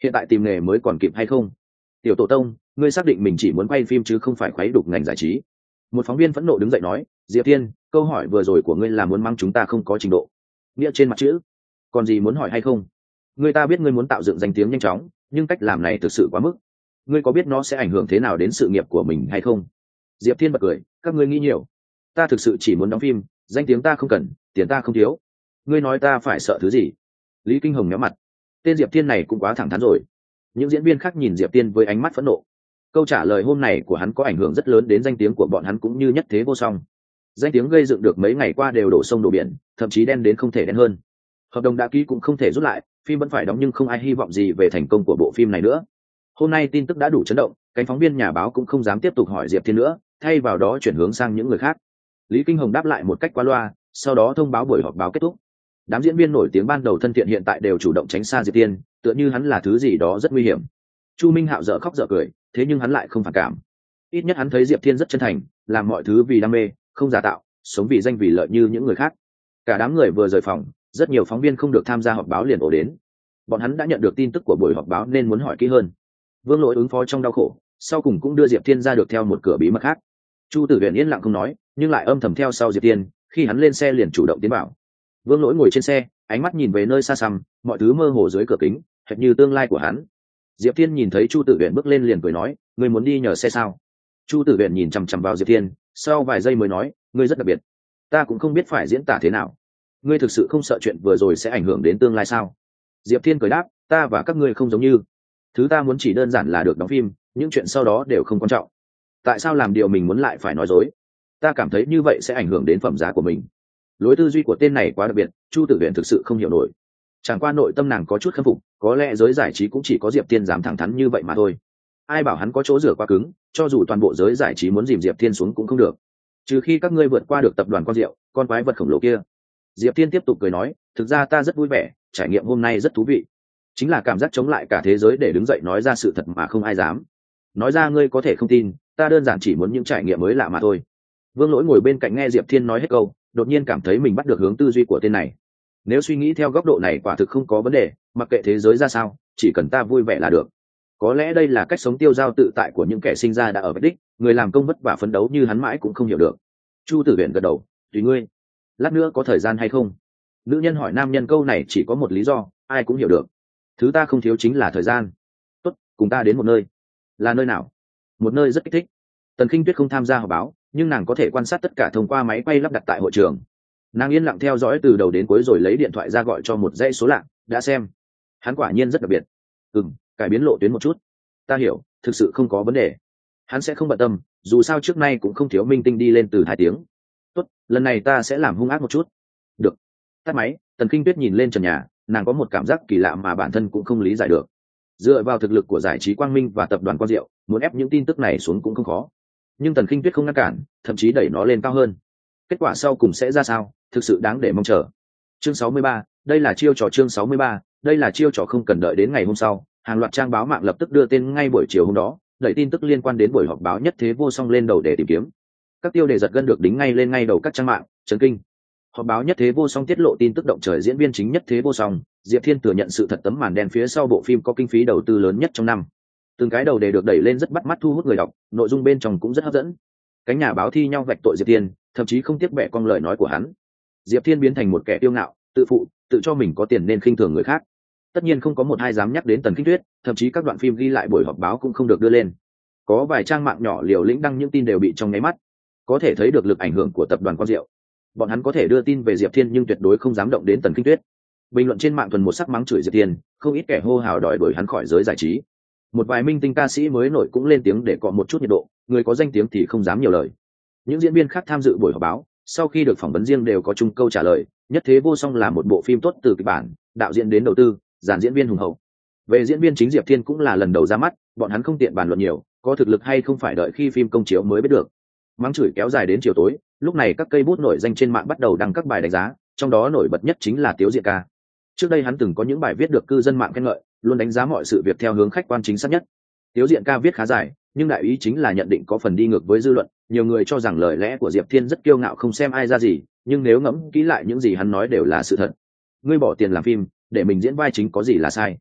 hiện tại tìm nghề mới còn kịp hay không? Tiểu tổ tông, ngươi xác định mình chỉ muốn quay phim chứ không phải khuấy đục ngành giải trí? Một phóng viên phẫn nộ đứng dậy nói. Diệp Thiên, câu hỏi vừa rồi của ngươi là muốn mang chúng ta không có trình độ, nghĩa trên mặt chữ, còn gì muốn hỏi hay không? Ngươi ta biết ngươi muốn tạo dựng danh tiếng nhanh chóng, nhưng cách làm này thực sự quá mức. Ngươi có biết nó sẽ ảnh hưởng thế nào đến sự nghiệp của mình hay không? Diệp Thiên bật cười. Các ngươi nghĩ nhiều, ta thực sự chỉ muốn đóng phim, danh tiếng ta không cần, tiền ta không thiếu. Ngươi nói ta phải sợ thứ gì? Lý Kinh Hồng nhíu mặt. Tên Diệp Thiên này cũng quá thẳng thắn rồi. Những diễn viên khác nhìn Diệp Thiên với ánh mắt phẫn nộ. Câu trả lời hôm này của hắn có ảnh hưởng rất lớn đến danh tiếng của bọn hắn cũng như Nhất Thế Vô Song. Danh tiếng gây dựng được mấy ngày qua đều đổ sông đổ biển, thậm chí đen đến không thể đen hơn. Hợp đồng đã ký cũng không thể rút lại, phim vẫn phải đóng nhưng không ai hy vọng gì về thành công của bộ phim này nữa. Hôm nay tin tức đã đủ chấn động, cánh phóng viên nhà báo cũng không dám tiếp tục hỏi Diệp Thiên nữa, thay vào đó chuyển hướng sang những người khác. Lý Kinh Hồng đáp lại một cách qua loa, sau đó thông báo buổi họp báo kết thúc. Đám diễn viên nổi tiếng ban đầu thân thiện hiện tại đều chủ động tránh xa Diệp Thiên, tựa như hắn là thứ gì đó rất nguy hiểm. Chu Minh Hạo dở khóc dở cười, thế nhưng hắn lại không phản cảm. Ít nhất hắn thấy Diệp Thiên rất chân thành, làm mọi thứ vì đam mê, không giả tạo, sống vì danh vì lợi như những người khác. Cả đám người vừa rời phòng, rất nhiều phóng viên không được tham gia họp báo liền ồ đến. Bọn hắn đã nhận được tin tức của buổi họp báo nên muốn hỏi kỹ hơn. Vương Lỗi ứng phó trong đau khổ, sau cùng cũng đưa Diệp Thiên ra được theo một cửa bí mật khác. Chu Tử Huyền yên lặng không nói, nhưng lại âm thầm theo sau Diệp Thiên, khi hắn lên xe liền chủ động tiến vào. Vương Lỗi ngồi trên xe, ánh mắt nhìn về nơi xa xăm, mọi thứ mơ hồ dưới cửa kính, hệt như tương lai của hắn. Diệp Thiên nhìn thấy Chu Tử Huyền bước lên liền cười nói, ngươi muốn đi nhờ xe sao? Chu Tử Huyền nhìn chằm chằm vào Diệp Thiên, sau vài giây mới nói, ngươi rất đặc biệt, ta cũng không biết phải diễn tả thế nào. Ngươi thực sự không sợ chuyện vừa rồi sẽ ảnh hưởng đến tương lai sao? Diệp Thiên cười đáp, ta và các ngươi không giống như, thứ ta muốn chỉ đơn giản là được đóng phim, những chuyện sau đó đều không quan trọng. Tại sao làm điều mình muốn lại phải nói dối? Ta cảm thấy như vậy sẽ ảnh hưởng đến phẩm giá của mình. Lối tư duy của tên này quá đặc biệt, Chu Tử Huyền thực sự không hiểu nổi. Chẳng qua nội tâm nàng có chút khâm phục, có lẽ giới giải trí cũng chỉ có Diệp Thiên dám thẳng thắn như vậy mà thôi. Ai bảo hắn có chỗ rửa quá cứng, cho dù toàn bộ giới giải trí muốn dìm Diệp Thiên xuống cũng không được. Trừ khi các ngươi vượt qua được tập đoàn Quang Diệu, con quái vật khổng lồ kia. Diệp Thiên tiếp tục cười nói, thực ra ta rất vui vẻ, trải nghiệm hôm nay rất thú vị. Chính là cảm giác chống lại cả thế giới để đứng dậy nói ra sự thật mà không ai dám. Nói ra ngươi có thể không tin, ta đơn giản chỉ muốn những trải nghiệm mới lạ mà thôi. Vương Lỗi ngồi bên cạnh nghe Diệp Thiên nói hết câu, đột nhiên cảm thấy mình bắt được hướng tư duy của tên này. Nếu suy nghĩ theo góc độ này quả thực không có vấn đề, mặc kệ thế giới ra sao, chỉ cần ta vui vẻ là được. Có lẽ đây là cách sống tiêu dao tự tại của những kẻ sinh ra đã ở vạch đích, người làm công vất vả phấn đấu như hắn mãi cũng không hiểu được. Chu Tử Huyền gật đầu, tùy ngươi. Lát nữa có thời gian hay không? Nữ nhân hỏi nam nhân câu này chỉ có một lý do, ai cũng hiểu được. Thứ ta không thiếu chính là thời gian. Tốt, cùng ta đến một nơi. Là nơi nào? Một nơi rất kích thích. Tần Khinh Tuyết không tham gia họp báo, nhưng nàng có thể quan sát tất cả thông qua máy quay lắp đặt tại hội trường. Nàng yên lặng theo dõi từ đầu đến cuối rồi lấy điện thoại ra gọi cho một dãy số lạ. Đã xem. Hắn quả nhiên rất đặc biệt. Ừm, cải biến lộ tuyến một chút. Ta hiểu, thực sự không có vấn đề. Hắn sẽ không bận tâm, dù sao trước nay cũng không thiếu minh tinh đi lên từ hai tiếng. Tốt, lần này ta sẽ làm hung ác một chút. Được. Tắt máy. Tần Khinh Tuyết nhìn lên trần nhà, nàng có một cảm giác kỳ lạ mà bản thân cũng không lý giải được. Dựa vào thực lực của giải trí Quang Minh và tập đoàn Quang Diệu, muốn ép những tin tức này xuống cũng không khó. Nhưng Tần Khinh Tuyết không ngăn cản, thậm chí đẩy nó lên cao hơn. Kết quả sau cùng sẽ ra sao, thực sự đáng để mong chờ. Chương sáu mươi ba, đây là chiêu trò chương sáu mươi ba, đây là chiêu trò không cần đợi đến ngày hôm sau, hàng loạt trang báo mạng lập tức đưa tên ngay buổi chiều hôm đó, đẩy tin tức liên quan đến buổi họp báo Nhất Thế Vô Song lên đầu để tìm kiếm. Các tiêu đề giật gân được đính ngay lên ngay đầu các trang mạng, chấn kinh. Họp báo Nhất Thế Vô Song tiết lộ tin tức động trời diễn viên chính Nhất Thế Vô Song, Diệp Thiên thừa nhận sự thật tấm màn đen phía sau bộ phim có kinh phí đầu tư lớn nhất trong năm. Từng cái đầu đề được đẩy lên rất bắt mắt thu hút người đọc, nội dung bên trong cũng rất hấp dẫn. Cánh nhà báo thi nhau vạch tội Diệp Thiên, thậm chí không tiếc bẻ cong lời nói của hắn. Diệp Thiên biến thành một kẻ kiêu ngạo, tự phụ, tự cho mình có tiền nên khinh thường người khác. Tất nhiên không có một ai dám nhắc đến Tần Khinh Tuyết, thậm chí các đoạn phim ghi lại buổi họp báo cũng không được đưa lên. Có vài trang mạng nhỏ liều lĩnh đăng những tin đều bị trong nháy mắt. Có thể thấy được lực ảnh hưởng của tập đoàn Quang Diệu. Bọn hắn có thể đưa tin về Diệp Thiên nhưng tuyệt đối không dám động đến Tần Khinh Tuyết. Bình luận trên mạng thuần một sắc mắng chửi Diệp Thiên, không ít kẻ hô hào đòi đuổi hắn khỏi giới giải trí. Một vài minh tinh ca sĩ mới nổi cũng lên tiếng để cọ một chút nhiệt độ, người có danh tiếng thì không dám nhiều lời. Những diễn viên khác tham dự buổi họp báo, sau khi được phỏng vấn riêng đều có chung câu trả lời, Nhất Thế Vô Song là một bộ phim tốt từ kịch bản, đạo diễn đến đầu tư, dàn diễn viên hùng hậu. Về diễn viên chính Diệp Thiên cũng là lần đầu ra mắt, bọn hắn không tiện bàn luận nhiều, có thực lực hay không phải đợi khi phim công chiếu mới biết được. Mắng chửi kéo dài đến chiều tối, lúc này các cây bút nổi danh trên mạng bắt đầu đăng các bài đánh giá, trong đó nổi bật nhất chính là Tiếu Diện Ca. Trước đây hắn từng có những bài viết được cư dân mạng khen ngợi, luôn đánh giá mọi sự việc theo hướng khách quan chính xác nhất. Tiếu Diện Ca viết khá dài, nhưng đại ý chính là nhận định có phần đi ngược với dư luận, nhiều người cho rằng lời lẽ của Diệp Thiên rất kiêu ngạo không xem ai ra gì, nhưng nếu ngẫm kỹ lại những gì hắn nói đều là sự thật. Ngươi bỏ tiền làm phim, để mình diễn vai chính có gì là sai?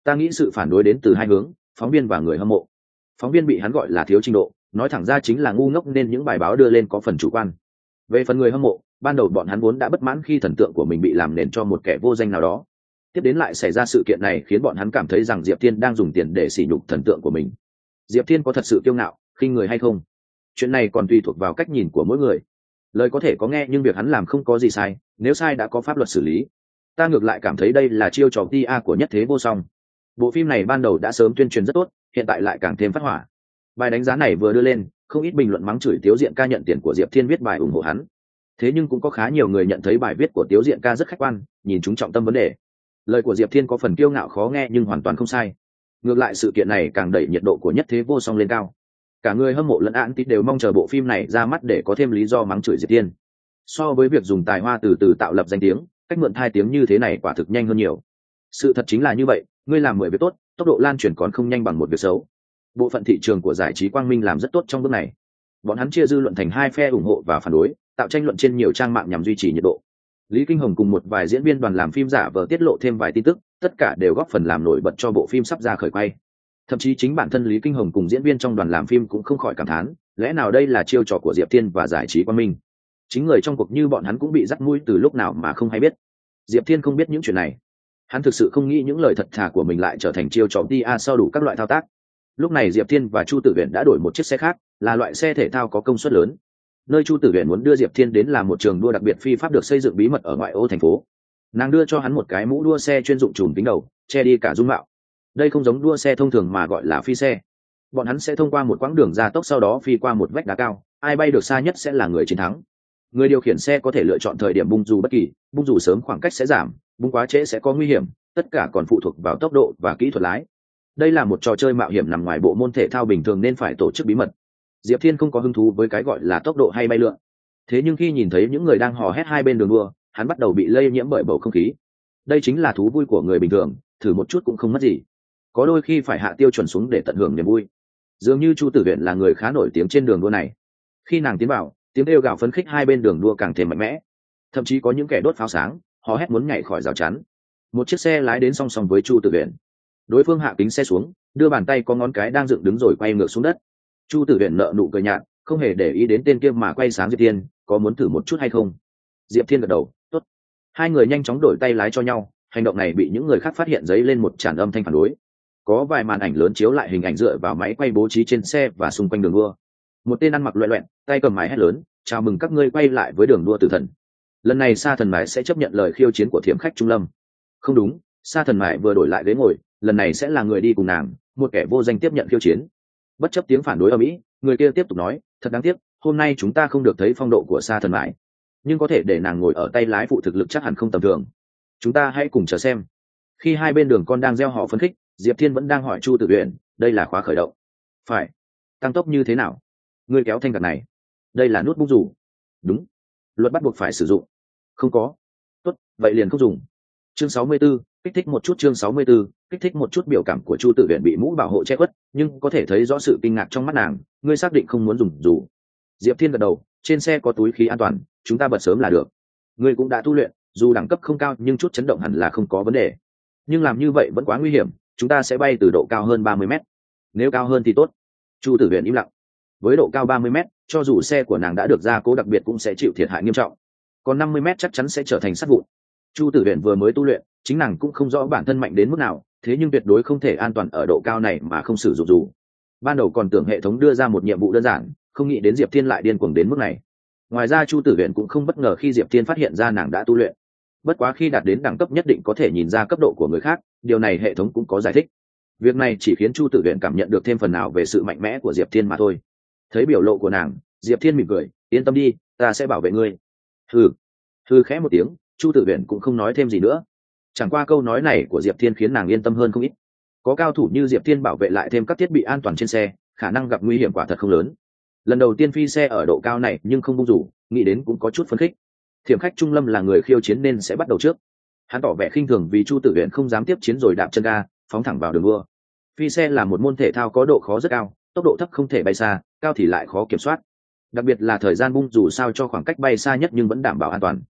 Ta nghĩ sự phản đối đến từ hai hướng, phóng viên và người hâm mộ. Phóng viên bị hắn gọi là thiếu trình độ, nói thẳng ra chính là ngu ngốc nên những bài báo đưa lên có phần chủ quan. Về phần người hâm mộ, ban đầu bọn hắn vốn đã bất mãn khi thần tượng của mình bị làm nền cho một kẻ vô danh nào đó. Tiếp đến lại xảy ra sự kiện này khiến bọn hắn cảm thấy rằng Diệp Thiên đang dùng tiền để sỉ nhục thần tượng của mình. Diệp Thiên có thật sự kiêu ngạo, khinh người hay không? Chuyện này còn tùy thuộc vào cách nhìn của mỗi người. Lời có thể có nghe nhưng việc hắn làm không có gì sai, nếu sai đã có pháp luật xử lý. Ta ngược lại cảm thấy đây là chiêu trò pê e rờ của Nhất Thế Vô Song. Bộ phim này ban đầu đã sớm tuyên truyền rất tốt, hiện tại lại càng thêm phát hỏa. Bài đánh giá này vừa đưa lên, không ít bình luận mắng chửi Tiếu Diện Ca nhận tiền của Diệp Thiên viết bài ủng hộ hắn. Thế nhưng cũng có khá nhiều người nhận thấy bài viết của Tiếu Diện Ca rất khách quan, nhìn chúng trọng tâm vấn đề. Lời của Diệp Thiên có phần kiêu ngạo khó nghe nhưng hoàn toàn không sai. Ngược lại sự kiện này càng đẩy nhiệt độ của Nhất Thế Vô Song lên cao. Cả người hâm mộ lẫn án tít đều mong chờ bộ phim này ra mắt để có thêm lý do mắng chửi Diệp Thiên. So với việc dùng tài hoa từ từ tạo lập danh tiếng, cách mượn hai tiếng như thế này quả thực nhanh hơn nhiều. Sự thật chính là như vậy, ngươi làm mười việc tốt, tốc độ lan truyền còn không nhanh bằng một việc xấu. Bộ phận thị trường của giải trí Quang Minh làm rất tốt trong bước này. Bọn hắn chia dư luận thành hai phe ủng hộ và phản đối, tạo tranh luận trên nhiều trang mạng nhằm duy trì nhiệt độ. Lý Kinh Hồng cùng một vài diễn viên đoàn làm phim giả vờ tiết lộ thêm vài tin tức, tất cả đều góp phần làm nổi bật cho bộ phim sắp ra khởi quay. Thậm chí chính bản thân Lý Kinh Hồng cùng diễn viên trong đoàn làm phim cũng không khỏi cảm thán, lẽ nào đây là chiêu trò của Diệp Thiên và giải trí Quang Minh? Chính người trong cuộc như bọn hắn cũng bị dắt mũi từ lúc nào mà không hay biết. Diệp Thiên không biết những chuyện này. Hắn thực sự không nghĩ những lời thật thà của mình lại trở thành chiêu trò pê e rờ sau đủ các loại thao tác. Lúc này Diệp Thiên và Chu Tử Uyển đã đổi một chiếc xe khác, là loại xe thể thao có công suất lớn. Nơi Chu Tử Uyển muốn đưa Diệp Thiên đến là một trường đua đặc biệt phi pháp được xây dựng bí mật ở ngoại ô thành phố. Nàng đưa cho hắn một cái mũ đua xe chuyên dụng trùm kính đầu, che đi cả dung mạo. Đây không giống đua xe thông thường mà gọi là phi xe. Bọn hắn sẽ thông qua một quãng đường gia tốc, sau đó phi qua một vách đá cao, ai bay được xa nhất sẽ là người chiến thắng. Người điều khiển xe có thể lựa chọn thời điểm bung dù bất kỳ, bung dù sớm khoảng cách sẽ giảm, bung quá trễ sẽ có nguy hiểm, tất cả còn phụ thuộc vào tốc độ và kỹ thuật lái. Đây là một trò chơi mạo hiểm nằm ngoài bộ môn thể thao bình thường nên phải tổ chức bí mật. Diệp Thiên không có hứng thú với cái gọi là tốc độ hay bay lượn. Thế nhưng khi nhìn thấy những người đang hò hét hai bên đường đua, hắn bắt đầu bị lây nhiễm bởi bầu không khí. Đây chính là thú vui của người bình thường, thử một chút cũng không mất gì. Có đôi khi phải hạ tiêu chuẩn xuống để tận hưởng niềm vui. Dường như Chu Tử Uyển là người khá nổi tiếng trên đường đua này. Khi nàng tiến vào, tiếng kêu gào phấn khích hai bên đường đua càng thêm mạnh mẽ. Thậm chí có những kẻ đốt pháo sáng, hò hét muốn nhảy khỏi rào chắn. Một chiếc xe lái đến song song với Chu Tử Uyển. Đối phương hạ kính xe xuống, đưa bàn tay có ngón cái đang dựng đứng rồi quay ngược xuống đất. Chu Tử Uyển nợ nụ cười nhạt, không hề để ý đến tên kia mà quay sáng Diệp Thiên, có muốn thử một chút hay không? Diệp Thiên gật đầu, tốt. Hai người nhanh chóng đổi tay lái cho nhau, hành động này bị những người khác phát hiện, dấy lên một tràn âm thanh phản đối. Có vài màn ảnh lớn chiếu lại hình ảnh dựa vào máy quay bố trí trên xe và xung quanh đường đua. Một tên ăn mặc loẹt loẹt, tay cầm máy hét lớn, chào mừng các ngươi quay lại với đường đua tử thần. Lần này Sa Thần Mại sẽ chấp nhận lời khiêu chiến của thiểm khách Trung Lâm. Không đúng, Sa Thần Mại vừa đổi lại ghế ngồi, lần này sẽ là người đi cùng nàng, một kẻ vô danh tiếp nhận khiêu chiến. Bất chấp tiếng phản đối ầm ĩ, người kia tiếp tục nói, thật đáng tiếc, hôm nay chúng ta không được thấy phong độ của Sa Thần Mại, nhưng có thể để nàng ngồi ở tay lái phụ, thực lực chắc hẳn không tầm thường. Chúng ta hãy cùng chờ xem. Khi hai bên đường con đang gieo họ phấn khích, Diệp Thiên vẫn đang hỏi Chu Tử Uyển, đây là khóa khởi động. Phải. Tăng tốc như thế nào? Ngươi kéo thanh gạt này. Đây là nút bung dù. Đúng. Luật bắt buộc phải sử dụng. Không có. Tốt, vậy liền không dùng. Chương sáu mươi 64, kích thích một chút chương sáu mươi 64, kích thích một chút biểu cảm của Chu Tử Uyển bị mũ bảo hộ che khuất, nhưng có thể thấy rõ sự kinh ngạc trong mắt nàng, ngươi xác định không muốn dùng dù. Diệp Thiên gật đầu, trên xe có túi khí an toàn, chúng ta bật sớm là được. Ngươi cũng đã tu luyện, dù đẳng cấp không cao nhưng chút chấn động hẳn là không có vấn đề. Nhưng làm như vậy vẫn quá nguy hiểm, chúng ta sẽ bay từ độ cao hơn ba mươi mét. Nếu cao hơn thì tốt. Chu Tử Uyển im lặng. Với độ cao ba mươi mét, cho dù xe của nàng đã được gia cố đặc biệt cũng sẽ chịu thiệt hại nghiêm trọng. Còn năm mươi mét chắc chắn sẽ trở thành sắt vụn. Chu Tử Uyển vừa mới tu luyện, chính nàng cũng không rõ bản thân mạnh đến mức nào, thế nhưng tuyệt đối không thể an toàn ở độ cao này mà không sử dụng dù. Ban đầu còn tưởng hệ thống đưa ra một nhiệm vụ đơn giản, không nghĩ đến Diệp Thiên lại điên cuồng đến mức này. Ngoài ra Chu Tử Uyển cũng không bất ngờ khi Diệp Thiên phát hiện ra nàng đã tu luyện. Bất quá khi đạt đến đẳng cấp nhất định có thể nhìn ra cấp độ của người khác, điều này hệ thống cũng có giải thích. Việc này chỉ khiến Chu Tử Uyển cảm nhận được thêm phần nào về sự mạnh mẽ của Diệp Thiên mà thôi. Thấy biểu lộ của nàng, Diệp Thiên mỉm cười, yên tâm đi, ta sẽ bảo vệ ngươi. Hừ. Hừ khẽ một tiếng, Chu Tử Uyển cũng không nói thêm gì nữa. Chẳng qua câu nói này của Diệp Thiên khiến nàng yên tâm hơn không ít. Có cao thủ như Diệp Thiên bảo vệ lại thêm các thiết bị an toàn trên xe, khả năng gặp nguy hiểm quả thật không lớn. Lần đầu tiên phi xe ở độ cao này nhưng không bung rủ, nghĩ đến cũng có chút phấn khích. Thiểm khách Trung Lâm là người khiêu chiến nên sẽ bắt đầu trước. Hắn tỏ vẻ khinh thường vì Chu Tử Uyển không dám tiếp chiến rồi đạp chân ga, phóng thẳng vào đường đua. Phi xe là một môn thể thao có độ khó rất cao, tốc độ thấp không thể bay xa, cao thì lại khó kiểm soát. Đặc biệt là thời gian bung dù sao cho khoảng cách bay xa nhất nhưng vẫn đảm bảo an toàn.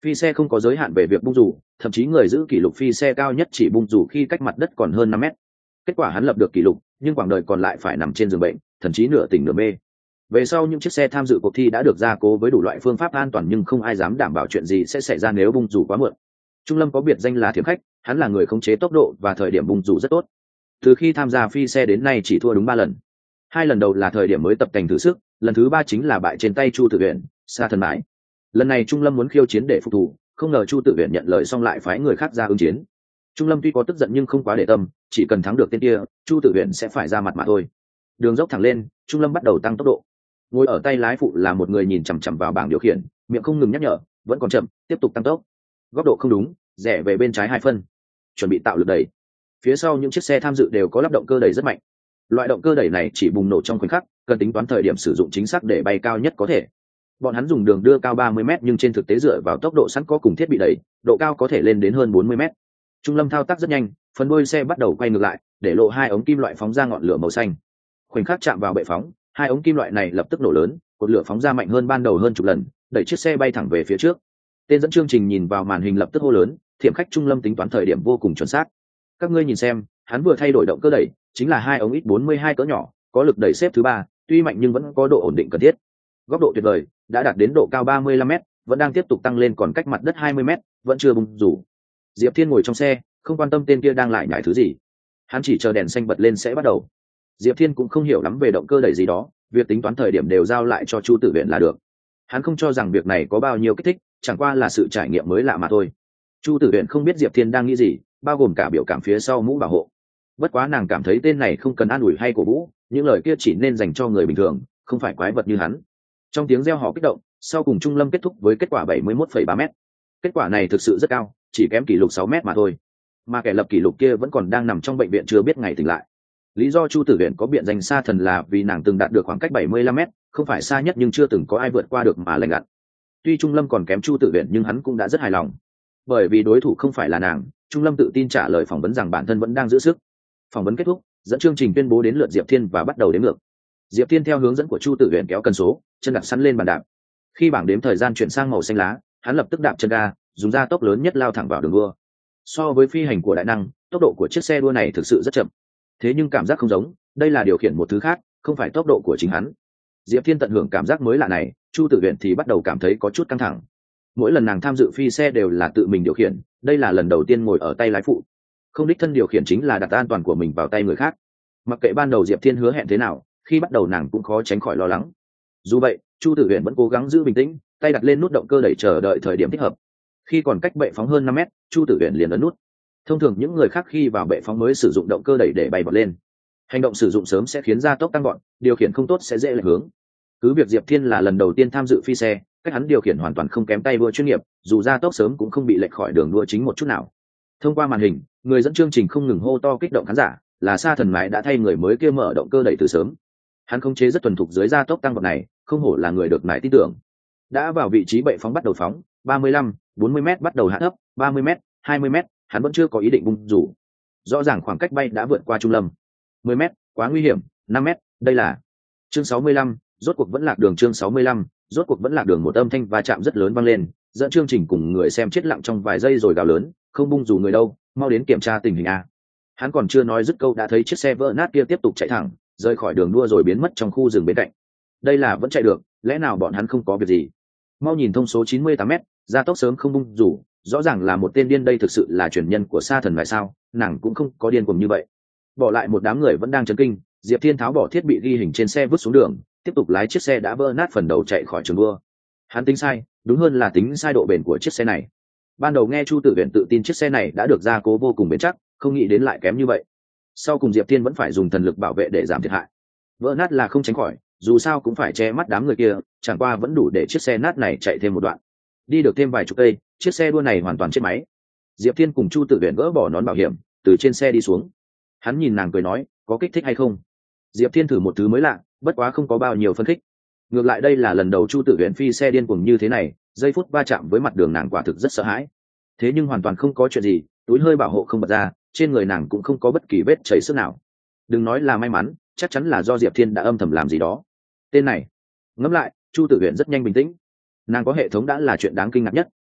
Phi xe không có giới hạn về việc bung dù, thậm chí người giữ kỷ lục phi xe cao nhất chỉ bung dù khi cách mặt đất còn hơn năm mét. Kết quả hắn lập được kỷ lục, nhưng quãng đời còn lại phải nằm trên giường bệnh, thậm chí nửa tỉnh nửa mê. Về sau những chiếc xe tham dự cuộc thi đã được gia cố với đủ loại phương pháp an toàn, nhưng không ai dám đảm bảo chuyện gì sẽ xảy ra nếu bung dù quá muộn. Trung Lâm có biệt danh là thiểm khách, hắn là người khống chế tốc độ và thời điểm bung dù rất tốt. Từ khi tham gia phi xe đến nay chỉ thua đúng ba lần. Hai lần đầu là thời điểm mới tập tành thử sức, lần thứ ba chính là bại trên tay Chu Tử Uyển, xa thần mãi. Lần này Trung Lâm muốn khiêu chiến để phục thù, không ngờ Chu Tử Uyển nhận lời xong lại phái người khác ra ứng chiến. Trung Lâm tuy có tức giận nhưng không quá để tâm, chỉ cần thắng được tên kia, Chu Tử Uyển sẽ phải ra mặt mà thôi. Đường dốc thẳng lên, Trung Lâm bắt đầu tăng tốc độ. Ngồi ở tay lái phụ là một người nhìn chằm chằm vào bảng điều khiển, miệng không ngừng nhắc nhở, vẫn còn chậm, tiếp tục tăng tốc. Góc độ không đúng, rẽ về bên trái hai phân. Chuẩn bị tạo lực đẩy. Phía sau những chiếc xe tham dự đều có lắp động cơ đẩy rất mạnh. Loại động cơ đẩy này chỉ bùng nổ trong khoảnh khắc, cần tính toán thời điểm sử dụng chính xác để bay cao nhất có thể. Bọn hắn dùng đường đưa cao ba mươi mét nhưng trên thực tế dựa vào tốc độ sẵn có cùng thiết bị đẩy, độ cao có thể lên đến hơn bốn mươi mét. Trung Lâm thao tác rất nhanh, phần đuôi xe bắt đầu quay ngược lại, để lộ hai ống kim loại phóng ra ngọn lửa màu xanh. Khoảnh khắc chạm vào bệ phóng, hai ống kim loại này lập tức nổ lớn, cột lửa phóng ra mạnh hơn ban đầu hơn chục lần, đẩy chiếc xe bay thẳng về phía trước. Tên dẫn chương trình nhìn vào màn hình lập tức hô lớn, thiểm khách Trung Lâm tính toán thời điểm vô cùng chuẩn xác. Các ngươi nhìn xem, hắn vừa thay đổi động cơ đẩy, chính là hai ống ít bốn mươi hai cỡ nhỏ, có lực đẩy xếp thứ ba, tuy mạnh nhưng vẫn có độ ổn định cần thiết. Góc độ tuyệt vời, đã đạt đến độ cao ba mươi lăm mét, vẫn đang tiếp tục tăng lên, còn cách mặt đất hai mươi mét, vẫn chưa bung rủ. Diệp Thiên ngồi trong xe, không quan tâm tên kia đang lại nhảy thứ gì, hắn chỉ chờ đèn xanh bật lên sẽ bắt đầu. Diệp Thiên cũng không hiểu lắm về động cơ đẩy gì đó, việc tính toán thời điểm đều giao lại cho Chu Tử Uyển là được. Hắn không cho rằng việc này có bao nhiêu kích thích, chẳng qua là sự trải nghiệm mới lạ mà thôi. Chu Tử Uyển không biết Diệp Thiên đang nghĩ gì, bao gồm cả biểu cảm phía sau mũ bảo hộ. Bất quá nàng cảm thấy tên này không cần an ủi hay cổ vũ, những lời kia chỉ nên dành cho người bình thường, không phải quái vật như hắn. Trong tiếng reo hò kích động, sau cùng Trung Lâm kết thúc với kết quả bảy mươi mốt phẩy ba mét. Kết quả này thực sự rất cao, chỉ kém kỷ lục sáu mét mà thôi. Mà kẻ lập kỷ lục kia vẫn còn đang nằm trong bệnh viện chưa biết ngày tỉnh lại. Lý do Chu Tử Uyển có biện danh xa thần là vì nàng từng đạt được khoảng cách bảy mươi lăm mét, không phải xa nhất nhưng chưa từng có ai vượt qua được mà lành lặn. Tuy Trung Lâm còn kém Chu Tử Uyển nhưng hắn cũng đã rất hài lòng. Bởi vì đối thủ không phải là nàng, Trung Lâm tự tin trả lời phỏng vấn rằng bản thân vẫn đang giữ sức. Phỏng vấn kết thúc, dẫn chương trình tuyên bố đến lượt Diệp Thiên và bắt đầu đếm ngược. Diệp Thiên theo hướng dẫn của Chu Tử Uyển kéo cần số, chân đặt sẵn lên bàn đạp. Khi bảng đếm thời gian chuyển sang màu xanh lá, hắn lập tức đạp chân ga, dùng gia tốc lớn nhất lao thẳng vào đường đua. So với phi hành của đại năng, tốc độ của chiếc xe đua này thực sự rất chậm. Thế nhưng cảm giác không giống, đây là điều khiển một thứ khác, không phải tốc độ của chính hắn. Diệp Thiên tận hưởng cảm giác mới lạ này, Chu Tử Uyển thì bắt đầu cảm thấy có chút căng thẳng. Mỗi lần nàng tham dự phi xe đều là tự mình điều khiển, đây là lần đầu tiên ngồi ở tay lái phụ. Không đích thân điều khiển chính là đặt an toàn của mình vào tay người khác. Mặc kệ ban đầu Diệp Thiên hứa hẹn thế nào, khi bắt đầu nàng cũng khó tránh khỏi lo lắng. Dù vậy, Chu Tử Uyển vẫn cố gắng giữ bình tĩnh, tay đặt lên nút động cơ đẩy chờ đợi thời điểm thích hợp. Khi còn cách bệ phóng hơn năm mét, Chu Tử Uyển liền ấn nút. Thông thường những người khác khi vào bệ phóng mới sử dụng động cơ đẩy để bay vọt lên. Hành động sử dụng sớm sẽ khiến gia tốc tăng vọt, điều khiển không tốt sẽ dễ lệch hướng. Cứ việc Diệp Thiên là lần đầu tiên tham dự phi xe, cách hắn điều khiển hoàn toàn không kém tay đua chuyên nghiệp, dù gia tốc sớm cũng không bị lệch khỏi đường đua chính một chút nào. Thông qua màn hình, người dẫn chương trình không ngừng hô to kích động khán giả, là Sa Thần Mái đã thay người mới kia mở động cơ đẩy từ sớm. Hắn khống chế rất thuần thục dưới gia tốc tăng vọt này, không hổ là người được Mái tin tưởng. Đã vào vị trí bệ phóng bắt đầu phóng, ba mươi lăm, bốn mươi mét bắt đầu hạ thấp, ba mươi mét, hai mươi mét, hắn vẫn chưa có ý định bung rủ. Rõ ràng khoảng cách bay đã vượt qua Trung Lâm. mười mét, quá nguy hiểm, năm mét, đây là. Chương sáu mươi lăm, rốt cuộc vẫn lạc đường. Chương sáu mươi lăm, rốt cuộc vẫn lạc đường. Một âm thanh va chạm rất lớn vang lên, dẫn chương trình cùng người xem chết lặng trong vài giây rồi gào lớn, không bung rủ người đâu, mau đến kiểm tra tình hình a. Hắn còn chưa nói dứt câu đã thấy chiếc xe vỡ nát kia tiếp tục chạy thẳng, rời khỏi đường đua rồi biến mất trong khu rừng bên cạnh. Đây là vẫn chạy được, lẽ nào bọn hắn không có việc gì? Mau nhìn thông số chín mươi tám mét, gia tốc sớm không bung rủ, rõ ràng là một tên điên đây. Thực sự là truyền nhân của Sa Thần Mái sao? Nàng cũng không có điên cuồng như vậy. Bỏ lại một đám người vẫn đang chấn kinh, Diệp Thiên tháo bỏ thiết bị ghi hình trên xe vứt xuống đường, tiếp tục lái chiếc xe đã vỡ nát phần đầu chạy khỏi trường đua. Hắn tính sai, đúng hơn là tính sai độ bền của chiếc xe này. Ban đầu nghe Chu Tử Uyển tự tin chiếc xe này đã được gia cố vô cùng bền chắc, không nghĩ đến lại kém như vậy. Sau cùng Diệp Thiên vẫn phải dùng thần lực bảo vệ để giảm thiệt hại. Vỡ nát là không tránh khỏi, dù sao cũng phải che mắt đám người kia, chẳng qua vẫn đủ để chiếc xe nát này chạy thêm một đoạn. Đi được thêm vài chục cây, chiếc xe đua này hoàn toàn chết máy. Diệp Thiên cùng Chu Tử Uyển gỡ bỏ nón bảo hiểm, từ trên xe đi xuống. Hắn nhìn nàng cười nói, có kích thích hay không? Diệp Thiên thử một thứ mới lạ, bất quá không có bao nhiêu phân khích. Ngược lại đây là lần đầu Chu Tử Uyển phi xe điên cuồng như thế này, giây phút va chạm với mặt đường nàng quả thực rất sợ hãi. Thế nhưng hoàn toàn không có chuyện gì, túi hơi bảo hộ không bật ra, trên người nàng cũng không có bất kỳ vết chảy xước nào. Đừng nói là may mắn, chắc chắn là do Diệp Thiên đã âm thầm làm gì đó. Tên này, ngẫm lại, Chu Tử Uyển rất nhanh bình tĩnh. Nàng có hệ thống đã là chuyện đáng kinh ngạc nhất,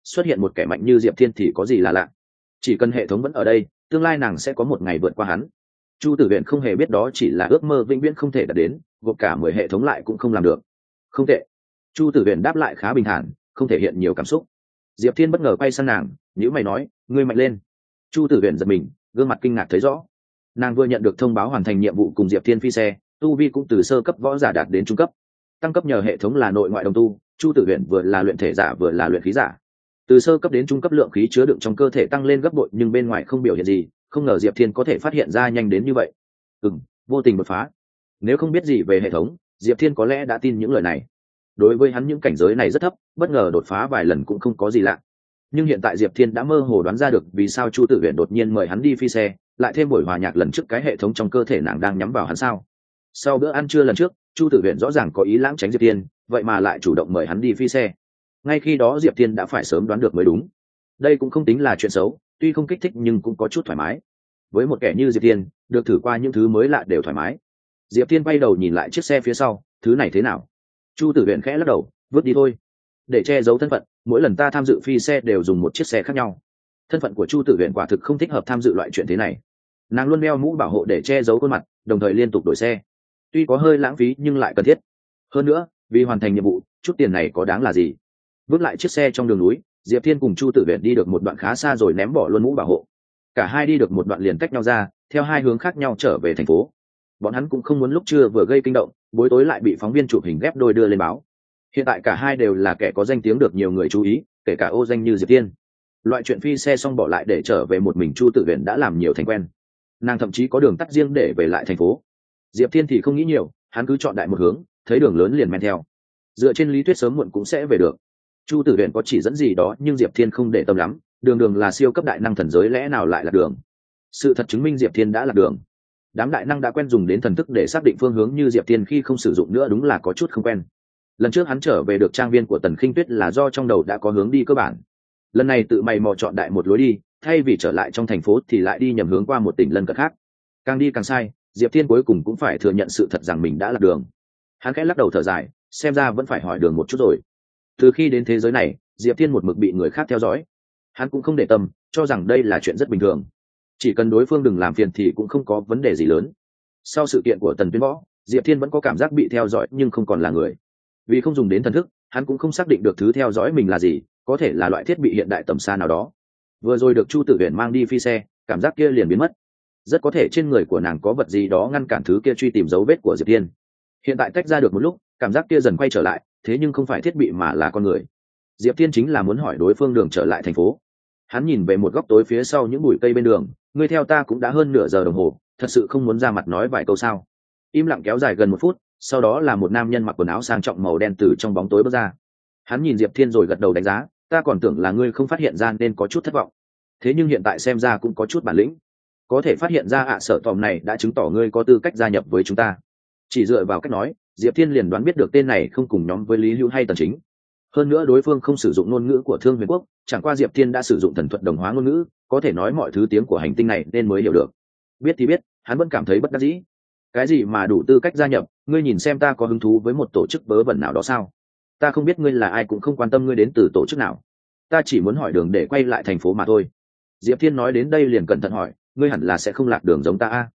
xuất hiện một kẻ mạnh như diệp thiên thì có gì là lạ. Chỉ cần hệ thống vẫn ở đây, tương lai nàng sẽ có một ngày vượt qua hắn. Chu Tử Huyền không hề biết đó chỉ là ước mơ vĩnh viễn không thể đạt đến, gộp cả mười hệ thống lại cũng không làm được. Không tệ. Chu Tử Huyền đáp lại khá bình thản, không thể hiện nhiều cảm xúc. Diệp Thiên bất ngờ quay sang nàng, nhíu mày nói, ngươi mạnh lên. Chu Tử Huyền giật mình, gương mặt kinh ngạc thấy rõ. Nàng vừa nhận được thông báo hoàn thành nhiệm vụ cùng Diệp Thiên phi xe, tu vi cũng từ sơ cấp võ giả đạt đến trung cấp. Tăng cấp nhờ hệ thống là nội ngoại đồng tu, Chu Tử Huyền vừa là luyện thể giả vừa là luyện khí giả. Từ sơ cấp đến trung cấp lượng khí chứa đựng trong cơ thể tăng lên gấp bội, nhưng bên ngoài không biểu hiện gì, không ngờ Diệp Thiên có thể phát hiện ra nhanh đến như vậy. Ừm, vô tình đột phá. Nếu không biết gì về hệ thống, Diệp Thiên có lẽ đã tin những lời này. Đối với hắn những cảnh giới này rất thấp, bất ngờ đột phá vài lần cũng không có gì lạ. Nhưng hiện tại Diệp Thiên đã mơ hồ đoán ra được vì sao Chu Tử Huyền đột nhiên mời hắn đi phi xe, lại thêm buổi hòa nhạc lần trước cái hệ thống trong cơ thể nàng đang nhắm vào hắn sao. Sau bữa ăn trưa lần trước, Chu Tử Huyền rõ ràng có ý lãng tránh Diệp Thiên, vậy mà lại chủ động mời hắn đi phi xe. Ngay khi đó Diệp Thiên đã phải sớm đoán được mới đúng. Đây cũng không tính là chuyện xấu, tuy không kích thích nhưng cũng có chút thoải mái. Với một kẻ như Diệp Thiên, được thử qua những thứ mới lạ đều thoải mái. Diệp Thiên bay đầu nhìn lại chiếc xe phía sau, thứ này thế nào? Chu Tử Huyền khẽ lắc đầu, vứt đi thôi. Để che giấu thân phận, mỗi lần ta tham dự phi xe đều dùng một chiếc xe khác nhau. Thân phận của Chu Tử Huyền quả thực không thích hợp tham dự loại chuyện thế này. Nàng luôn đeo mũ bảo hộ để che giấu khuôn mặt, đồng thời liên tục đổi xe. Tuy có hơi lãng phí nhưng lại cần thiết. Hơn nữa, vì hoàn thành nhiệm vụ, chút tiền này có đáng là gì? Vứt lại chiếc xe trong đường núi, Diệp Thiên cùng Chu Tử Huyền đi được một đoạn khá xa rồi ném bỏ luôn mũ bảo hộ. Cả hai đi được một đoạn liền cách nhau ra, theo hai hướng khác nhau trở về thành phố. Bọn hắn cũng không muốn lúc trưa vừa gây kinh động, buổi tối lại bị phóng viên chụp hình ghép đôi đưa lên báo. Hiện tại cả hai đều là kẻ có danh tiếng được nhiều người chú ý, kể cả ô danh như Diệp Thiên. Loại chuyện phi xe xong bỏ lại để trở về một mình Chu Tử Huyền đã làm nhiều thành quen. Nàng thậm chí có đường tắt riêng để về lại thành phố. Diệp Thiên thì không nghĩ nhiều, hắn cứ chọn đại một hướng, thấy đường lớn liền men theo. Dựa trên lý thuyết sớm muộn cũng sẽ về được. Chu Tử Huyền có chỉ dẫn gì đó nhưng Diệp Thiên không để tâm lắm, đường đường là siêu cấp đại năng thần giới lẽ nào lại là đường. Sự thật chứng minh Diệp Thiên đã là đường. Đám đại năng đã quen dùng đến thần thức để xác định phương hướng như Diệp Thiên khi không sử dụng nữa đúng là có chút không quen. Lần trước hắn trở về được trang viên của Tần Khinh Tuyết là do trong đầu đã có hướng đi cơ bản. Lần này tự mày mò chọn đại một lối đi, thay vì trở lại trong thành phố thì lại đi nhầm hướng qua một tỉnh lân cận khác. Càng đi càng sai, Diệp Thiên cuối cùng cũng phải thừa nhận sự thật rằng mình đã lạc đường. Hắn khẽ lắc đầu thở dài, xem ra vẫn phải hỏi đường một chút rồi. Từ khi đến thế giới này, Diệp Thiên một mực bị người khác theo dõi. Hắn cũng không để tâm, cho rằng đây là chuyện rất bình thường. Chỉ cần đối phương đừng làm phiền thì cũng không có vấn đề gì lớn. Sau sự kiện của Tần Tuyên Võ, Diệp Thiên vẫn có cảm giác bị theo dõi nhưng không còn là người. Vì không dùng đến thần thức, hắn cũng không xác định được thứ theo dõi mình là gì, có thể là loại thiết bị hiện đại tầm xa nào đó. Vừa rồi được Chu Tử Huyền mang đi phi xe, cảm giác kia liền biến mất. Rất có thể trên người của nàng có vật gì đó ngăn cản thứ kia truy tìm dấu vết của Diệp Thiên. Hiện tại tách ra được một lúc, cảm giác kia dần quay trở lại, thế nhưng không phải thiết bị mà là con người. Diệp Thiên chính là muốn hỏi đối phương đường trở lại thành phố. Hắn nhìn về một góc tối phía sau những bụi cây bên đường, ngươi theo ta cũng đã hơn nửa giờ đồng hồ, thật sự không muốn ra mặt nói vài câu sao? Im lặng kéo dài gần một phút, sau đó là một nam nhân mặc quần áo sang trọng màu đen từ trong bóng tối bước ra. Hắn nhìn Diệp Thiên rồi gật đầu đánh giá, ta còn tưởng là ngươi không phát hiện ra nên có chút thất vọng. Thế nhưng hiện tại xem ra cũng có chút bản lĩnh. Có thể phát hiện ra ạ sở tòm này đã chứng tỏ ngươi có tư cách gia nhập với chúng ta. Chỉ dựa vào cách nói, Diệp Thiên liền đoán biết được tên này không cùng nhóm với Lý Hữu hay Tần Chính. Hơn nữa đối phương không sử dụng ngôn ngữ của Thương Huyền Quốc, chẳng qua Diệp Thiên đã sử dụng thần thuật đồng hóa ngôn ngữ, có thể nói mọi thứ tiếng của hành tinh này nên mới hiểu được. Biết thì biết, hắn vẫn cảm thấy bất đắc dĩ. Cái gì mà đủ tư cách gia nhập, ngươi nhìn xem ta có hứng thú với một tổ chức vớ vẩn nào đó sao? Ta không biết ngươi là ai cũng không quan tâm ngươi đến từ tổ chức nào. Ta chỉ muốn hỏi đường để quay lại thành phố mà thôi. Diệp Thiên nói đến đây liền cẩn thận hỏi, ngươi hẳn là sẽ không lạc đường giống ta a?